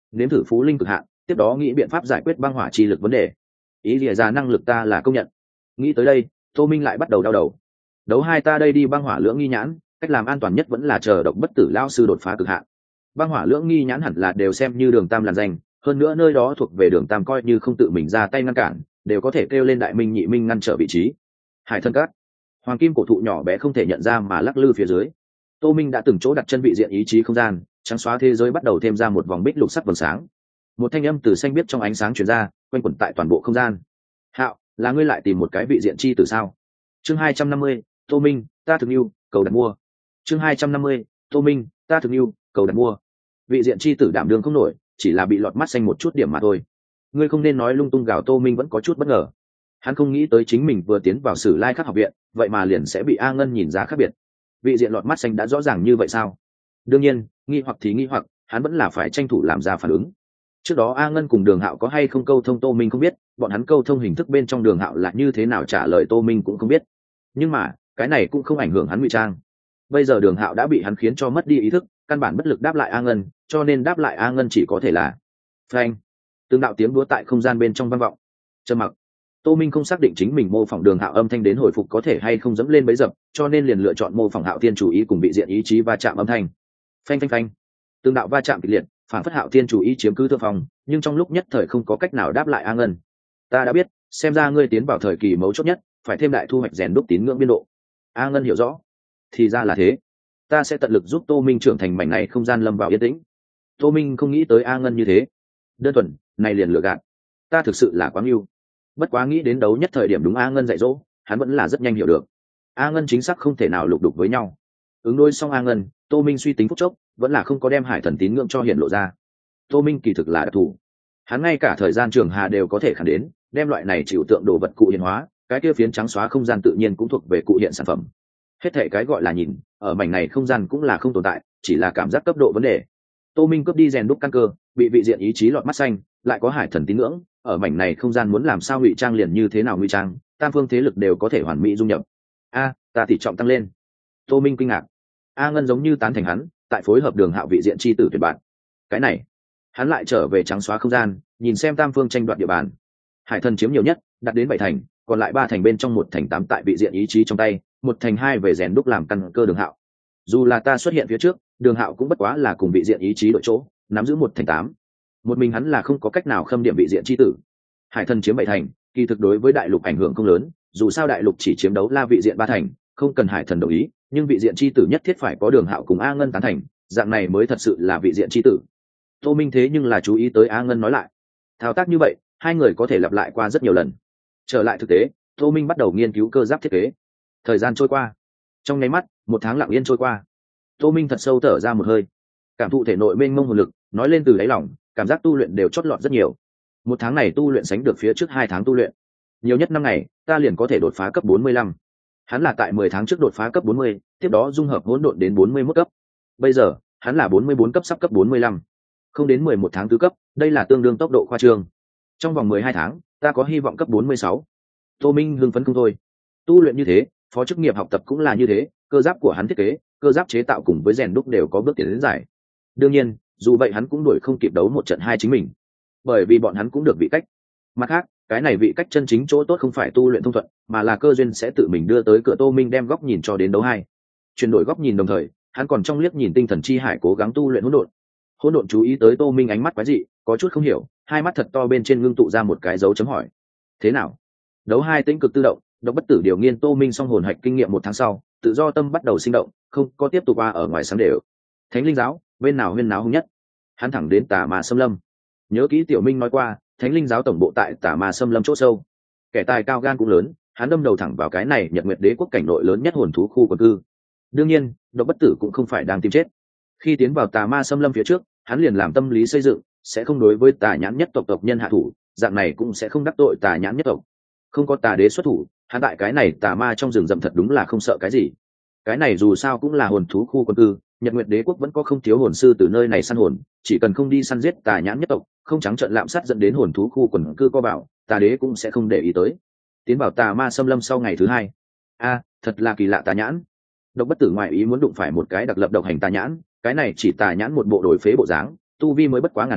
A: nếm thử phú linh cực hạn, tiếp đó nghĩ biện pháp giải quyết băng hỏa chi lực vấn đề. Ý lìa ra năng lực ta là công nhận. Nghĩ tới đây, Tô Minh lại bắt đầu đau đầu. Đấu hai ta đây đi băng hỏa lưỡng nghi nhãn, cách làm an toàn nhất vẫn là chờ Độc Bất Tử lão sư đột phá cực hạn. Băng hỏa lưỡng nghi nhãn hẳn là đều xem như Đường Tam làn danh, hơn nữa nơi đó thuộc về Đường Tam, coi như không tự mình ra tay ngăn cản, đều có thể kêu lên Đại Minh Nhị Minh ngăn trở vị trí. Hải Thân Các, hoàng kim cổ thụ nhỏ bé không thể nhận ra mà lắc lư phía dưới. Tô Minh đã từng chỗ đặt chân vị diện ý chí không gian, trắng xóa thế giới bắt đầu thêm ra một vòng bích lục sắc vầng sáng. Một thanh âm từ xanh biếc trong ánh sáng truyền ra, quanh quẩn tại toàn bộ không gian. Hạo, là ngươi lại tìm một cái vị diện chi từ sao? Chương 250, Tô Minh, ta thực yêu, cầu đặt mua. Chương 250, Tô Minh, ta thực yêu, cầu đặt mua. Vị diện chi tử đảm đương không nổi, chỉ là bị lọt mắt xanh một chút điểm mà thôi. Ngươi không nên nói lung tung gào. Tô Minh vẫn có chút bất ngờ. Hắn không nghĩ tới chính mình vừa tiến vào Sử Lai Khắc học viện, vậy mà liền sẽ bị A Ngân nhìn ra khác biệt. Vị diện lọt mắt xanh đã rõ ràng như vậy sao? Đương nhiên, nghi hoặc thì nghi hoặc, hắn vẫn là phải tranh thủ làm ra phản ứng. Trước đó A Ngân cùng Đường Hạo có hay không câu thông Tô Minh không biết, bọn hắn câu thông hình thức bên trong Đường Hạo là như thế nào trả lời Tô Minh cũng không biết. Nhưng mà cái này cũng không ảnh hưởng hắn ngụy trang. Bây giờ Đường Hạo đã bị hắn khiến cho mất đi ý thức, căn bản bất lực đáp lại A Ngân, cho nên đáp lại A Ngân chỉ có thể là phanh. Từng đạo tiếng đúa tại không gian bên trong vang vọng. Trầm mặc. Tô Minh không xác định chính mình mô phỏng Đường Hạo âm thanh đến hồi phục có thể hay không dẫm lên bẫy dập, cho nên liền lựa chọn mô phỏng Hạo Thiên chủ ý cùng bị diện ý chí va chạm âm thanh. Phanh phanh phanh. Từng đạo va chạm kịch liệt, phản phất Hạo Thiên chủ ý chiếm cứ thượng phòng, nhưng trong lúc nhất thời không có cách nào đáp lại A Ngân. Ta đã biết, xem ra ngươi tiến vào thời kỳ mấu chốt nhất, phải thêm đại thu hoạch rèn đúc tín ngưỡng biên độ. A Ngân hiểu rõ. Thì ra là thế. Ta sẽ tận lực giúp Tô Minh trưởng thành mảnh này không gian lâm vào yên tĩnh. Tô Minh không nghĩ tới A Ngân như thế. Đơn thuần, này liền lừa gạt. Ta thực sự là quá ngưu. Bất quá nghĩ đến đấu nhất thời điểm đúng A Ngân dạy dỗ, hắn vẫn là rất nhanh hiểu được. A Ngân chính xác không thể nào lục đục với nhau. Ứng đối xong A Ngân, Tô Minh suy tính phút chốc, vẫn là không có đem hải thần tín ngưỡng cho hiện lộ ra. Tô Minh kỳ thực là đặc thù. Hắn ngay cả thời gian trường hà đều có thể khẳng đến, đem loại này chịu tượng đồ vật cụ hiện hóa, cái kia phiến trắng xóa không gian tự nhiên cũng thuộc về cụ hiện sản phẩm. Hết thảy cái gọi là nhìn, ở mảnh này không gian cũng là không tồn tại, chỉ là cảm giác cấp độ vấn đề. Tô Minh cướp đi rèn đúc căn cơ, bị vị diện ý chí lọt mắt xanh, lại có hải thần tín ngưỡng, ở mảnh này không gian muốn làm sao ngụy trang liền như thế nào ngụy trang, tam phương thế lực đều có thể hoàn mỹ dung nhập. A, ta tỷ trọng tăng lên. Tô Minh kinh ngạc. A Ngân giống như tán thành hắn, tại phối hợp Đường Hạo vị diện chi tử tuyệt bạn. Cái này, hắn lại trở về trắng xóa không gian, nhìn xem tam phương tranh đoạt địa bàn. Hải thần chiếm nhiều nhất, đạt đến 7 thành, còn lại 3 thành bên trong 1 thành 8 tại vị diện ý chí trong tay, 1 thành 2 về rèn đúc làm căn cơ Đường Hạo. Dù là ta xuất hiện phía trước, Đường Hạo cũng bất quá là cùng vị diện ý chí đội chỗ, nắm giữ 1 thành 8. Một mình hắn là không có cách nào khâm điểm vị diện chi tử. Hải thần chiếm 7 thành, kỳ thực đối với đại lục ảnh hưởng không lớn, dù sao đại lục chỉ chiếm đấu la vị diện 3 thành, không cần hải thần đồng ý, nhưng vị diện chi tử nhất thiết phải có Đường Hạo cùng A Ngân tán thành, dạng này mới thật sự là vị diện chi tử. Tô Minh thế nhưng là chú ý tới A Ngân nói lại. Thao tác như vậy, hai người có thể lặp lại qua rất nhiều lần. Trở lại thực tế, Tô Minh bắt đầu nghiên cứu cơ giáp thiết kế. Thời gian trôi qua, trong nháy mắt 1 tháng lặng yên trôi qua. Tô Minh thật sâu thở ra một hơi, cảm thụ thể nội mênh mông hồn lực, nói lên từ đáy lòng, cảm giác tu luyện đều chót lọt rất nhiều. 1 tháng này tu luyện sánh được phía trước 2 tháng tu luyện. Nhiều nhất 5 ngày, ta liền có thể đột phá cấp 45. Hắn là tại 10 tháng trước đột phá cấp 40, tiếp đó dung hợp hỗn độn đến 41 cấp. Bây giờ, hắn là 44 cấp sắp cấp 45. Không đến 11 tháng tứ cấp, đây là tương đương tốc độ khoa trương. Trong vòng 12 tháng, ta có hy vọng cấp 46. Tô Minh hưng phấn không thôi. Tu luyện như thế, phó chức nghiệp học tập cũng là như thế, cơ giáp của hắn thiết kế, cơ giáp chế tạo cùng với rèn đúc đều có bước tiến đến giải. Đương nhiên, dù vậy hắn cũng đuổi không kịp đấu một trận hai chính mình, bởi vì bọn hắn cũng được vị cách. Mặt khác, cái này vị cách chân chính chỗ tốt không phải tu luyện thông thuận, mà là cơ duyên sẽ tự mình đưa tới cửa. Tô Minh đem góc nhìn cho đến đấu hai, chuyển đổi góc nhìn đồng thời, hắn còn trong liếc nhìn tinh thần chi hải cố gắng tu luyện hỗn độn. Hỗn độn chú ý tới Tô Minh ánh mắt quái dị, có chút không hiểu, hai mắt thật to bên trên ngưng tụ ra một cái dấu chấm hỏi. Thế nào? Đấu hai tĩnh cực tự động, Độc Bất Tử điều nghiên Tô Minh xong hồn hạch kinh nghiệm 1 tháng sau, tự do tâm bắt đầu sinh động, không có tiếp tục qua ở ngoài sáng đều. Thánh linh giáo, bên nào huyên náo hung nhất? Hắn thẳng đến Tà Ma Xâm Lâm. Nhớ kỹ Tiểu Minh nói qua, Thánh linh giáo tổng bộ tại Tà Ma Xâm Lâm chỗ sâu. Kẻ tài cao gan cũng lớn, hắn đâm đầu thẳng vào cái này Nhật Nguyệt Đế quốc cảnh nội lớn nhất hồn thú khu quần cư. Đương nhiên, Độc Bất Tử cũng không phải đang tìm chết. Khi tiến vào Tà Ma Xâm Lâm phía trước, hắn liền làm tâm lý xây dựng, sẽ không đối với Tà Nhãn nhất tộc nhân hạ thủ, dạng này cũng sẽ không đắc tội Tà Nhãn nhất tộc. Không có Tà Đế xuất thủ, hắn tại cái này tà ma trong rừng rậm thật đúng là không sợ cái gì. Cái này dù sao cũng là hồn thú khu quân cư, Nhật Nguyệt Đế quốc vẫn có không thiếu hồn sư từ nơi này săn hồn, chỉ cần không đi săn giết Tà Nhãn nhất tộc, không trắng trợn lạm sát dẫn đến hồn thú khu quần cư co bảo, Tà Đế cũng sẽ không để ý tới. Tiến vào Tà Ma Xâm Lâm sau ngày thứ 2. Thật là kỳ lạ Tà Nhãn. Độc Bất Tử ngoại ý muốn đụng phải một cái đặc lập độc hành Tà Nhãn, cái này chỉ Tà Nhãn một bộ đổi phế bộ dáng, tu vi mới bất quá ngàn năm,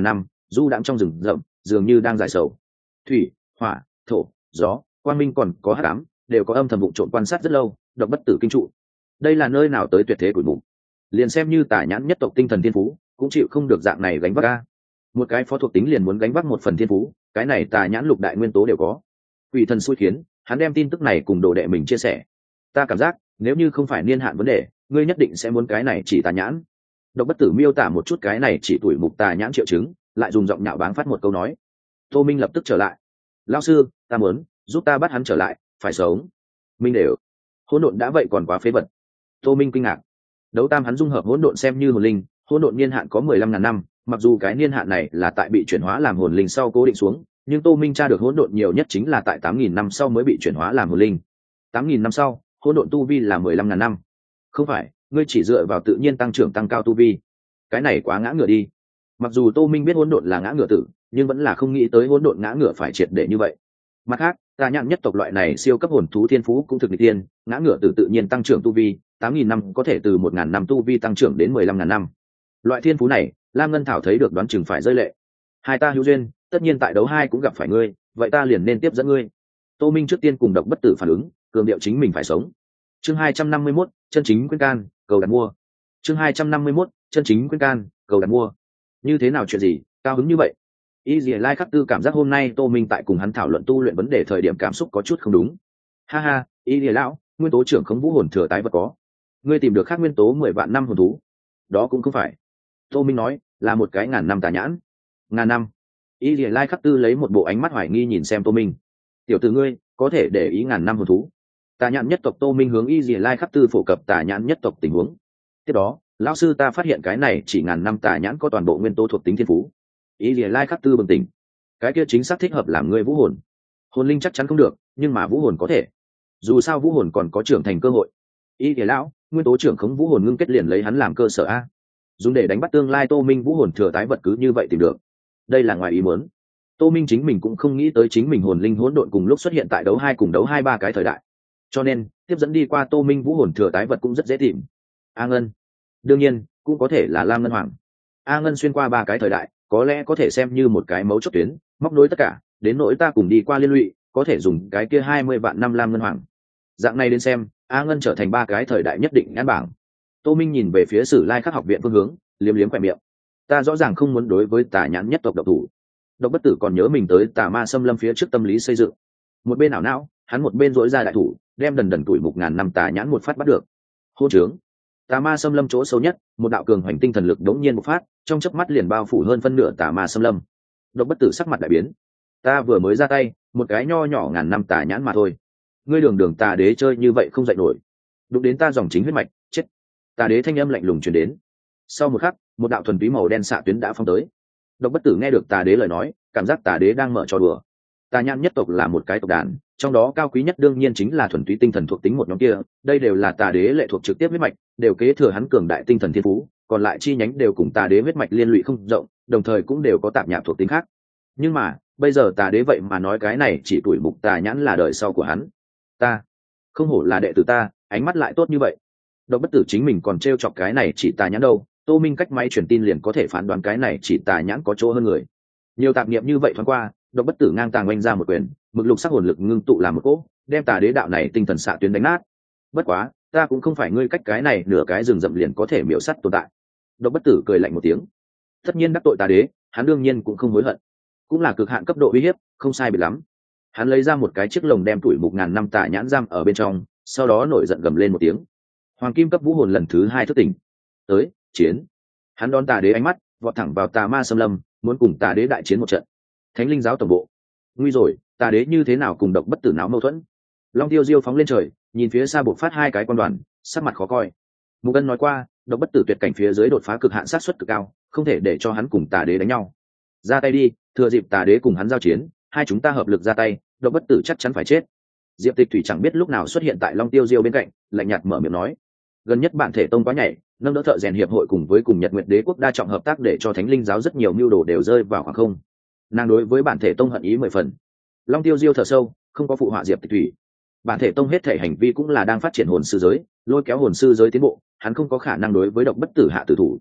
A: du đãng trong rừng rậm, dường như đang giải sầu. Thủy, hỏa, thổ, gió, quang minh còn có hắc ám, đều có âm thầm vụ trộn quan sát rất lâu. Độc bất tử kinh trụ, đây là nơi nào tới tuyệt thế củi mục? Liền xem như tả nhãn nhất tộc tinh thần thiên phú cũng chịu không được dạng này gánh vác a. Một cái phó thuộc tính liền muốn gánh vác một phần thiên phú, cái này tà nhãn lục đại nguyên tố đều có. Quỷ thần xui khiến, hắn đem tin tức này cùng đồ đệ mình chia sẻ. Ta cảm giác nếu như không phải niên hạn vấn đề, ngươi nhất định sẽ muốn cái này chỉ tà nhãn. Độc bất tử miêu tả một chút cái này chỉ tuổi mục tà nhãn triệu chứng, lại dùng giọng nhạo báng phát một câu nói. Tô Minh lập tức trở lại. Lão sư, ta muốn giúp ta bắt hắn trở lại, phải sống. Minh đều. Hỗn độn đã vậy còn quá phế vật. Tô Minh kinh ngạc. Đấu tam hắn dung hợp hỗn độn xem như hồn linh, hỗn độn niên hạn có 15.000 năm, mặc dù cái niên hạn này là tại bị chuyển hóa làm hồn linh sau cố định xuống, nhưng Tô Minh tra được hỗn độn nhiều nhất chính là tại 8.000 năm sau mới bị chuyển hóa làm hồn linh. 8.000 năm sau, hỗn độn tu vi là 15.000 năm. Không phải, ngươi chỉ dựa vào tự nhiên tăng trưởng tăng cao tu vi. Cái này quá ngã ngửa đi. Mặc dù Tô Minh biết hỗn độn là ngã ngửa tử, nhưng vẫn là không nghĩ tới hỗn độn ngã ngửa phải triệt để như vậy. Mặt khác, tà nhãn nhất tộc loại này siêu cấp hồn thú thiên phú cũng thực nghịch tiên, ngã ngửa tử tự nhiên tăng trưởng tu vi, 8.000 năm có thể từ 1.000 năm tu vi tăng trưởng đến 15.000 năm. Loại thiên phú này, Lam Ngân Thảo thấy được đoán chừng phải rơi lệ. Hai ta hữu duyên, tất nhiên tại đấu hai cũng gặp phải ngươi, vậy ta liền nên tiếp dẫn ngươi. Tô Minh trước tiên cùng độc bất tử phản ứng, cường điệu chính mình phải sống. Chương 251, chân chính quyên can, cầu đặt mua. Chương 251, chân chính quyên can, cầu đặt mua. Như thế nào chuyện gì, cao hứng như vậy? Y Dì Lai Khắc Tư cảm giác hôm nay Tô Minh tại cùng hắn thảo luận tu luyện vấn đề thời điểm cảm xúc có chút không đúng. Ha ha, Y Dì lão, nguyên tố trưởng khống vũ hồn thừa tái vật có. Ngươi tìm được khác nguyên tố 10 vạn năm hồn thú. Đó cũng không phải. Tô Minh nói, là một cái 1000 năm tà nhãn. 1000 năm. Y Dì Lai Khắc Tư lấy một bộ ánh mắt hoài nghi nhìn xem Tô Minh. Tiểu tử ngươi, có thể để ý 1000 năm hồn thú. Tà nhãn nhất tộc. Tô Minh hướng Y Dì Lai Khắc Tư phổ cập tà nhãn nhất tộc tình huống. Tiếp đó, lão sư ta phát hiện cái này chỉ 1000 năm tà nhãn có toàn bộ nguyên tố thuộc tính thiên phú. Y Dì Lai Khắc Tư bừng tỉnh. Cái kia chính xác thích hợp làm ngươi vũ hồn. Hồn linh chắc chắn không được, nhưng mà vũ hồn có thể. Dù sao vũ hồn còn có trưởng thành cơ hội. Y Dì lão, nguyên tố trưởng khống vũ hồn ngưng kết liền lấy hắn làm cơ sở a. Dùng để đánh bắt tương lai Tô Minh vũ hồn thừa tái vật cứ như vậy tìm được. Đây là ngoài ý muốn. Tô Minh chính mình cũng không nghĩ tới chính mình hồn linh hỗn độn cùng lúc xuất hiện tại đấu hai cùng đấu hai ba cái thời đại. Cho nên, tiếp dẫn đi qua Tô Minh vũ hồn thừa tái vật cũng rất dễ tìm. A Ngân, đương nhiên, cũng có thể là Lam Ngân Hoàng. A Ngân xuyên qua ba cái thời đại, có lẽ có thể xem như một cái mấu chốt tuyến, móc nối tất cả, đến nỗi ta cùng đi qua liên lụy, có thể dùng cái kia 20 vạn năm Lam Ngân Hoàng. Dạng này đến xem, A Ngân trở thành ba cái thời đại nhất định ngăn bảng. Tô Minh nhìn về phía Sử Lai Khắc học viện phương hướng, liếm liếm khóe miệng. Ta rõ ràng không muốn đối với tà nhãn nhất tộc độc thủ. Độc bất tử còn nhớ mình tới tà ma xâm lâm phía trước tâm lý xây dựng. Một bên ảo não, hắn một bên dỗi ra đại thủ, đem đần đần tuổi 1000 năm tà nhãn một phát bắt được. Hô trướng. Tà ma xâm lâm chỗ sâu nhất, một đạo cường hoành tinh thần lực đống nhiên một phát, trong chớp mắt liền bao phủ hơn phân nửa tà ma xâm lâm. Độc bất tử sắc mặt đại biến. Ta vừa mới ra tay, một cái nho nhỏ 1000 năm tà nhãn mà thôi. Ngươi đường đường tà đế chơi như vậy không dạy nổi. Đụng đến ta dòng chính huyết mạch, chết. Tà đế thanh âm lạnh lùng truyền đến. Sau một khắc, một đạo thuần túy màu đen xạ tuyến đã phong tới. Độc bất tử nghe được tà đế lời nói, cảm giác tà đế đang mở trò đùa. Tà nhãn nhất tộc là một cái tộc đàn, trong đó cao quý nhất đương nhiên chính là thuần túy tinh thần thuộc tính một nhóm kia, đây đều là tà đế lệ thuộc trực tiếp huyết mạch, đều kế thừa hắn cường đại tinh thần thiên phú, còn lại chi nhánh đều cùng tà đế huyết mạch liên lụy không rộng, đồng thời cũng đều có tạp nhạp thuộc tính khác. Nhưng mà, bây giờ tà đế vậy mà nói cái này chỉ tuổi mục tà nhãn là đời sau của hắn. Ta, không hổ là đệ tử ta, ánh mắt lại tốt như vậy. Độc bất tử chính mình còn trêu chọc cái này chỉ tà nhãn đâu, Tô Minh cách máy truyền tin liền có thể phán đoán cái này chỉ tà nhãn có chỗ hơn người. Nhiều tạp niệm như vậy thoáng qua, độc bất tử ngang tàng oanh ra một quyền, mực lục sắc hồn lực ngưng tụ làm một cỗ, đem tà đế đạo này tinh thần xạ tuyến đánh nát. Bất quá, ta cũng không phải ngươi cách cái này nửa cái rừng rậm liền có thể miểu sắt tồn tại. Độc bất tử cười lạnh một tiếng. Tất nhiên đắc tội tà đế, hắn đương nhiên cũng không hối hận, cũng là cực hạn cấp độ uy hiếp, không sai biệt lắm. Hắn lấy ra một cái chiếc lồng đem tuổi 1000 năm tà nhãn giam ở bên trong, sau đó nổi giận gầm lên một tiếng. Hoàng kim cấp vũ hồn lần thứ 2 thức tỉnh. Tới, chiến. Hắn đón tà đế ánh mắt, vọt thẳng vào tà ma xâm lâm, muốn cùng tà đế đại chiến một trận. Thánh linh giáo tổng bộ. Nguy rồi, tà đế như thế nào cùng độc bất tử náo mâu thuẫn? Long tiêu diêu phóng lên trời, nhìn phía xa bộc phát hai cái quan đoàn, sắc mặt khó coi. Mục Ân nói qua, độc bất tử tuyệt cảnh phía dưới đột phá cực hạn sát suất cực cao, không thể để cho hắn cùng tà đế đánh nhau. Ra tay đi, thừa dịp tà đế cùng hắn giao chiến, hai chúng ta hợp lực ra tay, độc bất tử chắc chắn phải chết. Diệp Tịch Thủy chẳng biết lúc nào xuất hiện tại Long Tiêu Diêu bên cạnh, lạnh nhạt mở miệng nói: gần nhất bản thể tông quá nhảy, nâng đỡ thợ rèn hiệp hội cùng với cùng Nhật Nguyệt Đế quốc đa trọng hợp tác để cho Thánh Linh giáo rất nhiều mưu đồ đều rơi vào khoảng không. Nàng đối với bản thể tông hận ý 10 phần. Long Tiêu Diêu thở sâu, không có phụ họa Diệp Tịch Thủy. Bản thể tông hết thể hành vi cũng là đang phát triển hồn sư giới, lôi kéo hồn sư giới tiến bộ, hắn không có khả năng đối với độc bất tử hạ tử thủ.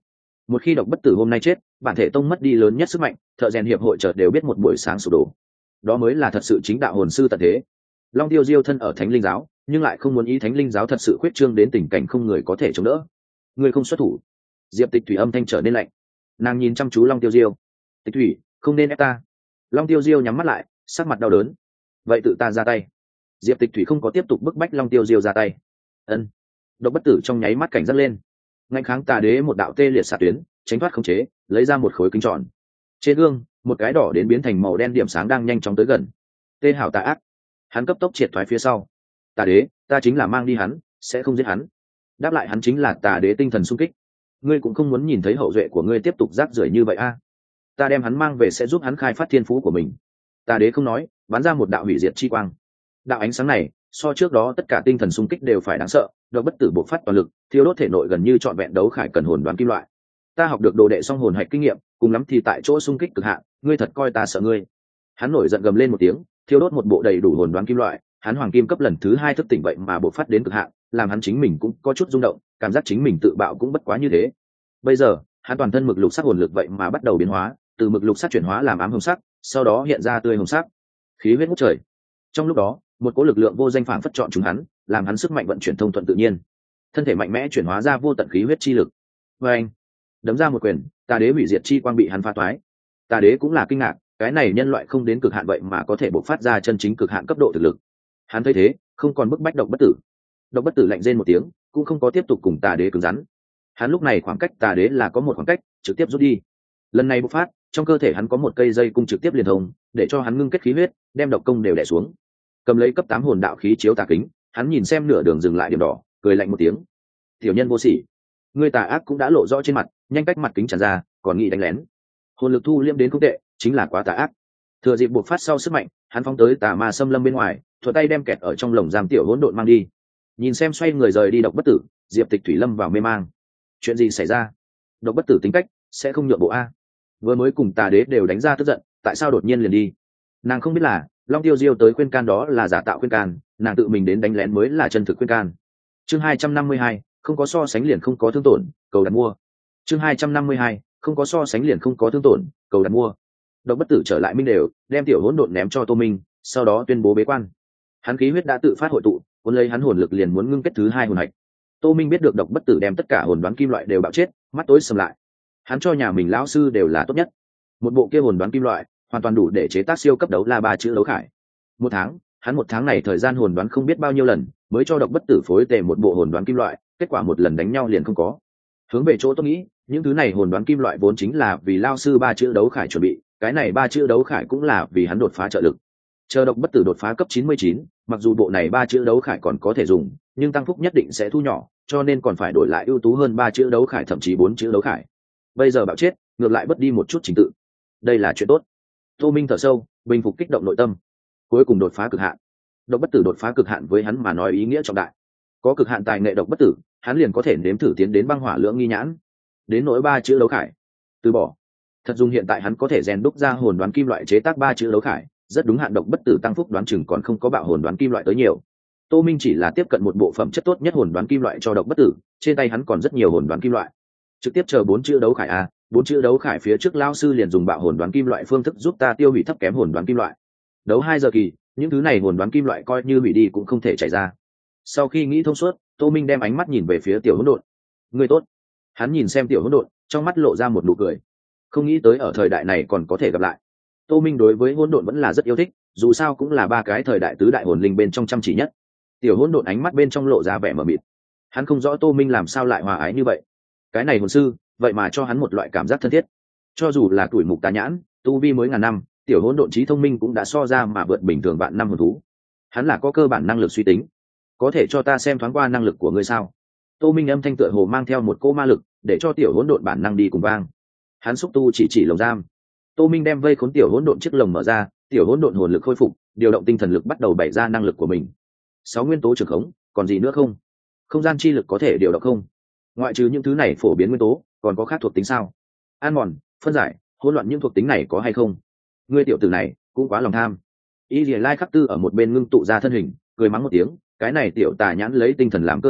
A: Một khi độc bất tử hôm nay chết, bản thể tông mất đi lớn nhất sức mạnh, thợ rèn hiệp hội chợt đều biết một buổi sáng sụp đổ. Đó mới là thật sự chính đạo hồn sư tận thế. Long Tiêu Diêu thân ở Thánh Linh giáo, nhưng lại không muốn ý Thánh Linh giáo thật sự khuyết trương đến tình cảnh không người có thể chống đỡ. Người không xuất thủ. Diệp Tịch Thủy âm thanh trở nên lạnh. Nàng nhìn chăm chú Long Tiêu Diêu. Tịch Thủy, không nên ép ta. Long Tiêu Diêu nhắm mắt lại, sắc mặt đau đớn. Vậy tự ta ra tay. Diệp Tịch Thủy không có tiếp tục bức bách Long Tiêu Diêu ra tay. Ân. Độc bất tử trong nháy mắt cảnh giác lên. Ngạnh kháng Tà Đế một đạo tê liệt xạ tuyến, tránh thoát khống chế, lấy ra một khối kính tròn. Trên gương, một cái đỏ đến biến thành màu đen điểm sáng đang nhanh chóng tới gần. Tê hảo tà ác. Hắn cấp tốc triệt thoái phía sau. Tà Đế, ta chính là mang đi hắn, sẽ không giết hắn. Đáp lại hắn chính là Tà Đế tinh thần xung kích. Ngươi cũng không muốn nhìn thấy hậu duệ của ngươi tiếp tục rác rưởi như vậy a. Ta đem hắn mang về sẽ giúp hắn khai phát thiên phú của mình. Tà Đế không nói, bắn ra một đạo hủy diệt chi quang. Đạo ánh sáng này, so trước đó tất cả tinh thần xung kích đều phải đáng sợ. Độc bất tử bộc phát toàn lực, thiêu đốt thể nội gần như trọn vẹn đấu khải cần hồn đoán kim loại. Ta học được đồ đệ song hồn hạch kinh nghiệm, cùng lắm thì tại chỗ xung kích cực hạn, ngươi thật coi ta sợ ngươi. Hắn nổi giận gầm lên một tiếng, thiêu đốt một bộ đầy đủ hồn đoán kim loại. Hắn hoàng kim cấp lần thứ 2 thức tỉnh vậy mà bộc phát đến cực hạn, làm hắn chính mình cũng có chút rung động, cảm giác chính mình tự bạo cũng bất quá như thế. Bây giờ, hắn toàn thân mực lục sắc hồn lực vậy mà bắt đầu biến hóa, từ mực lục sắc chuyển hóa làm ám hồng sắc, sau đó hiện ra tươi hồng sắc, khí huyết ngút trời. Trong lúc đó, một cỗ lực lượng vô danh phảng phất chọn chúng hắn, làm hắn sức mạnh vận chuyển thông thuận tự nhiên, thân thể mạnh mẽ chuyển hóa ra vô tận khí huyết chi lực. Và anh đấm ra một quyền, Tà Đế hủy diệt chi quang bị hắn phá toái. Tà Đế cũng là kinh ngạc, cái này nhân loại không đến cực hạn vậy mà có thể bộc phát ra chân chính cực hạn cấp độ thực lực. Hắn thấy thế, không còn bức bách độc bất tử. Độc bất tử lạnh rên một tiếng, cũng không có tiếp tục cùng Tà Đế cứng rắn. Hắn lúc này khoảng cách Tà Đế là có một khoảng cách, trực tiếp rút đi. Lần này bộc phát, trong cơ thể hắn có một cây dây cung trực tiếp liên thông, để cho hắn ngưng kết khí huyết, đem độc công đều đè xuống. Cầm lấy cấp 8 hồn đạo khí chiếu tà kính, hắn nhìn xem nửa đường dừng lại điểm đỏ, cười lạnh một tiếng. Tiểu nhân vô sỉ, ngươi tà ác cũng đã lộ rõ trên mặt, nhanh cách mặt kính tràn ra, còn nghĩ đánh lén. Hồn lực thu liễm đến không tệ, chính là quá tà ác. Thừa dịp buộc phát sau sức mạnh, hắn phóng tới tà ma xâm lâm bên ngoài, thuận tay đem kẹt ở trong lồng giam tiểu hỗn độn mang đi. Nhìn xem xoay người rời đi độc bất tử, Diệp Tịch Thủy lâm vào mê mang. Chuyện gì xảy ra? Độc bất tử tính cách sẽ không nhượng bộ a. Vừa mới cùng Tà Đế đều đánh ra tức giận, tại sao đột nhiên liền đi? Nàng không biết là Long Tiêu Diêu tới khuyên can đó là giả tạo khuyên can, nàng tự mình đến đánh lén mới là chân thực khuyên can. Chương 252, không có so sánh liền không có thương tổn, cầu đặt mua. Chương 252, không có so sánh liền không có thương tổn, cầu đặt mua. Độc bất tử trở lại minh đều, đem tiểu hỗn độn ném cho Tô Minh, sau đó tuyên bố bế quan. Hắn khí huyết đã tự phát hội tụ, cuốn lấy hắn hồn lực liền muốn ngưng kết thứ 2 hồn hạch. Tô Minh biết được độc bất tử đem tất cả hồn đoán kim loại đều bạo chết, mắt tối sầm lại. Hắn cho nhà mình lão sư đều là tốt nhất. Một bộ kia hồn đoán kim loại, hoàn toàn đủ để chế tác siêu cấp đấu la 3 chữ đấu khải. Một tháng này thời gian hồn đoán không biết bao nhiêu lần, mới cho độc bất tử phối tề một bộ hồn đoán kim loại, kết quả một lần đánh nhau liền không có. Hướng về chỗ tôi nghĩ, những thứ này hồn đoán kim loại vốn chính là vì lao sư 3 chữ đấu khải chuẩn bị, cái này 3 chữ đấu khải cũng là vì hắn đột phá trợ lực. Chờ độc bất tử đột phá cấp 99, mặc dù bộ này 3 chữ đấu khải còn có thể dùng, nhưng tăng phúc nhất định sẽ thu nhỏ, cho nên còn phải đổi lại ưu tú hơn 3 chữ đấu khải thậm chí 4 chữ đấu khải. Bây giờ bạo chết, ngược lại bất đi một chút trình tự. Đây là chuyện tốt. Tô Minh thở sâu, bình phục kích động nội tâm. Cuối cùng đột phá cực hạn. Độc bất tử đột phá cực hạn với hắn mà nói ý nghĩa trọng đại. Có cực hạn tài nghệ độc bất tử, hắn liền có thể nếm thử tiến đến băng hỏa lưỡng nghi nhãn. Đến nỗi 3 chữ đấu khải, từ bỏ. Thật dùng hiện tại hắn có thể rèn đúc ra hồn đoán kim loại chế tác 3 chữ đấu khải, rất đúng hạn độc bất tử tăng phúc đoán chừng còn không có bạo hồn đoán kim loại tới nhiều. Tô Minh chỉ là tiếp cận một bộ phẩm chất tốt nhất hồn đoán kim loại cho độc bất tử, trên tay hắn còn rất nhiều hồn đoán kim loại. Trực tiếp chờ 4 chữ đấu khải a, 4 chữ đấu khải phía trước lão sư liền dùng bạo hồn đoán kim loại phương thức giúp ta tiêu hủy thấp kém hồn đoán kim loại. Đấu 2 giờ kỳ, những thứ này hồn đoán kim loại coi như hủy đi cũng không thể chảy ra. Sau khi nghĩ thông suốt, Tô Minh đem ánh mắt nhìn về phía tiểu hỗn độn. Người tốt. Hắn nhìn xem tiểu hỗn độn, trong mắt lộ ra một nụ cười. Không nghĩ tới ở thời đại này còn có thể gặp lại. Tô Minh đối với hỗn độn vẫn là rất yêu thích, dù sao cũng là 3 cái thời đại tứ đại hồn linh bên trong chăm chỉ nhất. Tiểu hỗn độn ánh mắt bên trong lộ ra vẻ mờ mịt. Hắn không rõ Tô Minh làm sao lại hòa ái như vậy. Cái này hồn sư, vậy mà cho hắn một loại cảm giác thân thiết. Cho dù là tuổi mục tà nhãn, tu vi mới ngàn năm, tiểu hỗn độn trí thông minh cũng đã so ra mà vượt bình thường bạn năm hồn thú. Hắn là có cơ bản năng lực suy tính. Có thể cho ta xem thoáng qua năng lực của ngươi sao? Tô Minh âm thanh tựa hồ mang theo một cỗ ma lực, để cho tiểu hỗn độn bản năng đi cùng vang. Hắn xúc tu chỉ lồng giam. Tô Minh đem vây khốn tiểu hỗn độn chiếc lồng mở ra, tiểu hỗn độn hồn lực khôi phục, điều động tinh thần lực bắt đầu bày ra năng lực của mình. 6 nguyên tố trường khống, còn gì nữa không? Không gian chi lực có thể điều động không? Ngoại trừ những thứ này phổ biến nguyên tố, còn có khác thuộc tính sao? An mòn, phân giải, hỗn loạn những thuộc tính này có hay không? Ngươi tiểu tử này cũng quá lòng tham. Y Lìa Lai Khắc Tư ở một bên ngưng tụ ra thân hình, cười mắng một tiếng, cái này tiểu tà nhãn lấy tinh thần làm cơ sở,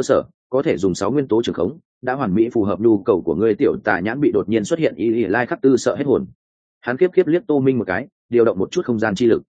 A: có thể dùng 6 nguyên tố trường khống, đã hoàn mỹ phù hợp nhu cầu của ngươi. Tiểu tà nhãn bị đột nhiên xuất hiện ý lai khắc tư sợ hết hồn. Hắn kiếp liếc Tô Minh một cái, điều động một chút không gian chi lực.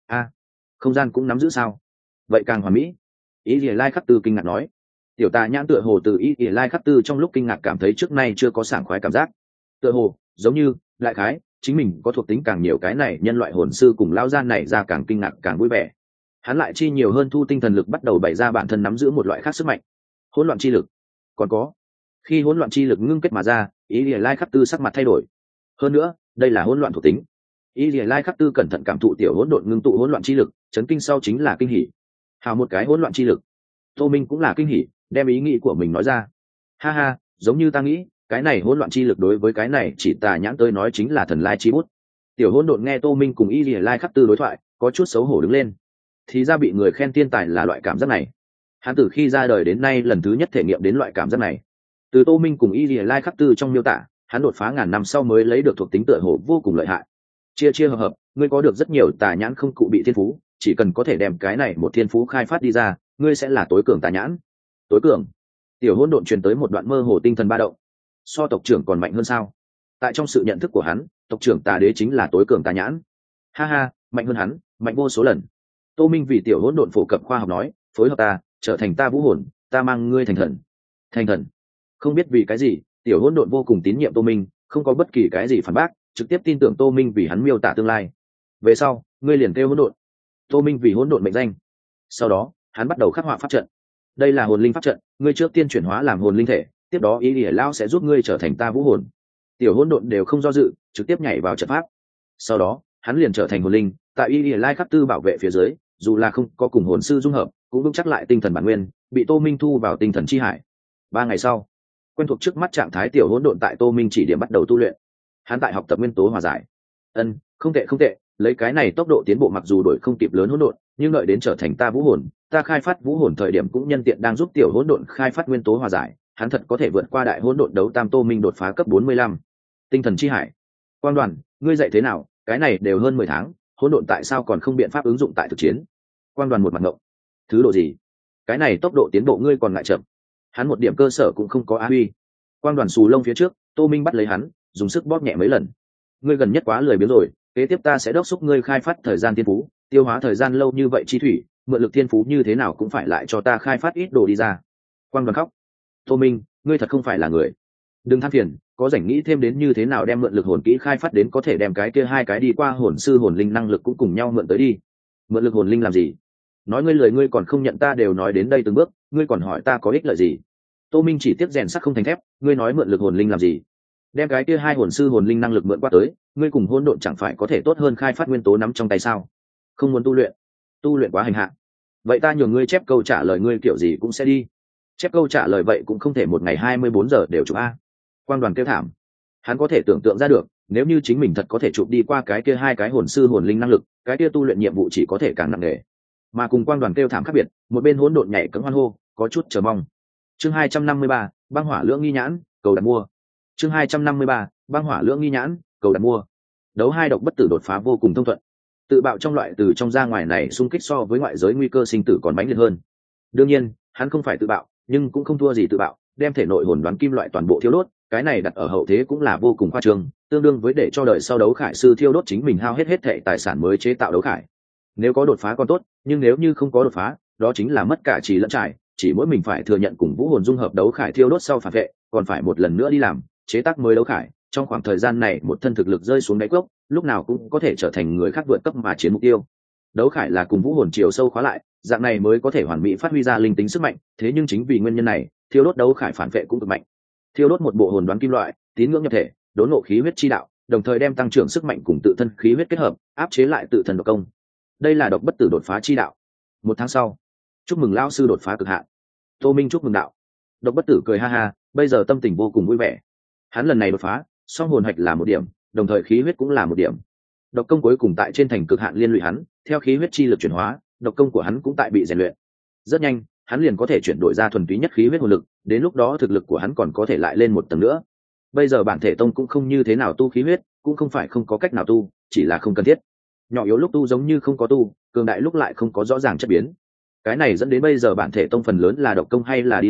A: Không gian cũng nắm giữ sao? Vậy càng hoàn mỹ. Ý lai khắc tư kinh ngạc nói. Tiểu tà nhãn tựa hồ từ ý lai khắc tư trong lúc kinh ngạc cảm thấy trước nay chưa có sảng khoái cảm giác. Tựa hồ giống như đại khái chính mình có thuộc tính càng nhiều, cái này nhân loại hồn sư cùng lão gian này ra càng kinh ngạc càng vui vẻ. Hắn lại chi nhiều hơn thu tinh thần lực, bắt đầu bày ra bản thân nắm giữ một loại khác sức mạnh, hỗn loạn chi lực. Còn có, khi hỗn loạn chi lực ngưng kết mà ra, ý lai khắc tư sắc mặt thay đổi. Hơn nữa, đây là hỗn loạn thuộc tính. ý lai khắc tư cẩn thận cảm thụ tiểu hỗn độn ngưng tụ hỗn loạn chi lực, chấn kinh sau chính là kinh hỉ. Hào một cái hỗn loạn chi lực. Tô Minh cũng là kinh hỉ, đem ý nghĩ của mình nói ra. Ha ha, giống như ta nghĩ, cái này hỗn loạn chi lực đối với cái này chỉ tà nhãn tới nói chính là thần lai chi bút. Tiểu hỗn độn nghe Tô Minh cùng ý lai khắc tư đối thoại, có chút xấu hổ đứng lên. Thì ra bị người khen thiên tài là loại cảm giác này. Hắn từ khi ra đời đến nay lần thứ nhất thể nghiệm đến loại cảm giác này. Từ Tô Minh cùng ý lai khắc tư trong miêu tả, hắn đột phá ngàn năm sau mới lấy được thuộc tính tựa hồ vô cùng lợi hại. Chia hợp, ngươi có được rất nhiều tà nhãn không cụ bị thiên phú, chỉ cần có thể đem cái này một thiên phú khai phát đi ra, ngươi sẽ là tối cường tà nhãn. Tối cường? Tiểu hỗn độn truyền tới một đoạn mơ hồ tinh thần ba động. So tộc trưởng còn mạnh hơn sao? Tại trong sự nhận thức của hắn, tộc trưởng tà đế chính là tối cường tà nhãn. Ha ha, mạnh hơn hắn, mạnh vô số lần. Tô Minh vì tiểu hỗn độn phổ cập khoa học nói, phối hợp ta, trở thành ta vũ hồn, ta mang ngươi thành thần. Thành thần? Không biết vì cái gì, tiểu hỗn độn vô cùng tín nhiệm Tô Minh, không có bất kỳ cái gì phản bác, trực tiếp tin tưởng Tô Minh vì hắn miêu tả tương lai. Về sau, ngươi liền kêu hỗn độn. Tô Minh vì hỗn độn mệnh danh. Sau đó, hắn bắt đầu khắc họa pháp trận. Đây là hồn linh pháp trận, ngươi trước tiên chuyển hóa làm hồn linh thể, tiếp đó ý ỉa lao sẽ giúp ngươi trở thành ta vũ hồn. Tiểu hỗn độn đều không do dự, trực tiếp nhảy vào trận pháp. Sau đó, hắn liền trở thành hồn linh, tại ý ỉa lai khắc tư bảo vệ phía dưới, dù là không có cùng hồn sư dung hợp, cũng vững chắc lại tinh thần bản nguyên, bị Tô Minh thu vào tinh thần chi hải. 3 ngày sau, quen thuộc trước mắt trạng thái tiểu hỗn độn tại Tô Minh chỉ điểm bắt đầu tu luyện. Hắn tại học tập nguyên tố hòa giải. Không tệ, lấy cái này tốc độ tiến bộ mặc dù đổi không kịp lớn hỗn độn, nhưng đợi đến trở thành ta vũ hồn, ta khai phát vũ hồn thời điểm cũng nhân tiện đang giúp tiểu hỗn độn khai phát nguyên tố hòa giải, hắn thật có thể vượt qua đại hỗn độn đấu tam. Tô Minh đột phá cấp 45. Tinh thần chi hải. Quang Đoàn, ngươi dạy thế nào? Cái này đều hơn 10 tháng, hỗn độn tại sao còn không biện pháp ứng dụng tại thực chiến? Quang Đoàn một mặt ngộng. Thứ độ gì? Cái này tốc độ tiến bộ ngươi còn ngại chậm. Hắn một điểm cơ sở cũng không có á huy. Quang Đoàn xù lông phía trước, Tô Minh bắt lấy hắn, dùng sức bóp nhẹ mấy lần. Ngươi gần nhất quá lười biếng rồi, kế tiếp ta sẽ đốc thúc ngươi khai phát thời gian thiên phú, tiêu hóa thời gian lâu như vậy chi thủy, mượn lực thiên phú như thế nào cũng phải lại cho ta khai phát ít đồ đi ra. Quang Đoàn khóc. Tô Minh, ngươi thật không phải là người. Đừng than phiền, có rảnh nghĩ thêm đến như thế nào đem mượn lực hồn kỹ khai phát đến có thể đem cái kia 2 cái đi qua hồn sư hồn linh năng lực cũng cùng nhau mượn tới đi. Mượn lực hồn linh làm gì? Nói ngươi lười ngươi còn không nhận, ta đều nói đến đây từng bước, ngươi còn hỏi ta có ích lợi gì? Tô Minh chỉ tiếc rèn sắt không thành thép, ngươi nói mượn lực hồn linh làm gì? Đem cái kia 2 hồn sư hồn linh năng lực mượn qua tới, ngươi cùng hỗn độn chẳng phải có thể tốt hơn khai phát nguyên tố nắm trong tay sao? Không muốn tu luyện quá hành hạ. Vậy ta nhường ngươi chép câu trả lời, ngươi kiểu gì cũng sẽ đi. Chép câu trả lời vậy cũng không thể một ngày 24 giờ đều chụp a. Quang Đoàn kêu thảm. Hắn có thể tưởng tượng ra được, nếu như chính mình thật có thể chụp đi qua cái kia 2 cái hồn sư hồn linh năng lực, cái kia tu luyện nhiệm vụ chỉ có thể càng nặng nề. Mà cùng Quang Đoàn kêu thảm khác biệt, một bên hỗn độn nhảy cẫng hoan hô, có chút chờ mong. Chương 253, băng hỏa lưỡng nghi nhãn, cầu đặt mua. Chương 253, băng hỏa lưỡng nghi nhãn, cầu đặt mua. Đấu 2 độc bất tử đột phá vô cùng thông thuận. Tự bạo trong loại từ trong ra ngoài này xung kích so với ngoại giới nguy cơ sinh tử còn mãnh liệt hơn. Đương nhiên, hắn không phải tự bạo, nhưng cũng không thua gì tự bạo, đem thể nội hồn đoán kim loại toàn bộ thiêu đốt, cái này đặt ở hậu thế cũng là vô cùng khoa trương, tương đương với để cho đời sau đấu khải sư thiêu đốt chính mình hao hết thảy tài sản mới chế tạo đấu khải. Nếu có đột phá còn tốt, nhưng nếu như không có đột phá, đó chính là mất cả trì lẫn trải, chỉ mỗi mình phải thừa nhận cùng vũ hồn dung hợp đấu khải thiêu đốt sau phản vệ, còn phải một lần nữa đi làm chế tác mới đấu khải. Trong khoảng thời gian này một thân thực lực rơi xuống đáy cốc, lúc nào cũng có thể trở thành người khác vượt cấp mà chiến mục tiêu. Đấu khải là cùng vũ hồn chiều sâu khóa lại, dạng này mới có thể hoàn mỹ phát huy ra linh tính sức mạnh, thế nhưng chính vì nguyên nhân này, thiêu đốt đấu khải phản vệ cũng cực mạnh. Thiêu đốt một bộ hồn đoán kim loại, tín ngưỡng nhập thể, đốn ngộ khí huyết chi đạo, đồng thời đem tăng trưởng sức mạnh cùng tự thân khí huyết kết hợp, áp chế lại tự thân độc công. Đây là độc bất tử đột phá chi đạo. 1 tháng sau, chúc mừng lão sư đột phá cực hạn. Tô Minh chúc mừng đạo. Độc bất tử cười ha ha, bây giờ tâm tình vô cùng vui vẻ. Hắn lần này đột phá, song hồn hạch là 1 điểm, đồng thời khí huyết cũng là 1 điểm. Độc công cuối cùng tại trên thành cực hạn liên lụy hắn, theo khí huyết chi lực chuyển hóa, độc công của hắn cũng tại bị rèn luyện. Rất nhanh, hắn liền có thể chuyển đổi ra thuần túy nhất khí huyết hồn lực, đến lúc đó thực lực của hắn còn có thể lại lên 1 tầng nữa. Bây giờ bản thể tông cũng không như thế nào tu khí huyết, cũng không phải không có cách nào tu, chỉ là không cần thiết. Nhỏ yếu lúc tu giống như không có tu, cường đại lúc lại không có rõ ràng chất biến. Cái này dẫn đến bây giờ bản thể tông phần lớn là độc công hay là đi lôi,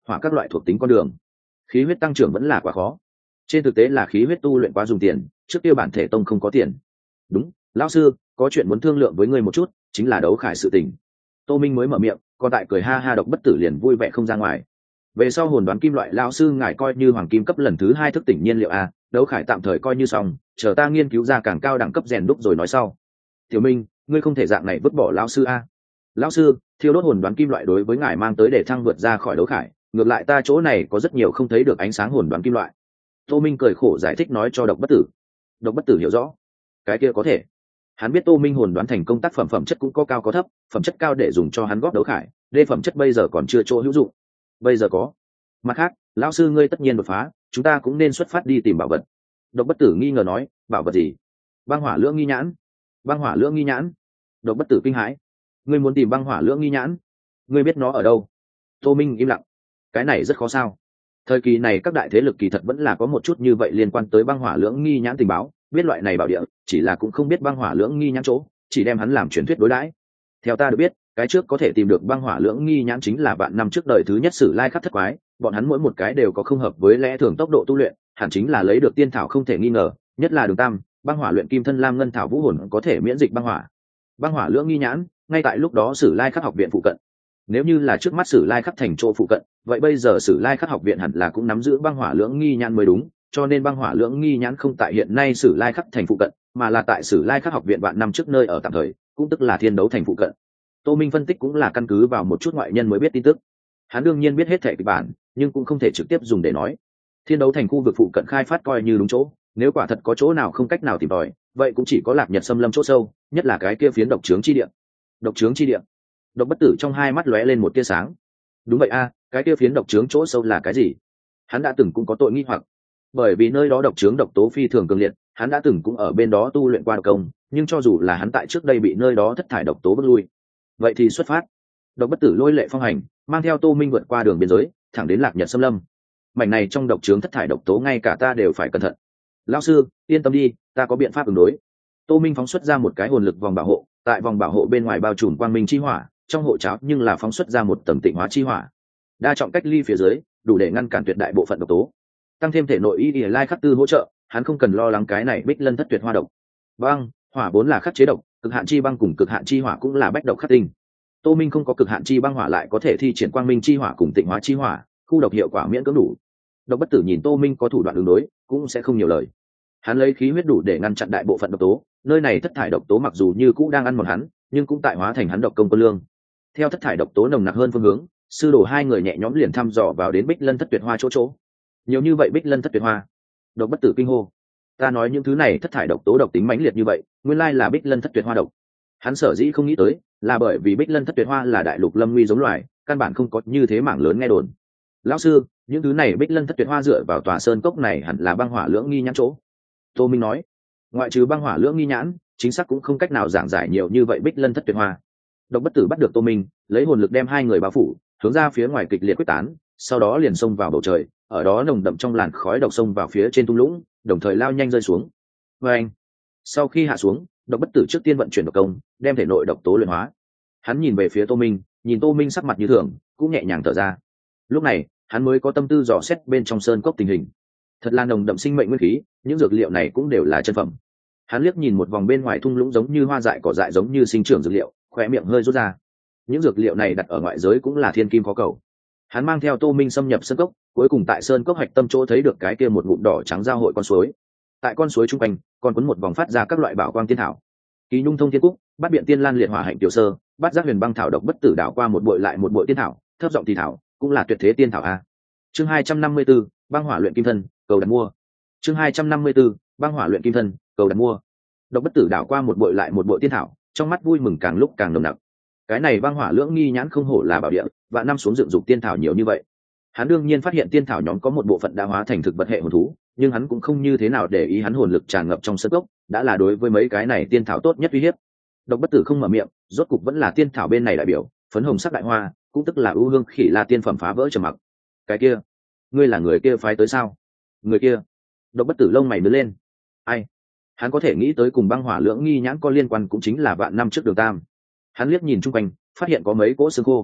A: hỏa các loại thuộc tính con đường. Khí huyết tăng trưởng vẫn là quá khó. Trên thực tế là khí huyết tu luyện quá dùng tiền, trước kia bản thể tông không có tiền. Đúng, lão sư, có chuyện muốn thương lượng với ngươi một chút, chính là đấu khải sự tình. Tô Minh mới mở miệng, còn tại cười ha ha. Độc Bất Tử liền vui vẻ không ra ngoài. Về sau hồn đoán kim loại lão sư ngài coi như hoàng kim cấp lần thứ 2 thức tỉnh nhiên liệu a, đấu khải tạm thời coi như xong, chờ ta nghiên cứu ra càng cao đẳng cấp rèn đúc rồi nói sau. Tiểu Minh, ngươi không thể dạng này vứt bỏ lão sư a. Lão sư, thiêu đốt hồn đoán kim loại đối với ngài mang tới để thăng vượt ra khỏi đấu khải, ngược lại ta chỗ này có rất nhiều không thấy được ánh sáng hồn đoán kim loại. Tô Minh cười khổ giải thích nói cho Độc Bất Tử. Độc Bất Tử hiểu rõ, cái kia có thể. Hắn biết Tô Minh hồn đoán thành công tác phẩm phẩm chất cũng có cao có thấp, phẩm chất cao để dùng cho hắn góp đấu khải, đê phẩm chất bây giờ còn chưa chỗ hữu dụng. Bây giờ có. Mặt khác, lão sư ngươi tất nhiên đột phá, chúng ta cũng nên xuất phát đi tìm bảo vật. Độc Bất Tử nghi ngờ nói, bảo vật gì? Băng hỏa lưỡng nghi nhãn. Băng hỏa lưỡng nghi nhãn. Độc Bất Tử kinh hãi. Ngươi muốn tìm băng hỏa lưỡng nghi nhãn? Ngươi biết nó ở đâu? Tô Minh im lặng. Cái này rất khó sao? Thời kỳ này các đại thế lực kỳ thật vẫn là có một chút như vậy liên quan tới băng hỏa lưỡng nghi nhãn tình báo, biết loại này bảo địa, chỉ là cũng không biết băng hỏa lưỡng nghi nhãn chỗ, chỉ đem hắn làm truyền thuyết đối đãi. Theo ta được biết, cái trước có thể tìm được băng hỏa lưỡng nghi nhãn chính là vạn năm trước đời thứ nhất Sử Lai Khắc thất quái, bọn hắn mỗi một cái đều có không hợp với lẽ thường tốc độ tu luyện, hẳn chính là lấy được tiên thảo không thể nghi ngờ, nhất là Đường Tam, băng hỏa luyện kim thân lam ngân thảo vũ hồn có thể miễn dịch băng hỏa. Băng hỏa lưỡng nghi nhãn, ngay tại lúc đó Sử Lai Khắc học viện phụ cận. Nếu như là trước mắt Sử Lai Khắc thành chỗ phụ cận, vậy bây giờ Sử Lai Khắc học viện hẳn là cũng nắm giữ băng hỏa lưỡng nghi nhãn mới đúng, cho nên băng hỏa lưỡng nghi nhãn không tại hiện nay Sử Lai Khắc thành phụ cận, mà là tại Sử Lai Khắc học viện vạn năm trước nơi ở tạm thời, cũng tức là Thiên Đấu thành phụ cận. Tô Minh phân tích cũng là căn cứ vào một chút ngoại nhân mới biết tin tức. Hắn đương nhiên biết hết thể kịch bản, nhưng cũng không thể trực tiếp dùng để nói. Thiên Đấu thành khu vực phụ cận khai phát coi như đúng chỗ, nếu quả thật có chỗ nào không cách nào tìm tòi, vậy cũng chỉ có Lạc Nhật xâm lâm chỗ sâu, nhất là cái kia phiến độc trướng chi địa. Độc trướng chi địa. Độc Bất Tử trong hai mắt lóe lên một tia sáng. Đúng vậy a, cái kia phiến độc trướng chỗ sâu là cái gì? Hắn đã từng cũng có tội nghi hoặc. Bởi vì nơi đó độc trướng độc tố phi thường cường liệt, hắn đã từng cũng ở bên đó tu luyện qua độc công, nhưng cho dù là hắn tại trước đây bị nơi đó thất thải độc tố bước lui. Vậy thì xuất phát. Độc Bất Tử lôi lệ phong hành, mang theo Tô Minh vượt qua đường biên giới, thẳng đến Lạc Nhật xâm lâm. Mảnh này trong độc trướng thất thải độc tố ngay cả ta đều phải cẩn thận. Lão sư, yên tâm đi, ta có biện pháp ứng đối. Tô Minh phóng xuất ra một cái hồn lực vòng bảo hộ, tại vòng bảo hộ bên ngoài bao trùm quang minh chi hỏa, trong hộ cháo nhưng là phóng xuất ra một tầng tịnh hóa chi hỏa, đa trọng cách ly phía dưới đủ để ngăn cản tuyệt đại bộ phận độc tố, tăng thêm thể nội y lai khắc tư hỗ trợ, hắn không cần lo lắng cái này bích lân thất tuyệt hoa độc. Băng hỏa vốn là khắc chế độc, cực hạn chi băng cùng cực hạn chi hỏa cũng là bách độc khắc tinh. Tô Minh không có cực hạn chi băng hỏa lại có thể thi triển quang minh chi hỏa cùng tịnh hóa chi hỏa, khu độc hiệu quả miễn cưỡng đủ. Độc Bất Tử nhìn Tô Minh có thủ đoạn ứng đối, cũng sẽ không nhiều lời. Hắn lấy khí huyết đủ để ngăn chặn đại bộ phận độc tố, nơi này thất thải độc tố mặc dù như cũ đang ăn mòn hắn, nhưng cũng tại hóa thành hắn độc công quân lương. Theo thất thải độc tố nồng nặc hơn phương hướng, sư đồ hai người nhẹ nhõm liền thăm dò vào đến bích lân thất tuyệt hoa chỗ. Nhiều như vậy bích lân thất tuyệt hoa. Độc Bất Tử kinh hô. Ta nói những thứ này thất thải độc tố độc tính mãnh liệt như vậy, nguyên lai là bích lân thất tuyệt hoa độc. Hắn sở dĩ không nghĩ tới, là bởi vì bích lân thất tuyệt hoa là đại lục lâm nguy giống loài, căn bản không có như thế mảng lớn nghe đồn. Lão sư, những thứ này bích lân thất tuyệt hoa dựa vào tòa sơn cốc này hẳn là băng hỏa lưỡng nghi nhãn chỗ. Tô Minh nói, ngoại trừ băng hỏa lưỡng nghi nhãn, chính xác cũng không cách nào giảng giải nhiều như vậy bích lân thất tuyệt hoa. Độc Bất Tử bắt được Tô Minh, lấy hồn lực đem hai người bao phủ, hướng ra phía ngoài kịch liệt quyết tán, sau đó liền xông vào bầu trời, ở đó nồng đậm trong làn khói độc xông vào phía trên thung lũng, đồng thời lao nhanh rơi xuống. Anh. Sau khi hạ xuống, Độc Bất Tử trước tiên vận chuyển độc công, đem thể nội độc tố luyện hóa. Hắn nhìn về phía Tô Minh, nhìn Tô Minh sắc mặt như thường, cũng nhẹ nhàng thở ra. Lúc này, hắn mới có tâm tư dò xét bên trong sơn cốc tình hình. Thật là nồng đậm sinh mệnh nguyên khí, những dược liệu này cũng đều là chân phẩm. Hắn liếc nhìn một vòng bên ngoài thung lũng giống như hoa dại cỏ dại giống như sinh trưởng dược liệu, khóe miệng hơi rút ra. Những dược liệu này đặt ở ngoại giới cũng là thiên kim khó cầu. Hắn mang theo Tô Minh xâm nhập sơn cốc, cuối cùng tại sơn cốc hạch tâm chỗ thấy được cái kia một ngụm đỏ trắng giao hội con suối. Tại con suối trung quanh, còn cuốn một vòng phát ra các loại bảo quang tiên thảo. Kỳ nhung thông thiên cúc, bát biện tiên lan liệt hỏa hạnh tiểu sơ, bát giác huyền băng thảo Độc Bất Tử đảo qua một bội lại một bội tiên thảo, thấp giọng thì thảo, cũng là tuyệt thế tiên thảo a. Chương 254, băng hỏa luyện kim thân, cầu đặt mua. Chương 254, băng hỏa luyện kim thân, cầu đặt mua. Độc Bất Tử đảo qua một bội lại một bội tiên thảo, trong mắt vui mừng càng lúc càng nồng nặc. Cái này băng hỏa lưỡng nghi nhãn không hổ là bảo địa, và năm xuống dựng dục tiên thảo nhiều như vậy. Hắn đương nhiên phát hiện tiên thảo nhóm có một bộ phận đã hóa thành thực vật hệ hồn thú, nhưng hắn cũng không như thế nào để ý, hắn hồn lực tràn ngập trong sơn cốc, đã là đối với mấy cái này tiên thảo tốt nhất uy hiếp. Độc Bất Tử không mở miệng, rốt cục vẫn là tiên thảo bên này đại biểu, phấn hồng sắc đại hoa, cũng tức là ưu hương khỉ la tiên phẩm phá vỡ trầm mặc. Cái kia, ngươi là người kia phái tới sao? Người kia? Độc Bất Tử lông mày nhướng lên. Ai? Hắn có thể nghĩ tới cùng băng hỏa lưỡng nghi nhãn có liên quan cũng chính là vạn năm trước Đường Tam. Hắn liếc nhìn chung quanh, phát hiện có mấy cỗ xương khô.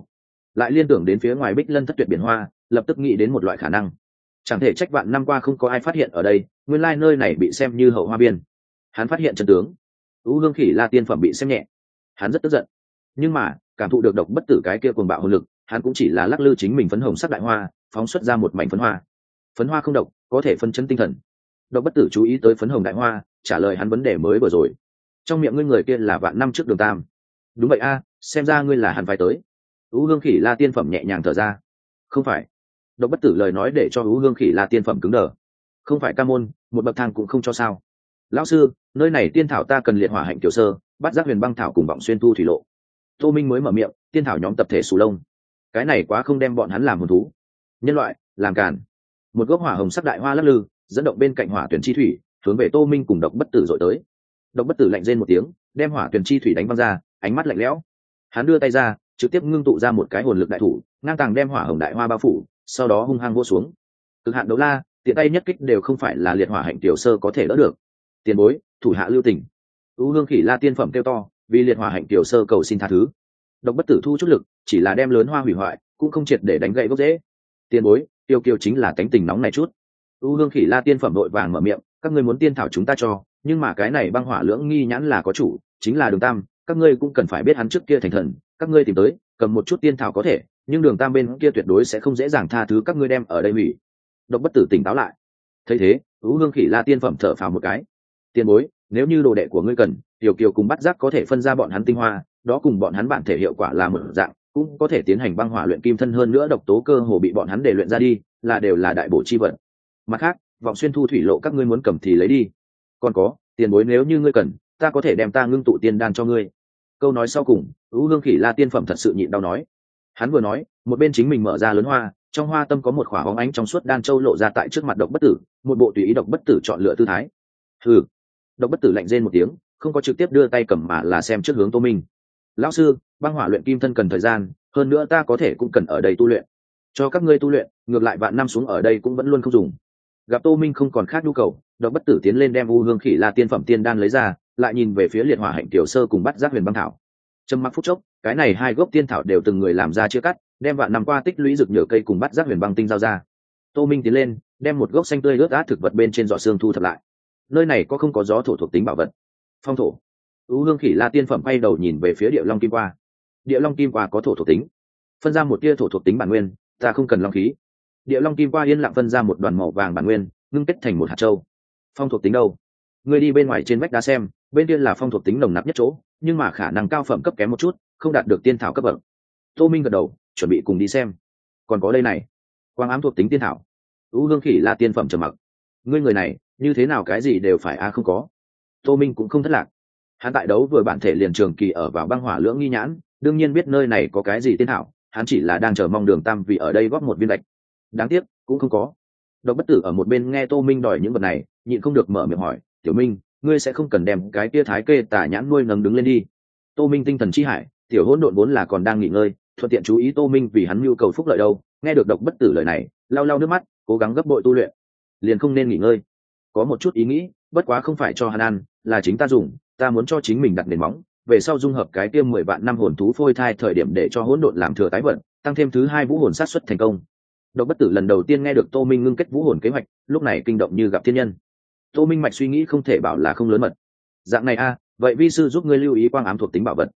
A: lại liên tưởng đến phía ngoài Bích Lân thất tuyệt biển hoa, lập tức nghĩ đến một loại khả năng. Chẳng thể trách vạn năm qua không có ai phát hiện ở đây, nguyên lai nơi này bị xem như hậu hoa biên. Hắn phát hiện chân tướng, U Hương Khỉ La tiên phẩm bị xem nhẹ. Hắn rất tức giận, nhưng mà cảm thụ được độc bất tử cái kia cuồng bạo hồn lực, hắn cũng chỉ là lắc lư chính mình phấn hồng sắc đại hoa, phóng xuất ra một mảnh phấn hoa. Phấn hoa không độc, có thể phân chấn tinh thần. Độc bất tử chú ý tới phấn hồng đại hoa, trả lời hắn vấn đề mới vừa rồi. Trong miệng ngươi người kia là vạn năm trước Đường Tam. Đúng vậy a, xem ra ngươi là hẳn phải tới. U Hương Khỉ La tiên phẩm nhẹ nhàng thở ra. Không phải. Độc bất tử lời nói để cho U Hương Khỉ La tiên phẩm cứng đờ. Không phải ca môn, một bậc thang cũng không cho sao? Lão sư, nơi này tiên thảo ta cần liệt hỏa hạnh tiểu sơ, bắt giác huyền băng thảo cùng vọng xuyên thu thủy lộ. Tô Minh mới mở miệng, tiên thảo nhóm tập thể sù lông. Cái này quá không đem bọn hắn làm hồn thú. Nhân loại, làm càn. Một gốc hỏa hồng sắc đại hoa lắc lư, dẫn động bên cạnh hỏa tuyển chi thủy, hướng về Tô Minh cùng độc bất tử dội tới. Độc bất tử lạnh rên một tiếng, đem hỏa tuyển chi thủy đánh văng ra, ánh mắt lạnh lẽo. Hắn đưa tay ra, trực tiếp ngưng tụ ra một cái hồn lực đại thủ, ngang tàng đem hỏa hồng đại hoa bao phủ, sau đó hung hăng vỗ xuống. Cực hạn đấu la, tiện tay nhất kích đều không phải là liệt hỏa hạnh tiểu sơ có thể đỡ được. Tiền bối, thủ hạ lưu tình. U Hương Khỉ La tiên phẩm kêu to, vì liệt hỏa hạnh tiểu sơ cầu xin tha thứ. Độc bất tử thu chút lực, chỉ là đem lớn hoa hủy hoại, cũng không triệt để đánh gãy gốc rễ. Tiền bối, tiêu kiều chính là tánh tình nóng này chút. U Hương Khỉ La tiên phẩm đội vàng mở miệng, các ngươi muốn tiên thảo chúng ta cho, nhưng mà cái này băng hỏa lưỡng nghi nhãn là có chủ, chính là Đường Tam, các ngươi cũng cần phải biết hắn trước kia thành thần, các ngươi tìm tới, cầm một chút tiên thảo có thể, nhưng Đường Tam bên kia tuyệt đối sẽ không dễ dàng tha thứ các ngươi đem ở đây hủy. Độc bất tử tỉnh táo lại. Thấy thế, U Hương Khỉ La tiên phẩm thở phào một cái. Tiền bối, nếu như đồ đệ của ngươi cần, Tiểu Kiều cùng bắt giác có thể phân ra bọn hắn tinh hoa, đó cùng bọn hắn bản thể hiệu quả là một dạng, cũng có thể tiến hành băng hỏa luyện kim thân, hơn nữa độc tố cơ hồ bị bọn hắn để luyện ra đi, là đều là đại bổ chi vật. Mặt khác, vọng xuyên thu thủy lộ các ngươi muốn cầm thì lấy đi. Còn có, tiền bối nếu như ngươi cần, ta có thể đem ta ngưng tụ tiên đan cho ngươi. Câu nói sau cùng, U Hương Khỉ La tiên phẩm thật sự nhịn đau nói. Hắn vừa nói, một bên chính mình mở ra lớn hoa, trong hoa tâm có một khỏa bóng ánh trong suốt đan châu lộ ra tại trước mặt độc bất tử, một bộ tùy ý độc bất tử chọn lựa tư thái. Hừ. Độc bất tử lạnh rên một tiếng, không có trực tiếp đưa tay cầm mà là xem trước hướng Tô Minh. Lão sư, băng hỏa luyện kim thân cần thời gian, hơn nữa ta có thể cũng cần ở đây tu luyện. Cho các ngươi tu luyện, ngược lại vạn năm xuống ở đây cũng vẫn luôn không dùng. Gặp Tô Minh không còn khác nhu cầu, độc bất tử tiến lên đem U Hương Khỉ La tiên phẩm tiên đan lấy ra, lại nhìn về phía liệt hỏa hạnh tiểu sơ cùng bắt giác huyền băng thảo. Trầm mặc phút chốc, cái này hai gốc tiên thảo đều từng người làm ra chia cắt, đem vạn năm qua tích lũy rực nhựa cây cùng bắt giác huyền băng tinh giao ra. Tô Minh tiến lên, đem một gốc xanh tươi ướt át thực vật bên trên giỏ xương thu thập lại. Nơi này có không có gió thổ thuộc tính bảo vật? Phong thổ. U Hương Khỉ La tiên phẩm bay đầu nhìn về phía địa long kim qua. Địa long kim qua có thổ thuộc tính, phân ra một tia thổ thuộc tính bản nguyên, ta không cần long khí. Địa long kim qua yên lặng phân ra một đoàn màu vàng bản nguyên, ngưng kết thành một hạt châu. Phong thuộc tính đâu? Ngươi đi bên ngoài trên vách đá xem, bên kia là phong thuộc tính nồng nặc nhất chỗ, nhưng mà khả năng cao phẩm cấp kém một chút, không đạt được tiên thảo cấp bậc. Tô Minh gật đầu, chuẩn bị cùng đi xem. Còn có đây này, quang ám thuộc tính tiên thảo. U Hương Khỉ La tiên phẩm trầm mặc. Ngươi người này, như thế nào cái gì đều phải không có. Tô Minh cũng không thất lạc. Hắn tại đấu vừa bản thể liền trường kỳ ở vào băng hỏa lưỡng nghi nhãn, đương nhiên biết nơi này có cái gì tiên thảo, hắn chỉ là đang chờ mong Đường Tam vì ở đây góp một viên gạch. Đáng tiếc, cũng không có. Độc bất tử ở một bên nghe Tô Minh đòi những vật này, nhịn không được mở miệng hỏi, "Tiểu Minh, ngươi sẽ không cần đem cái kia thái kê tả nhãn nuôi nấng đứng lên đi?" Tô Minh tinh thần chi hải, tiểu hỗn độn vốn là còn đang nghỉ ngơi, thuận tiện chú ý Tô Minh vì hắn nhu cầu phúc lợi đâu, nghe được độc bất tử lời này, lau lau nước mắt, cố gắng gấp bội tu luyện. Liền không nên nghỉ ngơi. Có một chút ý nghĩ, bất quá không phải cho hắn ăn, là chính ta dùng, ta muốn cho chính mình đặt nền móng, về sau dung hợp cái tiêm 10 vạn năm hồn thú phôi thai thời điểm để cho hỗn độn làm thừa tái vận, tăng thêm thứ hai vũ hồn sát xuất thành công. Độc bất tử lần đầu tiên nghe được Tô Minh ngưng kết vũ hồn kế hoạch, lúc này kinh động như gặp thiên nhân. Tô Minh mạch suy nghĩ không thể bảo là không lớn mật. Dạng này vậy vi sư giúp ngươi lưu ý quang ám thuộc tính bảo vật.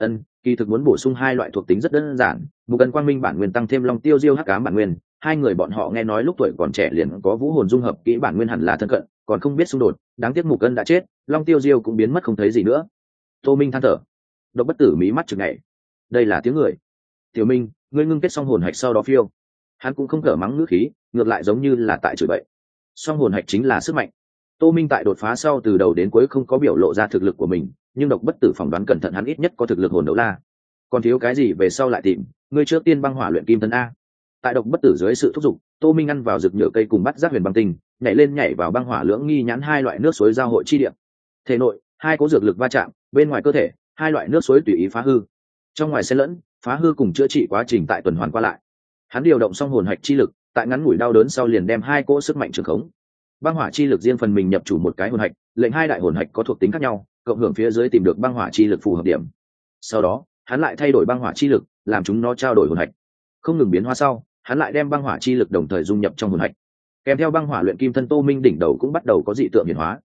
A: Kỳ thực muốn bổ sung hai loại thuộc tính rất đơn giản, một cần quang minh bản nguyên tăng thêm long tiêu diêu hắc ám bản nguyên, hai người bọn họ nghe nói lúc tuổi còn trẻ liền có vũ hồn dung hợp kỹ bản nguyên hẳn là thân cận, còn không biết xung đột, đáng tiếc Mục Ân đã chết, long tiêu diêu cũng biến mất không thấy gì nữa. Tô Minh than thở. Độc bất tử mí mắt chừng ngày. Đây là tiếng người. Tiểu Minh, ngươi ngưng kết xong hồn hạch sau đó phiêu. Hắn cũng không cở mắng ngữ khí, ngược lại giống như là tại chửi bậy. Song hồn hạch chính là sức mạnh. Tô Minh tại đột phá sau từ đầu đến cuối không có biểu lộ ra thực lực của mình, nhưng độc bất tử phỏng đoán cẩn thận hắn ít nhất có thực lực hồn đấu la. Còn thiếu cái gì về sau lại tìm, ngươi trước tiên băng hỏa luyện kim thân a. Tại độc bất tử dưới sự thúc giục, Tô Minh ăn vào rực nhựa cây cùng bắt giác huyền băng tinh, nhảy lên nhảy vào băng hỏa lưỡng nghi nhãn hai loại nước suối giao hội chi địa. Thể nội, hai cố dược lực va chạm, bên ngoài cơ thể, hai loại nước suối tùy ý phá hư. Trong ngoài xen lẫn, phá hư cùng chữa trị quá trình tại tuần hoàn qua lại. Hắn điều động xong hồn hạch chi lực, tại ngắn ngủi đau đớn sau liền đem hai cỗ sức mạnh trường khống. Băng hỏa chi lực riêng phần mình nhập chủ một cái hồn hạch, lệnh hai đại hồn hạch có thuộc tính khác nhau, cộng hưởng phía dưới tìm được băng hỏa chi lực phù hợp điểm. Sau đó, hắn lại thay đổi băng hỏa chi lực, làm chúng nó trao đổi hồn hạch. không ngừng biến hóa sau hắn lại đem băng hỏa chi lực đồng thời dung nhập trong hồn hạch, kèm theo băng hỏa luyện kim thân Tô Minh đỉnh đầu cũng bắt đầu có dị tượng hiển hóa.